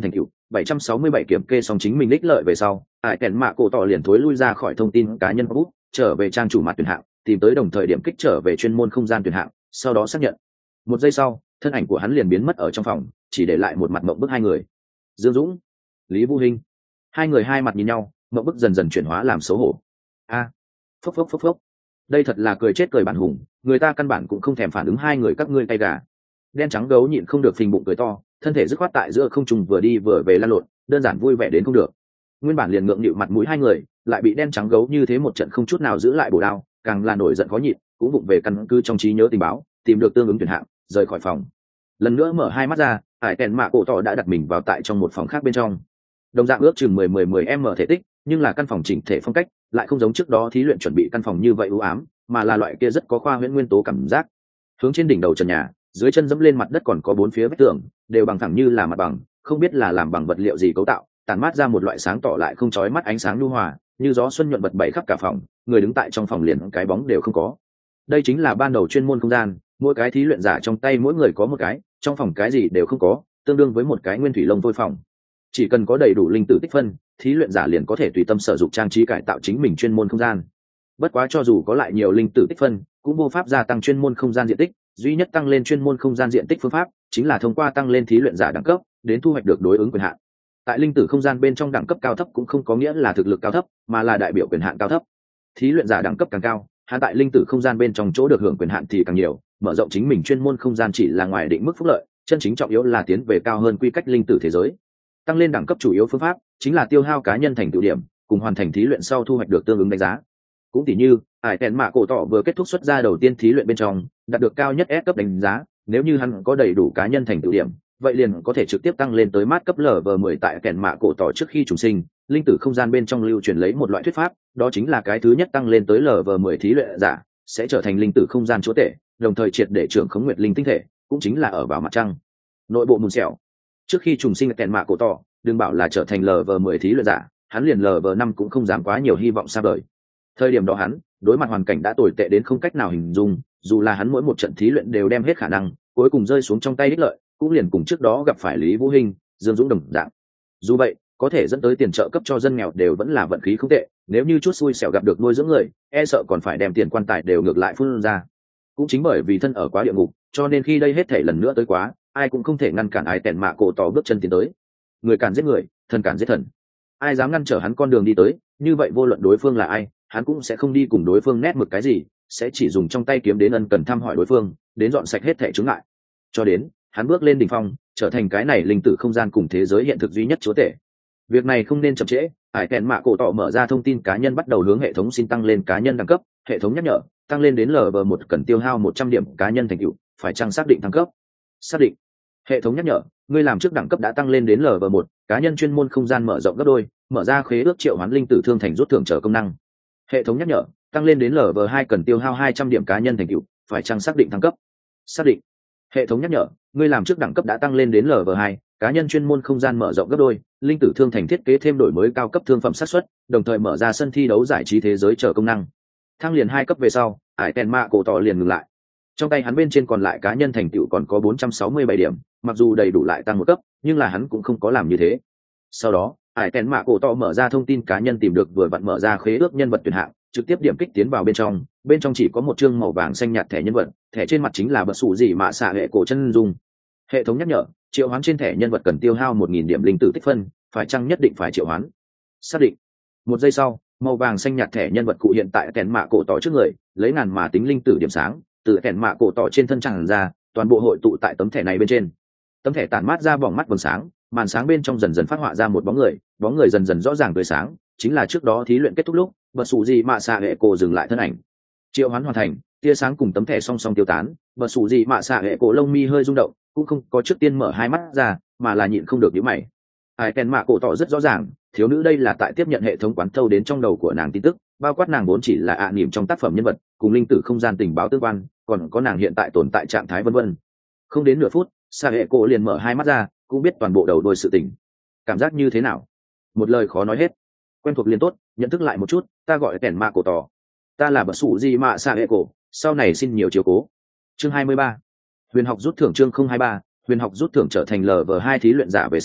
[SPEAKER 1] bảy trăm sáu mươi bảy kiểm kê xong chính mình đích lợi về sau, ải kèn mạ cổ tỏ liền thối lui ra khỏi thông tin cá nhân bút, trở về trang chủ mặt tuyển hạng, tìm tới đồng thời điểm kích trở về chuyên môn không gian tuyển hạng, sau đó xác nhận. Một giây sau, thân ảnh của hắn liền biến mất ở trong phòng, chỉ để lại một mặt mộng bức hai người. Dương Dũng, Lý Vũ Hinh, hai người hai mặt nhìn nhau, mộng bức dần dần chuyển hóa làm xấu hổ. A, à, phốc phốc phốc phốc. Đây thật là cười chết cười bản hùng, người ta căn bản cũng không thèm phản ứng hai người các ngươi tay gà. Đen trắng gấu nhịn không được phình bụng cười to, thân thể dứt khoát tại giữa không trung vừa đi vừa về lăn lộn, đơn giản vui vẻ đến không được. Nguyên bản liền ngượng nghịu mặt mũi hai người, lại bị đen trắng gấu như thế một trận không chút nào giữ lại bổ đao, càng là nổi giận khó nhịn, cũng vụng về căn cứ trong trí nhớ tình báo, tìm được tương ứng tuyển hạng, rời khỏi phòng. Lần nữa mở hai mắt ra, ải kèn mạ cổ tỏ đã đặt mình vào tại trong một phòng khác bên trong. Đồng dạng ước chừng mười mười mười m thể tích, nhưng là căn phòng chỉnh thể phong cách, lại không giống trước đó thí luyện chuẩn bị căn phòng như vậy u ám, mà là loại kia rất có khoa huyễn nguyên tố cảm giác. Hướng trên đỉnh đầu trần nhà, dưới chân dẫm lên mặt đất còn có bốn phía vách tường, đều bằng thẳng như là mặt bằng, không biết là làm bằng vật liệu gì cấu tạo, tản mát ra một loại sáng tỏ lại không chói mắt ánh sáng nhu hòa, như gió xuân nhuận bật bảy khắp cả phòng, người đứng tại trong phòng liền cái bóng đều không có. Đây chính là ban đầu chuyên môn không gian, mỗi cái thí luyện giả trong tay mỗi người có một cái, trong phòng cái gì đều không có, tương đương với một cái nguyên thủy lông vôi phòng. Chỉ cần có đầy đủ linh tử tích phân, thí luyện giả liền có thể tùy tâm sử dụng trang trí cải tạo chính mình chuyên môn không gian. Bất quá cho dù có lại nhiều linh tử tích phân, cũng vô pháp gia tăng chuyên môn không gian diện tích, duy nhất tăng lên chuyên môn không gian diện tích phương pháp chính là thông qua tăng lên thí luyện giả đẳng cấp, đến thu hoạch được đối ứng quyền hạn. Tại linh tử không gian bên trong đẳng cấp cao thấp cũng không có nghĩa là thực lực cao thấp, mà là đại biểu quyền hạn cao thấp. Thí luyện giả đẳng cấp càng cao, hắn tại linh tử không gian bên trong chỗ được hưởng quyền hạn thì càng nhiều, mở rộng chính mình chuyên môn không gian chỉ là ngoài định mức phúc lợi, chân chính trọng yếu là tiến về cao hơn quy cách linh tử thế giới. Tăng lên đẳng cấp chủ yếu phương pháp chính là tiêu hao cá nhân thành tựu điểm, cùng hoàn thành thí luyện sau thu hoạch được tương ứng đánh giá. Cũng tỉ như ải tèn mạ cổ tỏ vừa kết thúc xuất ra đầu tiên thí luyện bên trong, đạt được cao nhất S cấp đánh giá, nếu như hắn có đầy đủ cá nhân thành tựu điểm, vậy liền có thể trực tiếp tăng lên tới mát cấp lv mười tại kèn mạ cổ tỏ trước khi trùng sinh. Linh tử không gian bên trong lưu truyền lấy một loại thuyết pháp, đó chính là cái thứ nhất tăng lên tới lv mười thí luyện giả sẽ trở thành linh tử không gian chúa tể, đồng thời triệt để trưởng khống nguyệt linh tinh thể, cũng chính là ở vào mặt trăng nội bộ mùn xẻo. Trước khi trùng sinh kèn mạ cổ tỏ, đừng bảo là trở thành lv mười thí luyện giả, hắn liền lv năm cũng không dám quá nhiều hy vọng xa vời. Thời điểm đó hắn đối mặt hoàn cảnh đã tồi tệ đến không cách nào hình dung, dù là hắn mỗi một trận thí luyện đều đem hết khả năng, cuối cùng rơi xuống trong tay đích lợi, cũng liền cùng trước đó gặp phải Lý Vũ Hinh, Dương Dũng đồng dạng. Dù vậy, có thể dẫn tới tiền trợ cấp cho dân nghèo đều vẫn là vận khí không tệ, nếu như chút xui xẻo gặp được nuôi dưỡng người, e sợ còn phải đem tiền quan tài đều ngược lại phun ra. Cũng chính bởi vì thân ở quá địa ngục, cho nên khi đây hết thể lần nữa tới quá, ai cũng không thể ngăn cản ai tèn mạ cổ tỏ bước chân tiến tới. Người cản giết người, thần cản giết thần. Ai dám ngăn trở hắn con đường đi tới, như vậy vô luận đối phương là ai, hắn cũng sẽ không đi cùng đối phương nét mực cái gì, sẽ chỉ dùng trong tay kiếm đến ân cần thăm hỏi đối phương, đến dọn sạch hết thẻ chướng ngại. Cho đến hắn bước lên đỉnh phong, trở thành cái này linh tử không gian cùng thế giới hiện thực duy nhất chúa tể. Việc này không nên chậm trễ, ải kèn mạ cổ tỏ mở ra thông tin cá nhân, bắt đầu hướng hệ thống xin tăng lên cá nhân đẳng cấp. Hệ thống nhắc nhở, tăng lên đến lv một cần tiêu hao một trăm điểm cá nhân thành tựu, phải chăng xác định thăng cấp? Xác định. Hệ thống nhắc nhở, ngươi làm trước đẳng cấp đã tăng lên đến lv một, cá nhân chuyên môn không gian mở rộng gấp đôi, mở ra khế ước triệu hoán linh tử thương thành rút thưởng trở công năng. Hệ thống nhắc nhở, tăng lên đến lv hai cần tiêu hao hai trăm điểm cá nhân thành tựu, phải chăng xác định thăng cấp? Xác định. Hệ thống nhắc nhở, ngươi làm trước đẳng cấp đã tăng lên đến lv hai, cá nhân chuyên môn không gian mở rộng gấp đôi, linh tử thương thành thiết kế thêm đổi mới cao cấp thương phẩm xác suất, đồng thời mở ra sân thi đấu giải trí thế giới trở công năng. Thăng liền hai cấp về sau, ải tèn mạ cổ tỏ liền ngừng lại. Trong tay hắn bên trên còn lại cá nhân thành tựu còn có bốn trăm sáu mươi bảy điểm, mặc dù đầy đủ lại tăng một cấp, nhưng là hắn cũng không có làm như thế. Sau đó, ải tèn mạ cổ tỏ mở ra thông tin cá nhân, tìm được vừa vặn mở ra khế ước nhân vật tuyển hạng, trực tiếp điểm kích tiến vào bên trong. Bên trong chỉ có một chương màu vàng xanh nhạt thẻ nhân vật, thẻ trên mặt chính là bật sủ gì mà xạ hệ cổ chân dung. Hệ thống nhắc nhở, triệu hoán trên thẻ nhân vật cần tiêu hao một nghìn điểm linh tử tích phân, phải chăng nhất định phải triệu hoán? Xác định. Một giây sau, màu vàng xanh nhạt thẻ nhân vật cụ hiện tại kèn mạ cổ tỏ trước người, lấy ngàn mà tính linh tử điểm sáng từ kèn mạ cổ tỏ trên thân tràn ra, toàn bộ hội tụ tại tấm thẻ này bên trên. Tấm thẻ tản mát ra bỏng mắt vầng sáng, màn sáng bên trong dần dần phát họa ra một bóng người, bóng người dần dần rõ ràng tươi sáng, chính là trước đó thí luyện kết thúc lúc bật sủ gì mạ xạ hệ cổ dừng lại thân ảnh. Triệu hoán hoàn thành, tia sáng cùng tấm thẻ song song tiêu tán, bật sủ gì mạ xạ hệ cổ lông mi hơi rung động, cũng không có trước tiên mở hai mắt ra, mà là nhịn không được nhíu mày. Ai kèn mạ cổ tỏ rất rõ ràng, thiếu nữ đây là tại tiếp nhận hệ thống quán thâu đến trong đầu của nàng tin tức, bao quát nàng vốn chỉ là ạ niệm trong tác phẩm nhân vật, cùng linh tử không gian tình báo tương quan, còn có nàng hiện tại tồn tại trạng thái vân vân. Không đến nửa phút, xạ hệ cổ liền mở hai mắt ra, cũng biết toàn bộ đầu đuôi sự tình. Cảm giác như thế nào? Một lời khó nói hết. Quen thuộc liền tốt, nhận thức lại một chút, ta gọi kèn mạ cổ tỏ, ta là bật sủ gì mạ xạ hệ cổ, sau này xin nhiều chiếu cố. Chương hai mươi ba, huyền học rút thưởng. Chương không hai ba, huyền học rút thưởng. Trở thành lv hai thí luyện giả về sau,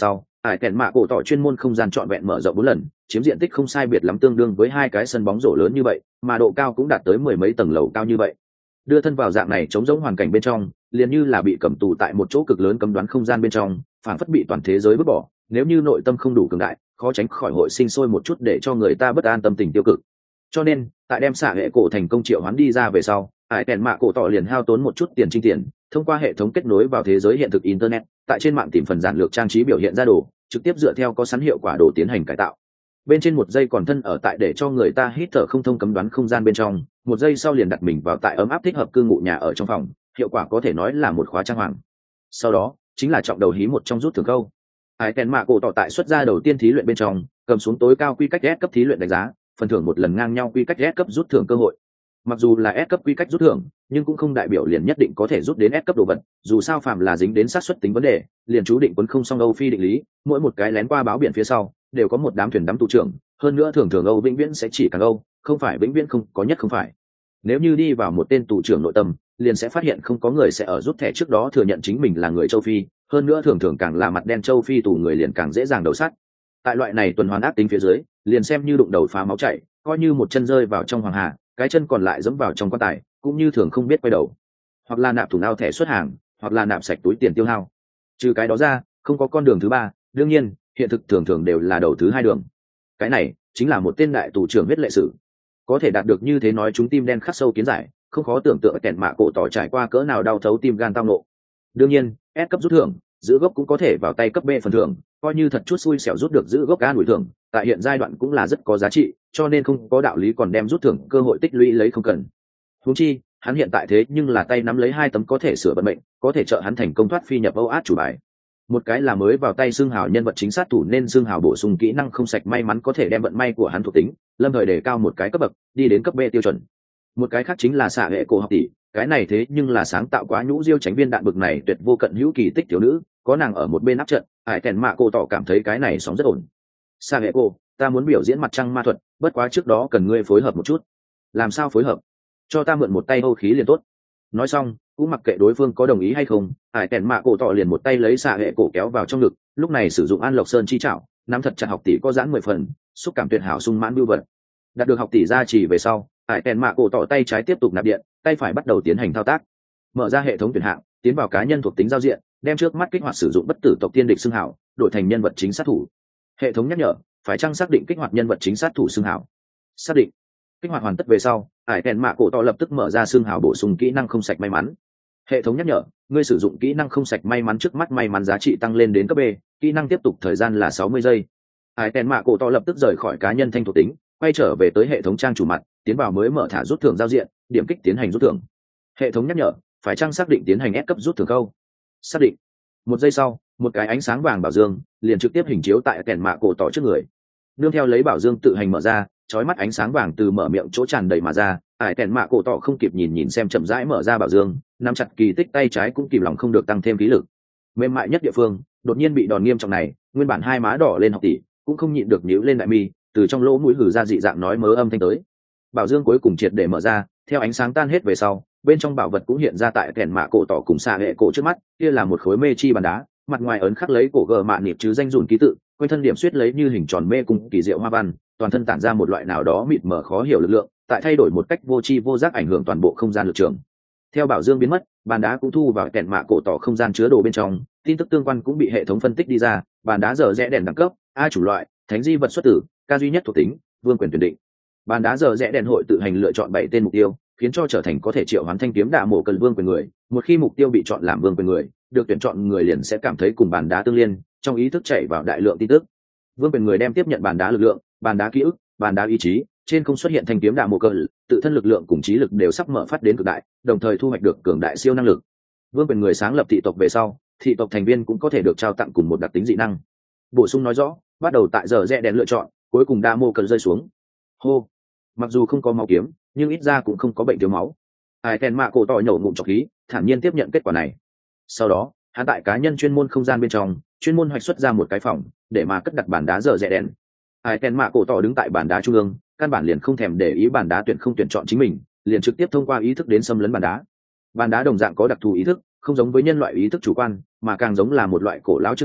[SPEAKER 1] ải kèn mạ cổ tỏ chuyên môn không gian trọn vẹn mở rộng bốn lần, chiếm diện tích không sai biệt lắm tương đương với hai cái sân bóng rổ lớn như vậy, mà độ cao cũng đạt tới mười mấy tầng lầu cao như vậy. Đưa thân vào dạng này chống giống hoàn cảnh bên trong, liền như là bị cầm tù tại một chỗ cực lớn cấm đoán không gian bên trong, phản phất bị toàn thế giới vứt bỏ. Nếu như nội tâm không đủ cường đại, khó tránh khỏi hội sinh sôi một chút để cho người ta bất an tâm tình tiêu cực. Cho nên, tại đem xạ hệ cổ thành công triệu hoán đi ra về sau, ải kèn mạ cổ tỏ liền hao tốn một chút tiền trinh tiền, thông qua hệ thống kết nối vào thế giới hiện thực internet, tại trên mạng tìm phần giản lược trang trí biểu hiện ra đồ, trực tiếp dựa theo có sẵn hiệu quả đồ tiến hành cải tạo. Bên trên một giây còn thân ở tại để cho người ta hít thở không thông cấm đoán không gian bên trong, một giây sau liền đặt mình vào tại ấm áp thích hợp cư ngụ nhà ở trong phòng, hiệu quả có thể nói là một khóa trang hoàng. Sau đó chính là trọng đầu hí một trong rút thưởng câu. Ải kèn mạ cổ tỏ tại xuất ra đầu tiên thí luyện bên trong, cầm xuống tối cao quy cách S cấp thí luyện đánh giá, phần thưởng một lần ngang nhau quy cách S cấp rút thưởng cơ hội. Mặc dù là S cấp quy cách rút thưởng, nhưng cũng không đại biểu liền nhất định có thể rút đến S cấp đồ vật, dù sao phàm là dính đến xác suất tính vấn đề, liền chú định quấn không xong Âu Phi định lý, mỗi một cái lén qua báo biển phía sau, đều có một đám thuyền đắm tù trưởng, hơn nữa thường thường Âu vĩnh viễn sẽ chỉ càng Âu, không phải vĩnh viễn không có nhất không phải. Nếu như đi vào một tên tù trưởng nội tâm, liền sẽ phát hiện không có người sẽ ở rút thẻ trước đó thừa nhận chính mình là người châu Phi, hơn nữa thường thường càng là mặt đen châu Phi tù người liền càng dễ dàng đầu sát. Tại loại này tuần hoàn ác tính phía dưới, liền xem như đụng đầu phá máu chảy, coi như một chân rơi vào trong hoàng hà, cái chân còn lại dẫm vào trong quan tài, cũng như thường không biết quay đầu. Hoặc là nạp thủ nao thẻ xuất hàng, hoặc là nạp sạch túi tiền tiêu hao. Trừ cái đó ra, không có con đường thứ ba, đương nhiên, hiện thực thường thường đều là đầu thứ hai đường. Cái này chính là một tên đại tù trưởng viết lệ sử. Có thể đạt được như thế nói chúng tim đen khắc sâu kiến giải, không khó tưởng tượng kèn mạ cổ tỏ trải qua cỡ nào đau thấu tim gan tao nộ. Đương nhiên, S cấp rút thưởng, giữ gốc cũng có thể vào tay cấp B phần thưởng, coi như thật chút xui xẻo rút được giữ gốc an ủi thưởng, tại hiện giai đoạn cũng là rất có giá trị, cho nên không có đạo lý còn đem rút thưởng cơ hội tích lũy lấy không cần. Huống chi, hắn hiện tại thế nhưng là tay nắm lấy hai tấm có thể sửa vận mệnh, có thể trợ hắn thành công thoát phi nhập Âu Át chủ bài. Một cái là mới vào tay xương hào nhân vật chính sát thủ nên xương hào bổ sung kỹ năng không sạch may mắn có thể đem vận may của hắn thuộc tính lâm thời đề cao một cái cấp bậc đi đến cấp B tiêu chuẩn. Một cái khác chính là xạ hệ cổ học tỷ, cái này thế nhưng là sáng tạo quá nhũ diêu tránh viên đạn bực này tuyệt vô cận hữu kỳ tích thiếu nữ, có nàng ở một bên áp trận, ải kèn mạ cô tỏ cảm thấy cái này sóng rất ổn. Xạ hệ cổ, ta muốn biểu diễn mặt trăng ma thuật, bất quá trước đó cần ngươi phối hợp một chút. Làm sao phối hợp? Cho ta mượn một tay âu khí liền tốt. Nói xong, cũng mặc kệ đối phương có đồng ý hay không, ải kèn mạ cổ tỏ liền một tay lấy xạ hệ cổ kéo vào trong ngực, lúc này sử dụng an lộc sơn chi trảo, nắm thật chặt học tỷ có giãn mười phần, xúc cảm tuyệt hảo sung mãn bưu vật. Đạt được học tỷ ra chỉ về sau, ải kèn mạ cổ tỏ tay trái tiếp tục nạp điện, tay phải bắt đầu tiến hành thao tác. Mở ra hệ thống tuyển hạng, tiến vào cá nhân thuộc tính giao diện, đem trước mắt kích hoạt sử dụng bất tử tộc tiên địch xưng hảo, đổi thành nhân vật chính sát thủ. Hệ thống nhắc nhở, phải chăng xác định kích hoạt nhân vật chính sát thủ xưng hảo? Xác định. Kích hoạt hoàn tất về sau, ải kèn mạ cổ tỏ lập tức mở ra xưng hảo bổ sung kỹ năng không sạch may mắn. Hệ thống nhắc nhở, ngươi sử dụng kỹ năng không sạch may mắn trước mắt may mắn giá trị tăng lên đến cấp B, kỹ năng tiếp tục thời gian là sáu mươi giây. Ải kèn mạ cổ tỏ lập tức rời khỏi cá nhân thanh thuộc tính, quay trở về tới hệ thống trang chủ mặt, tiến vào mới mở thả rút thưởng giao diện, điểm kích tiến hành rút thưởng. Hệ thống nhắc nhở, phải chăng xác định tiến hành S cấp rút thưởng câu? Xác định. Một giây sau, một cái ánh sáng vàng bảo dương liền trực tiếp hình chiếu tại kèn mạ cổ tỏ trước người. Nương theo lấy bảo dương tự hành mở ra, chói mắt ánh sáng vàng từ mở miệng chỗ tràn đầy mà ra, ải kèn mạ cổ tỏ không kịp nhìn nhìn xem chậm rãi mở ra bảo dương, nắm chặt kỳ tích tay trái cũng kìm lòng không được tăng thêm khí lực. Mềm mại nhất địa phương, đột nhiên bị đòn nghiêm trọng này, nguyên bản hai má đỏ lên học tỷ, cũng không nhịn được nhíu lên đại mi, từ trong lỗ mũi hừ ra dị dạng nói mớ âm thanh tới. Bảo dương cuối cùng triệt để mở ra, theo ánh sáng tan hết về sau, bên trong bảo vật cũng hiện ra tại kèn mạ cổ tỏ cùng xạ hệ cổ trước mắt, kia là một khối mê chi bàn đá, mặt ngoài ấn khắc lấy cổ gờ mạ nịp chứ danh dùn ký tự, quanh thân điểm xuyết lấy như hình tròn mê cung kỳ diệu hoa văn, toàn thân tản ra một loại nào đó mịt mờ khó hiểu lực lượng, tại thay đổi một cách vô tri vô giác ảnh hưởng toàn bộ không gian lực trường. Theo bảo dương biến mất, bàn đá cũng thu vào kèn mạ cổ tỏ không gian chứa đồ bên trong, tin tức tương quan cũng bị hệ thống phân tích đi ra, bàn đá giờ rẽ đèn đẳng cấp, A chủ loại, thánh di vật xuất tử, ca duy nhất thuộc tính, vương quyền tuyển định. Bàn đá giờ rẽ đèn hội tự hành lựa chọn bảy tên mục tiêu, khiến cho trở thành có thể triệu hoán thanh kiếm đạ mộ cần vương quyền người. Một khi mục tiêu bị chọn làm vương quyền người, được tuyển chọn người liền sẽ cảm thấy cùng bàn đá tương liên, trong ý thức chảy vào đại lượng tin tức. Vương quyền người đem tiếp nhận bàn đá lực lượng, bàn đá ký ức, bàn đá ý chí, trên không xuất hiện thanh kiếm đạ mộ cờ, tự thân lực lượng cùng trí lực đều sắp mở phát đến cực đại, đồng thời thu hoạch được cường đại siêu năng lực. Vương quyền người sáng lập thị tộc về sau, thị tộc thành viên cũng có thể được trao tặng cùng một đặc tính dị năng. Bổ sung nói rõ, bắt đầu tại giờ rẽ đèn lựa chọn, cuối cùng đạ mộ cờ rơi xuống. Hô, mặc dù không có máu kiếm, nhưng ít ra cũng không có bệnh thiếu máu. Ai kèn mạ cổ tỏ nhổ ngụm trọc khí, thản nhiên tiếp nhận kết quả này. Sau đó, hắn tại cá nhân chuyên môn không gian bên trong, chuyên môn hoạch xuất ra một cái phòng, để mà cất đặt bàn đá giờ rẽ đèn. Ai kèn mạ cổ tỏ đứng tại bàn đá trung ương, căn bản liền không thèm để ý bàn đá tuyển không tuyển chọn chính mình, liền trực tiếp thông qua ý thức đến xâm lấn bàn đá. Bàn đá đồng dạng có đặc thù ý thức, không giống với nhân loại ý thức chủ quan, mà càng giống là một loại cổ lão chương trình,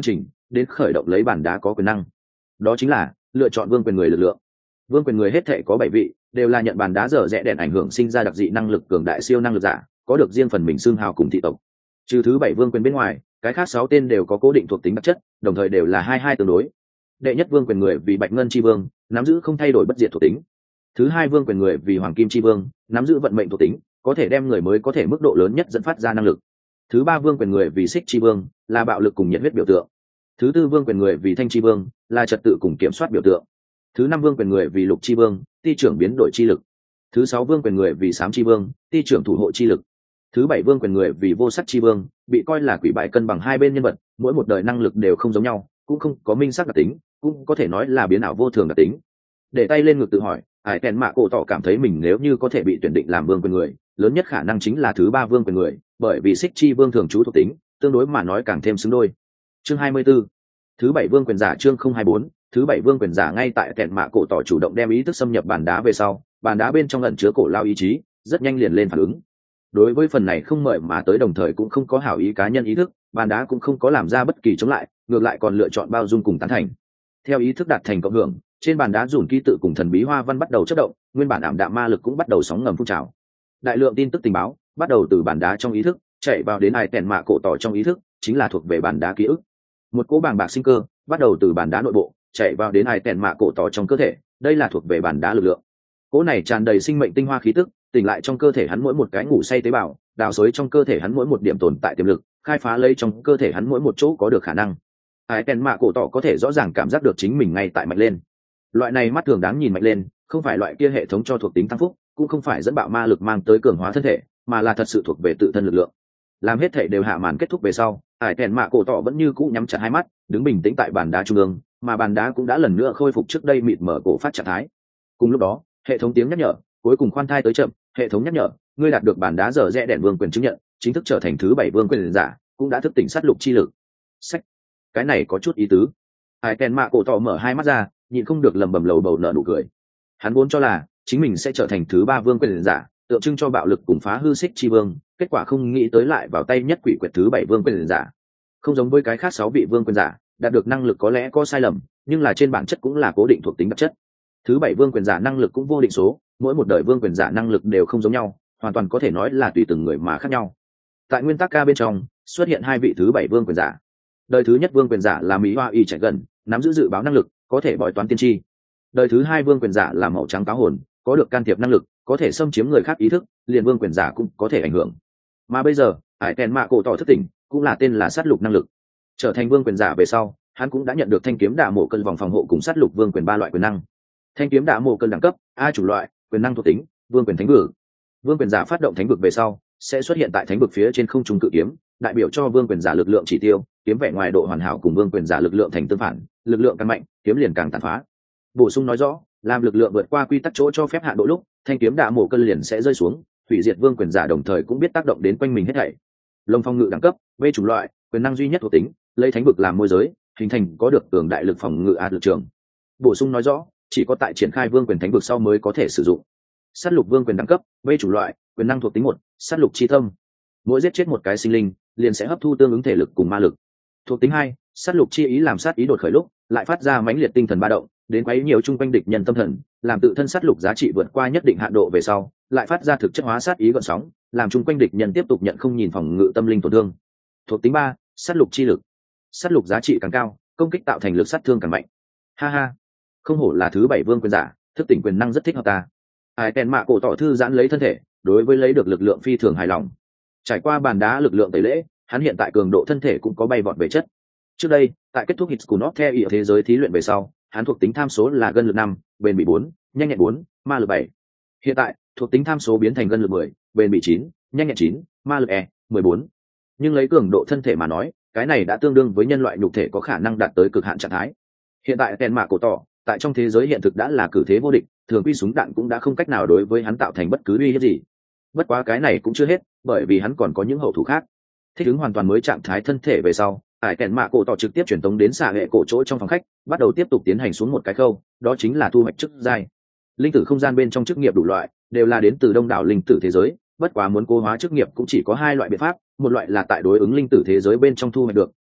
[SPEAKER 1] đến khởi động lấy bản đá có quyền năng. Đó chính là lựa chọn vương quyền người lực lượng. Vương quyền người hết thể có bảy vị, đều là nhận bản đá dở rẽ đèn ảnh hưởng sinh ra đặc dị năng lực cường đại siêu năng lực giả, có được riêng phần mình xương hào cùng thị tộc. Trừ thứ bảy vương quyền bên ngoài, cái khác sáu tên đều có cố định thuộc tính đặc chất, đồng thời đều là hai hai tương đối. Đệ nhất vương quyền người vì bạch ngân chi vương, nắm giữ không thay đổi bất diệt thuộc tính. Thứ hai vương quyền người vì hoàng kim chi vương, nắm giữ vận mệnh thuộc tính, có thể đem người mới có thể mức độ lớn nhất dẫn phát ra năng lực. Thứ ba vương quyền người vì xích chi vương, là bạo lực cùng nhiệt huyết biểu tượng. Thứ tư vương quyền người vì thanh chi vương, là trật tự cùng kiểm soát biểu tượng. Thứ năm vương quyền người vì lục chi vương, ti trưởng biến đổi chi lực. Thứ sáu vương quyền người vì sám chi vương, ti trưởng thủ hộ chi lực. Thứ bảy vương quyền người vì vô sắc chi vương, bị coi là quỷ bại cân bằng hai bên nhân vật, mỗi một đời năng lực đều không giống nhau, cũng không có minh sắc đặc tính, cũng có thể nói là biến ảo vô thường đặc tính. Để tay lên ngực tự hỏi, hải tèn mạ cổ tỏ cảm thấy mình nếu như có thể bị tuyển định làm vương quyền người, lớn nhất khả năng chính là thứ ba vương quyền người, bởi vì xích chi vương thường trú thuộc tính, tương đối mà nói càng thêm xứng đôi. Chương hai mươi 24. Thứ bảy vương quyền giả chương không hai bốn, thứ bảy vương quyền giả ngay tại tèn mạ cổ tỏ chủ động đem ý thức xâm nhập bàn đá về sau, bàn đá bên trong ẩn chứa cổ lao ý chí, rất nhanh liền lên phản ứng. Đối với phần này không mời mà tới đồng thời cũng không có hảo ý cá nhân ý thức, bàn đá cũng không có làm ra bất kỳ chống lại, ngược lại còn lựa chọn bao dung cùng tán thành. Theo ý thức đạt thành cộng hưởng, trên bàn đá dùn ký tự cùng thần bí hoa văn bắt đầu chớp động, nguyên bản ảm đạm ma lực cũng bắt đầu sóng ngầm phun trào. Đại lượng tin tức tình báo bắt đầu từ bàn đá trong ý thức chạy vào đến ai tèn mạ cổ tỏ trong ý thức, chính là thuộc về bàn đá ký ức. Một cỗ bàng bạc sinh cơ bắt đầu từ bàn đá nội bộ chạy vào đến ai tèn mạ cổ tỏ trong cơ thể, đây là thuộc về bàn đá lực lượng. Cỗ này tràn đầy sinh mệnh tinh hoa khí tức, tỉnh lại trong cơ thể hắn mỗi một cái ngủ say tế bào, đào xới trong cơ thể hắn mỗi một điểm tồn tại tiềm lực, khai phá lấy trong cơ thể hắn mỗi một chỗ có được khả năng. Ai tèn mạ cổ tỏ có thể rõ ràng cảm giác được chính mình ngay tại mạnh lên. Loại này mắt thường đáng nhìn mạnh lên, không phải loại kia hệ thống cho thuộc tính tăng phúc, cũng không phải dẫn bạo ma lực mang tới cường hóa thân thể, mà là thật sự thuộc về tự thân lực lượng. Làm hết thể đều hạ màn kết thúc về sau, ải tèn mạ cổ tỏ vẫn như cũ nhắm chặt hai mắt, đứng bình tĩnh tại bàn đá trung ương, mà bàn đá cũng đã lần nữa khôi phục trước đây mịt mở cổ phát trạng thái. Cùng lúc đó, hệ thống tiếng nhắc nhở cuối cùng khoan thai tới chậm, hệ thống nhắc nhở ngươi đạt được bàn đá dở rẽ đèn vương quyền chứng nhận, chính thức trở thành thứ bảy vương quyền giả, cũng đã thức tỉnh sát lục chi lực. Sách, cái này có chút ý tứ. Ải tèn mạ cổ tỏ mở hai mắt ra, nhịn không được lầm bầm lầu bầu nở nụ cười. Hắn vốn cho là chính mình sẽ trở thành thứ ba vương quyền giả, tượng trưng cho bạo lực cùng phá hư xích chi vương, kết quả không nghĩ tới lại vào tay nhất quỷ quyệt thứ bảy vương quyền giả. Không giống với cái khác sáu vị vương quyền giả, đạt được năng lực có lẽ có sai lầm, nhưng là trên bản chất cũng là cố định thuộc tính đặc chất. Thứ bảy vương quyền giả năng lực cũng vô định số, mỗi một đời vương quyền giả năng lực đều không giống nhau, hoàn toàn có thể nói là tùy từng người mà khác nhau. Tại nguyên tắc ca bên trong xuất hiện hai vị thứ bảy vương quyền giả. Đời thứ nhất vương quyền giả là Mỹ Hoa Y chạy gần, nắm giữ dự báo năng lực, có thể bói toán tiên tri. Đời thứ hai vương quyền giả là màu trắng cáo hồn, có được can thiệp năng lực, có thể xâm chiếm người khác ý thức, liền vương quyền giả cũng có thể ảnh hưởng. Mà bây giờ hải tèn mạ cổ tỏ thức tỉnh, cũng là tên là sát lục năng lực. Trở thành vương quyền giả về sau, hắn cũng đã nhận được thanh kiếm đả mộ cân vòng phòng hộ cùng sát lục vương quyền ba loại quyền năng. Thanh kiếm đả mộ cân đẳng cấp A chủ loại, quyền năng thuộc tính vương quyền thánh vực. Vương quyền giả phát động thánh vực về sau, sẽ xuất hiện tại thánh vực phía trên không trung cự kiếm, đại biểu cho vương quyền giả lực lượng chỉ tiêu, kiếm vẻ ngoài độ hoàn hảo cùng vương quyền giả lực lượng thành tương phản, lực lượng càng mạnh, kiếm liền càng tàn phá. Bổ sung nói rõ, làm lực lượng vượt qua quy tắc chỗ cho phép hạn độ lúc, thanh kiếm đả mộ cân liền sẽ rơi xuống, hủy diệt vương quyền giả đồng thời cũng biết tác động đến quanh mình hết thảy. Lông phong ngự đẳng cấp B chủng loại, quyền năng duy nhất thuộc tính, lấy thánh vực làm môi giới, hình thành có được cường đại lực phòng ngự ạt lực trường. Bổ sung nói rõ, chỉ có tại triển khai vương quyền thánh vực sau mới có thể sử dụng. Sát lục vương quyền đẳng cấp B chủng loại, quyền năng thuộc tính một, sát lục chi tâm. Mỗi giết chết một cái sinh linh, liền sẽ hấp thu tương ứng thể lực cùng ma lực. Thuộc tính hai, sát lục chi ý làm sát ý đột khởi lúc, lại phát ra mãnh liệt tinh thần ba động, đến quấy nhiều chung quanh địch nhân tâm thần, làm tự thân sát lục giá trị vượt qua nhất định hạn độ về sau, lại phát ra thực chất hóa sát ý gợn sóng, làm chung quanh địch nhân tiếp tục nhận không nhìn phòng ngự tâm linh tổn thương. Thuộc tính ba, sát lục chi lực. Sát lục giá trị càng cao, công kích tạo thành lực sát thương càng mạnh. Ha ha, không hổ là thứ bảy vương quyền giả, thức tỉnh quyền năng rất thích hợp ta. Ai tèn mạ cổ tỏ thư giãn lấy thân thể, đối với lấy được lực lượng phi thường hài lòng. Trải qua bàn đá lực lượng tẩy lễ, hắn hiện tại cường độ thân thể cũng có bay vọt về chất. Trước đây, tại kết thúc hit của nó theo ý thế giới thí luyện về sau, hắn thuộc tính tham số là gân lực năm, bền bỉ bốn, nhanh nhẹn bốn, ma lực bảy. Hiện tại, thuộc tính tham số biến thành gân lực mười, bền bỉ chín, nhanh nhẹn chín, ma lực E mười bốn. Nhưng lấy cường độ thân thể mà nói, cái này đã tương đương với nhân loại nhục thể có khả năng đạt tới cực hạn trạng thái. Hiện tại tèn mạ cổ tỏ, tại trong thế giới hiện thực đã là cử thế vô địch, thường quy súng đạn cũng đã không cách nào đối với hắn tạo thành bất cứ uy hiếp gì. Bất quá cái này cũng chưa hết, bởi vì hắn còn có những hậu thủ khác. Thích ứng hoàn toàn mới trạng thái thân thể về sau, ải tèn mạ cổ tỏ trực tiếp truyền tống đến xạ hệ cổ chỗ trong phòng khách, bắt đầu tiếp tục tiến hành xuống một cái khâu, đó chính là thu hoạch chức giai. Linh tử không gian bên trong chức nghiệp đủ loại, đều là đến từ đông đảo linh tử thế giới, bất quá muốn cố hóa chức nghiệp cũng chỉ có hai loại biện pháp, một loại là tại đối ứng linh tử thế giới bên trong thu hoạch được,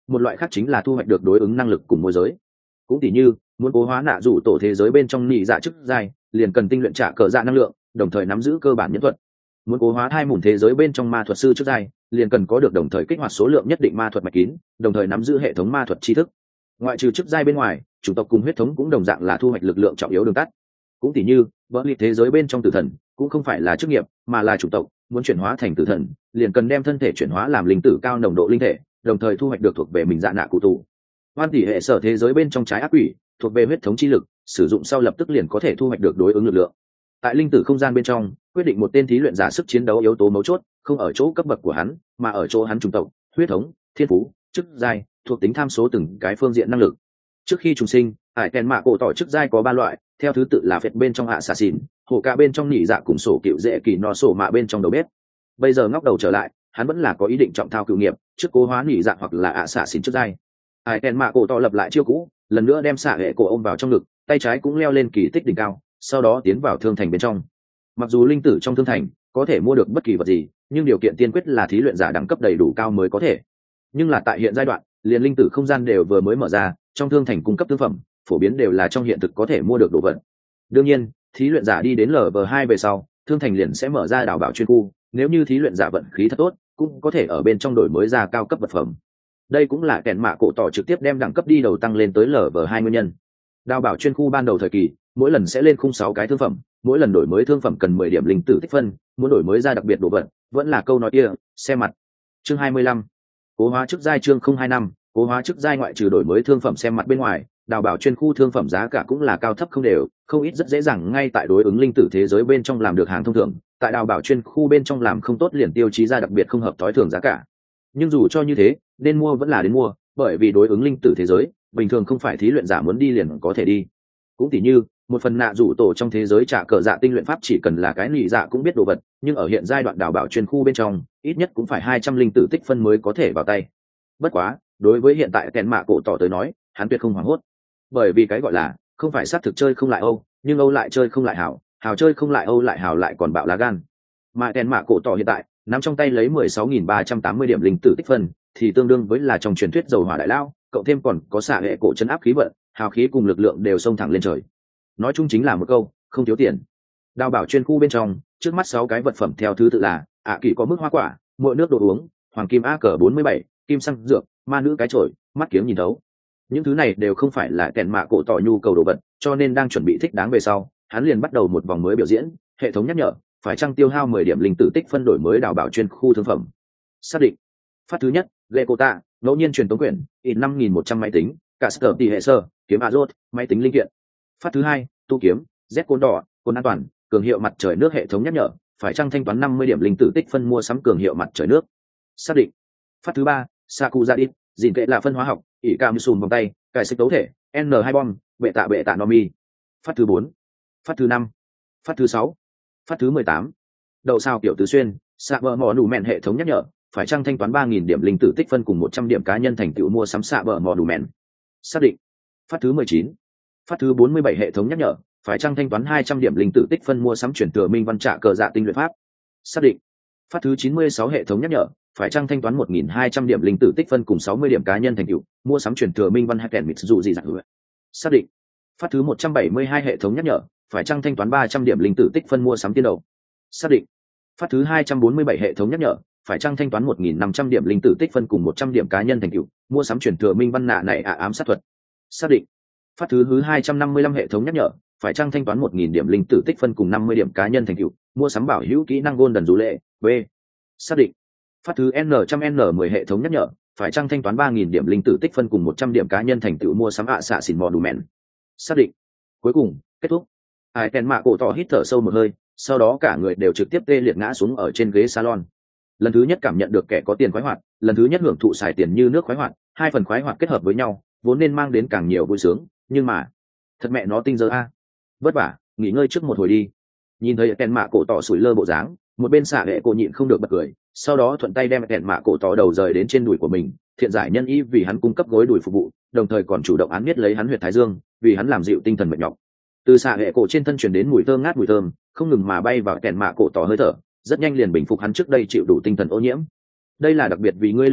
[SPEAKER 1] một loại khác chính là thu hoạch được đối ứng năng lực cùng môi giới. Cũng tỉ như muốn cố hóa nạ rủ tổ thế giới bên trong nhị dạ chức giai, liền cần tinh luyện trả cờ dạ năng lượng, đồng thời nắm giữ cơ bản nhân thuật. Muốn cố hóa hai mùn thế giới bên trong ma thuật sư chức giai, liền cần có được đồng thời kích hoạt số lượng nhất định ma thuật mạch kín, đồng thời nắm giữ hệ thống ma thuật tri thức. Ngoại trừ chức giai bên ngoài, chủng tộc cùng huyết thống cũng đồng dạng là thu hoạch lực lượng trọng yếu đường tắt. Cũng tỉ như vỡ liệt thế giới bên trong tử thần cũng không phải là chức nghiệp mà là chủng tộc, muốn chuyển hóa thành tử thần liền cần đem thân thể chuyển hóa làm linh tử cao nồng độ linh thể, đồng thời thu hoạch được thuộc về mình dạ nạ cụ tù. Hoan tỷ hệ sở thế giới bên trong trái ác quỷ thuộc về huyết thống chi lực, sử dụng sau lập tức liền có thể thu hoạch được đối ứng lực lượng. Tại linh tử không gian bên trong, quyết định một tên thí luyện giả sức chiến đấu yếu tố mấu chốt không ở chỗ cấp bậc của hắn, mà ở chỗ hắn chủng tộc, huyết thống, thiên phú, chức giai, thuộc tính tham số từng cái phương diện năng lực. Trước khi trùng sinh, ải kèn mạ cổ tỏ chức giai có ba loại, theo thứ tự là phệt bên trong hạ xà xỉn, hổ cả bên trong nỉ dạ cùng sổ cựu dễ kỳ no sổ mạ bên trong đầu bếp. Bây giờ ngóc đầu trở lại, hắn vẫn là có ý định trọng thao cựu nghiệp, trước cố hóa nỉ dạ hoặc là hạ xà xỉn chức giai. Ải kèn mạ cổ tỏ lập lại chiêu cũ, lần nữa đem xạ hệ cổ ôm vào trong ngực, tay trái cũng leo lên kỳ tích đỉnh cao, sau đó tiến vào thương thành bên trong. Mặc dù linh tử trong thương thành có thể mua được bất kỳ vật gì, nhưng điều kiện tiên quyết là thí luyện giả đẳng cấp đầy đủ cao mới có thể. Nhưng là tại hiện giai đoạn, liền linh tử không gian đều vừa mới mở ra, trong thương thành cung cấp thương phẩm phổ biến đều là trong hiện thực có thể mua được đồ vật. Đương nhiên, thí luyện giả đi đến lờ vê hai về sau, thương thành liền sẽ mở ra đào bảo chuyên khu, nếu như thí luyện giả vận khí thật tốt, cũng có thể ở bên trong đổi mới ra cao cấp vật phẩm. Đây cũng là kèn mạ cổ tỏ trực tiếp đem đẳng cấp đi đầu tăng lên tới lờ vê hai nguyên nhân. Đào bảo chuyên khu ban đầu thời kỳ, mỗi lần sẽ lên khung sáu cái thương phẩm, mỗi lần đổi mới thương phẩm cần mười điểm linh tử tích phân, muốn đổi mới ra đặc biệt đồ vật, vẫn là câu nói kia, xe mặt. Chương hai mươi lăm. Cố hóa chức giai chương không hai năm, cố hóa chức giai ngoại trừ đổi mới thương phẩm xem mặt bên ngoài, đào bảo chuyên khu thương phẩm giá cả cũng là cao thấp không đều, không ít rất dễ dàng ngay tại đối ứng linh tử thế giới bên trong làm được hàng thông thường, tại đào bảo chuyên khu bên trong làm không tốt liền tiêu chí ra đặc biệt không hợp thói thường giá cả. Nhưng dù cho như thế, nên mua vẫn là đến mua, bởi vì đối ứng linh tử thế giới, bình thường không phải thí luyện giả muốn đi liền có thể đi. Cũng tỉ như một phần nạ rủ tổ trong thế giới trả cờ dạ tinh luyện pháp chỉ cần là cái nị dạ cũng biết đồ vật, nhưng ở hiện giai đoạn đào bảo chuyên khu bên trong, ít nhất cũng phải hai trăm linh tử tích phân mới có thể vào tay. Bất quá, đối với hiện tại kèn mạ cổ tỏ tới nói, hắn tuyệt không hoảng hốt, bởi vì cái gọi là không phải xác thực chơi không lại âu, nhưng âu lại chơi không lại hảo, hảo chơi không lại âu lại hảo lại còn bạo lá gan. Mà kèn mạ cổ tỏ hiện tại nắm trong tay lấy mười sáu nghìn ba trăm tám mươi điểm linh tử tích phân, thì tương đương với là trong truyền thuyết dầu hỏa đại lao, cậu thêm còn có xạ hệ cổ chân áp khí vận, hào khí cùng lực lượng đều xông thẳng lên trời. Nói chung chính là một câu, không thiếu tiền. Đào bảo chuyên khu bên trong, trước mắt sáu cái vật phẩm theo thứ tự là ạ kỳ có mức hoa quả, muội nước đồ uống, hoàng kim a cờ bốn mươi bảy, kim xăng dược, ma nữ cái chổi, mắt kiếm nhìn thấu. Những thứ này đều không phải là kèn mạ cổ tỏ nhu cầu đồ vật, cho nên đang chuẩn bị thích đáng về sau, hắn liền bắt đầu một vòng mới biểu diễn, hệ thống nhắc nhở phải chăng tiêu hao mười điểm linh tử tích phân đổi mới đào bảo chuyên khu thương phẩm. Xác định. Phát thứ nhất, Lekota, ngẫu nhiên truyền tống quyển, in năm nghìn một trăm máy tính, cả sở tỷ hệ sơ, kiếm Azot, máy tính linh kiện. Phát thứ hai, tu kiếm, Z côn đỏ, côn an toàn, cường hiệu mặt trời nước hệ thống nhắc nhở phải chăng thanh toán năm mươi điểm linh tử tích phân mua sắm cường hiệu mặt trời nước. Xác định. Phát thứ ba, Sakuzadit, gìn kệ là phân hóa học, ỉ cam sùn vòng tay, cải xích tấu thể, N hai bom, bệ tạ bệ tạ nomi. Phát thứ bốn. Phát thứ năm. Phát thứ sáu. Phát thứ mười tám. Đậu sao kiểu tứ xuyên, xạ bờ mò đủ mẹn hệ thống nhắc nhở phải chăng thanh toán ba nghìn điểm linh tử tích phân cùng một trăm điểm cá nhân thành tựu mua sắm xạ bờ mò đủ mẹn. Xác định. Phát thứ mười chín. Phát thứ bốn mươi bảy hệ thống nhắc nhở phải chăng thanh toán hai trăm điểm linh tử tích phân mua sắm chuyển thừa minh văn trạ cờ dạ tinh luyện pháp. Xác định. Phát thứ chín mươi sáu hệ thống nhắc nhở phải chăng thanh toán một nghìn hai trăm điểm linh tử tích phân cùng sáu mươi điểm cá nhân thành tựu mua sắm chuyển thừa minh văn hai kèn mịt dụ gì dạng hứa. Xác định. Phát thứ một trăm bảy mươi hai hệ thống nhắc nhở phải chăng thanh toán ba trăm điểm linh tử tích phân mua sắm tiên đầu. Xác định. Phát thứ hai trăm bốn mươi bảy hệ thống nhắc nhở phải chăng thanh toán một nghìn năm trăm điểm linh tử tích phân cùng một trăm điểm cá nhân thành tựu mua sắm chuyển thừa minh văn nạ này ạ ám sát thuật. Xác định. Phát thứ thứ hai trăm năm mươi lăm hệ thống nhắc nhở phải chăng thanh toán một nghìn điểm linh tử tích phân cùng năm mươi điểm cá nhân thành tựu mua sắm bảo hữu kỹ năng golden dù lệ b. Xác định. Phát thứ n trăm n mười hệ thống nhắc nhở phải chăng thanh toán ba nghìn điểm linh tử tích phân cùng một trăm điểm cá nhân thành tựu mua sắm ạ xạ xỉn mò đủ mẹn. Xác định. Cuối cùng kết thúc. Ai kèn mạ cổ tỏ hít thở sâu một hơi, sau đó cả người đều trực tiếp tê liệt ngã xuống ở trên ghế salon. Lần thứ nhất cảm nhận được kẻ có tiền khoái hoạt, lần thứ nhất hưởng thụ xài tiền như nước khoái hoạt, hai phần khoái hoạt kết hợp với nhau vốn nên mang đến càng nhiều vui sướng, nhưng mà thật mẹ nó tinh giờ a. Vất vả, nghỉ ngơi trước một hồi đi. Nhìn thấy kèn mạ cổ tỏ sủi lơ bộ dáng, một bên xạ hệ cổ nhịn không được bật cười, sau đó thuận tay đem kèn mạ cổ tỏ đầu rời đến trên đùi của mình, thiện giải nhân ý vì hắn cung cấp gối đùi phục vụ, đồng thời còn chủ động án biết lấy hắn huyệt thái dương, vì hắn làm dịu tinh thần mệt nhọc. Từ xạ hệ cổ trên thân truyền đến mùi thơm ngát mùi thơm không ngừng mà bay vào kèn mạ cổ tỏ hơi thở, rất nhanh liền bình phục hắn trước đây chịu đủ tinh thần ô nhiễm. Đây là đặc biệt vì ngươi lựa chọn,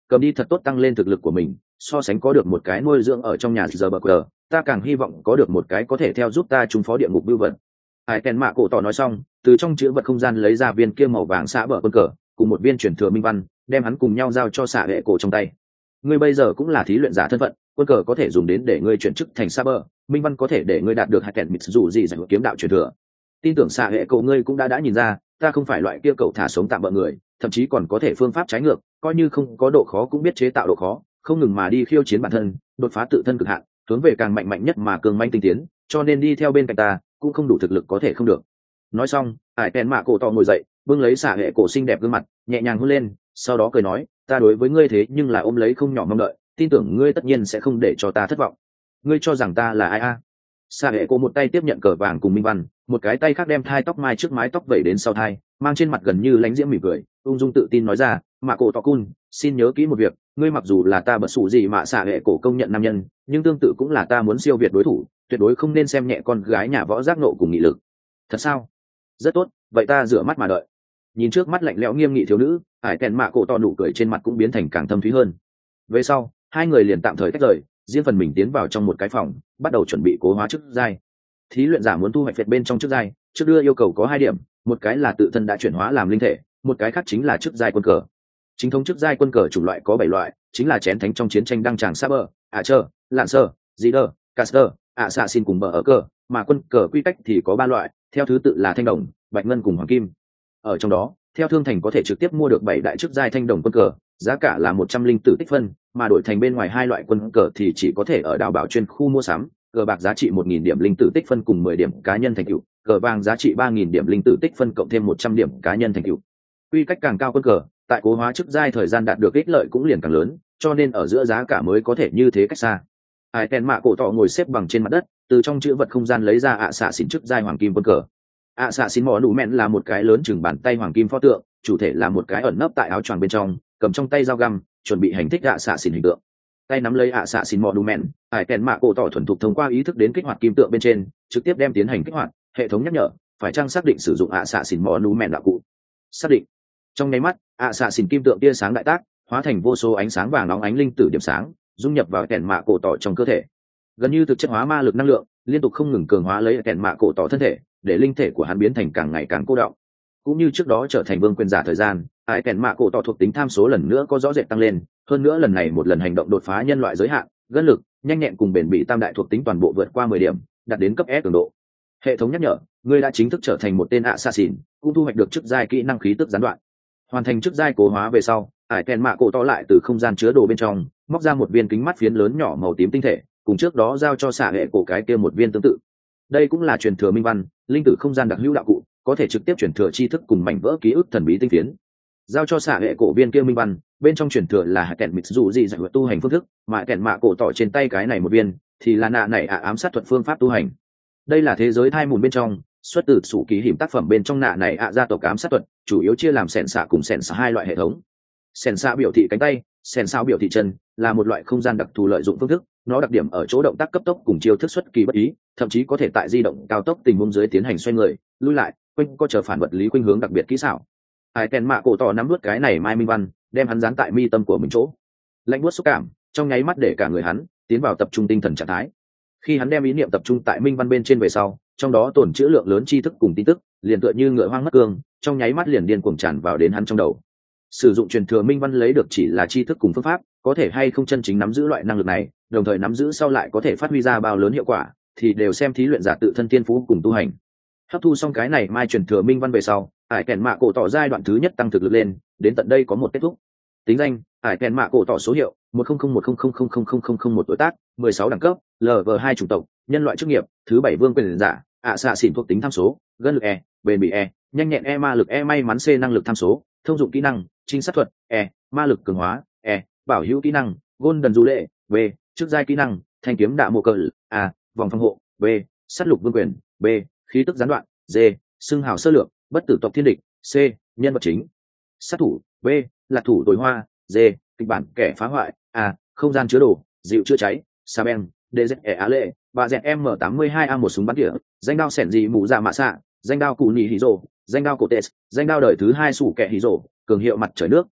[SPEAKER 1] cầm đi thật tốt tăng lên thực lực của mình, so sánh có được một cái nuôi dưỡng ở trong nhà giờ bờ cờ, ta càng hy vọng có được một cái có thể theo giúp ta trúng phó địa ngục bưu vật. Hải Tèn Mạ Cổ Tỏ nói xong, từ trong chữ vật không gian lấy ra viên kia màu vàng xạ bờ quân cờ, cùng một viên chuyển thừa minh văn, đem hắn cùng nhau giao cho xạ hệ cổ trong tay. Ngươi bây giờ cũng là thí luyện giả thân phận, quân cờ có thể dùng đến để ngươi chuyển chức thành xạ bờ, minh văn có thể để ngươi đạt được hải kèn mịt dù gì giải kiếm đạo truyền thừa. Tin tưởng xạ hệ cổ ngươi cũng đã đã nhìn ra, ta không phải loại kia cậu thả sống tạm bỡ người, thậm chí còn có thể phương pháp trái ngược, coi như không có độ khó cũng biết chế tạo độ khó, không ngừng mà đi khiêu chiến bản thân, đột phá tự thân cực hạn, hướng về càng mạnh mạnh nhất mà cường manh tinh tiến, cho nên đi theo bên cạnh ta cũng không đủ thực lực có thể không được. Nói xong, Hải Tèn Mạ Cổ Tỏ ngồi dậy, bưng lấy xạ hệ cổ xinh đẹp gương mặt, nhẹ nhàng hôn lên, sau đó cười nói, ta đối với ngươi thế nhưng là ôm lấy không nhỏ mong đợi, tin tưởng ngươi tất nhiên sẽ không để cho ta thất vọng. Ngươi cho rằng ta là ai a? Xạ hệ cổ một tay tiếp nhận cờ vàng cùng minh văn, một cái tay khác đem thai tóc mai trước mái tóc vẩy đến sau thai, mang trên mặt gần như lánh diễm mỉm cười, ung dung tự tin nói ra, Mạ Cổ Tỏ cun, xin nhớ kỹ một việc, ngươi mặc dù là ta bất sủ gì mà xạ hệ cổ công nhận nam nhân, nhưng tương tự cũng là ta muốn siêu việt đối thủ, tuyệt đối không nên xem nhẹ con gái nhà võ giác nộ cùng nghị lực. Thật sao? Rất tốt, vậy ta rửa mắt mà đợi. Nhìn trước mắt lạnh lẽo nghiêm nghị thiếu nữ, Hải Tèn Mạ Cổ Tỏ nụ cười trên mặt cũng biến thành càng thâm thúy hơn. Về sau, hai người liền tạm thời tách rời, riêng phần mình tiến vào trong một cái phòng, bắt đầu chuẩn bị cố hóa chức giai. Thí luyện giả muốn thu hoạch việt bên trong chức giai, trước đưa yêu cầu có hai điểm, một cái là tự thân đã chuyển hóa làm linh thể, một cái khác chính là chức giai quân cờ. Chính thống chức giai quân cờ chủng loại có bảy loại, chính là chén thánh trong chiến tranh đăng tràng Saber, Archer, Lancer, Leader, Caster, Assassin cùng bờ ở cờ, mà quân cờ quy cách thì có ba loại, theo thứ tự là thanh đồng, bạch ngân cùng hoàng kim. Ở trong đó, theo thương thành có thể trực tiếp mua được bảy đại chức giai thanh đồng quân cờ, giá cả là một trăm linh tử tích phân, mà đổi thành bên ngoài hai loại quân cờ thì chỉ có thể ở đảo bảo chuyên khu mua sắm, cờ bạc giá trị một nghìn điểm linh tử tích phân cùng mười điểm cá nhân thành tựu, cờ vàng giá trị ba nghìn điểm linh tử tích phân cộng thêm một trăm điểm cá nhân thành tựu. Quy cách càng cao quân cờ, tại cố hóa chức giai thời gian đạt được ích lợi cũng liền càng lớn, cho nên ở giữa giá cả mới có thể như thế cách xa. Hải Tèn Mạ Cổ Tỏ ngồi xếp bằng trên mặt đất, từ trong chữ vật không gian lấy ra ạ xạ xỉn chức giai hoàng kim quân cờ. ạ xạ xỉn mỏ đủ mẹn là một cái lớn chừng bàn tay hoàng kim pho tượng, chủ thể là một cái ẩn nấp tại áo choàng bên trong, cầm trong tay dao găm, chuẩn bị hành thích ạ xạ xỉn hình tượng. Tay nắm lấy ạ xạ xỉn mỏ đủ mẹn, Hải Tèn Mạ Cổ Tỏ thuần thục thông qua ý thức đến kích hoạt kim tượng bên trên, trực tiếp đem tiến hành kích hoạt, hệ thống nhắc nhở, phải chăng xác định sử dụng ạ xạ xỉn mỏ đủ mẹn đạo cụ. Xác định. Trong nháy mắt, ạ xạ xỉn kim tượng tia sáng đại tác, hóa thành vô số ánh sáng vàng nóng ánh linh tử điểm sáng, dung nhập vào Tèn Mạ Cổ Tỏ trong cơ thể. Gần như thực chất hóa ma lực năng lượng, liên tục không ngừng cường hóa lấy Tèn Mạ Cổ Tỏ thân thể, để linh thể của hắn biến thành càng ngày càng cô đọng. Cũng như trước đó trở thành vương quyền giả thời gian, Hải Tèn Mạ Cổ Tỏ thuộc tính tham số lần nữa có rõ rệt tăng lên, hơn nữa lần này một lần hành động đột phá nhân loại giới hạn, gân lực, nhanh nhẹn cùng bền bỉ tam đại thuộc tính toàn bộ vượt qua mười điểm, đạt đến cấp S cường độ. Hệ thống nhắc nhở, ngươi đã chính thức trở thành một tên assassin, cũng thu hoạch được chức giai kỹ năng khí tức gián đoạn. Hoàn thành chức giai cố hóa về sau, Hải Tèn Mạ Cổ Tỏ lại từ không gian chứa đồ bên trong móc ra một viên kính mắt phiến lớn nhỏ màu tím tinh thể, cùng trước đó giao cho xạ hệ cổ cái kia một viên tương tự. Đây cũng là truyền thừa minh văn, linh tử không gian đặc hữu đạo cụ, có thể trực tiếp truyền thừa tri thức cùng mảnh vỡ ký ức thần bí tinh phiến. Giao cho xạ hệ cổ viên kia minh văn, bên trong truyền thừa là kèn mịt dù gì giải tu hành phương thức, mà kèn Mạ Cổ Tỏ trên tay cái này một viên thì là nạ này ạ ám sát thuật phương pháp tu hành. Đây là thế giới thai mùn bên trong xuất từ sủ ký hiểm tác phẩm bên trong nạ này ạ gia tộc ám sát thuật, chủ yếu chia làm sẻn xạ cùng sẻn xạ hai loại hệ thống. Sẻn xạ biểu thị cánh tay, sẻn sao biểu thị chân, là một loại không gian đặc thù lợi dụng phương thức, nó đặc điểm ở chỗ động tác cấp tốc cùng chiêu thức xuất kỳ bất ý, thậm chí có thể tại di động cao tốc tình huống dưới tiến hành xoay người, lui lại, quanh co chờ phản vật lý khuynh hướng đặc biệt kỹ xảo. Hải Tèn Mạ Cổ Tỏ nắm nuốt cái này mai minh văn, đem hắn dán tại mi tâm của mình chỗ. Lạnh buốt xúc cảm, trong nháy mắt để cả người hắn tiến vào tập trung tinh thần trạng thái. Khi hắn đem ý niệm tập trung tại minh văn bên trên về sau, trong đó tổn trữ lượng lớn tri thức cùng tin tức, liền tựa như ngựa hoang mất cương, trong nháy mắt liền điên cuồng tràn vào đến hắn trong đầu. Sử dụng truyền thừa minh văn lấy được chỉ là tri thức cùng phương pháp, có thể hay không chân chính nắm giữ loại năng lực này, đồng thời nắm giữ sau lại có thể phát huy ra bao lớn hiệu quả, thì đều xem thí luyện giả tự thân tiên phú cùng tu hành. Hấp thu xong cái này mai truyền thừa minh văn về sau, Hải Tèn Mạ Cổ Tỏ giai đoạn thứ nhất tăng thực lực lên, đến tận đây có một kết thúc. Tính danh: Hải Tèn Mạ Cổ Tỏ, số hiệu một không không một không không không không không không không một, tuổi tác mười sáu, đẳng cấp L V hai, chủng tộc nhân loại, chức nghiệp thứ bảy vương quyền giả, ạ xạ xỉn, thuộc tính tham số gân lực E, bền bỉ E, nhanh nhẹn E, ma lực E, may mắn C, năng lực tham số thông dụng kỹ năng trinh sát thuật E, ma lực cường hóa E, bảo hữu kỹ năng golden du lệ B, chức giai kỹ năng thanh kiếm đạ mộ cờ A, vòng phòng hộ B, sát lục vương quyền B, khí tức gián đoạn D, xưng hào sơ lược bất tử tộc thiên địch C, nhân vật chính sát thủ B, lạc thủ tối hoa D, kịch bản kẻ phá hoại A, không gian chứa đồ dịu chữa cháy Saben D Z E Á Lệ bà dẹt M tám mươi hai A, một súng bắn tỉa danh đao sẻn dị mù dạ mạ xạ danh đao cụ nỉ hí rồ danh đao cổ tệ danh đao đời thứ hai sủ kẻ hí rồ cường hiệu mặt trời nước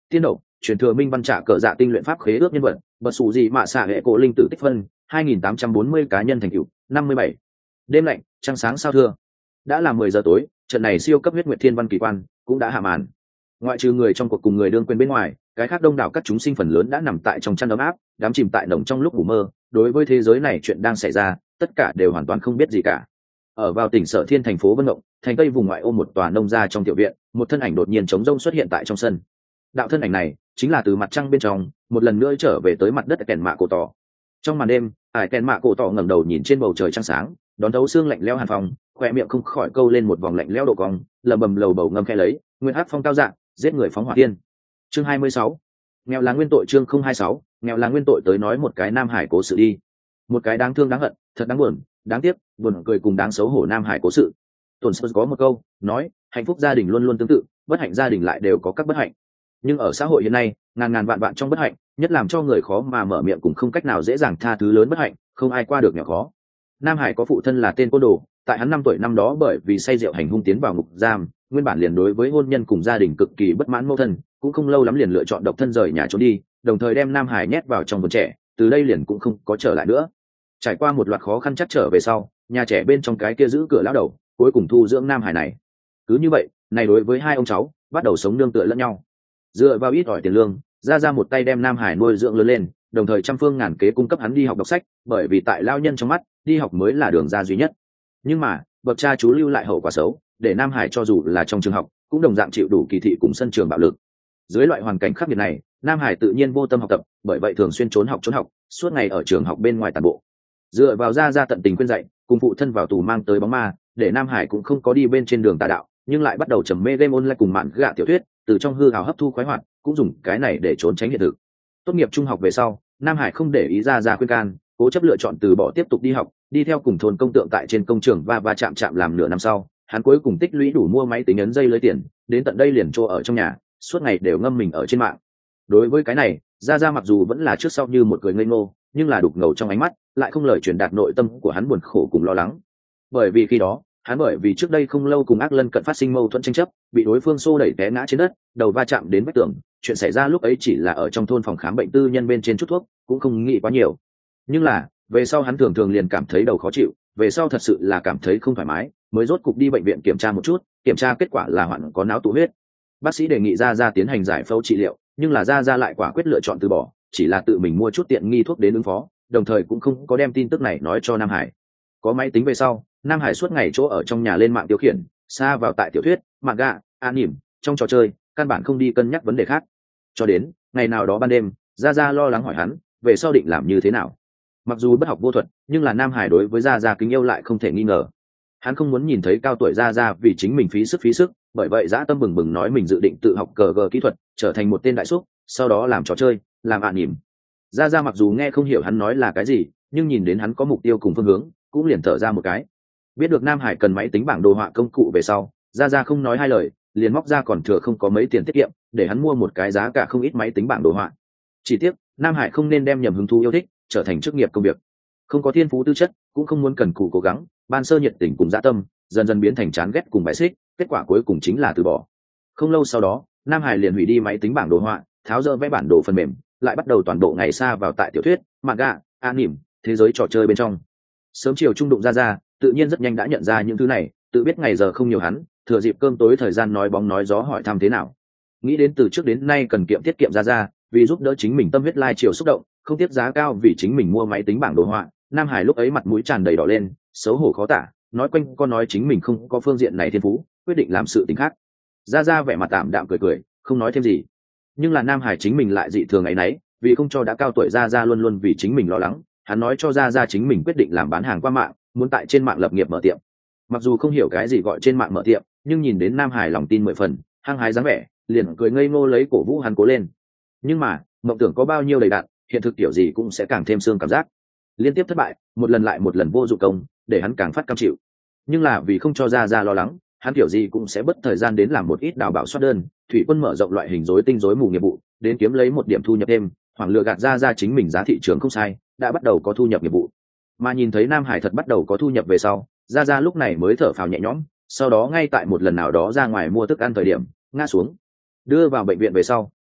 [SPEAKER 1] tiên đậu truyền thừa minh văn trả cờ dạ tinh luyện pháp khế ước nhân vật bật sủ gì mạ xạ hệ cổ linh tử tích phân hai nghìn tám trăm bốn mươi cá nhân thành tựu năm mươi bảy. Đêm lạnh trăng sáng sao thưa, đã là mười giờ tối, trận này siêu cấp huyết nguyệt thiên văn kỳ quan cũng đã hạ màn. Ngoại trừ người trong cuộc cùng người đương quên bên ngoài, cái khác đông đảo các chúng sinh phần lớn đã nằm tại trong chăn ấm áp, đắm chìm tại nồng trong lúc ngủ mơ, đối với thế giới này chuyện đang xảy ra tất cả đều hoàn toàn không biết gì cả. Ở vào tỉnh Sở Thiên thành phố Vân Mộng, thành tây vùng ngoại ô một tòa nông gia trong tiểu viện, một thân ảnh đột nhiên trống rông xuất hiện tại trong sân. Đạo thân ảnh này chính là từ mặt trăng bên trong một lần nữa trở về tới mặt đất kèn mạ cổ tỏ. Trong màn đêm, ải kèn mạ cổ tỏ ngẩng đầu nhìn trên bầu trời trăng sáng, đón thấu xương lạnh lẽo hàn phong, khoe miệng không khỏi câu lên một vòng lạnh lẽo độ cong, lầm bầm lầu bầu ngâm khẽ lấy, nguyên ác phong cao dạng, giết người phóng hỏa tiên. Chương hai mươi sáu, nghèo là nguyên tội. Chương không hai sáu, nghèo là nguyên tội. Tới nói một cái Nam Hải cố sự đi. Một cái đáng thương đáng hận, thật đáng buồn, đáng tiếc, buồn cười cùng đáng xấu hổ Nam Hải cố sự. Tổn Sơ có một câu nói, hạnh phúc gia đình luôn luôn tương tự, bất hạnh gia đình lại đều có các bất hạnh. Nhưng ở xã hội hiện nay, ngàn ngàn vạn vạn trong bất hạnh, nhất làm cho người khó mà mở miệng cũng không cách nào dễ dàng tha thứ lớn bất hạnh, không ai qua được nhỏ khó. Nam Hải có phụ thân là tên côn đồ, tại hắn năm tuổi năm đó bởi vì say rượu hành hung tiến vào ngục giam, nguyên bản liền đối với hôn nhân cùng gia đình cực kỳ bất mãn mâu thân, cũng không lâu lắm liền lựa chọn độc thân rời nhà trốn đi, đồng thời đem Nam Hải nhét vào trong vườn trẻ, từ đây liền cũng không có trở lại nữa. Trải qua một loạt khó khăn chắc trở về sau, nhà trẻ bên trong cái kia giữ cửa lão đầu, cuối cùng thu dưỡng Nam Hải này. Cứ như vậy, này đối với hai ông cháu, bắt đầu sống nương tựa lẫn nhau. Dựa vào ít ỏi tiền lương, ra ra một tay đem Nam Hải nuôi dưỡng lớn lên, đồng thời trăm phương ngàn kế cung cấp hắn đi học đọc sách, bởi vì tại lao nhân trong mắt, đi học mới là đường ra duy nhất. Nhưng mà, bậc cha chú lưu lại hậu quả xấu, để Nam Hải cho dù là trong trường học, cũng đồng dạng chịu đủ kỳ thị cùng sân trường bạo lực. Dưới loại hoàn cảnh khắc nghiệt này, Nam Hải tự nhiên vô tâm học tập, bởi vậy thường xuyên trốn học trốn học, suốt ngày ở trường học bên ngoài tản bộ. Dựa vào ra ra tận tình khuyên dạy, cùng phụ thân vào tù mang tới bóng ma, để Nam Hải cũng không có đi bên trên đường tà đạo, nhưng lại bắt đầu trầm mê game online cùng mạn gạ tiểu thuyết, từ trong hư hào hấp thu khoái hoạt, cũng dùng cái này để trốn tránh hiện thực. Tốt nghiệp trung học về sau, Nam Hải không để ý ra ra khuyên can, cố chấp lựa chọn từ bỏ tiếp tục đi học, đi theo cùng thôn công tượng tại trên công trường va va chạm chạm làm nửa năm sau, hắn cuối cùng tích lũy đủ mua máy tính ấn dây lưới tiền, đến tận đây liền trô ở trong nhà, suốt ngày đều ngâm mình ở trên mạng. Đối với cái này, ra ra mặc dù vẫn là trước sau như một người ngây ngô, nhưng là đục ngầu trong ánh mắt, lại không lời truyền đạt nội tâm của hắn buồn khổ cùng lo lắng. Bởi vì khi đó, hắn bởi vì trước đây không lâu cùng Ác Lân cận phát sinh mâu thuẫn tranh chấp, bị đối phương xô đẩy té ngã trên đất, đầu va chạm đến vách tường. Chuyện xảy ra lúc ấy chỉ là ở trong thôn phòng khám bệnh tư nhân bên trên chút thuốc, cũng không nghĩ quá nhiều. Nhưng là, về sau hắn thường thường liền cảm thấy đầu khó chịu, về sau thật sự là cảm thấy không thoải mái, mới rốt cục đi bệnh viện kiểm tra một chút, kiểm tra kết quả là hoạn có não tụ huyết. Bác sĩ đề nghị ra ra tiến hành giải phẫu trị liệu, nhưng là ra ra lại quả quyết lựa chọn từ bỏ, chỉ là tự mình mua chút tiện nghi thuốc đến ứng phó, đồng thời cũng không có đem tin tức này nói cho Nam Hải. Có máy tính về sau, Nam Hải suốt ngày chỗ ở trong nhà lên mạng tiêu khiển, xa vào tại tiểu thuyết, manga, anime, trong trò chơi, căn bản không đi cân nhắc vấn đề khác. Cho đến ngày nào đó ban đêm, Gia Gia lo lắng hỏi hắn, về sau định làm như thế nào. Mặc dù bất học vô thuật, nhưng là Nam Hải đối với Gia Gia kính yêu lại không thể nghi ngờ. Hắn không muốn nhìn thấy cao tuổi Gia Gia vì chính mình phí sức phí sức, bởi vậy dã tâm bừng bừng nói mình dự định tự học cờ gờ kỹ thuật, trở thành một tên đại súc, sau đó làm trò chơi, làm anime. Gia Gia mặc dù nghe không hiểu hắn nói là cái gì, nhưng nhìn đến hắn có mục tiêu cùng phương hướng, cũng liền thở ra một cái. Biết được Nam Hải cần máy tính bảng đồ họa công cụ về sau, Gia Gia không nói hai lời, liền móc ra còn thừa không có mấy tiền tiết kiệm, để hắn mua một cái giá cả không ít máy tính bảng đồ họa. Chỉ tiếc, Nam Hải không nên đem nhầm hứng thú yêu thích trở thành chức nghiệp công việc. Không có thiên phú tư chất, cũng không muốn cần cù cố gắng, ban sơ nhiệt tình cùng dã tâm, dần dần biến thành chán ghét cùng bài xích, kết quả cuối cùng chính là từ bỏ. Không lâu sau đó, Nam Hải liền hủy đi máy tính bảng đồ họa, tháo dỡ vẽ bản đồ phần mềm, lại bắt đầu toàn bộ ngày xa vào tại tiểu thuyết, manga, anime, thế giới trò chơi bên trong. Sớm chiều trung đụng Ra Ra, tự nhiên rất nhanh đã nhận ra những thứ này, tự biết ngày giờ không nhiều hắn, thừa dịp cơm tối thời gian nói bóng nói gió hỏi thăm thế nào. Nghĩ đến từ trước đến nay cần kiệm tiết kiệm Ra Ra, vì giúp đỡ chính mình tâm huyết lai chiều xúc động, không tiếc giá cao vì chính mình mua máy tính bảng đồ họa, Nam Hải lúc ấy mặt mũi tràn đầy đỏ lên, xấu hổ khó tả, nói quanh con nói chính mình không có phương diện này thiên phú, quyết định làm sự tình khác. Ra Ra vẻ mặt tạm đạm cười cười, không nói thêm gì. Nhưng là Nam Hải chính mình lại dị thường ấy nấy, vì không cho đã cao tuổi Ra Ra luôn luôn vì chính mình lo lắng, hắn nói cho Ra Ra chính mình quyết định làm bán hàng qua mạng, muốn tại trên mạng lập nghiệp mở tiệm. Mặc dù không hiểu cái gì gọi trên mạng mở tiệm, nhưng nhìn đến Nam Hải lòng tin mười phần, hăng hái dáng vẻ, liền cười ngây ngô lấy cổ vũ hắn cố lên. Nhưng mà mộng tưởng có bao nhiêu đầy đặn, hiện thực kiểu gì cũng sẽ càng thêm xương cảm giác. Liên tiếp thất bại, một lần lại một lần vô dụng công, để hắn càng phát cam chịu. Nhưng là vì không cho Ra Ra lo lắng, hắn kiểu gì cũng sẽ bất thời gian đến làm một ít đào bảo soát đơn, thủy quân mở rộng loại hình rối tinh rối mù nghiệp vụ, đến kiếm lấy một điểm thu nhập thêm, hoặc lừa gạt Ra Ra chính mình giá thị trường không sai, đã bắt đầu có thu nhập nghiệp vụ. Mà nhìn thấy Nam Hải thật bắt đầu có thu nhập về sau, Ra Ra lúc này mới thở phào nhẹ nhõm, sau đó ngay tại một lần nào đó ra ngoài mua thức ăn thời điểm ngã xuống. Đưa vào bệnh viện về sau,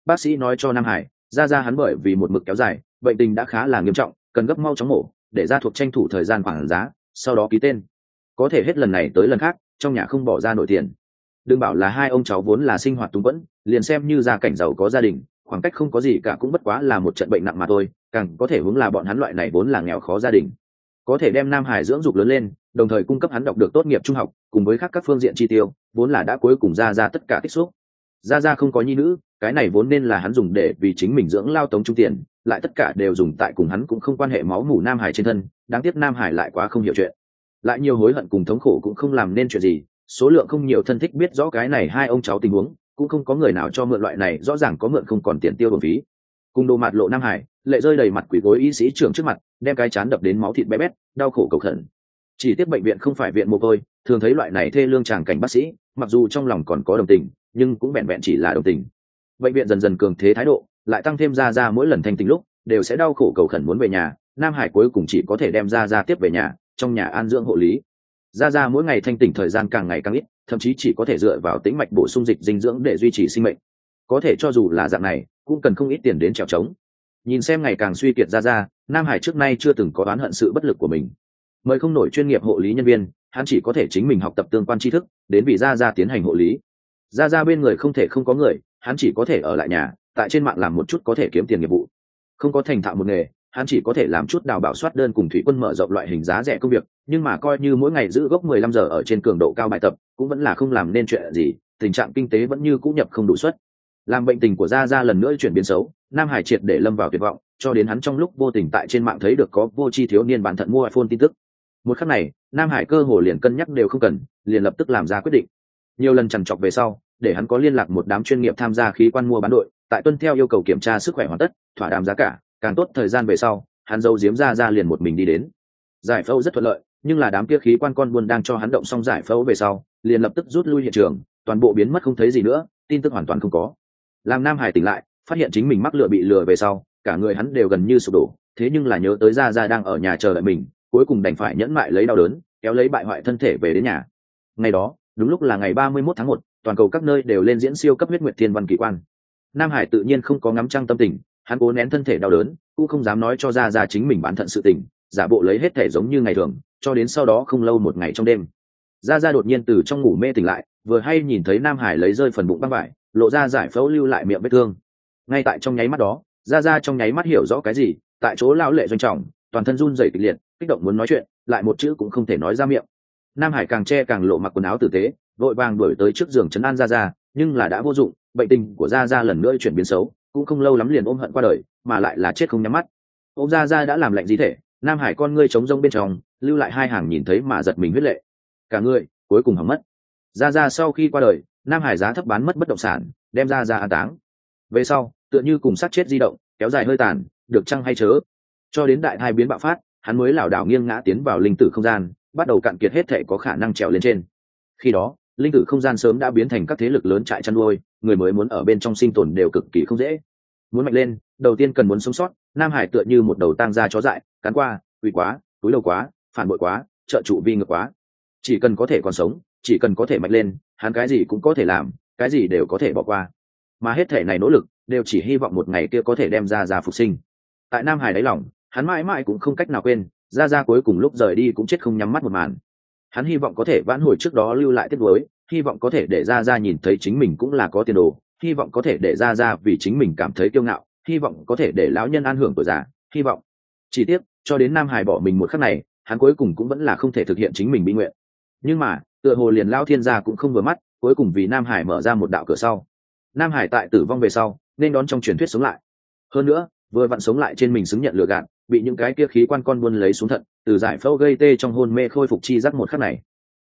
[SPEAKER 1] bác sĩ nói cho Nam Hải ra ra hắn bởi vì một mực kéo dài bệnh tình đã khá là nghiêm trọng, cần gấp mau chóng mổ để ra thuộc tranh thủ thời gian khoảng giá, sau đó ký tên. Có thể hết lần này tới lần khác trong nhà không bỏ ra nổi tiền. Đừng bảo là hai ông cháu vốn là sinh hoạt túng quẫn, liền xem như gia cảnh giàu có gia đình, khoảng cách không có gì cả cũng bất quá là một trận bệnh nặng mà thôi, càng có thể hướng là bọn hắn loại này vốn là nghèo khó gia đình có thể đem Nam Hải dưỡng dục lớn lên, đồng thời cung cấp hắn đọc được tốt nghiệp trung học cùng với các các phương diện chi tiêu, vốn là đã cuối cùng ra ra tất cả tích xúc. Ra ra không có nhi nữ, cái này vốn nên là hắn dùng để vì chính mình dưỡng lao tống trung tiền, lại tất cả đều dùng tại cùng hắn cũng không quan hệ máu mủ Nam Hải trên thân, đáng tiếc Nam Hải lại quá không hiểu chuyện, lại nhiều hối hận cùng thống khổ cũng không làm nên chuyện gì. Số lượng không nhiều thân thích biết rõ cái này hai ông cháu tình huống, cũng không có người nào cho mượn loại này rõ ràng có mượn không còn tiền tiêu bổng phí. Cùng đồ mặt lộ Nam Hải lệ rơi đầy mặt quỷ gối y sĩ trưởng trước mặt, đem cái chán đập đến máu thịt bé bét, đau khổ cầu khẩn. Chỉ tiếc bệnh viện không phải viện mồ côi, thường thấy loại này thê lương tràng cảnh bác sĩ, mặc dù trong lòng còn có đồng tình, nhưng cũng vẹn vẹn chỉ là đồng tình. Bệnh viện dần dần cường thế thái độ, lại tăng thêm ra ra mỗi lần thanh tình lúc đều sẽ đau khổ cầu khẩn muốn về nhà. Nam Hải cuối cùng chỉ có thể đem ra ra tiếp về nhà, trong nhà an dưỡng hộ lý. Ra ra mỗi ngày thanh tỉnh thời gian càng ngày càng ít, thậm chí chỉ có thể dựa vào tĩnh mạch bổ sung dịch dinh dưỡng để duy trì sinh mệnh. Có thể cho dù là dạng này, cũng cần không ít tiền đến trèo trống. Nhìn xem ngày càng suy kiệt ra ra, Nam Hải trước nay chưa từng có oán hận sự bất lực của mình. Mời không nổi chuyên nghiệp hộ lý nhân viên, hắn chỉ có thể chính mình học tập tương quan tri thức, đến vì ra ra tiến hành hộ lý. Ra ra bên người không thể không có người, hắn chỉ có thể ở lại nhà, tại trên mạng làm một chút có thể kiếm tiền nghiệp vụ. Không có thành thạo một nghề, hắn chỉ có thể làm chút đào bảo soát đơn cùng thủy quân mở rộng loại hình giá rẻ công việc, nhưng mà coi như mỗi ngày giữ gốc mười lăm giờ ở trên cường độ cao bài tập, cũng vẫn là không làm nên chuyện gì, tình trạng kinh tế vẫn như cũ nhập không đủ suất. Làm bệnh tình của Gia Gia lần nữa chuyển biến xấu, Nam Hải triệt để lâm vào tuyệt vọng, cho đến hắn trong lúc vô tình tại trên mạng thấy được có vô tri thiếu niên bán thận mua iPhone tin tức. Một khắc này, Nam Hải cơ hồ liền cân nhắc đều không cần, liền lập tức làm ra quyết định. Nhiều lần chằn chọc về sau, để hắn có liên lạc một đám chuyên nghiệp tham gia khí quan mua bán đội, tại tuân theo yêu cầu kiểm tra sức khỏe hoàn tất, thỏa đàm giá cả, càng tốt thời gian về sau, hắn giấu giếm Gia Gia liền một mình đi đến. Giải phẫu rất thuận lợi, nhưng là đám kia khí quan con buôn đang cho hắn động xong giải phẫu về sau, liền lập tức rút lui hiện trường, toàn bộ biến mất không thấy gì nữa, tin tức hoàn toàn không có. Làm Nam Hải tỉnh lại, phát hiện chính mình mắc lừa bị lừa về sau, cả người hắn đều gần như sụp đổ, thế nhưng là nhớ tới Gia Gia đang ở nhà chờ đợi mình, cuối cùng đành phải nhẫn mại lấy đau đớn, kéo lấy bại hoại thân thể về đến nhà. Ngày đó, đúng lúc là ngày ba mươi mốt tháng một, toàn cầu các nơi đều lên diễn siêu cấp huyết nguyệt thiên văn kỳ quan. Nam Hải tự nhiên không có ngắm trăng tâm tình, hắn cố nén thân thể đau đớn, cũng không dám nói cho Gia Gia chính mình bán thận sự tình, giả bộ lấy hết thể giống như ngày thường, cho đến sau đó không lâu một ngày trong đêm, Gia Gia đột nhiên từ trong ngủ mê tỉnh lại, vừa hay nhìn thấy Nam Hải lấy rơi phần bụng băng vải, lộ ra giải phẫu lưu lại miệng vết thương. Ngay tại trong nháy mắt đó, Gia Gia trong nháy mắt hiểu rõ cái gì, tại chỗ lão lệ doanh trọng, toàn thân run rẩy kịch liệt, kích động muốn nói chuyện, lại một chữ cũng không thể nói ra miệng. Nam Hải càng che càng lộ mặc quần áo tử tế, vội vàng đuổi tới trước giường trấn an Gia Gia, nhưng là đã vô dụng, bệnh tình của Gia Gia lần nữa chuyển biến xấu, cũng không lâu lắm liền ôm hận qua đời, mà lại là chết không nhắm mắt. Ôm Gia Gia đã làm lạnh di thể, Nam Hải con ngươi trống rỗng bên trong, lưu lại hai hàng nhìn thấy mà giật mình huyết lệ. Cả người cuối cùng hỏng mất. Gia Gia sau khi qua đời, Nam Hải giá thấp bán mất bất động sản, đem Gia Gia an táng. Về sau, tựa như cùng sát chết di động, kéo dài hơi tàn, được chăng hay chớ. Cho đến đại thai biến bạo phát, hắn mới lảo đảo nghiêng ngã tiến vào linh tử không gian, bắt đầu cạn kiệt hết thể có khả năng trèo lên trên. Khi đó, linh tử không gian sớm đã biến thành các thế lực lớn trại chăn nuôi, người mới muốn ở bên trong sinh tồn đều cực kỳ không dễ. Muốn mạnh lên, đầu tiên cần muốn sống sót. Nam Hải tựa như một đầu tang gia chó dại, cắn qua, uy quá, túi đầu quá, phản bội quá, trợ trụ vi ngược quá. Chỉ cần có thể còn sống, chỉ cần có thể mạnh lên, hắn cái gì cũng có thể làm, cái gì đều có thể bỏ qua. Mà hết thể này nỗ lực đều chỉ hy vọng một ngày kia có thể đem Gia Gia phục sinh. Tại Nam Hải đáy lòng, hắn mãi mãi cũng không cách nào quên, Gia Gia cuối cùng lúc rời đi cũng chết không nhắm mắt một màn. Hắn hy vọng có thể vãn hồi trước đó lưu lại tiếc nuối, hy vọng có thể để Gia Gia nhìn thấy chính mình cũng là có tiền đồ, hy vọng có thể để Gia Gia vì chính mình cảm thấy kiêu ngạo, hy vọng có thể để lão nhân an hưởng tuổi già, hy vọng. Chỉ tiếc, cho đến Nam Hải bỏ mình một khắc này, hắn cuối cùng cũng vẫn là không thể thực hiện chính mình bi nguyện. Nhưng mà, tựa hồ liền Lão Thiên gia cũng không vừa mắt, cuối cùng vì Nam Hải mở ra một đạo cửa sau. Nam Hải tại tử vong về sau, nên đón trong truyền thuyết sống lại. Hơn nữa, vừa vặn sống lại trên mình xứng nhận lừa gạt, bị những cái kia khí quan con buôn lấy xuống thận, từ giải phẫu gây tê trong hôn mê khôi phục chi giác một khắc này.